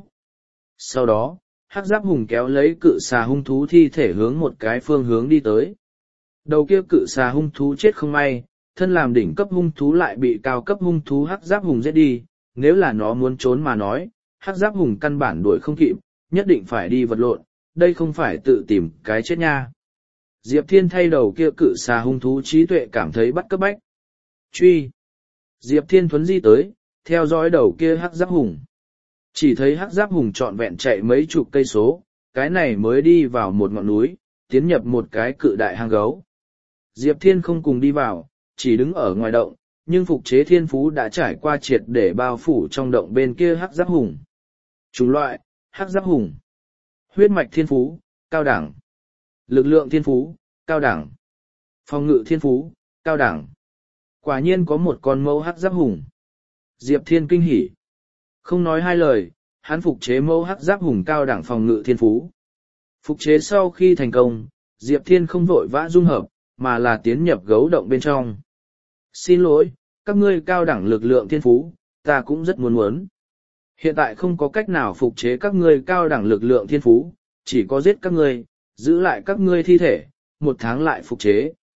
Sau đó, hắc giáp hùng kéo lấy cự xà hung thú thi thể hướng một cái phương hướng đi tới. Đầu kia cự xà hung thú chết không may, thân làm đỉnh cấp hung thú lại bị cao cấp hung thú hắc giáp hùng giết đi, nếu là nó muốn trốn mà nói, hắc giáp hùng căn bản đuổi không kịp, nhất định phải đi vật lộn, đây không phải tự tìm cái chết nha. Diệp Thiên thay đầu kia cự xà hung thú trí tuệ cảm thấy bắt cấp bách. Truy! Diệp Thiên thuấn di tới, theo dõi đầu kia hắc giáp hùng. Chỉ thấy hắc giáp hùng trọn vẹn chạy mấy chục cây số, cái này mới đi vào một ngọn núi, tiến nhập một cái cự đại hang gấu. Diệp Thiên không cùng đi vào, chỉ đứng ở ngoài động, nhưng phục chế thiên phú đã trải qua triệt để bao phủ trong động bên kia hắc giáp hùng. Chủng loại, hắc giáp hùng. Huyết mạch thiên phú, cao đẳng. Lực lượng thiên phú, cao đẳng. Phòng ngự thiên phú, cao đẳng. Quả nhiên có một con mẫu hắc giáp hùng. Diệp Thiên kinh hỉ. Không nói hai lời, hắn phục chế mẫu hắc giáp hùng cao đẳng phòng ngự thiên phú. Phục chế sau khi thành công, Diệp Thiên không vội vã dung hợp, mà là tiến nhập gấu động bên trong. Xin lỗi, các ngươi cao đẳng lực lượng thiên phú, ta cũng rất muốn. Hiện tại không có cách nào phục chế các ngươi cao đẳng lực lượng thiên phú, chỉ có giết các ngươi, giữ lại các ngươi thi thể, 1 tháng lại phục chế.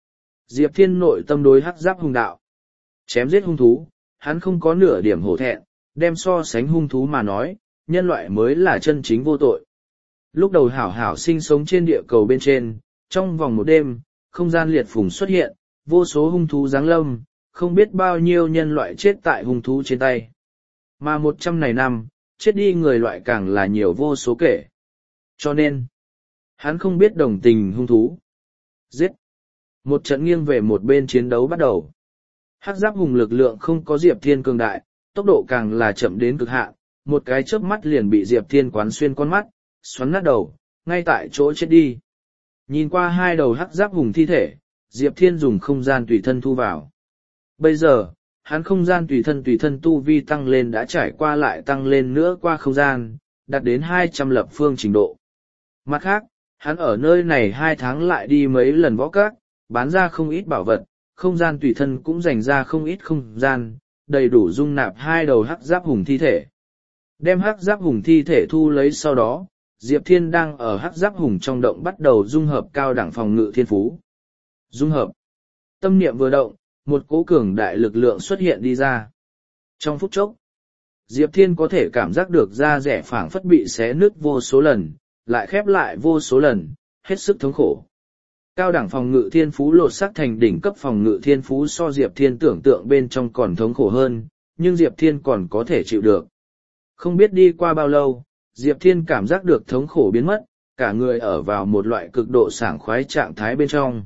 Diệp Thiên nội tâm đối hắc giáp hung đạo. Chém giết hung thú, hắn không có nửa điểm hổ thẹn, đem so sánh hung thú mà nói, nhân loại mới là chân chính vô tội. Lúc đầu hảo hảo sinh sống trên địa cầu bên trên, trong vòng một đêm, không gian liệt phùng xuất hiện, vô số hung thú giáng lâm, không biết bao nhiêu nhân loại chết tại hung thú trên tay. Mà 100 này năm, chết đi người loại càng là nhiều vô số kể. Cho nên, hắn không biết đồng tình hung thú. Giết! Một trận nghiêng về một bên chiến đấu bắt đầu. Hắc giáp hùng lực lượng không có Diệp Thiên cường đại, tốc độ càng là chậm đến cực hạn, một cái chớp mắt liền bị Diệp Thiên quán xuyên con mắt, xoắn nát đầu, ngay tại chỗ chết đi. Nhìn qua hai đầu hắc giáp hùng thi thể, Diệp Thiên dùng không gian tùy thân thu vào. Bây giờ, hắn không gian tùy thân tu vi tăng lên đã trải qua lại tăng lên nữa qua không gian, đạt đến 200 lập phương trình độ. Mặt khác, hắn ở nơi này 2 tháng lại đi mấy lần võ các, bán ra không ít bảo vật, không gian tùy thân cũng dành ra không ít không gian, đầy đủ dung nạp hai đầu hắc giáp hùng thi thể. Đem hắc giáp hùng thi thể thu lấy sau đó, Diệp Thiên đang ở hắc giáp hùng trong động bắt đầu dung hợp cao đẳng phòng ngự thiên phú. Dung hợp. Tâm niệm vừa động, một cỗ cường đại lực lượng xuất hiện đi ra. Trong phút chốc, Diệp Thiên có thể cảm giác được da rẻ phảng phất bị xé nứt vô số lần, lại khép lại vô số lần, hết sức thống khổ. Cao đẳng phòng ngự thiên phú lột xác thành đỉnh cấp phòng ngự thiên phú so Diệp Thiên tưởng tượng bên trong còn thống khổ hơn, nhưng Diệp Thiên còn có thể chịu được. Không biết đi qua bao lâu, Diệp Thiên cảm giác được thống khổ biến mất, cả người ở vào một loại cực độ sảng khoái trạng thái bên trong.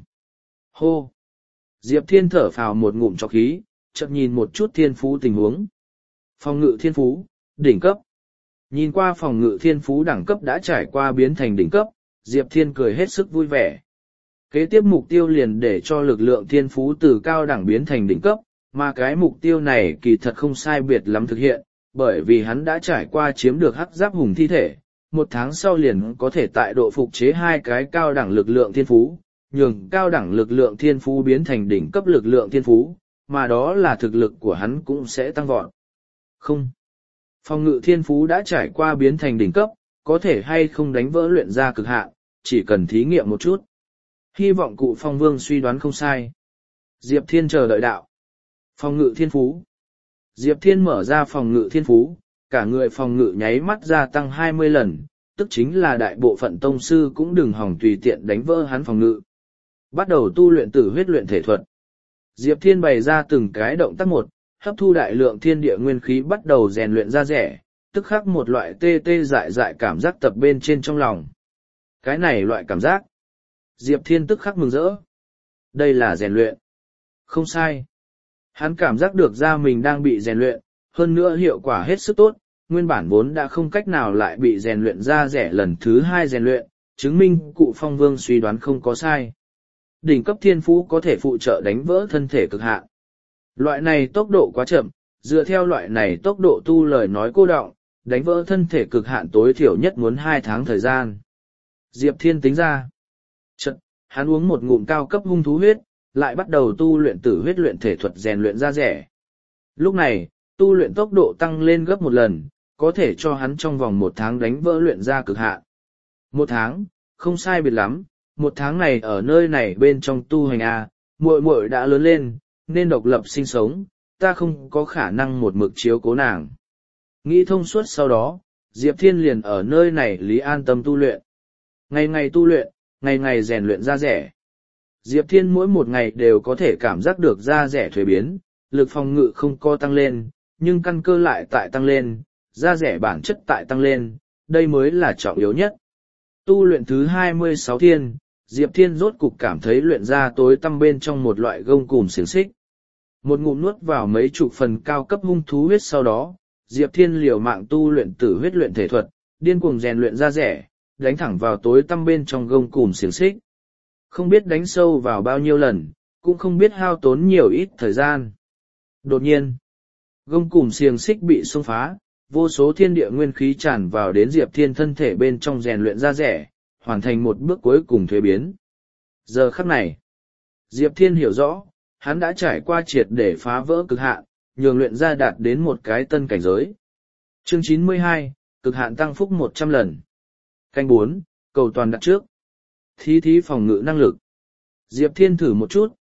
Hô! Diệp Thiên thở phào một ngụm trọc khí, chợt nhìn một chút thiên phú tình huống. Phòng ngự thiên phú, đỉnh cấp. Nhìn qua phòng ngự thiên phú đẳng cấp đã trải qua biến thành đỉnh cấp, Diệp Thiên cười hết sức vui vẻ. Kế tiếp mục tiêu liền để cho lực lượng thiên phú từ cao đẳng biến thành đỉnh cấp, mà cái mục tiêu này kỳ thật không sai biệt lắm thực hiện, bởi vì hắn đã trải qua chiếm được hắc giáp hùng thi thể, 1 tháng sau liền có thể tại độ phục chế 2 cái cao đẳng lực lượng thiên phú, nhường cao đẳng lực lượng thiên phú biến thành đỉnh cấp lực lượng thiên phú, mà đó là thực lực của hắn cũng sẽ tăng vọt. Không. Phòng ngự thiên phú đã trải qua biến thành đỉnh cấp, có thể hay không đánh vỡ luyện ra cực hạn, chỉ cần thí nghiệm một chút. Hy vọng cụ Phong Vương suy đoán không sai. Diệp Thiên chờ đợi đạo. Phòng ngự thiên phú. Diệp Thiên mở ra phòng ngự thiên phú, cả người phòng ngự nháy mắt gia tăng 20 lần, tức chính là đại bộ phận tông sư cũng đừng hòng tùy tiện đánh vỡ hắn phòng ngự. Bắt đầu tu luyện tử huyết luyện thể thuật. Diệp Thiên bày ra từng cái động tác một, hấp thu đại lượng thiên địa nguyên khí bắt đầu rèn luyện ra rẻ, tức khắc một loại tê tê dại dại cảm giác tập bên trên trong lòng. Cái này loại cảm giác. Diệp Thiên tức khắc mừng rỡ. Đây là rèn luyện. Không sai. Hắn cảm giác được da mình đang bị rèn luyện, hơn nữa hiệu quả hết sức tốt, nguyên bản vốn đã không cách nào lại bị rèn luyện ra rẻ lần thứ 2 rèn luyện, chứng minh cụ Phong Vương suy đoán không có sai. Đỉnh cấp thiên phú có thể phụ trợ đánh vỡ thân thể cực hạn. Loại này tốc độ quá chậm, dựa theo loại này tốc độ tu lời nói cô đọng, đánh vỡ thân thể cực hạn tối thiểu nhất muốn 2 tháng thời gian. Diệp Thiên tính ra. Chật, hắn uống một ngụm cao cấp hung thú huyết, lại bắt đầu tu luyện tử huyết luyện thể thuật rèn luyện ra rẻ. Lúc này, tu luyện tốc độ tăng lên gấp 1 lần, có thể cho hắn trong vòng 1 tháng đánh vỡ luyện ra cực hạn. 1 tháng, không sai biệt lắm, 1 tháng này ở nơi này bên trong tu hành A, muội muội đã lớn lên, nên độc lập sinh sống, ta không có khả năng một mực chiếu cố nàng. Nghĩ thông suốt sau đó, Diệp Thiên liền ở nơi này lý an tâm tu luyện. Ngày ngày tu luyện, ngày ngày rèn luyện da rẻ. Diệp Thiên mỗi một ngày đều có thể cảm giác được da rẻ thuế biến, lực phòng ngự không co tăng lên, nhưng căn cơ lại tại tăng lên, da rẻ bản chất tại tăng lên, đây mới là trọng yếu nhất. Tu luyện thứ 26 thiên, Diệp Thiên rốt cục cảm thấy luyện ra tối tăm bên trong một loại gông cùm xiềng xích. Một ngụm nuốt vào mấy chục phần cao cấp hung thú huyết sau đó, Diệp Thiên liều mạng tu luyện tử huyết luyện thể thuật, điên cuồng rèn luyện da rẻ, đánh thẳng vào tối tăm bên trong gông cùm xiềng xích. Không biết đánh sâu vào bao nhiêu lần, cũng không biết hao tốn nhiều ít thời gian. Đột nhiên, gông cùm xiềng xích bị xông phá, vô số thiên địa nguyên khí tràn vào đến Diệp Thiên thân thể bên trong rèn luyện da rẻ, hoàn thành một bước cuối cùng thuế biến. Giờ khắc này, Diệp Thiên hiểu rõ, hắn đã trải qua triệt để phá vỡ cực hạn, nhường luyện ra đạt đến một cái tân cảnh giới. Chương 92, cực hạn tăng phúc 100 lần. Canh 4, cầu toàn đặt trước. Thí phòng ngự năng lực. Diệp Thiên thử một chút,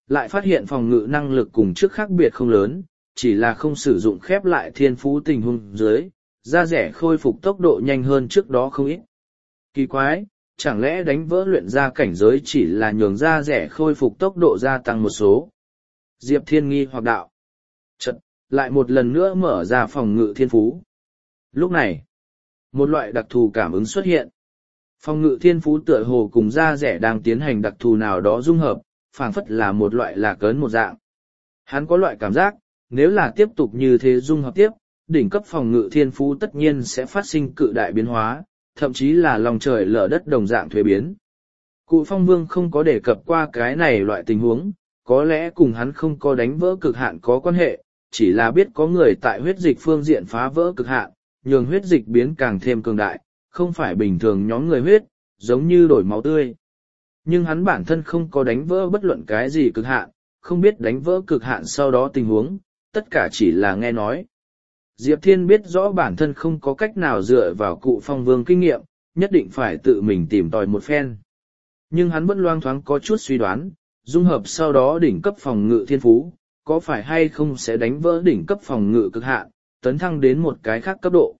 lại phát hiện phòng ngự năng lực cùng trước khác biệt không lớn, chỉ là không sử dụng khép lại thiên phú tình huống dưới, da rẻ khôi phục tốc độ nhanh hơn trước đó không ít. Kỳ quái, chẳng lẽ đánh vỡ luyện ra cảnh giới chỉ là nhường da rẻ khôi phục tốc độ gia tăng một số? Diệp Thiên nghi hoặc đạo. Chật, lại một lần nữa mở ra phòng ngự thiên phú. Lúc này, một loại đặc thù cảm ứng xuất hiện. Phòng ngự thiên phú tựa hồ cùng da rẻ đang tiến hành đặc thù nào đó dung hợp, phảng phất là một loại lạc ấn một dạng. Hắn có loại cảm giác, nếu là tiếp tục như thế dung hợp tiếp, đỉnh cấp phòng ngự thiên phú tất nhiên sẽ phát sinh cự đại biến hóa, thậm chí là lòng trời lở đất đồng dạng thuế biến. Cụ Phong Vương không có đề cập qua cái này loại tình huống, có lẽ cùng hắn không có đánh vỡ cực hạn có quan hệ, chỉ là biết có người tại huyết dịch phương diện phá vỡ cực hạn, nhường huyết dịch biến càng thêm cường đại, không phải bình thường nhóm người huyết, giống như đổi máu tươi. Nhưng hắn bản thân không có đánh vỡ bất luận cái gì cực hạn, không biết đánh vỡ cực hạn sau đó tình huống, tất cả chỉ là nghe nói. Diệp Thiên biết rõ bản thân không có cách nào dựa vào Cụ Phong Vương kinh nghiệm, nhất định phải tự mình tìm tòi một phen. Nhưng hắn vẫn loang thoáng có chút suy đoán, dung hợp sau đó đỉnh cấp phòng ngự thiên phú, có phải hay không sẽ đánh vỡ đỉnh cấp phòng ngự cực hạn, tấn thăng đến một cái khác cấp độ.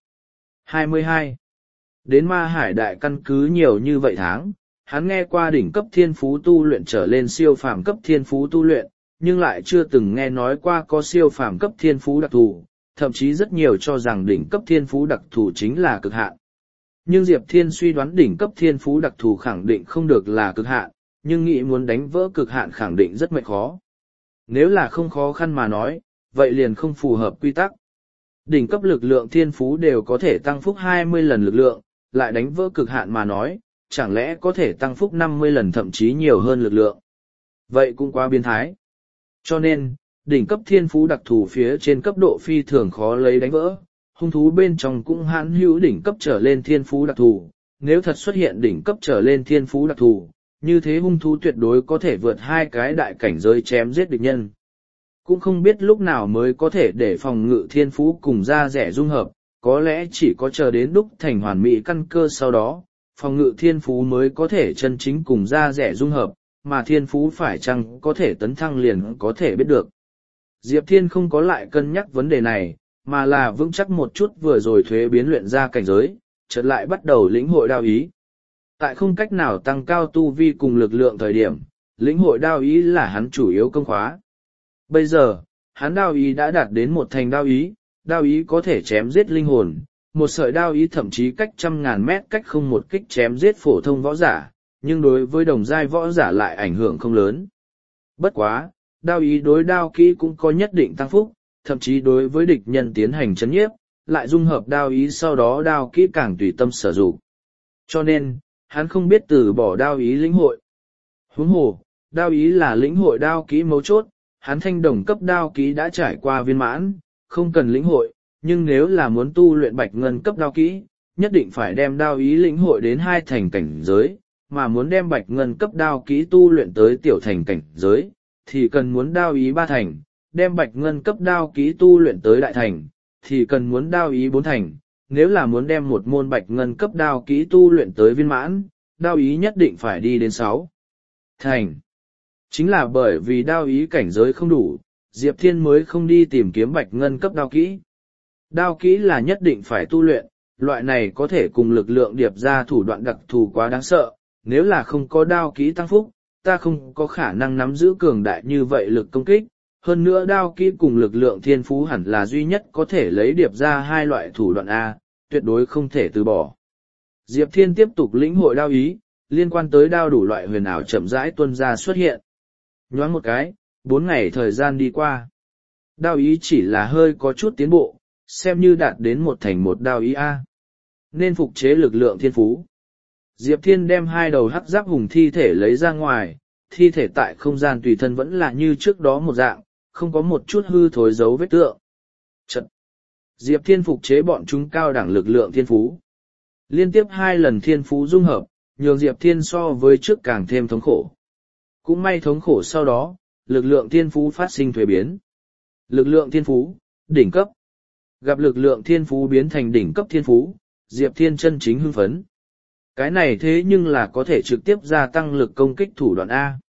22. Đến Ma Hải Đại căn cứ nhiều như vậy tháng, hắn nghe qua đỉnh cấp thiên phú tu luyện trở lên siêu phàm cấp thiên phú tu luyện, nhưng lại chưa từng nghe nói qua có siêu phàm cấp thiên phú đặc thù, thậm chí rất nhiều cho rằng đỉnh cấp thiên phú đặc thù chính là cực hạn. Nhưng Diệp Thiên suy đoán đỉnh cấp thiên phú đặc thù khẳng định không được là cực hạn, nhưng nghĩ muốn đánh vỡ cực hạn khẳng định rất mệt khó. Nếu là không khó khăn mà nói, vậy liền không phù hợp quy tắc. Đỉnh cấp lực lượng thiên phú đều có thể tăng phúc 20 lần lực lượng, lại đánh vỡ cực hạn mà nói, chẳng lẽ có thể tăng phúc 50 lần thậm chí nhiều hơn lực lượng. Vậy cũng quá biến thái. Cho nên, đỉnh cấp thiên phú đặc thù phía trên cấp độ phi thường khó lấy đánh vỡ, hung thú bên trong cũng hãn hữu đỉnh cấp trở lên thiên phú đặc thù, nếu thật xuất hiện đỉnh cấp trở lên thiên phú đặc thù, như thế hung thú tuyệt đối có thể vượt hai cái đại cảnh giới chém giết địch nhân. Cũng không biết lúc nào mới có thể để phòng ngự thiên phú cùng da rẻ dung hợp, có lẽ chỉ có chờ đến đúc thành hoàn mỹ căn cơ sau đó, phòng ngự thiên phú mới có thể chân chính cùng da rẻ dung hợp, mà thiên phú phải chăng có thể tấn thăng liền có thể biết được. Diệp Thiên không có lại cân nhắc vấn đề này, mà là vững chắc một chút vừa rồi thuế biến luyện ra cảnh giới, chợt lại bắt đầu lĩnh hội đao ý. Tại không cách nào tăng cao tu vi cùng lực lượng thời điểm, lĩnh hội đao ý là hắn chủ yếu công khóa. Bây giờ, hắn đao ý đã đạt đến một thành đao ý có thể chém giết linh hồn, một sợi đao ý thậm chí cách 100.000 mét cách không một kích chém giết phổ thông võ giả, nhưng đối với đồng giai võ giả lại ảnh hưởng không lớn. Bất quá, đao ý đối đao kỹ cũng có nhất định tăng phúc, thậm chí đối với địch nhân tiến hành chấn nhiếp, lại dung hợp đao ý sau đó đao kỹ càng tùy tâm sử dụng. Cho nên, hắn không biết từ bỏ đao ý lĩnh hội. Huống hồ, đao ý là lĩnh hội đao kỹ mấu chốt, hắn thanh đồng cấp đao kỹ đã trải qua viên mãn, không cần lĩnh hội, nhưng nếu là muốn tu luyện bạch ngân cấp đao kỹ, nhất định phải đem đao ý lĩnh hội đến 2 thành cảnh giới, mà muốn đem bạch ngân cấp đao kỹ tu luyện tới tiểu thành cảnh giới, thì cần muốn đao ý 3 thành, đem bạch ngân cấp đao kỹ tu luyện tới đại thành, thì cần muốn đao ý 4 thành, nếu là muốn đem một môn bạch ngân cấp đao kỹ tu luyện tới viên mãn, đao ý nhất định phải đi đến 6 thành. Chính là bởi vì đao ý cảnh giới không đủ, Diệp Thiên mới không đi tìm kiếm bạch ngân cấp đao kỹ. Đao kỹ là nhất định phải tu luyện, loại này có thể cùng lực lượng điệp ra thủ đoạn đặc thù quá đáng sợ, nếu là không có đao kỹ tăng phúc, ta không có khả năng nắm giữ cường đại như vậy lực công kích. Hơn nữa đao kỹ cùng lực lượng thiên phú hẳn là duy nhất có thể lấy điệp ra hai loại thủ đoạn A, tuyệt đối không thể từ bỏ. Diệp Thiên tiếp tục lĩnh hội đao ý, liên quan tới đao đủ loại huyền ảo chậm rãi tuân ra xuất hiện. Nhoáng một cái, 4 ngày thời gian đi qua. Đao ý chỉ là hơi có chút tiến bộ, xem như đạt đến 1 thành 1 đao ý A. Nên phục chế lực lượng thiên phú. Diệp Thiên đem 2 đầu hắc giáp hùng thi thể lấy ra ngoài, thi thể tại không gian tùy thân vẫn là như trước đó một dạng, không có một chút hư thối dấu vết tượng. Chật! Diệp Thiên phục chế bọn chúng cao đẳng lực lượng thiên phú. Liên tiếp 2 lần thiên phú dung hợp, nhường Diệp Thiên so với trước càng thêm thống khổ. Cũng may thống khổ sau đó, lực lượng thiên phú phát sinh thuế biến. Lực lượng thiên phú, đỉnh cấp. Gặp lực lượng thiên phú biến thành đỉnh cấp thiên phú, Diệp Thiên chân chính hưng phấn. Cái này thế nhưng là có thể trực tiếp gia tăng lực công kích thủ đoạn A.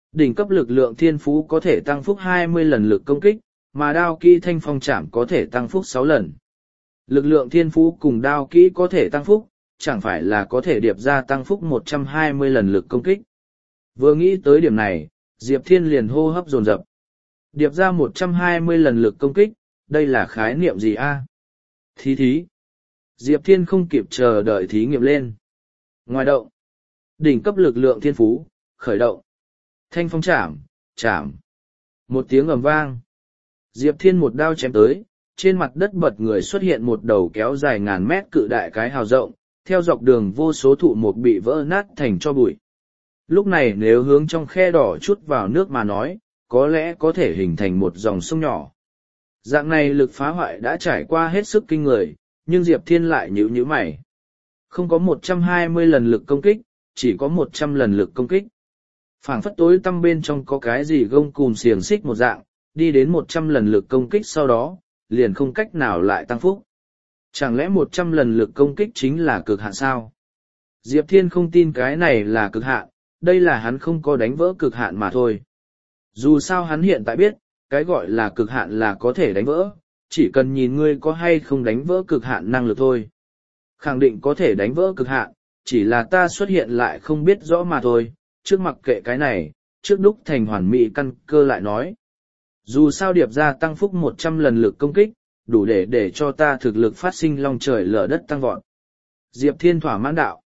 Đỉnh cấp lực lượng thiên phú có thể tăng phúc 20 lần lực công kích, mà đao kỹ thanh phong chạm có thể tăng phúc 6 lần. Lực lượng thiên phú cùng đao kỹ có thể tăng phúc, chẳng phải là có thể điệp ra tăng phúc 120 lần lực công kích. Vừa nghĩ tới điểm này, Diệp Thiên liền hô hấp dồn dập. Điệp ra 120 lần lực công kích, đây là khái niệm gì a? Thí. Diệp Thiên không kịp chờ đợi thí nghiệm lên. Ngoài động, đỉnh cấp lực lượng thiên phú, khởi động. Thanh phong chạm. Một tiếng ầm vang. Diệp Thiên một đao chém tới, trên mặt đất bật người xuất hiện một đầu kéo dài ngàn mét cự đại cái hào rộng, theo dọc đường vô số thụ mục bị vỡ nát thành cho bụi. Lúc này nếu hướng trong khe đỏ chút vào nước mà nói, có lẽ có thể hình thành một dòng sông nhỏ. Dạng này lực phá hoại đã trải qua hết sức kinh người, nhưng Diệp Thiên lại nhíu mày. Không có 120 lần lực công kích, chỉ có 100 lần lực công kích. Phảng phất tối tăm bên trong có cái gì gông cùm xiềng xích một dạng, đi đến 100 lần lực công kích sau đó, liền không cách nào lại tăng phúc. Chẳng lẽ 100 lần lực công kích chính là cực hạn sao? Diệp Thiên không tin cái này là cực hạn, đây là hắn không có đánh vỡ cực hạn mà thôi. Dù sao hắn hiện tại biết, cái gọi là cực hạn là có thể đánh vỡ, chỉ cần nhìn ngươi có hay không đánh vỡ cực hạn năng lực thôi. Khẳng định có thể đánh vỡ cực hạn, chỉ là ta xuất hiện lại không biết rõ mà thôi, trước mặc kệ cái này, trước đúc thành hoàn mỹ căn cơ lại nói. Dù sao điệp ra tăng phúc 100 lần lực công kích, đủ để cho ta thực lực phát sinh long trời lở đất tăng vọt. Diệp Thiên thỏa mãn đạo.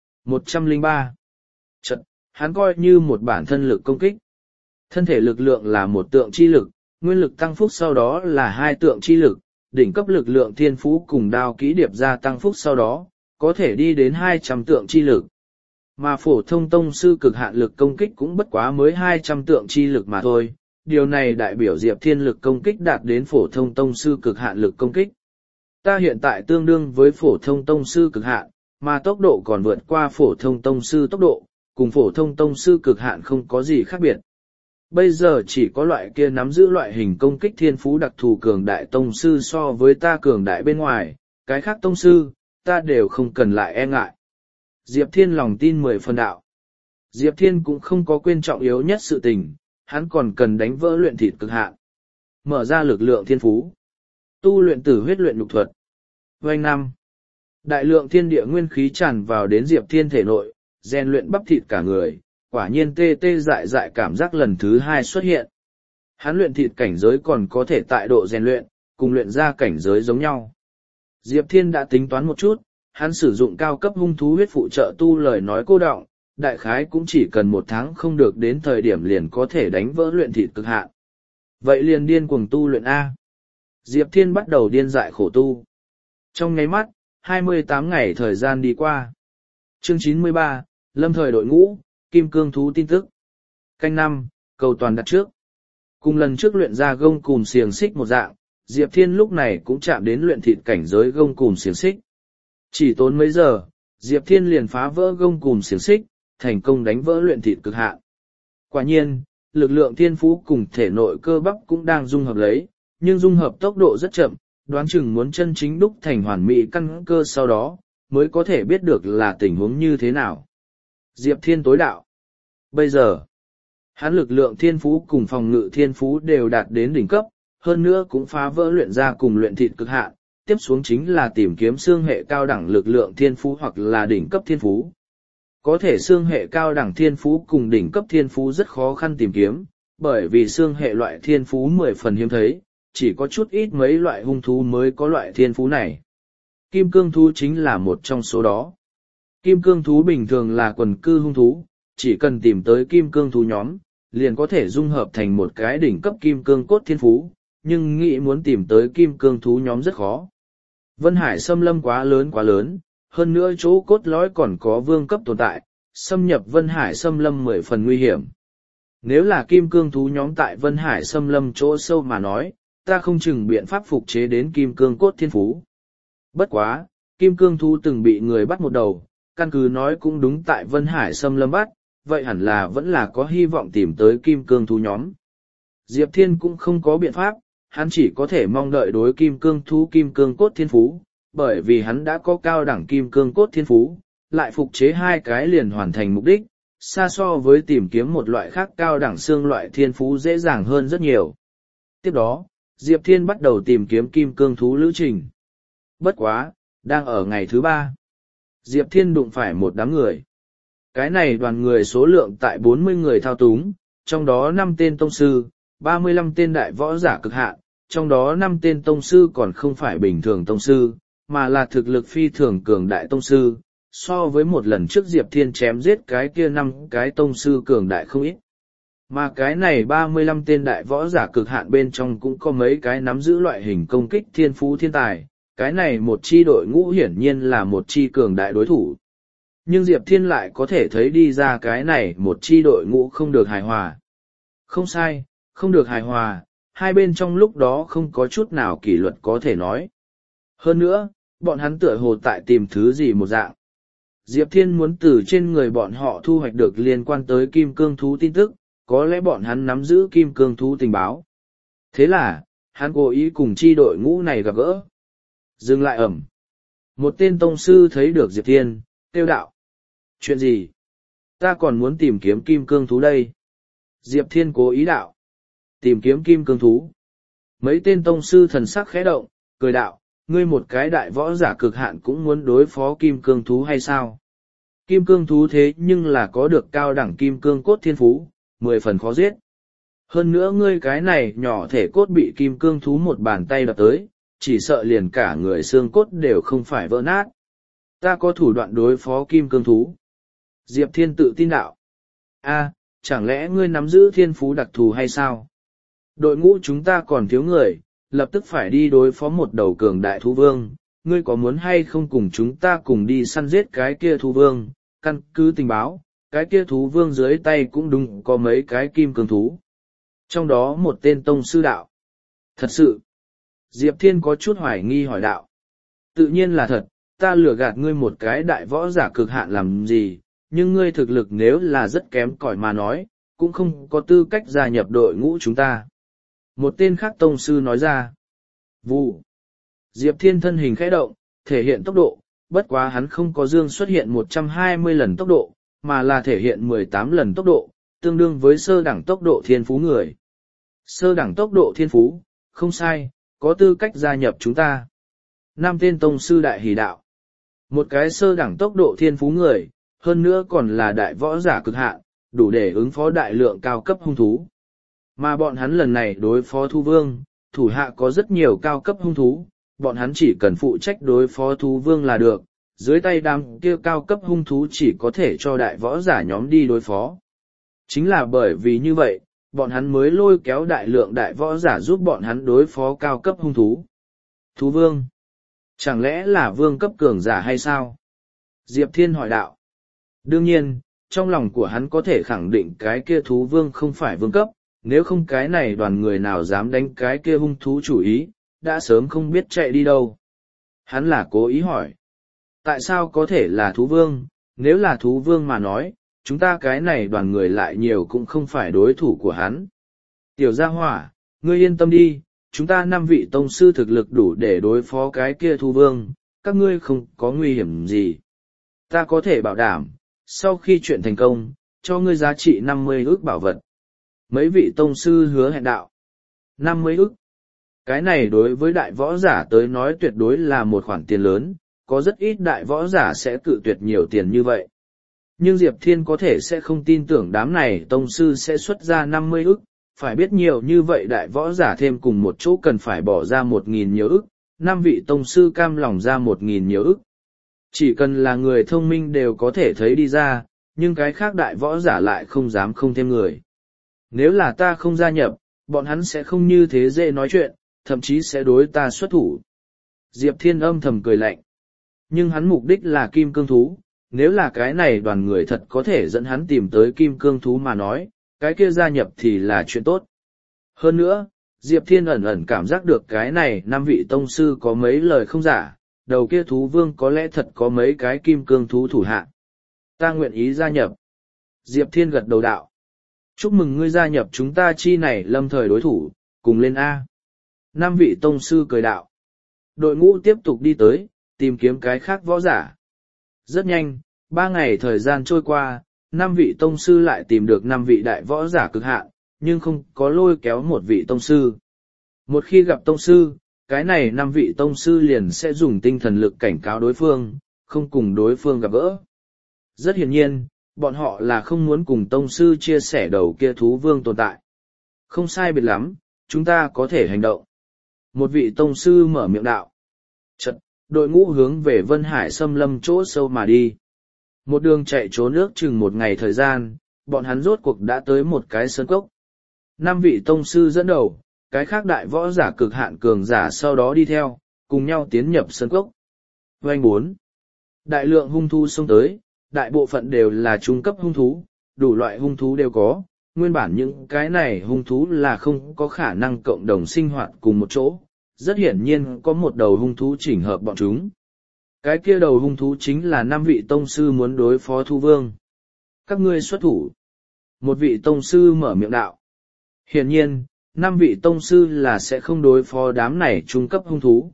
103. Chật, hắn coi như một bản thân lực công kích. Thân thể lực lượng là một tượng chi lực, nguyên lực tăng phúc sau đó là hai tượng chi lực, đỉnh cấp lực lượng thiên phú cùng đao kỹ điệp ra tăng phúc sau đó, có thể đi đến 200 tượng chi lực. Mà phổ thông tông sư cực hạn lực công kích cũng bất quá mới 200 tượng chi lực mà thôi, điều này đại biểu Diệp Thiên lực công kích đạt đến phổ thông tông sư cực hạn lực công kích. Ta hiện tại tương đương với phổ thông tông sư cực hạn, mà tốc độ còn vượt qua phổ thông tông sư tốc độ, cùng phổ thông tông sư cực hạn không có gì khác biệt. Bây giờ chỉ có loại kia nắm giữ loại hình công kích thiên phú đặc thù cường đại tông sư so với ta cường đại bên ngoài, cái khác tông sư, ta đều không cần lại e ngại. Diệp Thiên lòng tin 10 phần đạo. Diệp Thiên cũng không có quên trọng yếu nhất sự tình, hắn còn cần đánh vỡ luyện thịt cực hạn. Mở ra lực lượng thiên phú. Tu luyện tử huyết luyện nhục thuật. Vành năm. Đại lượng thiên địa nguyên khí tràn vào đến Diệp Thiên thể nội, rèn luyện bắp thịt cả người, quả nhiên tê tê dại dại cảm giác lần thứ hai xuất hiện. Hắn luyện thịt cảnh giới còn có thể tại độ rèn luyện, cùng luyện ra cảnh giới giống nhau. Diệp Thiên đã tính toán một chút, hắn sử dụng cao cấp hung thú huyết phụ trợ tu lời nói cô đọng, đại khái cũng chỉ cần 1 tháng không được đến thời điểm liền có thể đánh vỡ luyện thịt cực hạn. Vậy liền điên cuồng tu luyện A. Diệp Thiên bắt đầu điên dại khổ tu. Trong nháy mắt, 28 ngày thời gian đi qua. Chương 93, lâm thời đội ngũ, kim cương thú tin tức. Canh 5, cầu toàn đặt trước. Cùng lần trước luyện ra gông cùm xiềng xích một dạng, Diệp Thiên lúc này cũng chạm đến luyện thịt cảnh giới gông cùm xiềng xích. Chỉ tốn mấy giờ, Diệp Thiên liền phá vỡ gông cùm xiềng xích, thành công đánh vỡ luyện thịt cực hạn. Quả nhiên, lực lượng thiên phú cùng thể nội cơ bắp cũng đang dung hợp lấy, nhưng dung hợp tốc độ rất chậm, đoán chừng muốn chân chính đúc thành hoàn mỹ căn cơ sau đó, mới có thể biết được là tình huống như thế nào. Diệp Thiên tối đạo. Bây giờ, hắn lực lượng thiên phú cùng phòng ngự thiên phú đều đạt đến đỉnh cấp, hơn nữa cũng phá vỡ luyện ra cùng luyện thịt cực hạn, tiếp xuống chính là tìm kiếm xương hệ cao đẳng lực lượng thiên phú hoặc là đỉnh cấp thiên phú. Có thể xương hệ cao đẳng thiên phú cùng đỉnh cấp thiên phú rất khó khăn tìm kiếm, bởi vì xương hệ loại thiên phú 10 phần hiếm thấy, chỉ có chút ít mấy loại hung thú mới có loại thiên phú này. Kim cương thú chính là một trong số đó. Kim cương thú bình thường là quần cư hung thú, chỉ cần tìm tới kim cương thú nhóm, liền có thể dung hợp thành một cái đỉnh cấp kim cương cốt thiên phú, nhưng nghĩ muốn tìm tới kim cương thú nhóm rất khó. Vân Hải xâm lâm quá lớn, hơn nữa chỗ cốt lõi còn có vương cấp tồn tại, xâm nhập Vân Hải xâm lâm 10 phần nguy hiểm. Nếu là kim cương thú nhóm tại Vân Hải xâm lâm chỗ sâu mà nói, ta không chừng biện pháp phục chế đến kim cương cốt thiên phú. Bất quá, kim cương thú từng bị người bắt một đầu, căn cứ nói cũng đúng tại Vân Hải xâm lâm bắt, vậy hẳn là vẫn là có hy vọng tìm tới kim cương thú nhóm. Diệp Thiên cũng không có biện pháp, hắn chỉ có thể mong đợi đối kim cương thú kim cương cốt thiên phú, bởi vì hắn đã có cao đẳng kim cương cốt thiên phú, lại phục chế 2 cái liền hoàn thành mục đích, xa so với tìm kiếm một loại khác cao đẳng xương loại thiên phú dễ dàng hơn rất nhiều. Tiếp đó, Diệp Thiên bắt đầu tìm kiếm kim cương thú lữ trình. Bất quá, đang ở ngày thứ 3. Diệp Thiên đụng phải một đám người. Cái này đoàn người số lượng tại 40 người thao túng, trong đó 5 tên tông sư, 35 tên đại võ giả cực hạn, trong đó 5 tên tông sư còn không phải bình thường tông sư, mà là thực lực phi thường cường đại tông sư. So với một lần trước Diệp Thiên chém giết cái kia 5 cái tông sư cường đại không ít. Mà cái này 35 tên đại võ giả cực hạn bên trong cũng có mấy cái nắm giữ loại hình công kích thiên phú thiên tài, cái này một chi đội ngũ hiển nhiên là một chi cường đại đối thủ. Nhưng Diệp Thiên lại có thể thấy đi ra cái này một chi đội ngũ không được hài hòa. Không sai, không được hài hòa, hai bên trong lúc đó không có chút nào kỷ luật có thể nói. Hơn nữa, bọn hắn tựa hồ tại tìm thứ gì một dạng. Diệp Thiên muốn từ trên người bọn họ thu hoạch được liên quan tới kim cương thú tin tức, có lẽ bọn hắn nắm giữ kim cương thú tình báo. Thế là, hắn cố ý cùng chi đội ngũ này gặp gỡ. Dừng lại ẩm. Một tên tông sư thấy được Diệp Thiên, kêu đạo. Chuyện gì? Ta còn muốn tìm kiếm kim cương thú đây. Diệp Thiên cố ý đạo. Tìm kiếm kim cương thú. Mấy tên tông sư thần sắc khẽ động, cười đạo, ngươi một cái đại võ giả cực hạn cũng muốn đối phó kim cương thú hay sao? Kim cương thú thế nhưng là có được cao đẳng kim cương cốt thiên phú, 10 phần khó giết. Hơn nữa ngươi cái này nhỏ thể cốt bị kim cương thú một bàn tay đập tới, chỉ sợ liền cả người xương cốt đều không phải vỡ nát. Ta có thủ đoạn đối phó kim cương thú. Diệp Thiên tự tin đạo. A, chẳng lẽ ngươi nắm giữ thiên phú đặc thù hay sao? Đội ngũ chúng ta còn thiếu người, lập tức phải đi đối phó một đầu cường đại thú vương. Ngươi có muốn hay không cùng chúng ta cùng đi săn giết cái kia thú vương? Căn cứ tình báo, cái kia thú vương dưới tay cũng đúng có mấy cái kim cương thú. Trong đó một tên tông sư đạo. Thật sự. Diệp Thiên có chút hoài nghi hỏi đạo. Tự nhiên là thật, ta lừa gạt ngươi một cái đại võ giả cực hạn làm gì, nhưng ngươi thực lực nếu là rất kém cỏi mà nói, cũng không có tư cách gia nhập đội ngũ chúng ta. Một tên khác tông sư nói ra. Vụ. Diệp Thiên thân hình khẽ động, thể hiện tốc độ, bất quá hắn không có dương xuất hiện 120 lần tốc độ, mà là thể hiện 18 lần tốc độ, tương đương với sơ đẳng tốc độ thiên phú người. Sơ đẳng tốc độ thiên phú, không sai, có tư cách gia nhập chúng ta. 5 tên tông sư đại hỷ đạo. Một cái sơ đẳng tốc độ thiên phú người, hơn nữa còn là đại võ giả cực hạn, đủ để ứng phó đại lượng cao cấp hung thú. Mà bọn hắn lần này đối phó thú vương, thủ hạ có rất nhiều cao cấp hung thú, bọn hắn chỉ cần phụ trách đối phó thú vương là được, dưới tay đám kia cao cấp hung thú chỉ có thể cho đại võ giả nhóm đi đối phó. Chính là bởi vì như vậy, bọn hắn mới lôi kéo đại lượng đại võ giả giúp bọn hắn đối phó cao cấp hung thú. Thú vương? Chẳng lẽ là vương cấp cường giả hay sao? Diệp Thiên hỏi đạo. Đương nhiên, trong lòng của hắn có thể khẳng định cái kia thú vương không phải vương cấp, nếu không cái này đoàn người nào dám đánh cái kia hung thú chủ ý, đã sớm không biết chạy đi đâu. Hắn là cố ý hỏi. Tại sao có thể là thú vương, nếu là thú vương mà nói, chúng ta cái này đoàn người lại nhiều cũng không phải đối thủ của hắn. Tiểu gia hỏa, ngươi yên tâm đi, chúng ta 5 vị tông sư thực lực đủ để đối phó cái kia thú vương, các ngươi không có nguy hiểm gì. Ta có thể bảo đảm, sau khi chuyện thành công, cho ngươi giá trị 50 ức bảo vật. Mấy vị tông sư hứa hẹn đạo. 50 ức. Cái này đối với đại võ giả tới nói tuyệt đối là một khoản tiền lớn, có rất ít đại võ giả sẽ cự tuyệt nhiều tiền như vậy. Nhưng Diệp Thiên có thể sẽ không tin tưởng đám này tông sư sẽ xuất ra 50 ức, phải biết nhiều như vậy đại võ giả thêm cùng một chỗ cần phải bỏ ra 1.000 nhiều ức, 5 vị tông sư cam lòng ra 1.000 nhiều ức. Chỉ cần là người thông minh đều có thể thấy đi ra, nhưng cái khác đại võ giả lại không dám không thêm người. Nếu là ta không gia nhập, bọn hắn sẽ không như thế dễ nói chuyện, thậm chí sẽ đối ta xuất thủ. Diệp Thiên âm thầm cười lạnh. Nhưng hắn mục đích là kim cương thú, nếu là cái này đoàn người thật có thể dẫn hắn tìm tới kim cương thú mà nói, cái kia gia nhập thì là chuyện tốt. Hơn nữa, Diệp Thiên ẩn ẩn cảm giác được cái này 5 vị tông sư có mấy lời không giả, đầu kia thú vương có lẽ thật có mấy cái kim cương thú thủ hạ. Ta nguyện ý gia nhập. Diệp Thiên gật đầu đạo. Chúc mừng ngươi gia nhập chúng ta chi này lâm thời đối thủ, cùng lên A. 5 vị tông sư cười đạo. Đội ngũ tiếp tục đi tới, tìm kiếm cái khác võ giả. Rất nhanh, 3 ngày thời gian trôi qua, 5 vị tông sư lại tìm được 5 vị đại võ giả cực hạn, nhưng không có lôi kéo một vị tông sư. Một khi gặp tông sư, cái này 5 vị tông sư liền sẽ dùng tinh thần lực cảnh cáo đối phương, không cùng đối phương gặp gỡ. Rất hiển nhiên, bọn họ là không muốn cùng tông sư chia sẻ đầu kia thú vương tồn tại. Không sai biệt lắm, chúng ta có thể hành động. Một vị tông sư mở miệng đạo. Chật, đội ngũ hướng về Vân Hải xâm lâm chỗ sâu mà đi. Một đường chạy trốn ước chừng một ngày thời gian, bọn hắn rốt cuộc đã tới một cái sơn cốc. 5 vị tông sư dẫn đầu, cái khác đại võ giả cực hạn cường giả sau đó đi theo, cùng nhau tiến nhập sơn cốc. Vành 4. Đại lượng hung thú xông tới, đại bộ phận đều là trung cấp hung thú, đủ loại hung thú đều có. Nguyên bản những cái này hung thú là không có khả năng cộng đồng sinh hoạt cùng một chỗ, rất hiển nhiên có một đầu hung thú chỉnh hợp bọn chúng. Cái kia đầu hung thú chính là 5 vị tông sư muốn đối phó thú vương. Các ngươi xuất thủ. Một vị tông sư mở miệng đạo. Hiển nhiên, 5 vị tông sư là sẽ không đối phó đám này trung cấp hung thú.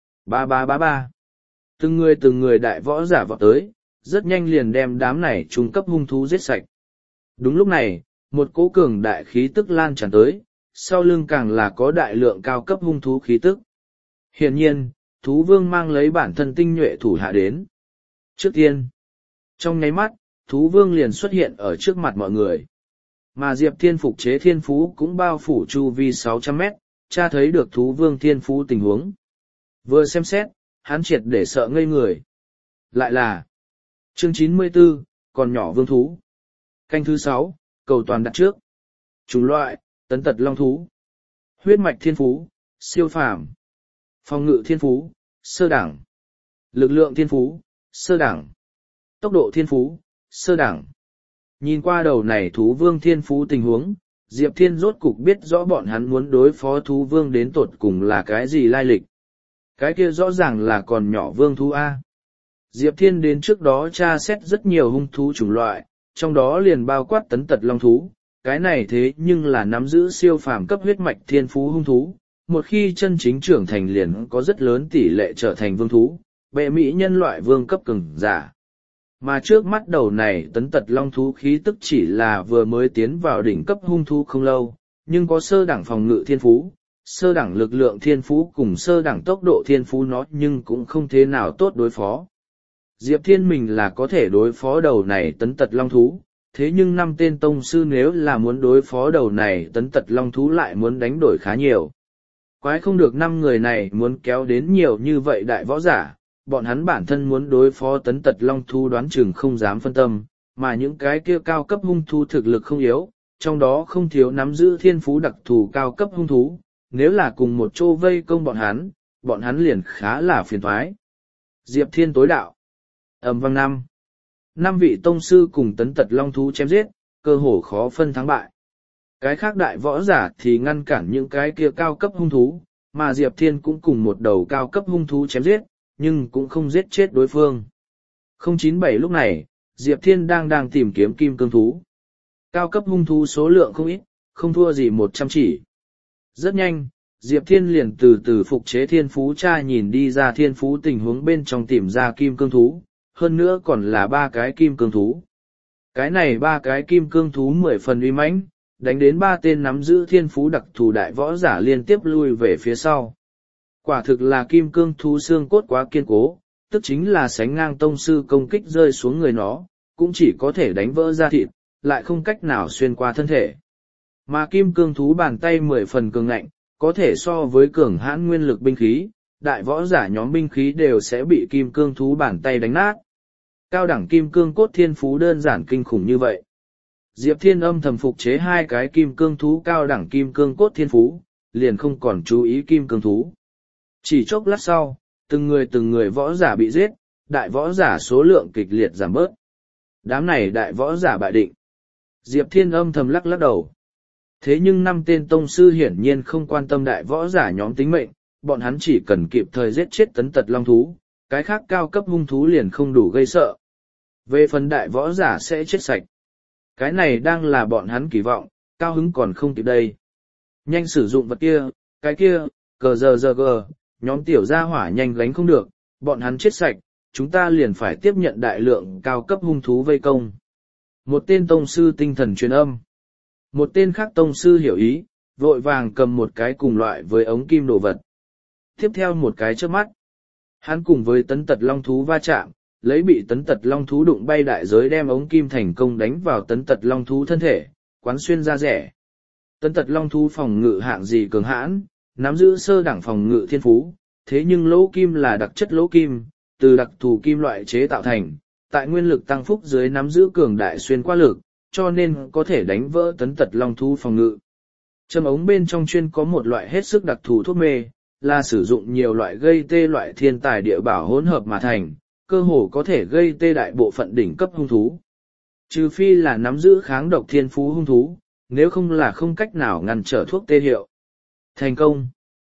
Ba. Từng người đại võ giả vọt tới, rất nhanh liền đem đám này trung cấp hung thú giết sạch. Đúng lúc này, một cỗ cường đại khí tức lan tràn tới, sau lưng càng là có đại lượng cao cấp hung thú khí tức. Hiển nhiên, thú vương mang lấy bản thân tinh nhuệ thủ hạ đến. Trước tiên, trong nháy mắt, thú vương liền xuất hiện ở trước mặt mọi người. Mà Diệp Thiên phục chế thiên phú cũng bao phủ chu vi 600 mét, tra thấy được thú vương thiên phú tình huống. Vừa xem xét, hắn triệt để sợ ngây người. Lại là chương 94, còn nhỏ vương thú. Canh thứ 6, cầu toàn đặt trước. Chủng loại, tấn tật long thú. Huyết mạch thiên phú, siêu phàm. Phòng ngự thiên phú, sơ đẳng. Lực lượng thiên phú, sơ đẳng. Tốc độ thiên phú, sơ đẳng. Nhìn qua đầu này thú vương thiên phú tình huống, Diệp Thiên rốt cục biết rõ bọn hắn muốn đối phó thú vương đến tột cùng là cái gì lai lịch. Cái kia rõ ràng là còn nhỏ vương thú A. Diệp Thiên đến trước đó tra xét rất nhiều hung thú chủng loại, trong đó liền bao quát tấn tật long thú, cái này thế nhưng là nắm giữ siêu phàm cấp huyết mạch thiên phú hung thú, một khi chân chính trưởng thành liền có rất lớn tỷ lệ trở thành vương thú, bệ mỹ nhân loại vương cấp cường giả. Mà trước mắt đầu này tấn tật long thú khí tức chỉ là vừa mới tiến vào đỉnh cấp hung thú không lâu, nhưng có sơ đẳng phòng ngự thiên phú, sơ đẳng lực lượng thiên phú cùng sơ đẳng tốc độ thiên phú nó nhưng cũng không thế nào tốt đối phó. Diệp Thiên mình là có thể đối phó đầu này tấn tật long thú, thế nhưng 5 tên tông sư nếu là muốn đối phó đầu này tấn tật long thú lại muốn đánh đổi khá nhiều. Quái không được 5 người này muốn kéo đến nhiều như vậy đại võ giả, bọn hắn bản thân muốn đối phó tấn tật long thú đoán chừng không dám phân tâm, mà những cái kia cao cấp hung thú thực lực không yếu, trong đó không thiếu nắm giữ thiên phú đặc thù cao cấp hung thú, nếu là cùng một chỗ vây công bọn hắn liền khá là phiền toái. Diệp Thiên tối đạo. Ầm vang 5 vị tông sư cùng tấn tật long thú chém giết, cơ hồ khó phân thắng bại. Cái khác đại võ giả thì ngăn cản những cái kia cao cấp hung thú, mà Diệp Thiên cũng cùng một đầu cao cấp hung thú chém giết, nhưng cũng không giết chết đối phương. 097 lúc này, Diệp Thiên đang tìm kiếm kim cương thú. Cao cấp hung thú số lượng không ít, không thua gì 100 chỉ. Rất nhanh, Diệp Thiên liền từ phục chế thiên phú tra nhìn đi ra thiên phú tình huống bên trong tìm ra kim cương thú, hơn nữa còn là 3 cái kim cương thú. Cái này 3 cái kim cương thú 10 phần uy mãnh, đánh đến 3 tên nắm giữ thiên phú đặc thù đại võ giả liên tiếp lui về phía sau. Quả thực là kim cương thú xương cốt quá kiên cố, tức chính là sánh ngang tông sư công kích rơi xuống người nó, cũng chỉ có thể đánh vỡ da thịt, lại không cách nào xuyên qua thân thể. Mà kim cương thú bàn tay 10 phần cường ngạnh, có thể so với cường hãn nguyên lực binh khí, đại võ giả nhóm binh khí đều sẽ bị kim cương thú bàn tay đánh nát. Cao đẳng kim cương cốt thiên phú đơn giản kinh khủng như vậy. Diệp Thiên âm thầm phục chế 2 cái kim cương thú cao đẳng kim cương cốt thiên phú, liền không còn chú ý kim cương thú. Chỉ chốc lát sau, từng người võ giả bị giết, đại võ giả số lượng kịch liệt giảm bớt. Đám này đại võ giả bại định. Diệp Thiên âm thầm lắc đầu. Thế nhưng 5 tên tông sư hiển nhiên không quan tâm đại võ giả nhóm tính mệnh, bọn hắn chỉ cần kịp thời giết chết tấn tật long thú, cái khác cao cấp hung thú liền không đủ gây sợ. Về phần đại võ giả sẽ chết sạch. Cái này đang là bọn hắn kỳ vọng, cao hứng còn không kịp đây. Nhanh sử dụng vật kia, cái kia, cờ giờ gờ, nhóm tiểu gia hỏa nhanh gánh không được, bọn hắn chết sạch, chúng ta liền phải tiếp nhận đại lượng cao cấp hung thú vây công. Một tên tông sư tinh thần truyền âm. Một tên khác tông sư hiểu ý, vội vàng cầm một cái cùng loại với ống kim đồ vật. Tiếp theo một cái chớp mắt, hắn cùng với tấn tật long thú va chạm, lấy bị tấn tật long thú đụng bay đại giới đem ống kim thành công đánh vào tấn tật long thú thân thể, quán xuyên ra rẻ. Tấn tật long thú phòng ngự hạng gì cường hãn, nắm giữ sơ đẳng phòng ngự thiên phú, thế nhưng lỗ kim là đặc chất lỗ kim, từ đặc thù kim loại chế tạo thành, tại nguyên lực tăng phúc dưới nắm giữ cường đại xuyên qua lực, cho nên có thể đánh vỡ tấn tật long thú phòng ngự. Châm ống bên trong chuyên có một loại hết sức đặc thù thuốc mê, là sử dụng nhiều loại gây tê loại thiên tài địa bảo hỗn hợp mà thành, cơ hồ có thể gây tê đại bộ phận đỉnh cấp hung thú. Trừ phi là nắm giữ kháng độc thiên phú hung thú, nếu không là không cách nào ngăn trở thuốc tê hiệu. Thành công.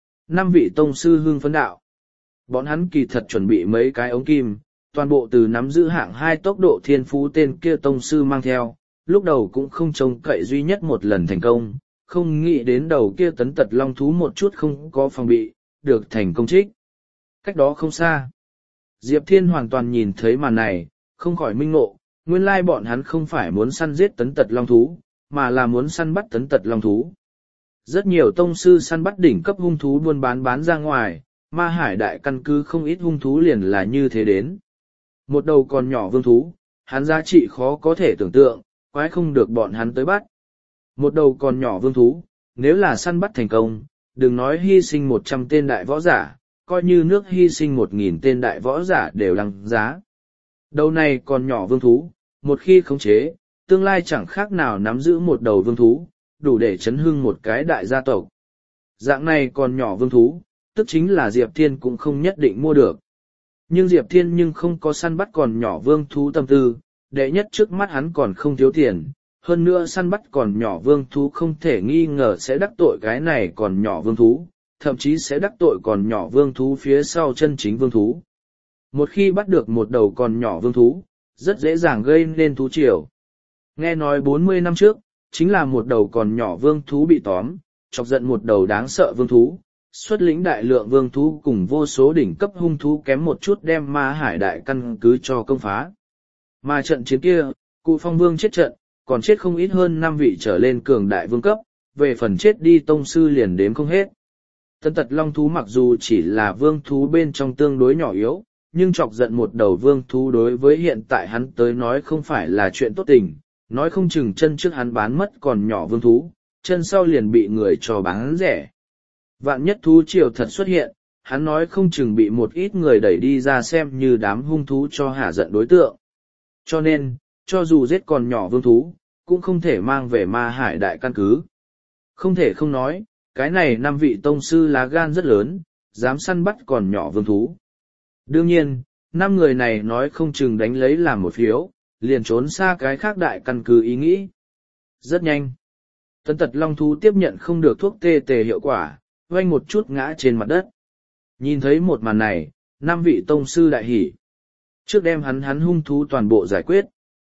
5 vị tông sư hưng phấn đạo. Bọn hắn kỳ thật chuẩn bị mấy cái ống kim, toàn bộ từ nắm giữ hạng 2 tốc độ thiên phú tên kia tông sư mang theo, lúc đầu cũng không trông cậy duy nhất một lần thành công, không nghĩ đến đầu kia tấn tật long thú một chút không có phòng bị, được thành công trích. Cách đó không xa. Diệp Thiên hoàn toàn nhìn thấy màn này, không khỏi minh ngộ, nguyên lai bọn hắn không phải muốn săn giết tấn tật long thú, mà là muốn săn bắt tấn tật long thú. Rất nhiều tông sư săn bắt đỉnh cấp hung thú buôn bán ra ngoài, ma hải đại căn cứ không ít hung thú liền là như thế đến. Một đầu còn nhỏ vương thú, hắn giá trị khó có thể tưởng tượng, quái không được bọn hắn tới bắt. Một đầu còn nhỏ vương thú, nếu là săn bắt thành công, đừng nói hy sinh 100 tên đại võ giả, coi như nước hy sinh 1000 tên đại võ giả đều đăng giá. Đầu này còn nhỏ vương thú, một khi khống chế, tương lai chẳng khác nào nắm giữ một đầu vương thú, đủ để chấn hưng một cái đại gia tộc. Dạng này còn nhỏ vương thú, tức chính là Diệp Thiên cũng không nhất định mua được. Nhưng Diệp Thiên nhưng không có săn bắt còn nhỏ vương thú tâm tư, đệ nhất trước mắt hắn còn không thiếu tiền, hơn nữa săn bắt còn nhỏ vương thú không thể nghi ngờ sẽ đắc tội cái này còn nhỏ vương thú, thậm chí sẽ đắc tội còn nhỏ vương thú phía sau chân chính vương thú. Một khi bắt được một đầu còn nhỏ vương thú, rất dễ dàng gây nên thú triều. Nghe nói 40 năm trước, chính là một đầu còn nhỏ vương thú bị tóm, chọc giận một đầu đáng sợ vương thú, xuất lĩnh đại lượng vương thú cùng vô số đỉnh cấp hung thú kém một chút đem ma hải đại căn cứ cho công phá. Mà trận chiến kia, cụ phong vương chết trận, còn chết không ít hơn 5 vị trở lên cường đại vương cấp, về phần chết đi tông sư liền đếm không hết. Tấn tật long thú mặc dù chỉ là vương thú bên trong tương đối nhỏ yếu, nhưng chọc giận một đầu vương thú đối với hiện tại hắn tới nói không phải là chuyện tốt tình, nói không chừng chân trước hắn bán mất còn nhỏ vương thú, chân sau liền bị người cho bán rẻ. Vạn nhất thú triều thật xuất hiện, hắn nói không chừng bị một ít người đẩy đi ra xem như đám hung thú cho hả giận đối tượng. Cho nên, cho dù giết còn nhỏ vương thú, cũng không thể mang về ma hải đại căn cứ. Không thể không nói, cái này 5 vị tông sư lá gan rất lớn, dám săn bắt còn nhỏ vương thú. Đương nhiên, 5 người này nói không chừng đánh lấy làm một phiếu, liền trốn xa cái khác đại căn cứ ý nghĩ. Rất nhanh. Tấn tật long thú tiếp nhận không được thuốc tê tề hiệu quả, oanh một chút ngã trên mặt đất. Nhìn thấy một màn này, 5 vị tông sư đại hỉ. Trước đem hắn hung thú toàn bộ giải quyết.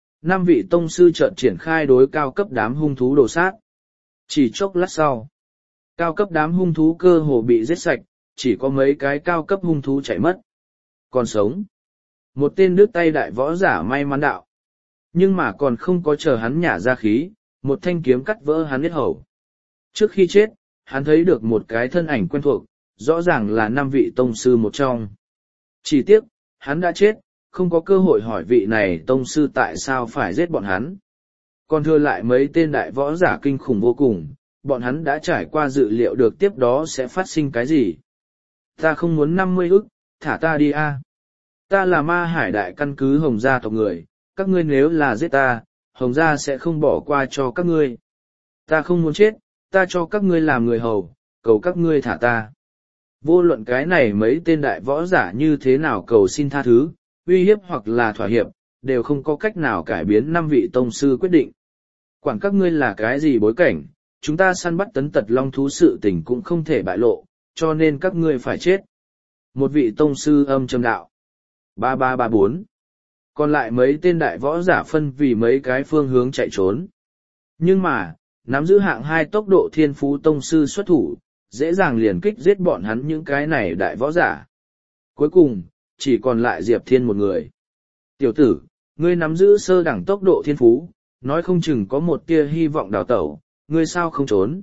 5 vị tông sư chợt triển khai đối cao cấp đám hung thú đồ sát. Chỉ chốc lát sau, cao cấp đám hung thú cơ hồ bị giết sạch, chỉ có mấy cái cao cấp hung thú chạy mất. Còn sống. Một tên đứt tay đại võ giả may mắn đạo. Nhưng mà còn không có chờ hắn nhả ra khí, một thanh kiếm cắt vỡ hắn yết hầu. Trước khi chết, hắn thấy được một cái thân ảnh quen thuộc, rõ ràng là 5 vị tông sư một trong. Chỉ tiếc, hắn đã chết, không có cơ hội hỏi vị này tông sư tại sao phải giết bọn hắn. Còn thừa lại mấy tên đại võ giả kinh khủng vô cùng, bọn hắn đã trải qua dự liệu được tiếp đó sẽ phát sinh cái gì. Ta không muốn 50 ức, thả ta đi a. Ta là ma hải đại căn cứ Hồng gia tộc người, các ngươi nếu là giết ta, Hồng gia sẽ không bỏ qua cho các ngươi. Ta không muốn chết, ta cho các ngươi làm người hầu, cầu các ngươi thả ta. Vô luận cái này mấy tên đại võ giả như thế nào cầu xin tha thứ, uy hiếp hoặc là thỏa hiệp, đều không có cách nào cải biến 5 vị tông sư quyết định. Quản các ngươi là cái gì bối cảnh, chúng ta săn bắt tấn tật long thú sự tình cũng không thể bại lộ, cho nên các ngươi phải chết. Một vị tông sư âm trầm đạo. 3334. Còn lại mấy tên đại võ giả phân vì mấy cái phương hướng chạy trốn. Nhưng mà, nắm giữ hạng 2 tốc độ thiên phú tông sư xuất thủ, dễ dàng liền kích giết bọn hắn những cái này đại võ giả. Cuối cùng, chỉ còn lại Diệp Thiên một người. Tiểu tử, ngươi nắm giữ sơ đẳng tốc độ thiên phú, nói không chừng có một tia hy vọng đào tẩu, ngươi sao không trốn.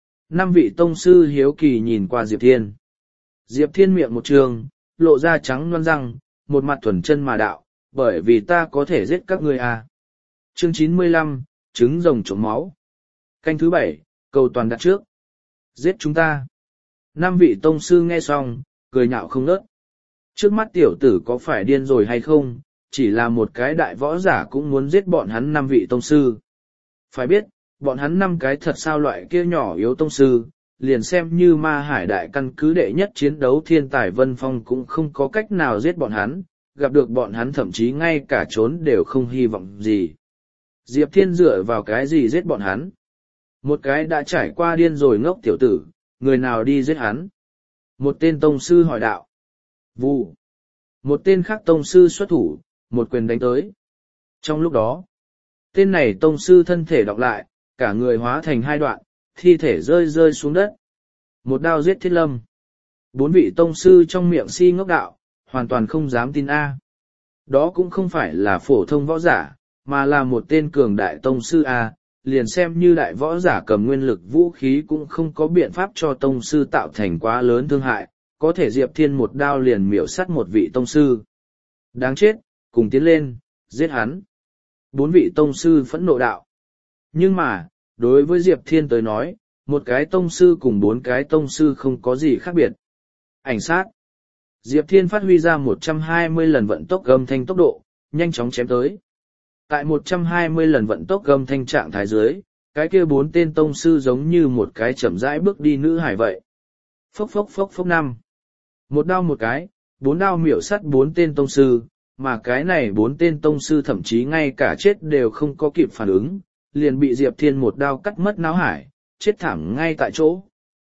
5 vị tông sư hiếu kỳ nhìn qua Diệp Thiên. Diệp Thiên miệng một trường, lộ ra trắng loan răng, một mặt thuần chân mà đạo, bởi vì ta có thể giết các ngươi à. Chương 95, trứng rồng trộm máu. Canh thứ 7, cầu toàn đặt trước. Giết chúng ta. 5 vị tông sư nghe xong, cười nhạo không ngớt. Trước mắt tiểu tử có phải điên rồi hay không, chỉ là một cái đại võ giả cũng muốn giết bọn hắn 5 vị tông sư. Phải biết, bọn hắn 5 cái thật sao loại kia nhỏ yếu tông sư, liền xem như ma hải đại căn cứ đệ nhất chiến đấu thiên tài Vân Phong cũng không có cách nào giết bọn hắn, gặp được bọn hắn thậm chí ngay cả trốn đều không hy vọng gì. Diệp Thiên dựa vào cái gì giết bọn hắn? Một cái đã trải qua điên rồi ngốc tiểu tử, người nào đi giết hắn? Một tên tông sư hỏi đạo. Vụ. Một tên khác tông sư xuất thủ, một quyền đánh tới. Trong lúc đó, tên này tông sư thân thể đọc lại, cả người hóa thành 2 đoạn, thi thể rơi rơi xuống đất. Một đao giết Thiết Lâm. 4 vị tông sư trong miệng si ngốc đạo, hoàn toàn không dám tin A. Đó cũng không phải là phổ thông võ giả, mà là một tên cường đại tông sư A, liền xem như đại võ giả cầm nguyên lực vũ khí cũng không có biện pháp cho tông sư tạo thành quá lớn thương hại, có thể Diệp Thiên một đao liền miểu sát một vị tông sư. Đáng chết, cùng tiến lên, giết hắn. 4 vị tông sư phẫn nộ đạo. Nhưng mà, đối với Diệp Thiên tới nói, một cái tông sư cùng 4 cái tông sư không có gì khác biệt. Ảnh sát. Diệp Thiên phát huy ra 120 lần vận tốc gầm thanh tốc độ, nhanh chóng chém tới. Tại 120 lần vận tốc gầm thanh trạng thái dưới, cái kia 4 tên tông sư giống như một cái chậm rãi bước đi nữ hải vậy. Phốc phốc phốc phốc 5. Một đao một cái, 4 đao miểu sát 4 tên tông sư, mà cái này 4 tên tông sư thậm chí ngay cả chết đều không có kịp phản ứng, liền bị Diệp Thiên một đao cắt mất não hải, chết thảm ngay tại chỗ.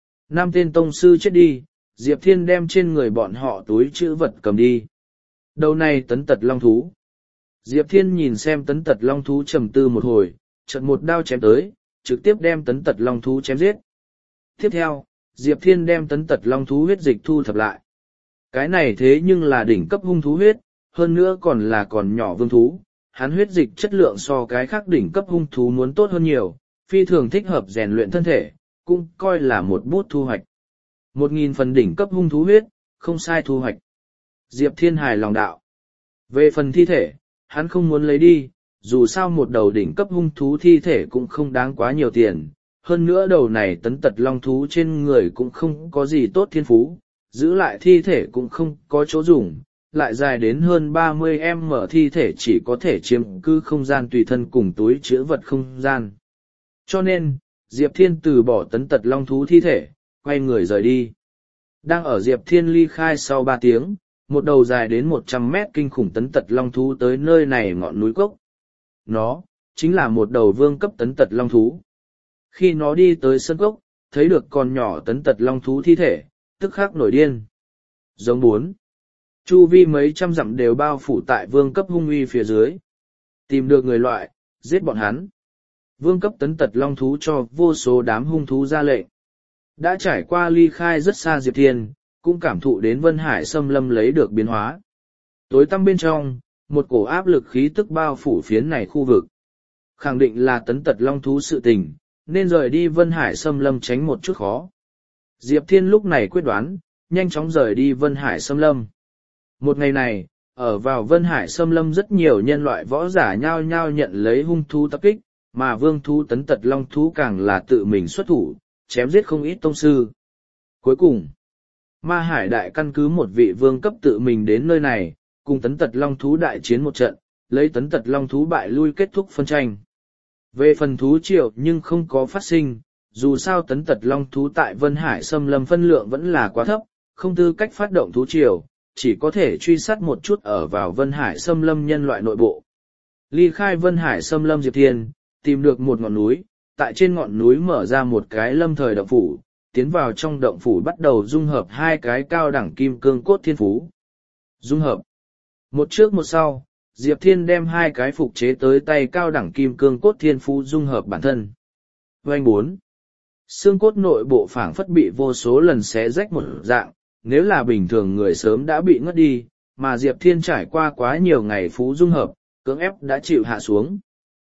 5 tên tông sư chết đi, Diệp Thiên đem trên người bọn họ túi trữ vật cầm đi. Đầu này tấn tật long thú. Diệp Thiên nhìn xem tấn tật long thú trầm tư một hồi, chợt một đao chém tới, trực tiếp đem tấn tật long thú chém giết. Tiếp theo, Diệp Thiên đem tấn tật long thú huyết dịch thu thập lại. Cái này thế nhưng là đỉnh cấp hung thú huyết, hơn nữa còn là còn nhỏ vương thú. Hắn huyết dịch chất lượng so cái khác đỉnh cấp hung thú muốn tốt hơn nhiều, phi thường thích hợp rèn luyện thân thể, cũng coi là một bút thu hoạch. 1000 phần đỉnh cấp hung thú huyết, không sai thu hoạch. Diệp Thiên hài lòng đạo. Về phần thi thể, hắn không muốn lấy đi, dù sao một đầu đỉnh cấp hung thú thi thể cũng không đáng quá nhiều tiền. Hơn nữa đầu này tấn tật long thú trên người cũng không có gì tốt thiên phú, giữ lại thi thể cũng không có chỗ dùng, lại dài đến hơn 30m thi thể chỉ có thể chiếm cứ không gian tùy thân cùng túi chứa vật không gian. Cho nên, Diệp Thiên từ bỏ tấn tật long thú thi thể, quay người rời đi. Đang ở Diệp Thiên ly khai sau 3 tiếng, một đầu dài đến 100 mét kinh khủng tấn tật long thú tới nơi này ngọn núi cốc. Nó, chính là một đầu vương cấp tấn tật long thú. Khi nó đi tới sân cốc, thấy được con nhỏ tấn tật long thú thi thể, tức khắc nổi điên. Giống 4. Chu vi mấy trăm dặm đều bao phủ tại vương cấp hung uy phía dưới. Tìm được người loại, giết bọn hắn. Vương cấp tấn tật long thú cho vô số đám hung thú ra lệnh. Đã trải qua ly khai rất xa Diệp Thiên, cũng cảm thụ đến Vân Hải xâm lâm lấy được biến hóa. Tối tăm bên trong, một cổ áp lực khí tức bao phủ phiến này khu vực. Khẳng định là tấn tật long thú sự tình, nên rời đi Vân Hải xâm lâm tránh một chút khó. Diệp Thiên lúc này quyết đoán, nhanh chóng rời đi Vân Hải xâm lâm. Một ngày này, ở vào Vân Hải xâm lâm rất nhiều nhân loại võ giả nhao nhao nhận lấy hung thú tập kích, mà vương thú tấn tật long thú càng là tự mình xuất thủ, chém giết không ít tông sư. Cuối cùng, Ma Hải đại căn cứ một vị vương cấp tự mình đến nơi này, cùng tấn tật long thú đại chiến một trận, lấy tấn tật long thú bại lui kết thúc phân tranh. Về phần thú triều nhưng không có phát sinh, dù sao tấn tật long thú tại Vân Hải xâm lâm phân lượng vẫn là quá thấp, không tư cách phát động thú triều, chỉ có thể truy sát một chút ở vào Vân Hải xâm lâm nhân loại nội bộ. Ly khai Vân Hải xâm lâm Diệp Thiên, tìm được một ngọn núi, tại trên ngọn núi mở ra một cái lâm thời động phủ, tiến vào trong động phủ bắt đầu dung hợp 2 cái cao đẳng kim cương cốt thiên phú. Dung hợp. Một trước một sau, Diệp Thiên đem 2 cái phục chế tới tay cao đẳng kim cương cốt thiên phú dung hợp bản thân. Vành 4. Xương cốt nội bộ phảng phất bị vô số lần xé rách một dạng, nếu là bình thường người sớm đã bị ngất đi, mà Diệp Thiên trải qua quá nhiều ngày phú dung hợp, cưỡng ép đã chịu hạ xuống.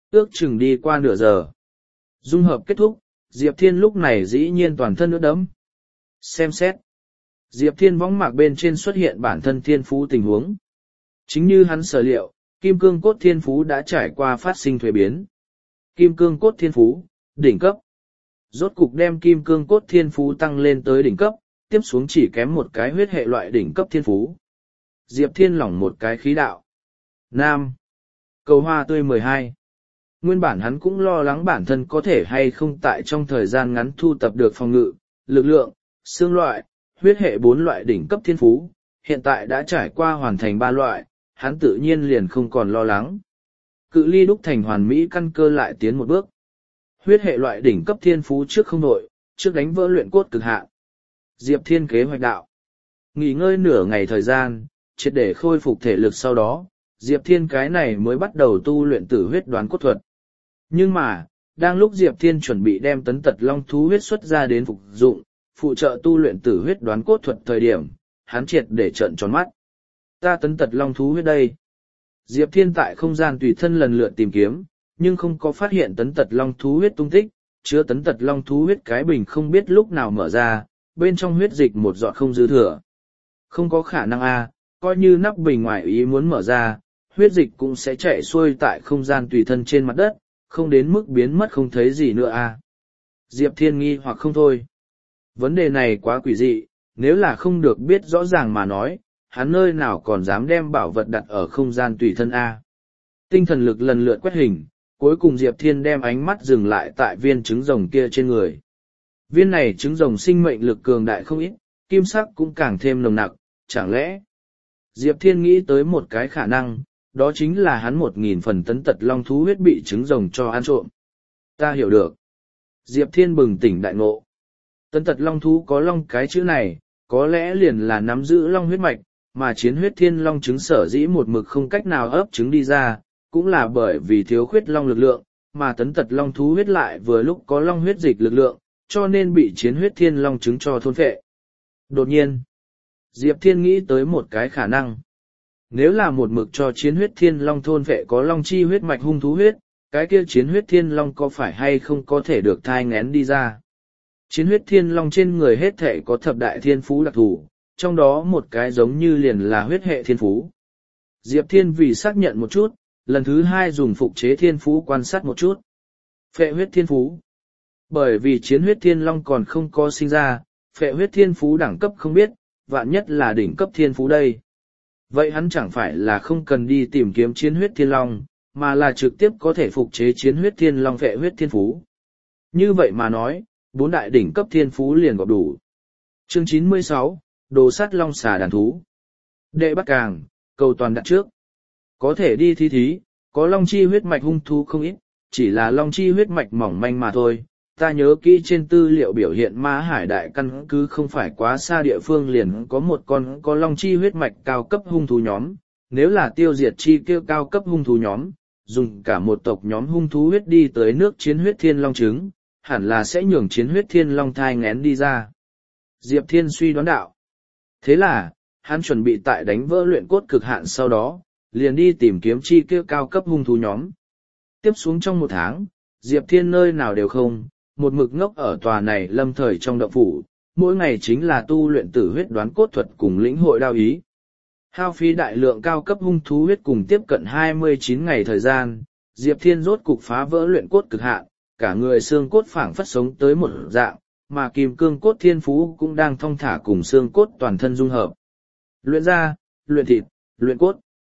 ước chừng đi qua nửa giờ. Dung hợp kết thúc, Diệp Thiên lúc này dĩ nhiên toàn thân ướt đẫm. Xem xét. Diệp Thiên võng mạc bên trên xuất hiện bản thân thiên phú tình huống. Chính như hắn sở liệu, kim cương cốt thiên phú đã trải qua phát sinh thuế biến. Kim cương cốt thiên phú, đỉnh cấp. Rốt cục đem kim cương cốt thiên phú tăng lên tới đỉnh cấp, tiếp xuống chỉ kém một cái huyết hệ loại đỉnh cấp thiên phú. Diệp Thiên lỏng một cái khí đạo. Nam. Cầu hoa tươi 12. Nguyên bản hắn cũng lo lắng bản thân có thể hay không tại trong thời gian ngắn thu tập được phòng ngự, lực lượng, xương loại, huyết hệ 4 loại đỉnh cấp thiên phú, hiện tại đã trải qua hoàn thành 3 loại, hắn tự nhiên liền không còn lo lắng. Cự ly đúc thành hoàn mỹ căn cơ lại tiến một bước. Huyết hệ loại đỉnh cấp thiên phú trước không nội, trước đánh vỡ luyện cốt cực hạn. Diệp Thiên kế hoạch đạo. Nghỉ ngơi nửa ngày thời gian, triệt để khôi phục thể lực sau đó, Diệp Thiên cái này mới bắt đầu tu luyện tử huyết đoán cốt thuật. Nhưng mà, đang lúc Diệp Thiên chuẩn bị đem tấn tật long thú huyết xuất ra đến phục dụng, phụ trợ tu luyện tử huyết đoán cốt thuật thời điểm, hắn triệt để trợn tròn mắt. Ta tấn tật long thú huyết đây. Diệp Thiên tại không gian tùy thân lần lượt tìm kiếm, nhưng không có phát hiện tấn tật long thú huyết tung tích, chứa tấn tật long thú huyết cái bình không biết lúc nào mở ra, bên trong huyết dịch một giọt không dư thừa. Không có khả năng a, coi như nắp bình ngoài ý muốn mở ra, huyết dịch cũng sẽ chạy xuôi tại không gian tùy thân trên mặt đất, không đến mức biến mất không thấy gì nữa a. Diệp Thiên nghi hoặc không thôi. Vấn đề này quá quỷ dị, nếu là không được biết rõ ràng mà nói, hắn nơi nào còn dám đem bảo vật đặt ở không gian tùy thân a. Tinh thần lực lần lượt quét hình, cuối cùng Diệp Thiên đem ánh mắt dừng lại tại viên trứng rồng kia trên người. Viên này trứng rồng sinh mệnh lực cường đại không ít, kim sắc cũng càng thêm nồng nặc, chẳng lẽ? Diệp Thiên nghĩ tới một cái khả năng, đó chính là hắn 1000 phần tấn tật long thú huyết bị trứng rồng cho ăn trộm. Ta hiểu được. Diệp Thiên bừng tỉnh đại ngộ. Tấn tật long thú có long cái chữ này, có lẽ liền là nắm giữ long huyết mạch, mà chiến huyết thiên long trứng sở dĩ một mực không cách nào ấp trứng đi ra, cũng là bởi vì thiếu khuyết long lực lượng, mà tấn tật long thú huyết lại vừa lúc có long huyết dịch lực lượng, cho nên bị chiến huyết thiên long trứng cho thôn phệ. Đột nhiên, Diệp Thiên nghĩ tới một cái khả năng. Nếu là một mực cho chiến huyết thiên long thôn phệ có long chi huyết mạch hung thú huyết, cái kia chiến huyết thiên long có phải hay không có thể được thai ngén đi ra? Chiến huyết thiên long trên người hết thể có thập đại thiên phú đặc thù, trong đó một cái giống như liền là huyết hệ thiên phú. Diệp Thiên vì xác nhận một chút, lần thứ 2 dùng phục chế thiên phú quan sát một chút. Phệ huyết thiên phú. Bởi vì chiến huyết thiên long còn không có sinh ra, phệ huyết thiên phú đẳng cấp không biết, vạn nhất là đỉnh cấp thiên phú đây. Vậy hắn chẳng phải là không cần đi tìm kiếm chiến huyết thiên long, mà là trực tiếp có thể phục chế chiến huyết thiên long phệ huyết thiên phú. Như vậy mà nói, 4 đại đỉnh cấp thiên phú liền gọp đủ. Chương 96, Đồ sát long xà đàn thú. Đệ bắt càng, cầu toàn đặt trước. Có thể đi thi thí, có long chi huyết mạch hung thú không ít, chỉ là long chi huyết mạch mỏng manh mà thôi. Ta nhớ kỹ trên tư liệu biểu hiện Ma Hải đại căn cứ không phải quá xa địa phương liền có một con có long chi huyết mạch cao cấp hung thú nhóm. Nếu là tiêu diệt chi kêu cao cấp hung thú nhóm, dùng cả một tộc nhóm hung thú huyết đi tới nước chiến huyết thiên long trứng, hẳn là sẽ nhường chiến huyết thiên long thai ngén đi ra. Diệp Thiên suy đoán đạo. Thế là, hắn chuẩn bị tại đánh vỡ luyện cốt cực hạn sau đó, liền đi tìm kiếm chi kêu cao cấp hung thú nhóm. Tiếp xuống trong 1 tháng, Diệp Thiên nơi nào đều không, một mực ngốc ở tòa này lâm thời trong động phủ, mỗi ngày chính là tu luyện tử huyết đoán cốt thuật cùng lĩnh hội đao ý. Hao phí đại lượng cao cấp hung thú huyết cùng tiếp cận 29 ngày thời gian, Diệp Thiên rốt cục phá vỡ luyện cốt cực hạn, cả người xương cốt phảng phất sống tới một dạng, mà kim cương cốt thiên phú cũng đang thong thả cùng xương cốt toàn thân dung hợp. Luyện da, luyện thịt, luyện cốt.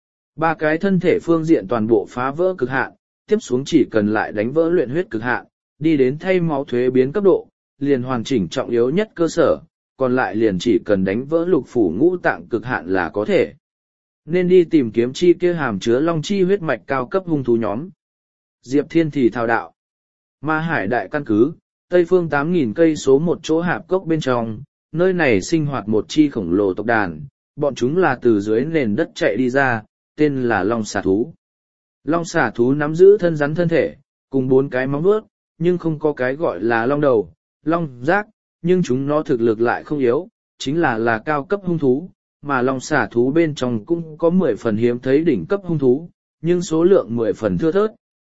3 cái thân thể phương diện toàn bộ phá vỡ cực hạn, tiếp xuống chỉ cần lại đánh vỡ luyện huyết cực hạn, đi đến thay máu thuế biến cấp độ, liền hoàn chỉnh trọng yếu nhất cơ sở, còn lại liền chỉ cần đánh vỡ lục phủ ngũ tạng cực hạn là có thể. Nên đi tìm kiếm chi kia hàm chứa long chi huyết mạch cao cấp hung thú nhóm. Diệp Thiên thì thao đạo. Ma Hải đại căn cứ, Tây phương 8.000 cây số một chỗ hạp cốc bên trong, nơi này sinh hoạt một chi khổng lồ tộc đàn, bọn chúng là từ dưới nền đất chạy đi ra, tên là long xà thú. Long xà thú nắm giữ thân rắn thân thể, cùng 4 cái móng vuốt, nhưng không có cái gọi là long đầu, long giác, nhưng chúng nó thực lực lại không yếu, chính là cao cấp hung thú, mà long xà thú bên trong cũng có 10 phần hiếm thấy đỉnh cấp hung thú, nhưng số lượng 10 phần thưa thớt,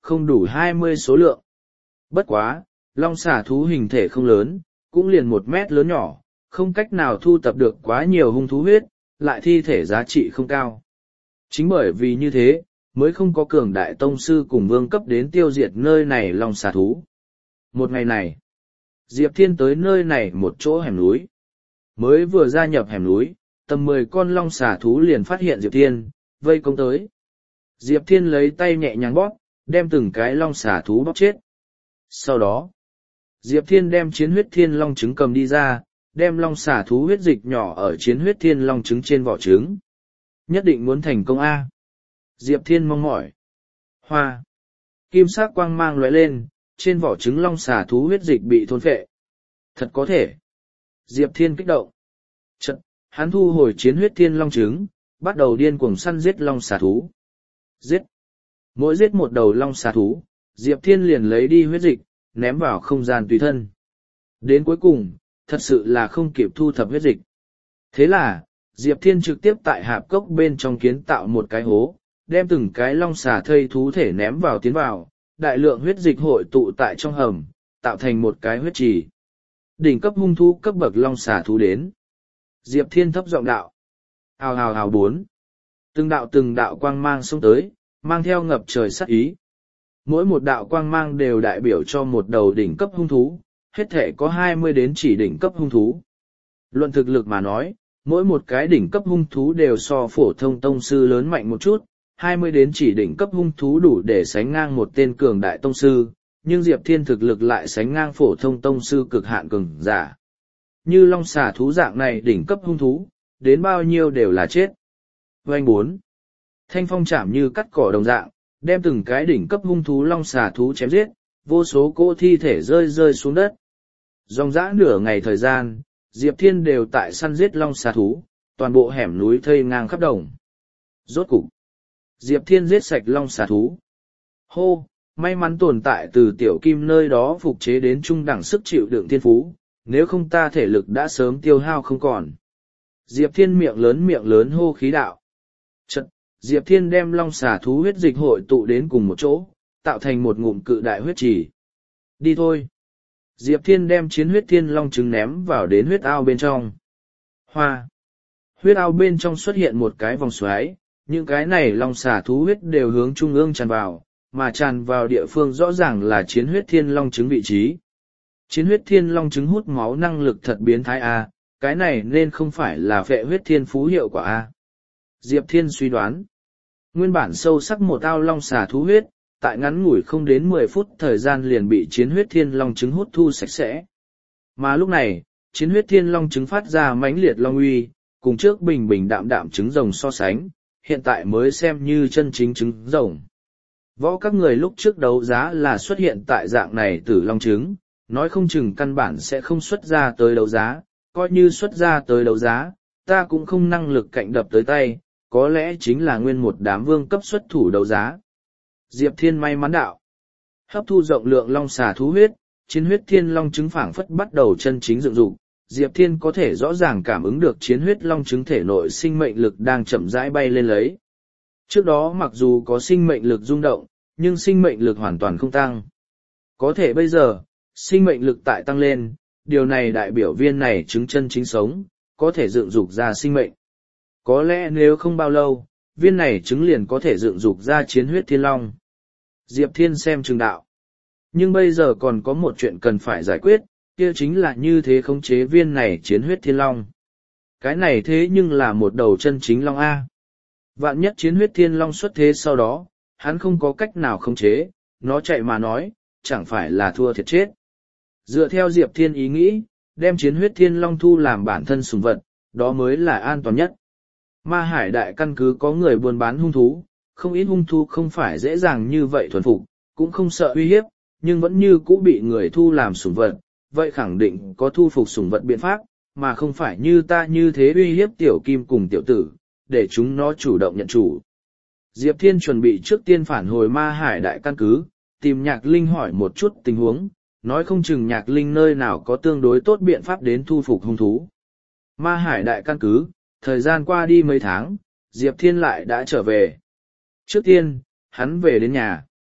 không đủ 20 số lượng. Bất quá, long xà thú hình thể không lớn, cũng liền 1 mét lớn nhỏ, không cách nào thu tập được quá nhiều hung thú huyết, lại thi thể giá trị không cao. Chính bởi vì như thế, mới không có cường đại tông sư cùng vương cấp đến tiêu diệt nơi này long xà thú. Một ngày này, Diệp Thiên tới nơi này một chỗ hẻm núi. Mới vừa gia nhập hẻm núi, tầm 10 con long xà thú liền phát hiện Diệp Thiên, vây công tới. Diệp Thiên lấy tay nhẹ nhàng bóp, đem từng cái long xà thú bóp chết. Sau đó, Diệp Thiên đem chiến huyết thiên long trứng cầm đi ra, đem long xà thú huyết dịch nhỏ ở chiến huyết thiên long trứng trên vỏ trứng. Nhất định muốn thành công A. Diệp Thiên mong mỏi. Hoa. Kim sắc quang mang lóe lên, trên vỏ trứng long xà thú huyết dịch bị thôn phệ. Thật có thể. Diệp Thiên kích động. Chật, hắn thu hồi chiến huyết thiên long trứng, bắt đầu điên cuồng săn giết long xà thú. Giết. Mỗi giết một đầu long xà thú, Diệp Thiên liền lấy đi huyết dịch, ném vào không gian tùy thân. Đến cuối cùng, thật sự là không kịp thu thập huyết dịch. Thế là, Diệp Thiên trực tiếp tại hạp cốc bên trong kiến tạo một cái hố, đem từng cái long xà thây thú thể ném vào tiến vào, đại lượng huyết dịch hội tụ tại trong hầm, tạo thành một cái huyết trì. Đỉnh cấp hung thú cấp bậc long xà thú đến. Diệp Thiên thấp giọng đạo. Hào hào hào 4. Từng đạo quang mang xông tới, mang theo ngập trời sát ý. Mỗi một đạo quang mang đều đại biểu cho một đầu đỉnh cấp hung thú, hết thể có 20 đến chỉ đỉnh cấp hung thú. Luận thực lực mà nói, mỗi một cái đỉnh cấp hung thú đều so phổ thông tông sư lớn mạnh một chút, 20 đến chỉ đỉnh cấp hung thú đủ để sánh ngang một tên cường đại tông sư, nhưng Diệp Thiên thực lực lại sánh ngang phổ thông tông sư cực hạn cường giả. Như long xà thú dạng này đỉnh cấp hung thú, đến bao nhiêu đều là chết. Vành 4. Thanh phong chạm như cắt cỏ đồng dạng, đem từng cái đỉnh cấp hung thú long xà thú chém giết, vô số cỗ thi thể rơi xuống đất. Dòng dã nửa ngày thời gian, Diệp Thiên đều tại săn giết long xà thú, toàn bộ hẻm núi thây ngang khắp đồng. Rốt cục, Diệp Thiên giết sạch long xà thú. Hô, may mắn tồn tại từ tiểu kim nơi đó phục chế đến trung đẳng sức chịu đựng thiên phú, nếu không ta thể lực đã sớm tiêu hao không còn. Diệp Thiên miệng lớn hô khí đạo. Chật, Diệp Thiên đem long xà thú huyết dịch hội tụ đến cùng một chỗ, tạo thành một ngụm cự đại huyết trì. Đi thôi. Diệp Thiên đem chiến huyết thiên long trứng ném vào đến huyết ao bên trong. Hoa. Huyết ao bên trong xuất hiện một cái vòng xoáy, những cái này long xà thú huyết đều hướng trung ương tràn vào, mà tràn vào địa phương rõ ràng là chiến huyết thiên long trứng vị trí. Chiến huyết thiên long trứng hút máu năng lực thật biến thái A, cái này nên không phải là phệ huyết thiên phú hiệu quả A. Diệp Thiên suy đoán. Nguyên bản sâu sắc một ao long xà thú huyết, tại ngắn ngủi không đến 10 phút thời gian liền bị chiến huyết thiên long trứng hút thu sạch sẽ. Mà lúc này, chiến huyết thiên long trứng phát ra mãnh liệt long uy, cùng trước bình bình đạm đạm trứng rồng so sánh, hiện tại mới xem như chân chính trứng rồng. Võ các người lúc trước đấu giá là xuất hiện tại dạng này tử long trứng, nói không chừng căn bản sẽ không xuất ra tới đấu giá, coi như xuất ra tới đấu giá, ta cũng không năng lực cạnh đập tới tay, có lẽ chính là nguyên một đám vương cấp xuất thủ đấu giá. Diệp Thiên may mắn đạo. Hấp thu rộng lượng long xà thú huyết, chiến huyết thiên long trứng phảng phất bắt đầu chân chính dựng dục. Diệp Thiên có thể rõ ràng cảm ứng được chiến huyết long trứng thể nội sinh mệnh lực đang chậm rãi bay lên lấy. Trước đó mặc dù có sinh mệnh lực rung động, nhưng sinh mệnh lực hoàn toàn không tăng. Có thể bây giờ, sinh mệnh lực tại tăng lên, điều này đại biểu viên này trứng chân chính sống, có thể dựng dục ra sinh mệnh. Có lẽ nếu không bao lâu, viên này trứng liền có thể dựng dục ra chiến huyết thiên long. Diệp Thiên xem chừng đạo. Nhưng bây giờ còn có một chuyện cần phải giải quyết, kia chính là như thế khống chế viên này chiến huyết thiên long. Cái này thế nhưng là một đầu chân chính long A. Vạn nhất chiến huyết thiên long xuất thế sau đó, hắn không có cách nào khống chế, nó chạy mà nói, chẳng phải là thua thiệt chết. Dựa theo Diệp Thiên ý nghĩ, đem chiến huyết thiên long thu làm bản thân sủng vật, đó mới là an toàn nhất. Ma Hải đại căn cứ có người buôn bán hung thú, không ít hung thú không phải dễ dàng như vậy thuần phục, cũng không sợ uy hiếp, nhưng vẫn như cũ bị người thu làm sủng vật, vậy khẳng định có thu phục sủng vật biện pháp, mà không phải như ta như thế uy hiếp tiểu kim cùng tiểu tử, để chúng nó chủ động nhận chủ. Diệp Thiên chuẩn bị trước tiên phản hồi Ma Hải đại căn cứ, tìm Nhạc Linh hỏi một chút tình huống, nói không chừng Nhạc Linh nơi nào có tương đối tốt biện pháp đến thu phục hung thú. Ma Hải đại căn cứ, thời gian qua đi mấy tháng, Diệp Thiên lại đã trở về. Trước tiên, hắn về đến nhà.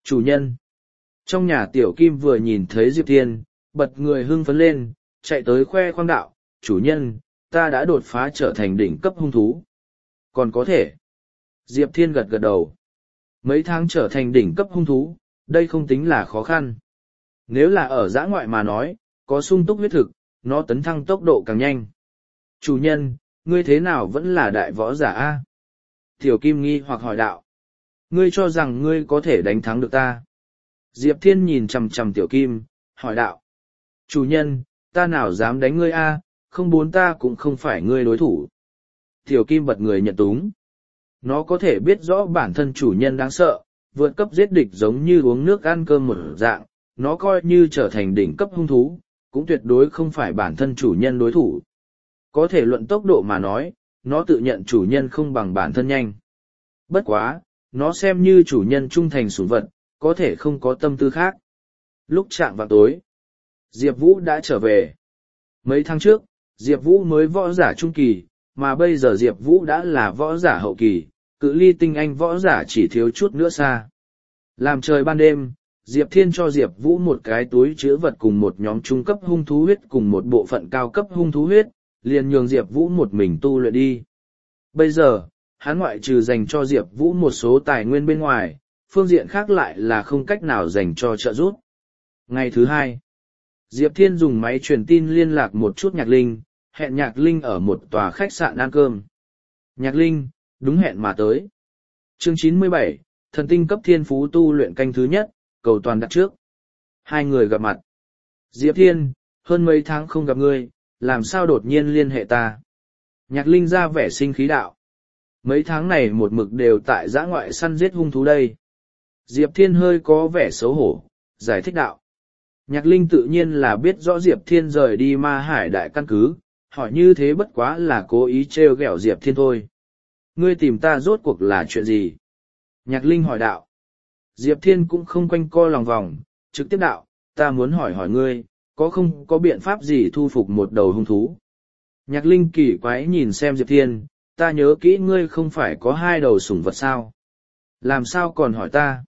Chủ nhân. Trong nhà Tiểu Kim vừa nhìn thấy Diệp Thiên, bật người hưng phấn lên, chạy tới khoe khoang đạo, chủ nhân, ta đã đột phá trở thành đỉnh cấp hung thú. Còn có thể. Diệp Thiên gật gật đầu. Mấy tháng trở thành đỉnh cấp hung thú, đây không tính là khó khăn. Nếu là ở dã ngoại mà nói, có sung túc huyết thực, nó tấn thăng tốc độ càng nhanh. Chủ nhân, ngươi thế nào vẫn là đại võ giả a? Tiểu Kim nghi hoặc hỏi đạo. Ngươi cho rằng ngươi có thể đánh thắng được ta? Diệp Thiên nhìn chằm chằm Tiểu Kim, hỏi đạo. Chủ nhân, ta nào dám đánh ngươi a, không muốn ta cũng không phải ngươi đối thủ. Tiểu Kim bật người nhận túng. Nó có thể biết rõ bản thân chủ nhân đáng sợ, vượt cấp giết địch giống như uống nước ăn cơm một dạng, nó coi như trở thành đỉnh cấp hung thú, cũng tuyệt đối không phải bản thân chủ nhân đối thủ. Có thể luận tốc độ mà nói, nó tự nhận chủ nhân không bằng bản thân nhanh. Bất quá, nó xem như chủ nhân trung thành sủng vật, có thể không có tâm tư khác. Lúc chạng vào tối, Diệp Vũ đã trở về. Mấy tháng trước, Diệp Vũ mới võ giả trung kỳ, mà bây giờ Diệp Vũ đã là võ giả hậu kỳ, cự ly tinh anh võ giả chỉ thiếu chút nữa xa. Làm trời ban đêm, Diệp Thiên cho Diệp Vũ một cái túi chứa vật cùng một nhóm trung cấp hung thú huyết cùng một bộ phận cao cấp hung thú huyết, liền nhường Diệp Vũ một mình tu luyện đi. Bây giờ, hắn ngoại trừ dành cho Diệp Vũ một số tài nguyên bên ngoài, phương diện khác lại là không cách nào dành cho trợ giúp. Ngày thứ hai, Diệp Thiên dùng máy truyền tin liên lạc một chút Nhạc Linh, hẹn Nhạc Linh ở một tòa khách sạn ăn cơm. Nhạc Linh, đúng hẹn mà tới. Chương 97, thần tinh cấp thiên phú tu luyện canh thứ nhất, cầu toàn đặt trước. Hai người gặp mặt. Diệp Thiên, hơn mấy tháng không gặp ngươi, làm sao đột nhiên liên hệ ta? Nhạc Linh ra vẻ sinh khí đạo. Mấy tháng này một mực đều tại dã ngoại săn giết hung thú đây. Diệp Thiên hơi có vẻ xấu hổ, giải thích đạo. Nhạc Linh tự nhiên là biết rõ Diệp Thiên rời đi Ma Hải đại căn cứ, hỏi như thế bất quá là cố ý trêu ghẹo Diệp Thiên thôi. Ngươi tìm ta rốt cuộc là chuyện gì? Nhạc Linh hỏi đạo. Diệp Thiên cũng không quanh co lòng vòng, trực tiếp đạo, ta muốn hỏi ngươi, có không có biện pháp gì thu phục một đầu hung thú? Nhạc Linh kỳ quái nhìn xem Diệp Thiên, ta nhớ kỹ ngươi không phải có hai đầu sủng vật sao? Làm sao còn hỏi ta?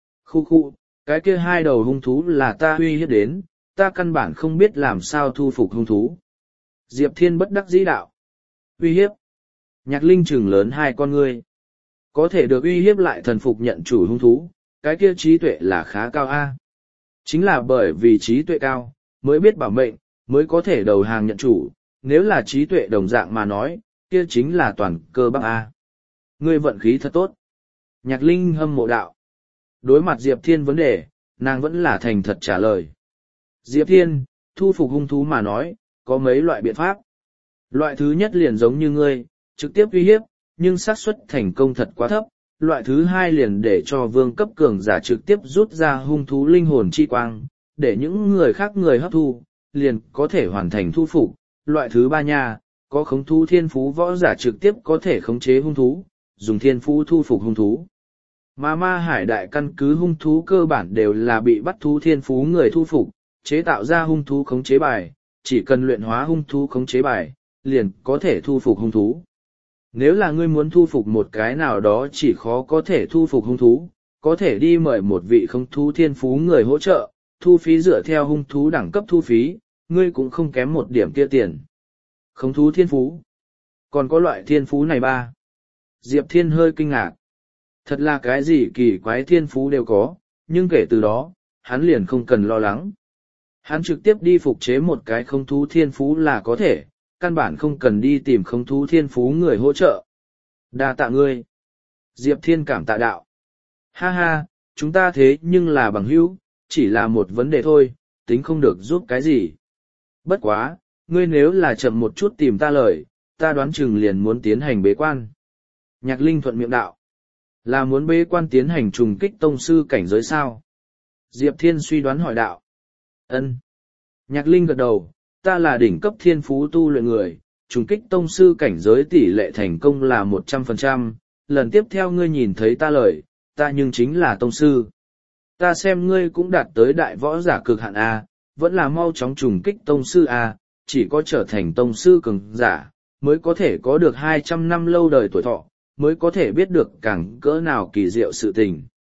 Khu, cái kia hai đầu hung thú là ta uy hiếp đến, ta căn bản không biết làm sao thu phục hung thú. Diệp Thiên bất đắc dĩ đạo. Uy hiếp. Nhạc Linh trừng lớn hai con ngươi. Có thể được uy hiếp lại thần phục nhận chủ hung thú, cái kia trí tuệ là khá cao a. Chính là bởi vì trí tuệ cao, mới biết bảo mệnh, mới có thể đầu hàng nhận chủ, nếu là trí tuệ đồng dạng mà nói, kia chính là toàn cơ bắp a. Ngươi vận khí thật tốt. Nhạc Linh hâm mộ đạo. Đối mặt Diệp Thiên vấn đề, nàng vẫn là thành thật trả lời. Diệp Thiên, thu phục hung thú mà nói, có mấy loại biện pháp. Loại thứ nhất liền giống như ngươi, trực tiếp uy hiếp, nhưng xác suất thành công thật quá thấp. Loại thứ hai liền để cho vương cấp cường giả trực tiếp rút ra hung thú linh hồn chi quang, để những người khác người hấp thu, liền có thể hoàn thành thu phục. Loại thứ ba nha, có khống thú thiên phú võ giả trực tiếp có thể khống chế hung thú, dùng thiên phú thu phục hung thú. Mà Ma Hải đại căn cứ hung thú cơ bản đều là bị bắt thú thiên phú người thu phục, chế tạo ra hung thú khống chế bài, chỉ cần luyện hóa hung thú khống chế bài, liền có thể thu phục hung thú. Nếu là ngươi muốn thu phục một cái nào đó chỉ khó có thể thu phục hung thú, có thể đi mời một vị khống thú thiên phú người hỗ trợ, thu phí dựa theo hung thú đẳng cấp thu phí, ngươi cũng không kém một điểm kia tiền. Khống thú thiên phú. Còn có loại thiên phú này ba. Diệp Thiên hơi kinh ngạc. Thật là cái gì kỳ quái thiên phú đều có, nhưng kể từ đó, hắn liền không cần lo lắng. Hắn trực tiếp đi phục chế một cái khống thú thiên phú là có thể, căn bản không cần đi tìm khống thú thiên phú người hỗ trợ. Đa tạ ngươi. Diệp Thiên cảm tạ đạo. Ha ha, chúng ta thế nhưng là bằng hữu, chỉ là một vấn đề thôi, tính không được giúp cái gì. Bất quá, ngươi nếu là chậm một chút tìm ta lời, ta đoán chừng liền muốn tiến hành bế quan. Nhạc Linh thuận miệng đạo. Là muốn bế quan tiến hành trùng kích tông sư cảnh giới sao? Diệp Thiên suy đoán hỏi đạo. Ân. Nhạc Linh gật đầu, ta là đỉnh cấp thiên phú tu luyện người, trùng kích tông sư cảnh giới tỷ lệ thành công là 100%, lần tiếp theo ngươi nhìn thấy ta lời, ta nhưng chính là tông sư. Ta xem ngươi cũng đạt tới đại võ giả cực hạn A, vẫn là mau chóng trùng kích tông sư A, chỉ có trở thành tông sư cường giả, mới có thể có được 200 năm lâu đời tuổi thọ, mới có thể biết được càng cỡ nào kỳ diệu sự tình.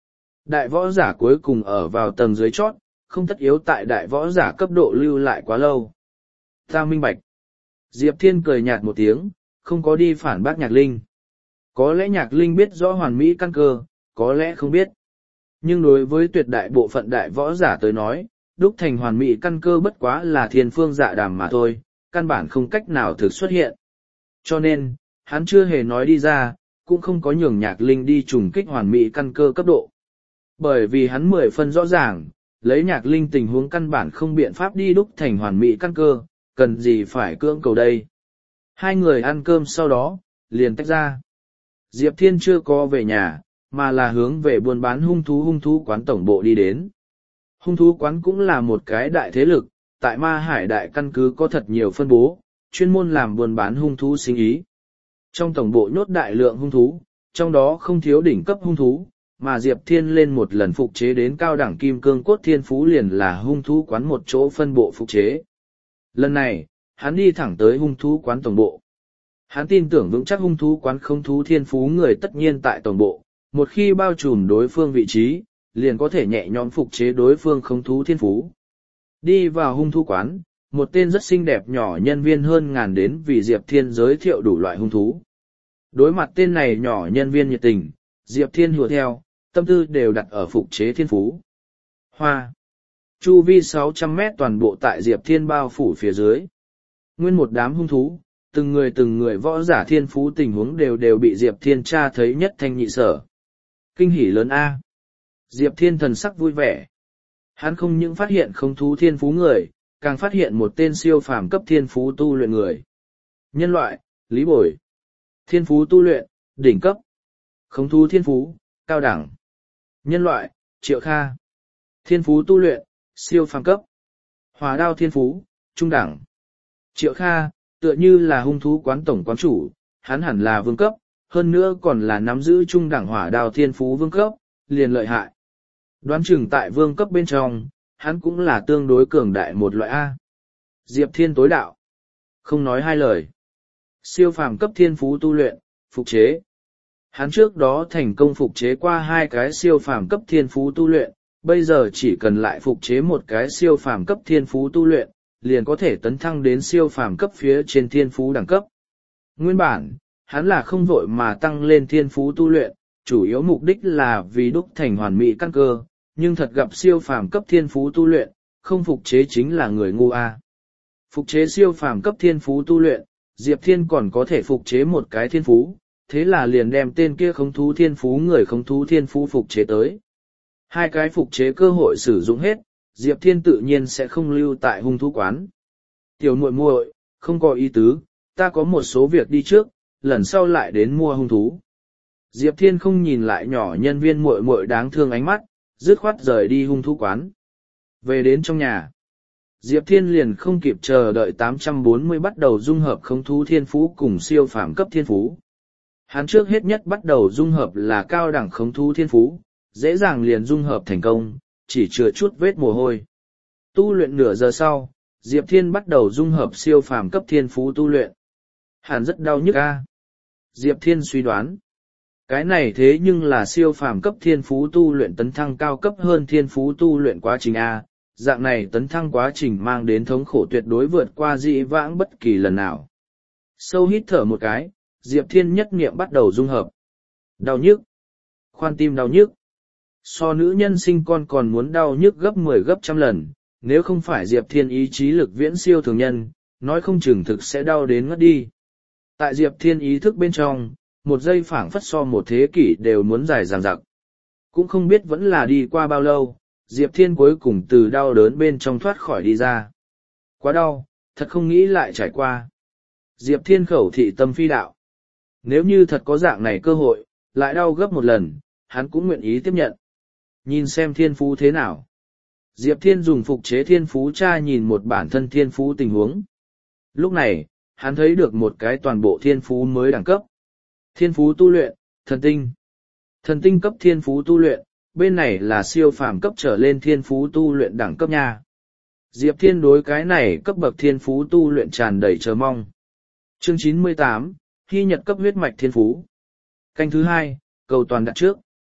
Đại võ giả cuối cùng ở vào tầng dưới chót, không tất yếu tại đại võ giả cấp độ lưu lại quá lâu. Ta minh bạch. Diệp Thiên cười nhạt một tiếng, không có đi phản bác Nhạc Linh. Có lẽ Nhạc Linh biết rõ hoàn mỹ căn cơ, có lẽ không biết. Nhưng đối với tuyệt đại bộ phận đại võ giả tới nói, đúc thành hoàn mỹ căn cơ bất quá là thiên phương dạ đàm mà thôi, căn bản không cách nào thực xuất hiện. Cho nên, hắn chưa hề nói đi ra, cũng không có nhường Nhạc Linh đi trùng kích hoàn mỹ căn cơ cấp độ. Bởi vì hắn 10 phân rõ ràng, lấy Nhạc Linh tình huống căn bản không biện pháp đi đúc thành hoàn mỹ căn cơ, cần gì phải cưỡng cầu đây. Hai người ăn cơm sau đó, liền tách ra. Diệp Thiên chưa có về nhà, mà là hướng về buôn bán hung thú quán tổng bộ đi đến. Hung thú quán cũng là một cái đại thế lực, tại Ma Hải đại căn cứ có thật nhiều phân bố, chuyên môn làm buôn bán hung thú sinh ý. Trong tổng bộ nhốt đại lượng hung thú, trong đó không thiếu đỉnh cấp hung thú, mà Diệp Thiên lên một lần phục chế đến cao đẳng kim cương cốt thiên phú liền là hung thú quán một chỗ phân bộ phục chế. Lần này, hắn đi thẳng tới hung thú quán tổng bộ. Hắn tin tưởng vững chắc hung thú quán không thú thiên phú người tất nhiên tại tổng bộ, một khi bao trùm đối phương vị trí, liền có thể nhẹ nhõm phục chế đối phương không thú thiên phú. Đi vào hung thú quán, một tên rất xinh đẹp nhỏ nhân viên hơn ngàn đến vì Diệp Thiên giới thiệu đủ loại hung thú. Đối mặt tên này nhỏ nhân viên nhiệt tình, Diệp Thiên hùa theo, tâm tư đều đặt ở phục chế thiên phú. Hoa. Chu vi 600 mét toàn bộ tại Diệp Thiên bao phủ phía dưới. Nguyên một đám hung thú, từng người võ giả thiên phú tình huống đều bị Diệp Thiên tra thấy nhất thanh nhị sở. Kinh hỉ lớn A. Diệp Thiên thần sắc vui vẻ. Hắn không những phát hiện không thú thiên phú người, càng phát hiện một tên siêu phàm cấp thiên phú tu luyện người. Nhân loại, Lý Bồi. Thiên phú tu luyện, đỉnh cấp. Không thú thiên phú, cao đẳng. Nhân loại, Triệu Kha. Thiên phú tu luyện, siêu phàm cấp. Hỏa đao thiên phú, trung đẳng. Triệu Kha, tựa như là hung thú quán tổng quán chủ, hắn hẳn là vương cấp, hơn nữa còn là nắm giữ trung đẳng hỏa đao thiên phú vương cấp, liền lợi hại. Đoán chừng tại vương cấp bên trong, hắn cũng là tương đối cường đại một loại A. Diệp Thiên tối đạo. Không nói hai lời. Siêu phàm cấp thiên phú tu luyện, phục chế. Hắn trước đó thành công phục chế qua 2 cái siêu phàm cấp thiên phú tu luyện, bây giờ chỉ cần lại phục chế một cái siêu phàm cấp thiên phú tu luyện, liền có thể tấn thăng đến siêu phàm cấp phía trên thiên phú đẳng cấp. Nguyên bản, hắn là không vội mà tăng lên thiên phú tu luyện, chủ yếu mục đích là vì đúc thành hoàn mỹ căn cơ, nhưng thật gặp siêu phàm cấp thiên phú tu luyện, không phục chế chính là người ngu a. Phục chế siêu phàm cấp thiên phú tu luyện, Diệp Thiên còn có thể phục chế một cái thiên phú, thế là liền đem tên kia không thú thiên phú người không thú thiên phú phục chế tới. 2 cái phục chế cơ hội sử dụng hết, Diệp Thiên tự nhiên sẽ không lưu tại hung thú quán. Tiểu muội muội, không có ý tứ, ta có một số việc đi trước, lần sau lại đến mua hung thú. Diệp Thiên không nhìn lại nhỏ nhân viên muội muội đáng thương ánh mắt, dứt khoát rời đi hung thú quán. Về đến trong nhà, Diệp Thiên liền không kịp chờ đợi 840 bắt đầu dung hợp không thú thiên phú cùng siêu phàm cấp thiên phú. Hắn trước hết nhất bắt đầu dung hợp là cao đẳng không thú thiên phú, dễ dàng liền dung hợp thành công, chỉ chừa chút vết mồ hôi. Tu luyện nửa giờ sau, Diệp Thiên bắt đầu dung hợp siêu phàm cấp thiên phú tu luyện. Hắn rất đau nhức a. Diệp Thiên suy đoán, cái này thế nhưng là siêu phàm cấp thiên phú tu luyện tấn thăng cao cấp hơn thiên phú tu luyện quá trình A, dạng này tấn thăng quá trình mang đến thống khổ tuyệt đối vượt qua dĩ vãng bất kỳ lần nào. Sâu hít thở một cái, Diệp Thiên nhất niệm bắt đầu dung hợp. Đau nhức. Khoan tim đau nhức. So nữ nhân sinh con còn muốn đau nhức gấp 10 gấp trăm lần, nếu không phải Diệp Thiên ý chí lực viễn siêu thường nhân, nói không chừng thực sẽ đau đến ngất đi. Tại Diệp Thiên ý thức bên trong, một giây phảng phất so một thế kỷ đều muốn dài dằng dặc. Cũng không biết vẫn là đi qua bao lâu, Diệp Thiên cuối cùng từ đau đớn bên trong thoát khỏi đi ra. Quá đau, thật không nghĩ lại trải qua. Diệp Thiên khẩu thị tâm phi đạo. Nếu như thật có dạng này cơ hội, lại đau gấp một lần, hắn cũng nguyện ý tiếp nhận. Nhìn xem thiên phú thế nào. Diệp Thiên dùng phục chế thiên phú tra nhìn một bản thân thiên phú tình huống. Lúc này, hắn thấy được một cái toàn bộ thiên phú mới đẳng cấp. Thiên phú tu luyện, thần tinh. Thần tinh cấp thiên phú tu luyện, bên này là siêu phàm cấp trở lên thiên phú tu luyện đẳng cấp nha. Diệp Thiên đối cái này cấp bậc thiên phú tu luyện tràn đầy chờ mong. Chương 98, Hy nhật cấp huyết mạch thiên phú. Canh thứ 2, cầu toàn đặt trước.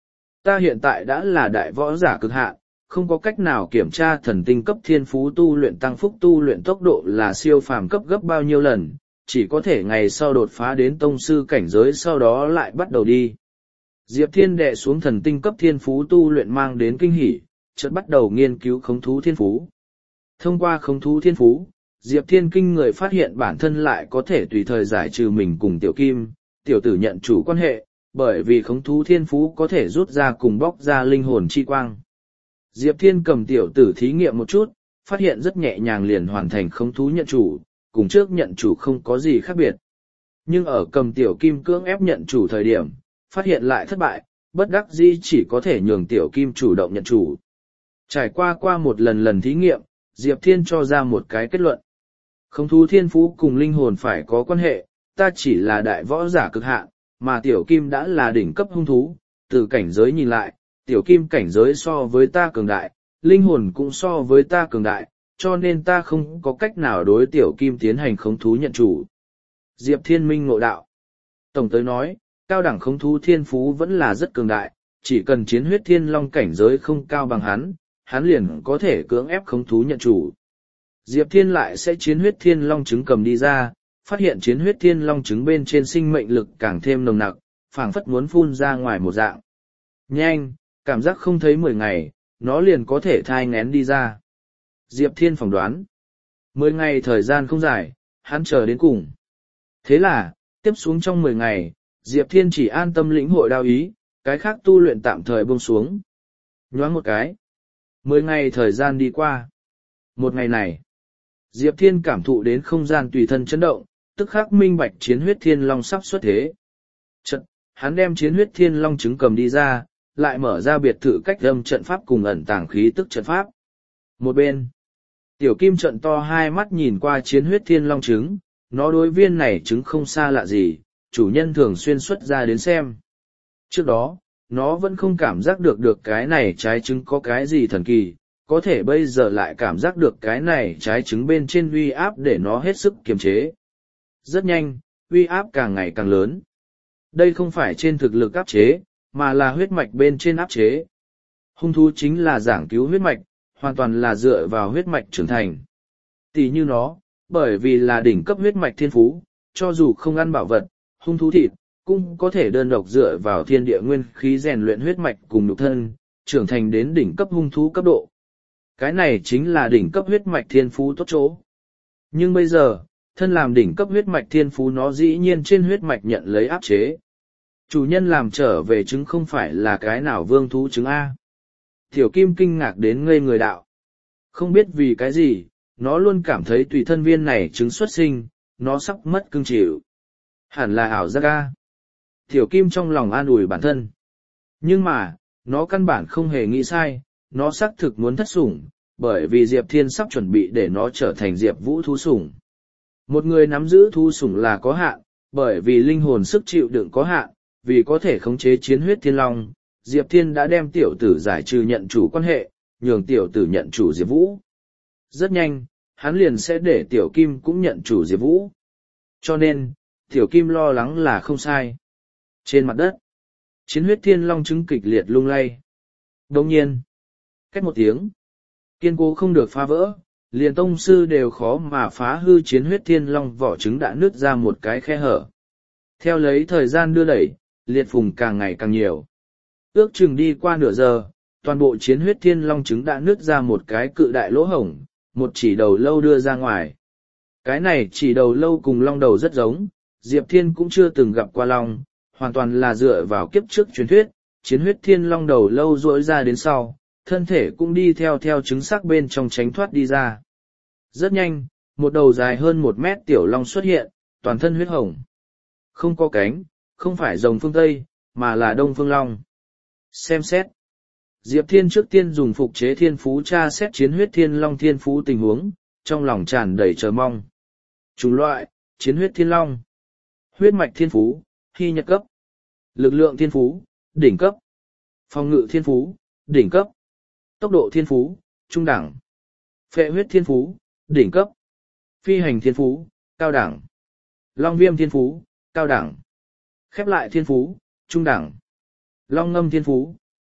Ta hiện tại đã là đại võ giả cực hạn, không có cách nào kiểm tra thần tinh cấp thiên phú tu luyện tăng phúc tu luyện tốc độ là siêu phàm cấp gấp bao nhiêu lần, chỉ có thể ngày sau đột phá đến tông sư cảnh giới sau đó lại bắt đầu đi. Diệp Thiên đệ xuống thần tinh cấp thiên phú tu luyện mang đến kinh hỉ, chợt bắt đầu nghiên cứu khống thú thiên phú. Thông qua khống thú thiên phú, Diệp Thiên kinh người phát hiện bản thân lại có thể tùy thời giải trừ mình cùng Tiểu Kim, tiểu tử nhận chủ quan hệ, bởi vì khống thú thiên phú có thể rút ra cùng bóc ra linh hồn chi quang. Diệp Thiên cầm tiểu tử thí nghiệm một chút, phát hiện rất nhẹ nhàng liền hoàn thành khống thú nhận chủ, cùng trước nhận chủ không có gì khác biệt. Nhưng ở cầm Tiểu Kim cưỡng ép nhận chủ thời điểm, phát hiện lại thất bại, bất đắc dĩ chỉ có thể nhường Tiểu Kim chủ động nhận chủ. Trải qua một lần thí nghiệm, Diệp Thiên cho ra một cái kết luận. Khống thú thiên phú cùng linh hồn phải có quan hệ, ta chỉ là đại võ giả cực hạn, mà Tiểu Kim đã là đỉnh cấp hung thú, từ cảnh giới nhìn lại, Tiểu Kim cảnh giới so với ta cường đại, linh hồn cũng so với ta cường đại, cho nên ta không có cách nào đối Tiểu Kim tiến hành khống thú nhận chủ. Diệp Thiên minh ngộ đạo. Tổng tới nói, cao đẳng khống thú thiên phú vẫn là rất cường đại, chỉ cần chiến huyết thiên long cảnh giới không cao bằng hắn liền có thể cưỡng ép khống thú nhận chủ. Diệp Thiên lại sẽ chiến huyết thiên long trứng cầm đi ra, phát hiện chiến huyết thiên long trứng bên trên sinh mệnh lực càng thêm nồng nặc, phảng phất muốn phun ra ngoài một dạng. Nhanh, cảm giác không thấy 10 ngày, nó liền có thể thai nghén đi ra. Diệp Thiên phỏng đoán. 10 ngày thời gian không dài, hắn chờ đến cùng. Thế là, tiếp xuống trong 10 ngày, Diệp Thiên chỉ an tâm lĩnh hội đao ý, cái khác tu luyện tạm thời buông xuống. Nhoáng một cái. 10 ngày thời gian đi qua. Một ngày này, Diệp Thiên cảm thụ đến không gian tùy thân chấn động, tức khắc minh bạch chiến huyết thiên long sắp xuất thế. Trận, hắn đem chiến huyết thiên long trứng cầm đi ra, lại mở ra biệt thự cách âm trận pháp cùng ẩn tàng khí tức trận pháp. Một bên, Tiểu Kim trận to hai mắt nhìn qua chiến huyết thiên long trứng, nó đối viên này trứng không xa lạ gì, chủ nhân thường xuyên xuất ra đến xem. Trước đó, nó vẫn không cảm giác được cái này trái trứng có cái gì thần kỳ, có thể bây giờ lại cảm giác được cái này trái trứng bên trên uy áp để nó hết sức kiềm chế. Rất nhanh, uy áp càng ngày càng lớn. Đây không phải trên thực lực áp chế, mà là huyết mạch bên trên áp chế. Hung thú chính là giảng cứu huyết mạch, hoàn toàn là dựa vào huyết mạch trưởng thành. Tỷ như nó, bởi vì là đỉnh cấp huyết mạch thiên phú, cho dù không ăn bảo vật, hung thú thịt, cũng có thể đơn độc dựa vào thiên địa nguyên khí rèn luyện huyết mạch cùng nhục thân, trưởng thành đến đỉnh cấp hung thú cấp độ. Cái này chính là đỉnh cấp huyết mạch thiên phú tốt chỗ. Nhưng bây giờ, thân làm đỉnh cấp huyết mạch thiên phú nó dĩ nhiên trên huyết mạch nhận lấy áp chế. Chủ nhân làm trở về trứng không phải là cái nào vương thú trứng A. Tiểu Kim kinh ngạc đến ngây người đạo. Không biết vì cái gì, nó luôn cảm thấy tùy thân viên này trứng xuất sinh, nó sắp mất cương chịu. Hẳn là ảo giác A. Tiểu Kim trong lòng an ủi bản thân. Nhưng mà, nó căn bản không hề nghĩ sai, nó xác thực muốn thất sủng, bởi vì Diệp Thiên sắp chuẩn bị để nó trở thành Diệp Vũ thú sủng. Một người nắm giữ thú sủng là có hạn, bởi vì linh hồn sức chịu đựng có hạn, vì có thể khống chế chiến huyết thiên long, Diệp Thiên đã đem tiểu tử giải trừ nhận chủ quan hệ, nhường tiểu tử nhận chủ Diệp Vũ. Rất nhanh, hắn liền sẽ để tiểu Kim cũng nhận chủ Diệp Vũ. Cho nên, tiểu Kim lo lắng là không sai. Trên mặt đất, chiến huyết thiên long trứng kịch liệt lung lay. Đồng nhiên, cách một tiếng, kiên cố không được phá vỡ, liền tông sư đều khó mà phá hư chiến huyết thiên long vỏ trứng đã nứt ra một cái khe hở. Theo lấy thời gian đưa đẩy, liệt phùng càng ngày càng nhiều. Ước chừng đi qua nửa giờ, toàn bộ chiến huyết thiên long trứng đã nứt ra một cái cự đại lỗ hổng, một chỉ đầu lâu đưa ra ngoài. Cái này chỉ đầu lâu cùng long đầu rất giống, Diệp Thiên cũng chưa từng gặp qua long, hoàn toàn là dựa vào kiếp trước truyền thuyết, chiến huyết thiên long đầu lâu duỗi ra đến sau, thân thể cũng đi theo trứng xác bên trong tránh thoát đi ra. Rất nhanh, một đầu dài hơn 1 mét tiểu long xuất hiện, toàn thân huyết hồng. Không có cánh, không phải rồng phương Tây, mà là Đông Phương Long. Xem xét. Diệp Thiên trước tiên dùng phục chế thiên phú tra xét chiến huyết thiên long thiên phú tình huống, trong lòng tràn đầy chờ mong. Chủng loại, chiến huyết thiên long. Huyết mạch thiên phú, hy nhật cấp. Lực lượng thiên phú, đỉnh cấp. Phòng ngự thiên phú, đỉnh cấp. Tốc độ thiên phú, trung đẳng. Phệ huyết thiên phú, đỉnh cấp. Phi hành thiên phú, cao đẳng. Long viêm thiên phú, cao đẳng. Khép lại thiên phú, trung đẳng. Long ngâm thiên phú,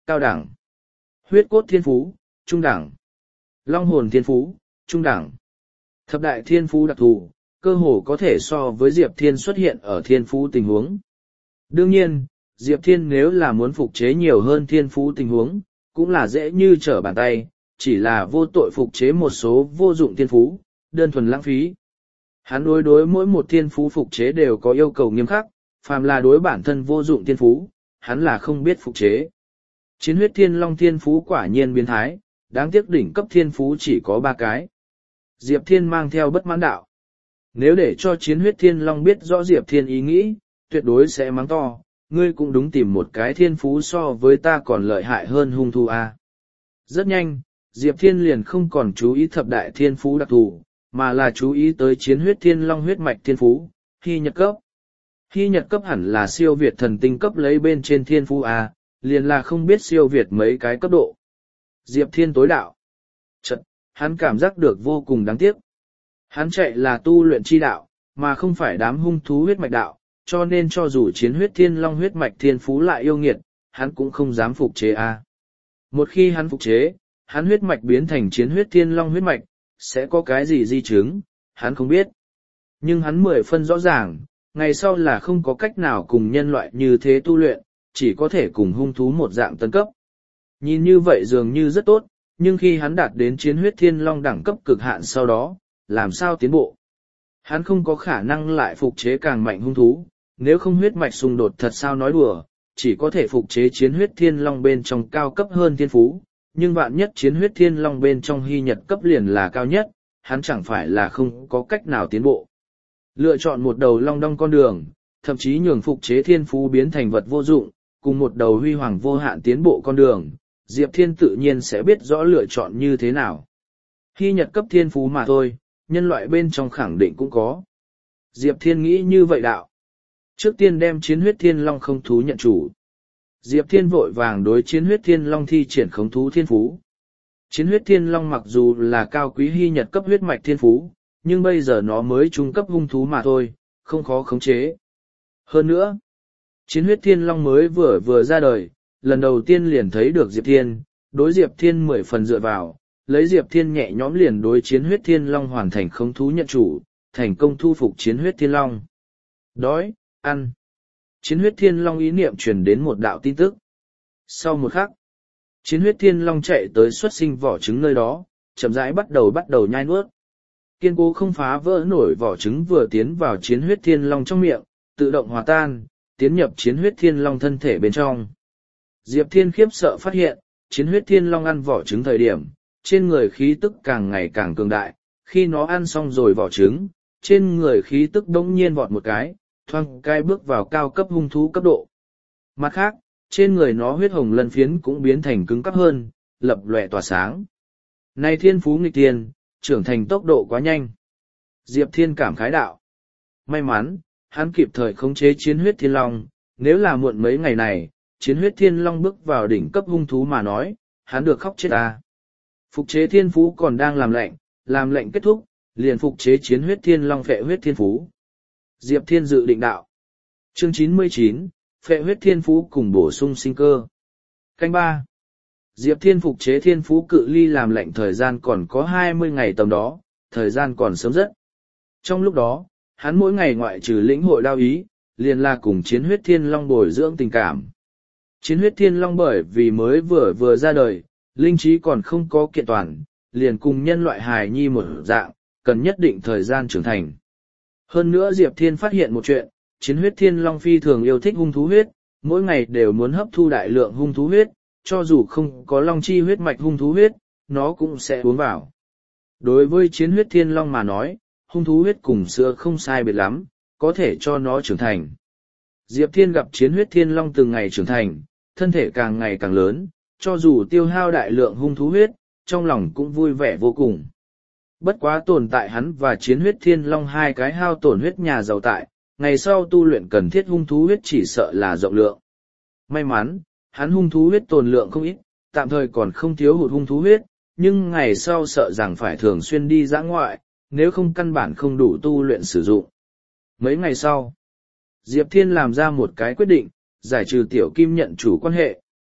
cao đẳng. Huyết cốt thiên phú, trung đẳng. Long hồn thiên phú, trung đẳng. Thập đại thiên phú đặc thù, cơ hồ có thể so với Diệp Thiên xuất hiện ở thiên phú tình huống. Đương nhiên, Diệp Thiên nếu là muốn phục chế nhiều hơn thiên phú tình huống, cũng là dễ như trở bàn tay, chỉ là vô tội phục chế một số vô dụng thiên phú, đơn thuần lãng phí. Hắn đối mỗi một thiên phú phục chế đều có yêu cầu nghiêm khắc, phàm là đối bản thân vô dụng thiên phú, hắn là không biết phục chế. Chiến huyết thiên long thiên phú quả nhiên biến thái, đáng tiếc đỉnh cấp thiên phú chỉ có 3 cái. Diệp Thiên mang theo bất mãn đạo. Nếu để cho chiến huyết thiên long biết rõ Diệp Thiên ý nghĩ, tuyệt đối sẽ mắng to, ngươi cũng đúng tìm một cái thiên phú so với ta còn lợi hại hơn hung thú a. Rất nhanh, Diệp Thiên liền không còn chú ý thập đại thiên phú đặc thù, mà là chú ý tới chiến huyết thiên long huyết mạch thiên phú, Hy Nhật cấp. Hy Nhật cấp hẳn là siêu việt thần tinh cấp lấy bên trên thiên phú a, liền là không biết siêu việt mấy cái cấp độ. Diệp Thiên tối đạo. Chật, hắn cảm giác được vô cùng đáng tiếc. Hắn chạy là tu luyện chi đạo, mà không phải đám hung thú huyết mạch đạo, cho nên cho dù chiến huyết thiên long huyết mạch thiên phú lại yêu nghiệt, hắn cũng không dám phục chế a. Một khi hắn phục chế, hắn huyết mạch biến thành chiến huyết thiên long huyết mạch, sẽ có cái gì di chứng, hắn không biết. Nhưng hắn 10 phân rõ ràng, ngày sau là không có cách nào cùng nhân loại như thế tu luyện, chỉ có thể cùng hung thú một dạng tân cấp. Nhìn như vậy dường như rất tốt, nhưng khi hắn đạt đến chiến huyết thiên long đẳng cấp cực hạn sau đó, làm sao tiến bộ? Hắn không có khả năng lại phục chế càng mạnh hung thú, nếu không huyết mạch xung đột thật sao nói đùa, chỉ có thể phục chế chiến huyết thiên long bên trong cao cấp hơn thiên phú, nhưng vạn nhất chiến huyết thiên long bên trong Hy Nhật cấp liền là cao nhất, hắn chẳng phải là không có cách nào tiến bộ. Lựa chọn một đầu long đong con đường, thậm chí nhường phục chế thiên phú biến thành vật vô dụng, cùng một đầu huy hoàng vô hạn tiến bộ con đường, Diệp Thiên tự nhiên sẽ biết rõ lựa chọn như thế nào. Hy Nhật cấp thiên phú mà thôi, nhân loại bên trong khẳng định cũng có. Diệp Thiên nghĩ như vậy đạo. Trước tiên đem chiến huyết thiên long không thú nhận chủ. Diệp Thiên vội vàng đối chiến huyết thiên long thi triển khống thú thiên phú. Chiến huyết thiên long mặc dù là cao quý Hy Nhật cấp huyết mạch thiên phú, nhưng bây giờ nó mới trung cấp hung thú mà thôi, không khó khống chế. Hơn nữa, chiến huyết thiên long mới vừa ra đời, lần đầu tiên liền thấy được Diệp Thiên, đối Diệp Thiên 10 phần dựa vào, lấy Diệp Thiên nhẹ nhõm liền đối chiến huyết thiên long hoàn thành khống thú nhận chủ, thành công thu phục chiến huyết thiên long. Đói, ăn. Chiến huyết thiên long ý niệm truyền đến một đạo tin tức. Sau một khắc, chiến huyết thiên long chạy tới xuất sinh vỏ trứng nơi đó, chậm rãi bắt đầu nhai nuốt. Kiên cố không phá vỡ nổi vỏ trứng vừa tiến vào chiến huyết thiên long trong miệng, tự động hòa tan, tiến nhập chiến huyết thiên long thân thể bên trong. Diệp Thiên khiếp sợ phát hiện, chiến huyết thiên long ăn vỏ trứng thời điểm, trên người khí tức càng ngày càng cường đại, khi nó ăn xong rồi vỏ trứng, trên người khí tức đống nhiên vọt một cái, thoang cái bước vào cao cấp hung thú cấp độ. Mặt khác, trên người nó huyết hồng lân phiến cũng biến thành cứng cắp hơn, lập lòe tỏa sáng. Này thiên phú nghịch thiên, trưởng thành tốc độ quá nhanh. Diệp Thiên cảm khái đạo. May mắn, hắn kịp thời khống chế chiến huyết thiên long, nếu là muộn mấy ngày này, chiến huyết thiên long bước vào đỉnh cấp hung thú mà nói, hắn được khóc chết ta. Phục chế thiên phú còn đang làm lệnh kết thúc, liền phục chế chiến huyết thiên long phệ huyết thiên phú. Diệp Thiên dự định đạo. Chương 99, phệ huyết thiên phú cùng bổ sung sinh cơ. Canh 3. Diệp Thiên phục chế thiên phú cự ly làm lệnh thời gian còn có 20 ngày tầm đó, thời gian còn sớm rất. Trong lúc đó, hắn mỗi ngày ngoại trừ lĩnh hội đao ý, liền là cùng chiến huyết thiên long bồi dưỡng tình cảm. Chiến huyết thiên long bởi vì mới vừa ra đời, linh trí còn không có kiện toàn, liền cùng nhân loại hài nhi một dạng, cần nhất định thời gian trưởng thành. Hơn nữa Diệp Thiên phát hiện một chuyện, chiến huyết thiên long phi thường yêu thích hung thú huyết, mỗi ngày đều muốn hấp thu đại lượng hung thú huyết, cho dù không có long chi huyết mạch hung thú huyết, nó cũng sẽ uống vào. Đối với chiến huyết thiên long mà nói, hung thú huyết cùng sữa không sai biệt lắm, có thể cho nó trưởng thành. Diệp Thiên gặp chiến huyết thiên long từng ngày trưởng thành, thân thể càng ngày càng lớn, cho dù tiêu hao đại lượng hung thú huyết, trong lòng cũng vui vẻ vô cùng. Bất quá tồn tại hắn và chiến huyết thiên long hai cái hao tổn huyết nhà giàu tại, ngày sau tu luyện cần thiết hung thú huyết chỉ sợ là rộng lượng. May mắn, hắn hung thú huyết tồn lượng không ít, tạm thời còn không thiếu hụt hung thú huyết, nhưng ngày sau sợ rằng phải thường xuyên đi dã ngoại, nếu không căn bản không đủ tu luyện sử dụng. Mấy ngày sau, Diệp Thiên làm ra một cái quyết định, giải trừ tiểu kim nhận chủ quan hệ,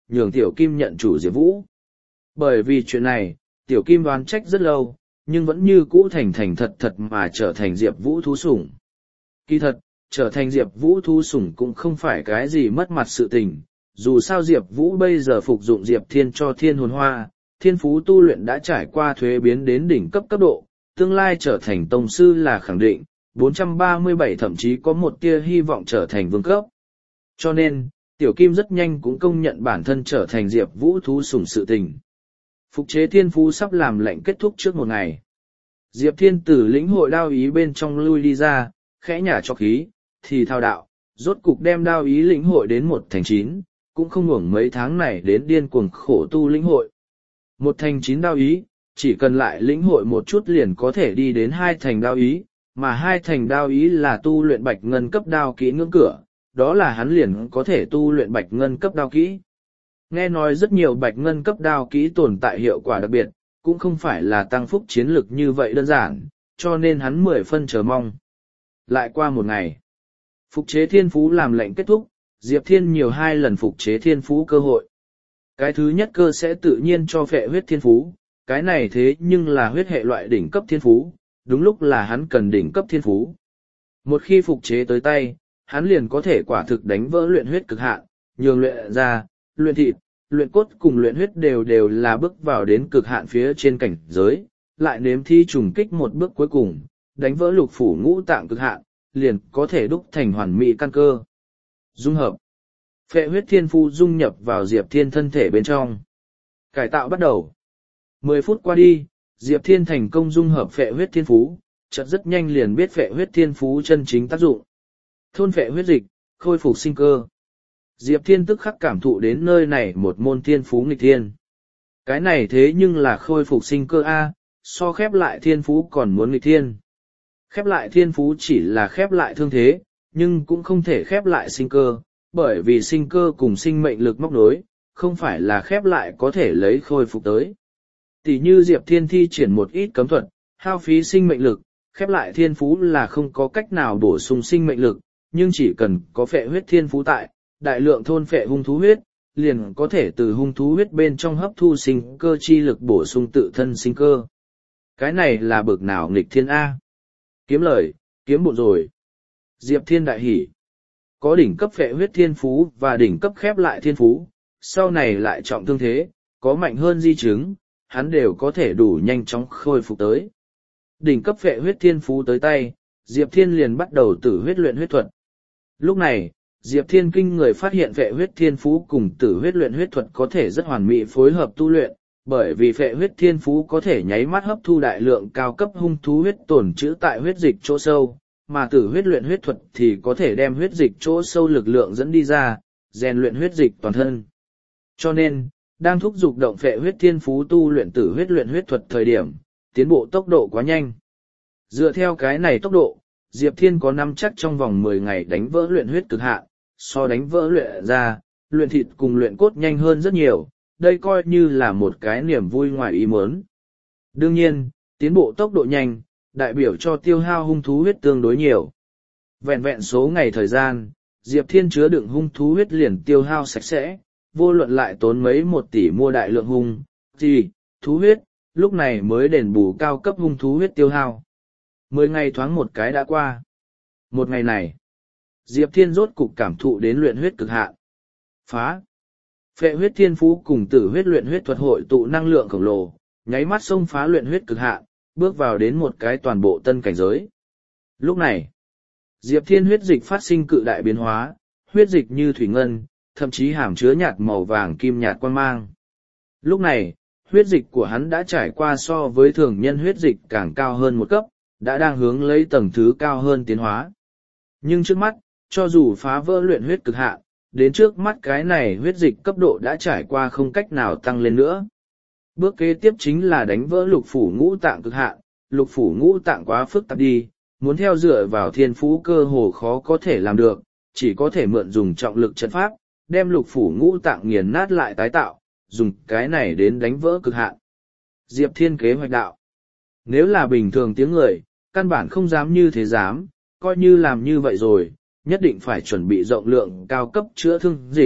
nhường Tiểu Kim nhận chủ Diệp Vũ. Bởi vì chuyện này, Tiểu Kim đoán trách rất lâu, nhưng vẫn như cũ thành thành thật thật mà trở thành Diệp Vũ thú sủng. Kỳ thật, trở thành Diệp Vũ thú sủng cũng không phải cái gì mất mặt sự tình, dù sao Diệp Vũ bây giờ phục dụng Diệp Thiên cho thiên hồn hoa, thiên phú tu luyện đã trải qua thuế biến đến đỉnh cấp cấp độ, tương lai trở thành tông sư là khẳng định, 437 thậm chí có một tia hy vọng trở thành vương cấp. Cho nên, Tiểu Kim rất nhanh cũng công nhận bản thân trở thành Diệp Vũ thú sủng sự tình. Phục chế thiên phú sắp làm lệnh kết thúc trước một ngày. Diệp Thiên từ lĩnh hội đao ý bên trong lui đi ra, khẽ nhả cho khí, thì thao đạo, rốt cục đem đao ý lĩnh hội đến 1/9, cũng không hưởng mấy tháng này đến điên cuồng khổ tu lĩnh hội. 1/9 đao ý, chỉ cần lại lĩnh hội một chút liền có thể đi đến 2 thành đao ý, mà 2 thành đao ý là tu luyện bạch ngân cấp đao kỹ ngưỡng cửa, đó là hắn liền có thể tu luyện bạch ngân cấp đao kỹ. Nghe nói rất nhiều bạch ngân cấp đao kỹ tồn tại hiệu quả đặc biệt, cũng không phải là tăng phúc chiến lực như vậy đơn giản, cho nên hắn 10 phân chờ mong. Lại qua một ngày, phục chế thiên phú làm lệnh kết thúc, Diệp Thiên nhiều 2 lần phục chế thiên phú cơ hội. Cái thứ nhất cơ sẽ tự nhiên cho phệ huyết thiên phú, cái này thế nhưng là huyết hệ loại đỉnh cấp thiên phú, đúng lúc là hắn cần đỉnh cấp thiên phú. Một khi phục chế tới tay, hắn liền có thể quả thực đánh vỡ luyện huyết cực hạn, nhường luyện ra, luyện thịt, luyện cốt cùng luyện huyết đều là bước vào đến cực hạn phía trên cảnh giới, lại nếm thi trùng kích một bước cuối cùng, đánh vỡ lục phủ ngũ tạng cực hạn, liền có thể đúc thành hoàn mỹ căn cơ. Dung hợp. Phệ huyết thiên phú dung nhập vào Diệp Thiên thân thể bên trong. Cải tạo bắt đầu. 10 phút qua đi, Diệp Thiên thành công dung hợp phệ huyết thiên phú, chợt rất nhanh liền biết phệ huyết thiên phú chân chính tác dụng. Thôn phệ huyết dịch, khôi phục sinh cơ. Diệp Thiên tức khắc cảm thụ đến nơi này một môn thiên phú nghịch thiên. Cái này thế nhưng là khôi phục sinh cơ A, so khép lại thiên phú còn muốn nghịch thiên. Khép lại thiên phú chỉ là khép lại thương thế, nhưng cũng không thể khép lại sinh cơ, bởi vì sinh cơ cùng sinh mệnh lực móc nối, không phải là khép lại có thể lấy khôi phục tới. Tỷ như Diệp Thiên thi triển một ít cấm thuật, hao phí sinh mệnh lực, khép lại thiên phú là không có cách nào bổ sung sinh mệnh lực, nhưng chỉ cần có phệ huyết thiên phú tại, đại lượng thôn phệ hung thú huyết, liền có thể từ hung thú huyết bên trong hấp thu sinh cơ chi lực bổ sung tự thân sinh cơ. Cái này là bực nào nghịch thiên A. Kiếm lời, kiếm bộn rồi. Diệp Thiên đại hỉ. Có đỉnh cấp phệ huyết thiên phú và đỉnh cấp khép lại thiên phú, sau này lại trọng thương thế, có mạnh hơn di chứng, hắn đều có thể đủ nhanh chóng khôi phục tới. Đỉnh cấp phệ huyết thiên phú tới tay, Diệp Thiên liền bắt đầu tử huyết luyện huyết thuật. Lúc này, Diệp Thiên kinh người phát hiện phệ huyết thiên phú cùng tử huyết luyện huyết thuật có thể rất hoàn mỹ phối hợp tu luyện, bởi vì phệ huyết thiên phú có thể nháy mắt hấp thu đại lượng cao cấp hung thú huyết tồn trữ tại huyết dịch chỗ sâu, mà tử huyết luyện huyết thuật thì có thể đem huyết dịch chỗ sâu lực lượng dẫn đi ra, rèn luyện huyết dịch toàn thân. Cho nên, đang thúc giục động phệ huyết thiên phú tu luyện tử huyết luyện huyết thuật thời điểm, tiến bộ tốc độ quá nhanh. Dựa theo cái này tốc độ, Diệp Thiên có nắm chắc trong vòng 10 ngày đánh vỡ luyện huyết cực hạn, so đánh vỡ luyện ra, luyện thịt cùng luyện cốt nhanh hơn rất nhiều, đây coi như là một cái niềm vui ngoài ý muốn. Đương nhiên, tiến bộ tốc độ nhanh, đại biểu cho tiêu hao hung thú huyết tương đối nhiều. Vẹn vẹn số ngày thời gian, Diệp Thiên chứa đựng hung thú huyết liền tiêu hao sạch sẽ, vô luận lại tốn mấy 1 tỷ mua đại lượng hung, thì, thú huyết, lúc này mới đền bù cao cấp hung thú huyết tiêu hao. 10 ngày thoáng một cái đã qua. Một ngày này, Diệp Thiên rốt cục cảm thụ đến luyện huyết cực hạn. Phá! Phệ huyết thiên phú cùng tử huyết luyện huyết thuật hội tụ năng lượng khổng lồ, nháy mắt xông phá luyện huyết cực hạn, bước vào đến một cái toàn bộ tân cảnh giới. Lúc này, Diệp Thiên huyết dịch phát sinh cự đại biến hóa, huyết dịch như thủy ngân, thậm chí hàm chứa nhạt màu vàng kim nhạt quang mang. Lúc này, huyết dịch của hắn đã trải qua so với thường nhân huyết dịch càng cao hơn một cấp, đã đang hướng lấy tầng thứ cao hơn tiến hóa. Nhưng trước mắt, cho dù phá vỡ luyện huyết cực hạn, đến trước mắt cái này huyết dịch cấp độ đã trải qua không cách nào tăng lên nữa. Bước kế tiếp chính là đánh vỡ lục phủ ngũ tạng cực hạn, lục phủ ngũ tạng quá phức tạp đi, muốn theo dựa vào thiên phú cơ hồ khó có thể làm được, chỉ có thể mượn dùng trọng lực trận pháp, đem lục phủ ngũ tạng nghiền nát lại tái tạo, dùng cái này đến đánh vỡ cực hạn. Diệp Thiên kế hoạch đạo. Nếu là bình thường tiếng người, căn bản không dám như thế dám, coi như làm như vậy rồi, nhất định phải chuẩn bị rộng lượng cao cấp chữa thương dịch,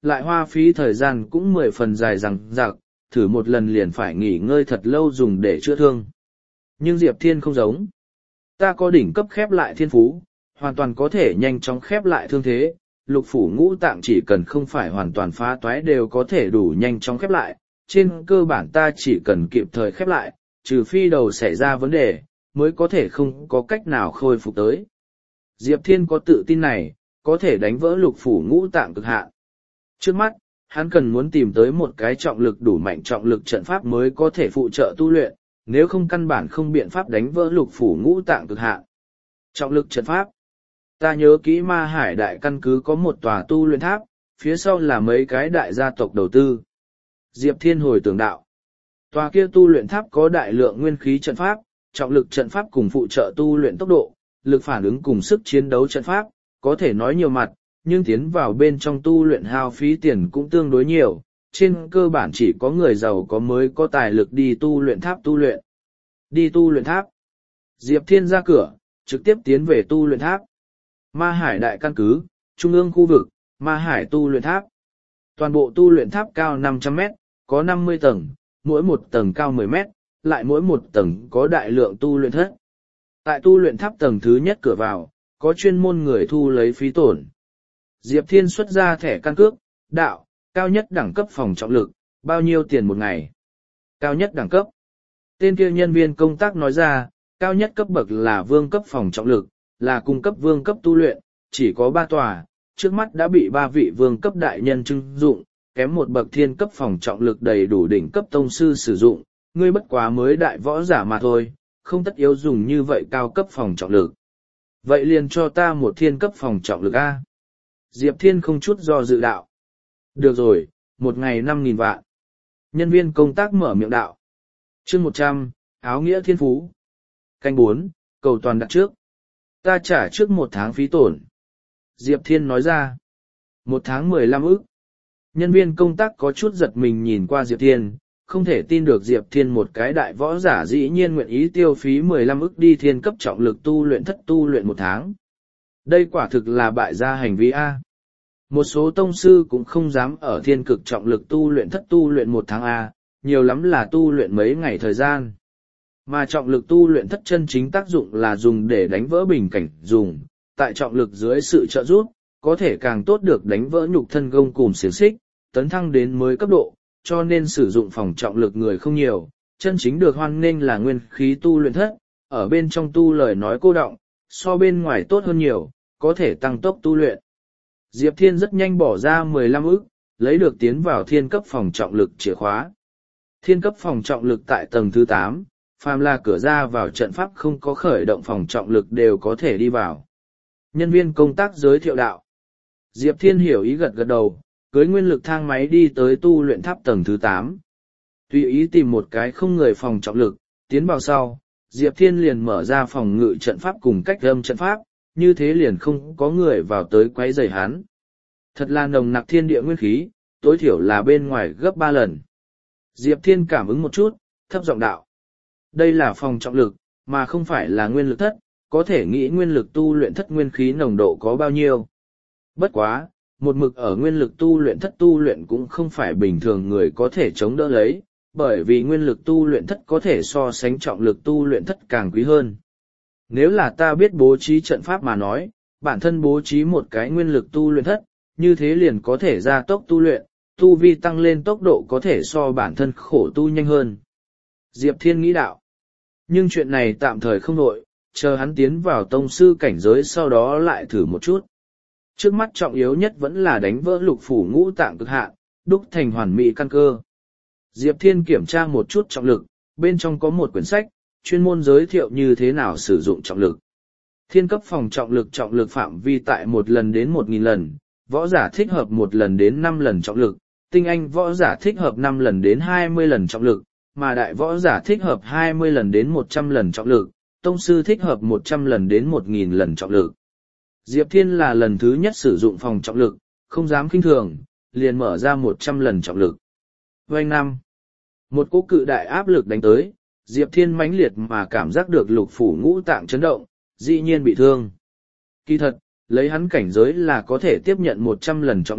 lại hoa phí thời gian cũng 10 phần dài dằng dặc, thử một lần liền phải nghỉ ngơi thật lâu dùng để chữa thương. Nhưng Diệp Thiên không giống. Ta có đỉnh cấp khép lại thiên phú, hoàn toàn có thể nhanh chóng khép lại thương thế, lục phủ ngũ tạng chỉ cần không phải hoàn toàn phá toái đều có thể đủ nhanh chóng khép lại, trên cơ bản ta chỉ cần kịp thời khép lại, trừ phi đầu xảy ra vấn đề, mới có thể không có cách nào khôi phục tới. Diệp Thiên có tự tin này, có thể đánh vỡ lục phủ ngũ tạng cực hạn. Trước mắt, hắn cần muốn tìm tới một cái trọng lực đủ mạnh trọng lực trận pháp mới có thể phụ trợ tu luyện, nếu không căn bản không biện pháp đánh vỡ lục phủ ngũ tạng cực hạn. Trọng lực trận pháp. Ta nhớ kỹ Ma Hải đại căn cứ có một tòa tu luyện tháp, phía sau là mấy cái đại gia tộc đầu tư. Diệp Thiên hồi tưởng đạo. Tòa kia tu luyện tháp có đại lượng nguyên khí trận pháp, trọng lực trận pháp cùng phụ trợ tu luyện tốc độ, lực phản ứng cùng sức chiến đấu trận pháp, có thể nói nhiều mặt, nhưng tiến vào bên trong tu luyện hao phí tiền cũng tương đối nhiều, trên cơ bản chỉ có người giàu có mới có tài lực đi tu luyện tháp tu luyện. Đi tu luyện tháp. Diệp Thiên ra cửa, trực tiếp tiến về tu luyện tháp. Ma Hải đại căn cứ, trung ương khu vực, Ma Hải tu luyện tháp. Toàn bộ tu luyện tháp cao 500 mét, có 50 tầng, mỗi một tầng cao 10 mét, lại mỗi một tầng có đại lượng tu luyện thất. Tại tu luyện tháp tầng thứ nhất cửa vào, có chuyên môn người thu lấy phí tổn. Diệp Thiên xuất ra thẻ căn cước, đạo, cao nhất đẳng cấp phòng trọng lực, bao nhiêu tiền một ngày? Cao nhất đẳng cấp. Tên kia nhân viên công tác nói ra, cao nhất cấp bậc là vương cấp phòng trọng lực, là cung cấp vương cấp tu luyện, chỉ có 3 tòa, trước mắt đã bị 3 vị vương cấp đại nhân trưng dụng, kém một bậc thiên cấp phòng trọng lực đầy đủ đỉnh cấp tông sư sử dụng, ngươi bất quá mới đại võ giả mà thôi, không tất yếu dùng như vậy cao cấp phòng trọng lực. Vậy liền cho ta một thiên cấp phòng trọng lực A. Diệp Thiên không chút do dự đạo. Được rồi, một ngày 5.000 vạn. Nhân viên công tác mở miệng đạo. Chương 100, áo nghĩa thiên phú. Canh 4, cầu toàn đặt trước. Ta trả trước 1 tháng phí tổn. Diệp Thiên nói ra. 1 tháng 15 ức. Nhân viên công tác có chút giật mình nhìn qua Diệp Thiên, không thể tin được Diệp Thiên một cái đại võ giả dĩ nhiên nguyện ý tiêu phí 15 ức đi thiên cấp trọng lực tu luyện thất tu luyện 1 tháng. Đây quả thực là bại gia hành vi A. Một số tông sư cũng không dám ở thiên cực trọng lực tu luyện thất tu luyện 1 tháng A, nhiều lắm là tu luyện mấy ngày thời gian. Mà trọng lực tu luyện thất chân chính tác dụng là dùng để đánh vỡ bình cảnh dùng, tại trọng lực dưới sự trợ giúp, có thể càng tốt được đánh vỡ nhục thân gông cùm xiềng xích, tấn thăng đến mới cấp độ, cho nên sử dụng phòng trọng lực người không nhiều, chân chính được hoan nghênh là nguyên khí tu luyện thất, ở bên trong tu lời nói cô đọng, so bên ngoài tốt hơn nhiều, có thể tăng tốc tu luyện. Diệp Thiên rất nhanh bỏ ra 15 ức, lấy được tiến vào thiên cấp phòng trọng lực chìa khóa. Thiên cấp phòng trọng lực tại tầng thứ 8, phàm là cửa ra vào trận pháp không có khởi động phòng trọng lực đều có thể đi vào. Nhân viên công tác giới thiệu đạo. Diệp Thiên hiểu ý gật gật đầu, cưới nguyên lực thang máy đi tới tu luyện tháp tầng thứ 8. Tùy ý tìm một cái không người phòng trọng lực, tiến vào sau, Diệp Thiên liền mở ra phòng ngự trận pháp cùng cách âm trận pháp, như thế liền không có người vào tới quấy rầy hắn. Thật là nồng nặc thiên địa nguyên khí, tối thiểu là bên ngoài gấp 3 lần. Diệp Thiên cảm ứng một chút, thấp giọng đạo. Đây là phòng trọng lực, mà không phải là nguyên lực thất, có thể nghĩ nguyên lực tu luyện thất nguyên khí nồng độ có bao nhiêu. Bất quá, một mực ở nguyên lực tu luyện thất tu luyện cũng không phải bình thường người có thể chống đỡ lấy, bởi vì nguyên lực tu luyện thất có thể so sánh trọng lực tu luyện thất càng quý hơn. Nếu là ta biết bố trí trận pháp mà nói, bản thân bố trí một cái nguyên lực tu luyện thất, như thế liền có thể gia tốc tu luyện, tu vi tăng lên tốc độ có thể so bản thân khổ tu nhanh hơn. Diệp Thiên nghĩ đạo. Nhưng chuyện này tạm thời không nội, chờ hắn tiến vào tông sư cảnh giới sau đó lại thử một chút. Trước mắt trọng yếu nhất vẫn là đánh vỡ lục phủ ngũ tạng cực hạn, đúc thành hoàn mỹ căn cơ. Diệp Thiên kiểm tra một chút trọng lực, bên trong có một quyển sách, chuyên môn giới thiệu như thế nào sử dụng trọng lực. Thiên cấp phòng trọng lực phạm vi tại 1 lần đến 1.000 lần, võ giả thích hợp 1 lần đến 5 lần trọng lực, tinh anh võ giả thích hợp 5 lần đến 20 lần trọng lực, mà đại võ giả thích hợp 20 lần đến 100 lần trọng lực, tông sư thích hợp 100 lần đến 1.000 lần trọng lực. Diệp Thiên là lần thứ nhất sử dụng phòng trọng lực, không dám khinh thường, liền mở ra 100 lần trọng lực. Vành năm, một cỗ cự đại áp lực đánh tới, Diệp Thiên mãnh liệt mà cảm giác được lục phủ ngũ tạng chấn động, dĩ nhiên bị thương. Kỳ thật, lấy hắn cảnh giới là có thể tiếp nhận 100 lần trọng lực,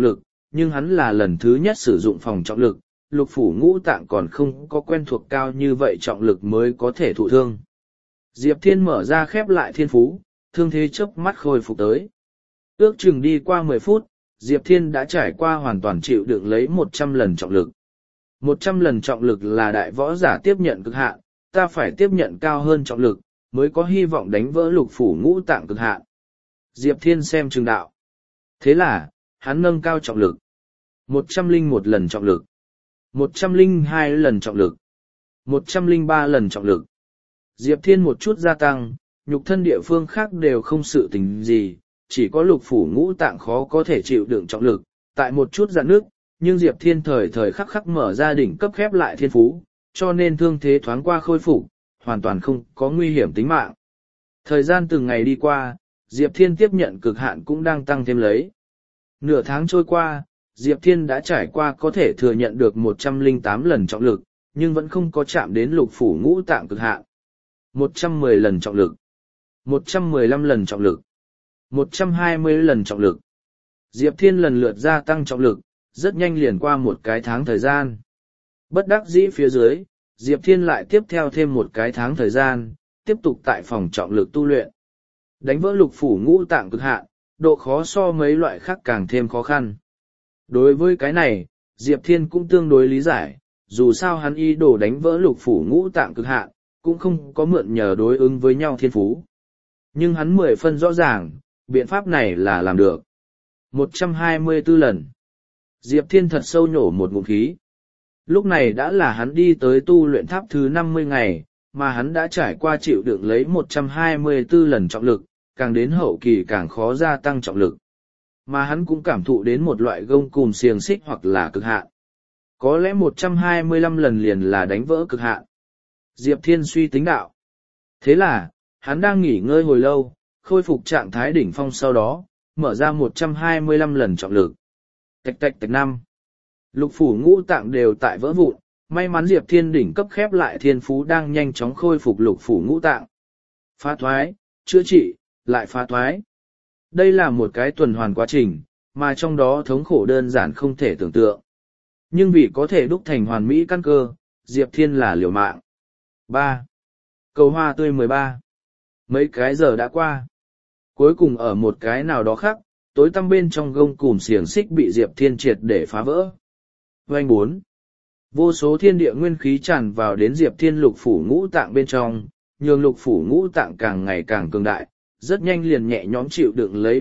nhưng hắn là lần thứ nhất sử dụng phòng trọng lực, lục phủ ngũ tạng còn không có quen thuộc cao như vậy trọng lực mới có thể thụ thương. Diệp Thiên mở ra khép lại thiên phú, thương thế chớp mắt khôi phục tới. Ước chừng đi qua 10 phút, Diệp Thiên đã trải qua hoàn toàn chịu đựng lấy 100 lần trọng lực. 100 lần trọng lực là đại võ giả tiếp nhận cực hạn, ta phải tiếp nhận cao hơn trọng lực, mới có hy vọng đánh vỡ lục phủ ngũ tạng cực hạn. Diệp Thiên xem chừng đạo. Thế là, hắn nâng cao trọng lực. 101 lần trọng lực. 102 lần trọng lực. 103 lần trọng lực. Diệp Thiên một chút gia tăng, nhục thân địa phương khác đều không sự tình gì, chỉ có lục phủ ngũ tạng khó có thể chịu đựng trọng lực, tại một chút dạn nước, nhưng Diệp Thiên thời thời khắc khắc mở ra đỉnh cấp khép lại thiên phú, cho nên thương thế thoáng qua khôi phục, hoàn toàn không có nguy hiểm tính mạng. Thời gian từng ngày đi qua, Diệp Thiên tiếp nhận cực hạn cũng đang tăng thêm lấy. Nửa tháng trôi qua, Diệp Thiên đã trải qua có thể thừa nhận được 108 lần trọng lực, nhưng vẫn không có chạm đến lục phủ ngũ tạng cực hạn. 110 lần trọng lực. 115 lần trọng lực. 120 lần trọng lực. Diệp Thiên lần lượt gia tăng trọng lực, rất nhanh liền qua một cái tháng thời gian. Bất đắc dĩ phía dưới, Diệp Thiên lại tiếp theo thêm một cái tháng thời gian, tiếp tục tại phòng trọng lực tu luyện. Đánh vỡ lục phủ ngũ tạng cực hạn, độ khó so mấy loại khác càng thêm khó khăn. Đối với cái này, Diệp Thiên cũng tương đối lý giải, dù sao hắn ý đồ đánh vỡ lục phủ ngũ tạng cực hạn, cũng không có mượn nhờ đối ứng với nhau thiên phú. Nhưng hắn 10 phân rõ ràng, biện pháp này là làm được. 124 lần. Diệp Thiên thật sâu nhổ một ngụm khí. Lúc này đã là hắn đi tới tu luyện tháp thứ 50 ngày, mà hắn đã trải qua chịu đựng lấy 124 lần trọng lực, càng đến hậu kỳ càng khó gia tăng trọng lực. Mà hắn cũng cảm thụ đến một loại gông cùm xiềng xích hoặc là cực hạn. Có lẽ 125 lần liền là đánh vỡ cực hạn. Diệp Thiên suy tính đạo. Thế là, hắn đang nghỉ ngơi hồi lâu, khôi phục trạng thái đỉnh phong sau đó, mở ra 125 lần trọng lực. Tạch tạch tạch 5. Lục phủ ngũ tạng đều tại vỡ vụn, may mắn Diệp Thiên đỉnh cấp khép lại thiên phú đang nhanh chóng khôi phục lục phủ ngũ tạng. Phá thoái, chữa trị, lại phá thoái. Đây là một cái tuần hoàn quá trình, mà trong đó thống khổ đơn giản không thể tưởng tượng. Nhưng vì có thể đúc thành hoàn mỹ căn cơ, Diệp Thiên là liều mạng. 3. Cầu hoa tươi 13. Mấy cái giờ đã qua. Cuối cùng ở một cái nào đó khác, tối tăm bên trong gông cùm xiềng xích bị Diệp Thiên triệt để phá vỡ. Vành 4. Vô số thiên địa nguyên khí tràn vào đến Diệp Thiên lục phủ ngũ tạng bên trong, nhường lục phủ ngũ tạng càng ngày càng cường đại, rất nhanh liền nhẹ nhõm chịu đựng lấy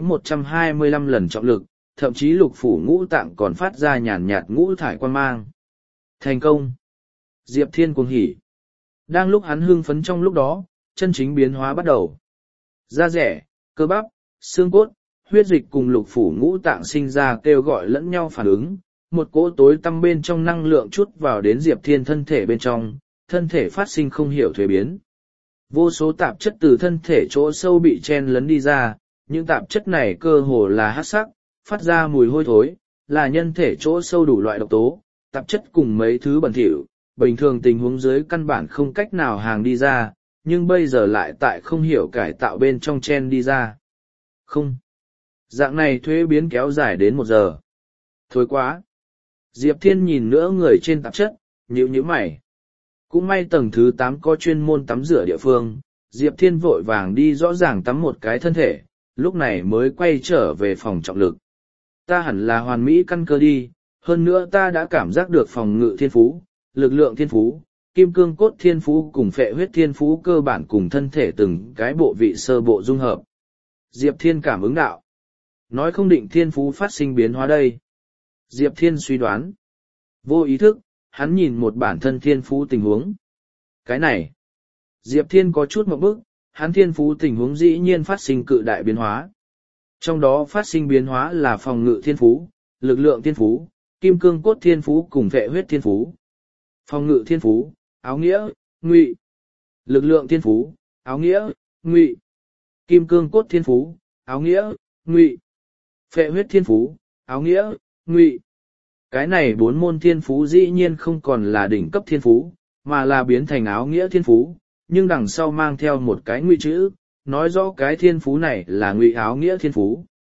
125 lần trọng lực, thậm chí lục phủ ngũ tạng còn phát ra nhàn nhạt ngũ thải quan mang. Thành công! Diệp Thiên cuồng hỉ. Đang lúc hắn hưng phấn trong lúc đó, chân chính biến hóa bắt đầu. Da rẻ, cơ bắp, xương cốt, huyết dịch cùng lục phủ ngũ tạng sinh ra kêu gọi lẫn nhau phản ứng, một cỗ tối tăm bên trong năng lượng chút vào đến Diệp Thiên thân thể bên trong, thân thể phát sinh không hiểu thuế biến. Vô số tạp chất từ thân thể chỗ sâu bị chen lấn đi ra, những tạp chất này cơ hồ là hắc sắc, phát ra mùi hôi thối, là nhân thể chỗ sâu đủ loại độc tố, tạp chất cùng mấy thứ bẩn thỉu, bình thường tình huống dưới căn bản không cách nào hàng đi ra, nhưng bây giờ lại tại không hiểu cải tạo bên trong chen đi ra. Không. Dạng này thuế biến kéo dài đến 1 giờ. Thôi quá. Diệp Thiên nhìn nữa người trên tạp chất, nhíu mày. Cũng may tầng thứ 8 có chuyên môn tắm rửa địa phương, Diệp Thiên vội vàng đi rõ ràng tắm một cái thân thể, lúc này mới quay trở về phòng trọng lực. Ta hẳn là hoàn mỹ căn cơ đi, hơn nữa ta đã cảm giác được phòng ngự thiên phú, lực lượng thiên phú, kim cương cốt thiên phú cùng phệ huyết thiên phú cơ bản cùng thân thể từng cái bộ vị sơ bộ dung hợp. Diệp Thiên cảm ứng đạo. Nói không định thiên phú phát sinh biến hóa đây. Diệp Thiên suy đoán. Vô ý thức, hắn nhìn một bản thân thiên phú tình huống. Cái này. Diệp Thiên có chút một bức, hắn thiên phú tình huống dĩ nhiên phát sinh cự đại biến hóa. Trong đó phát sinh biến hóa là phòng ngự thiên phú, lực lượng thiên phú, kim cương cốt thiên phú cùng phệ huyết thiên phú. Phòng ngự thiên phú, áo nghĩa, ngụy. Lực lượng thiên phú, áo nghĩa, ngụy. Kim cương cốt thiên phú, áo nghĩa, ngụy. Phệ huyết thiên phú, áo nghĩa, ngụy. Cái này 4 môn thiên phú dĩ nhiên không còn là đỉnh cấp thiên phú, mà là biến thành áo nghĩa thiên phú, nhưng đằng sau mang theo một cái ngụy chữ, nói rõ cái thiên phú này là ngụy áo nghĩa thiên phú.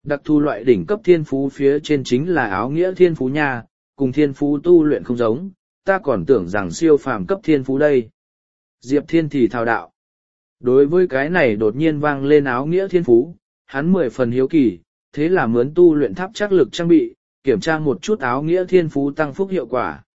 Đặc thù loại đỉnh cấp thiên phú phía trên chính là áo nghĩa thiên phú nha, cùng thiên phú tu luyện không giống, ta còn tưởng rằng siêu phàm cấp thiên phú đây. Diệp Thiên thì thao đạo. Đối với cái này đột nhiên vang lên áo nghĩa thiên phú, hắn 10 phần hiếu kỳ, thế là mướn tu luyện tháp chắc lực trang bị, kiểm tra một chút áo nghĩa thiên phú tăng phúc hiệu quả.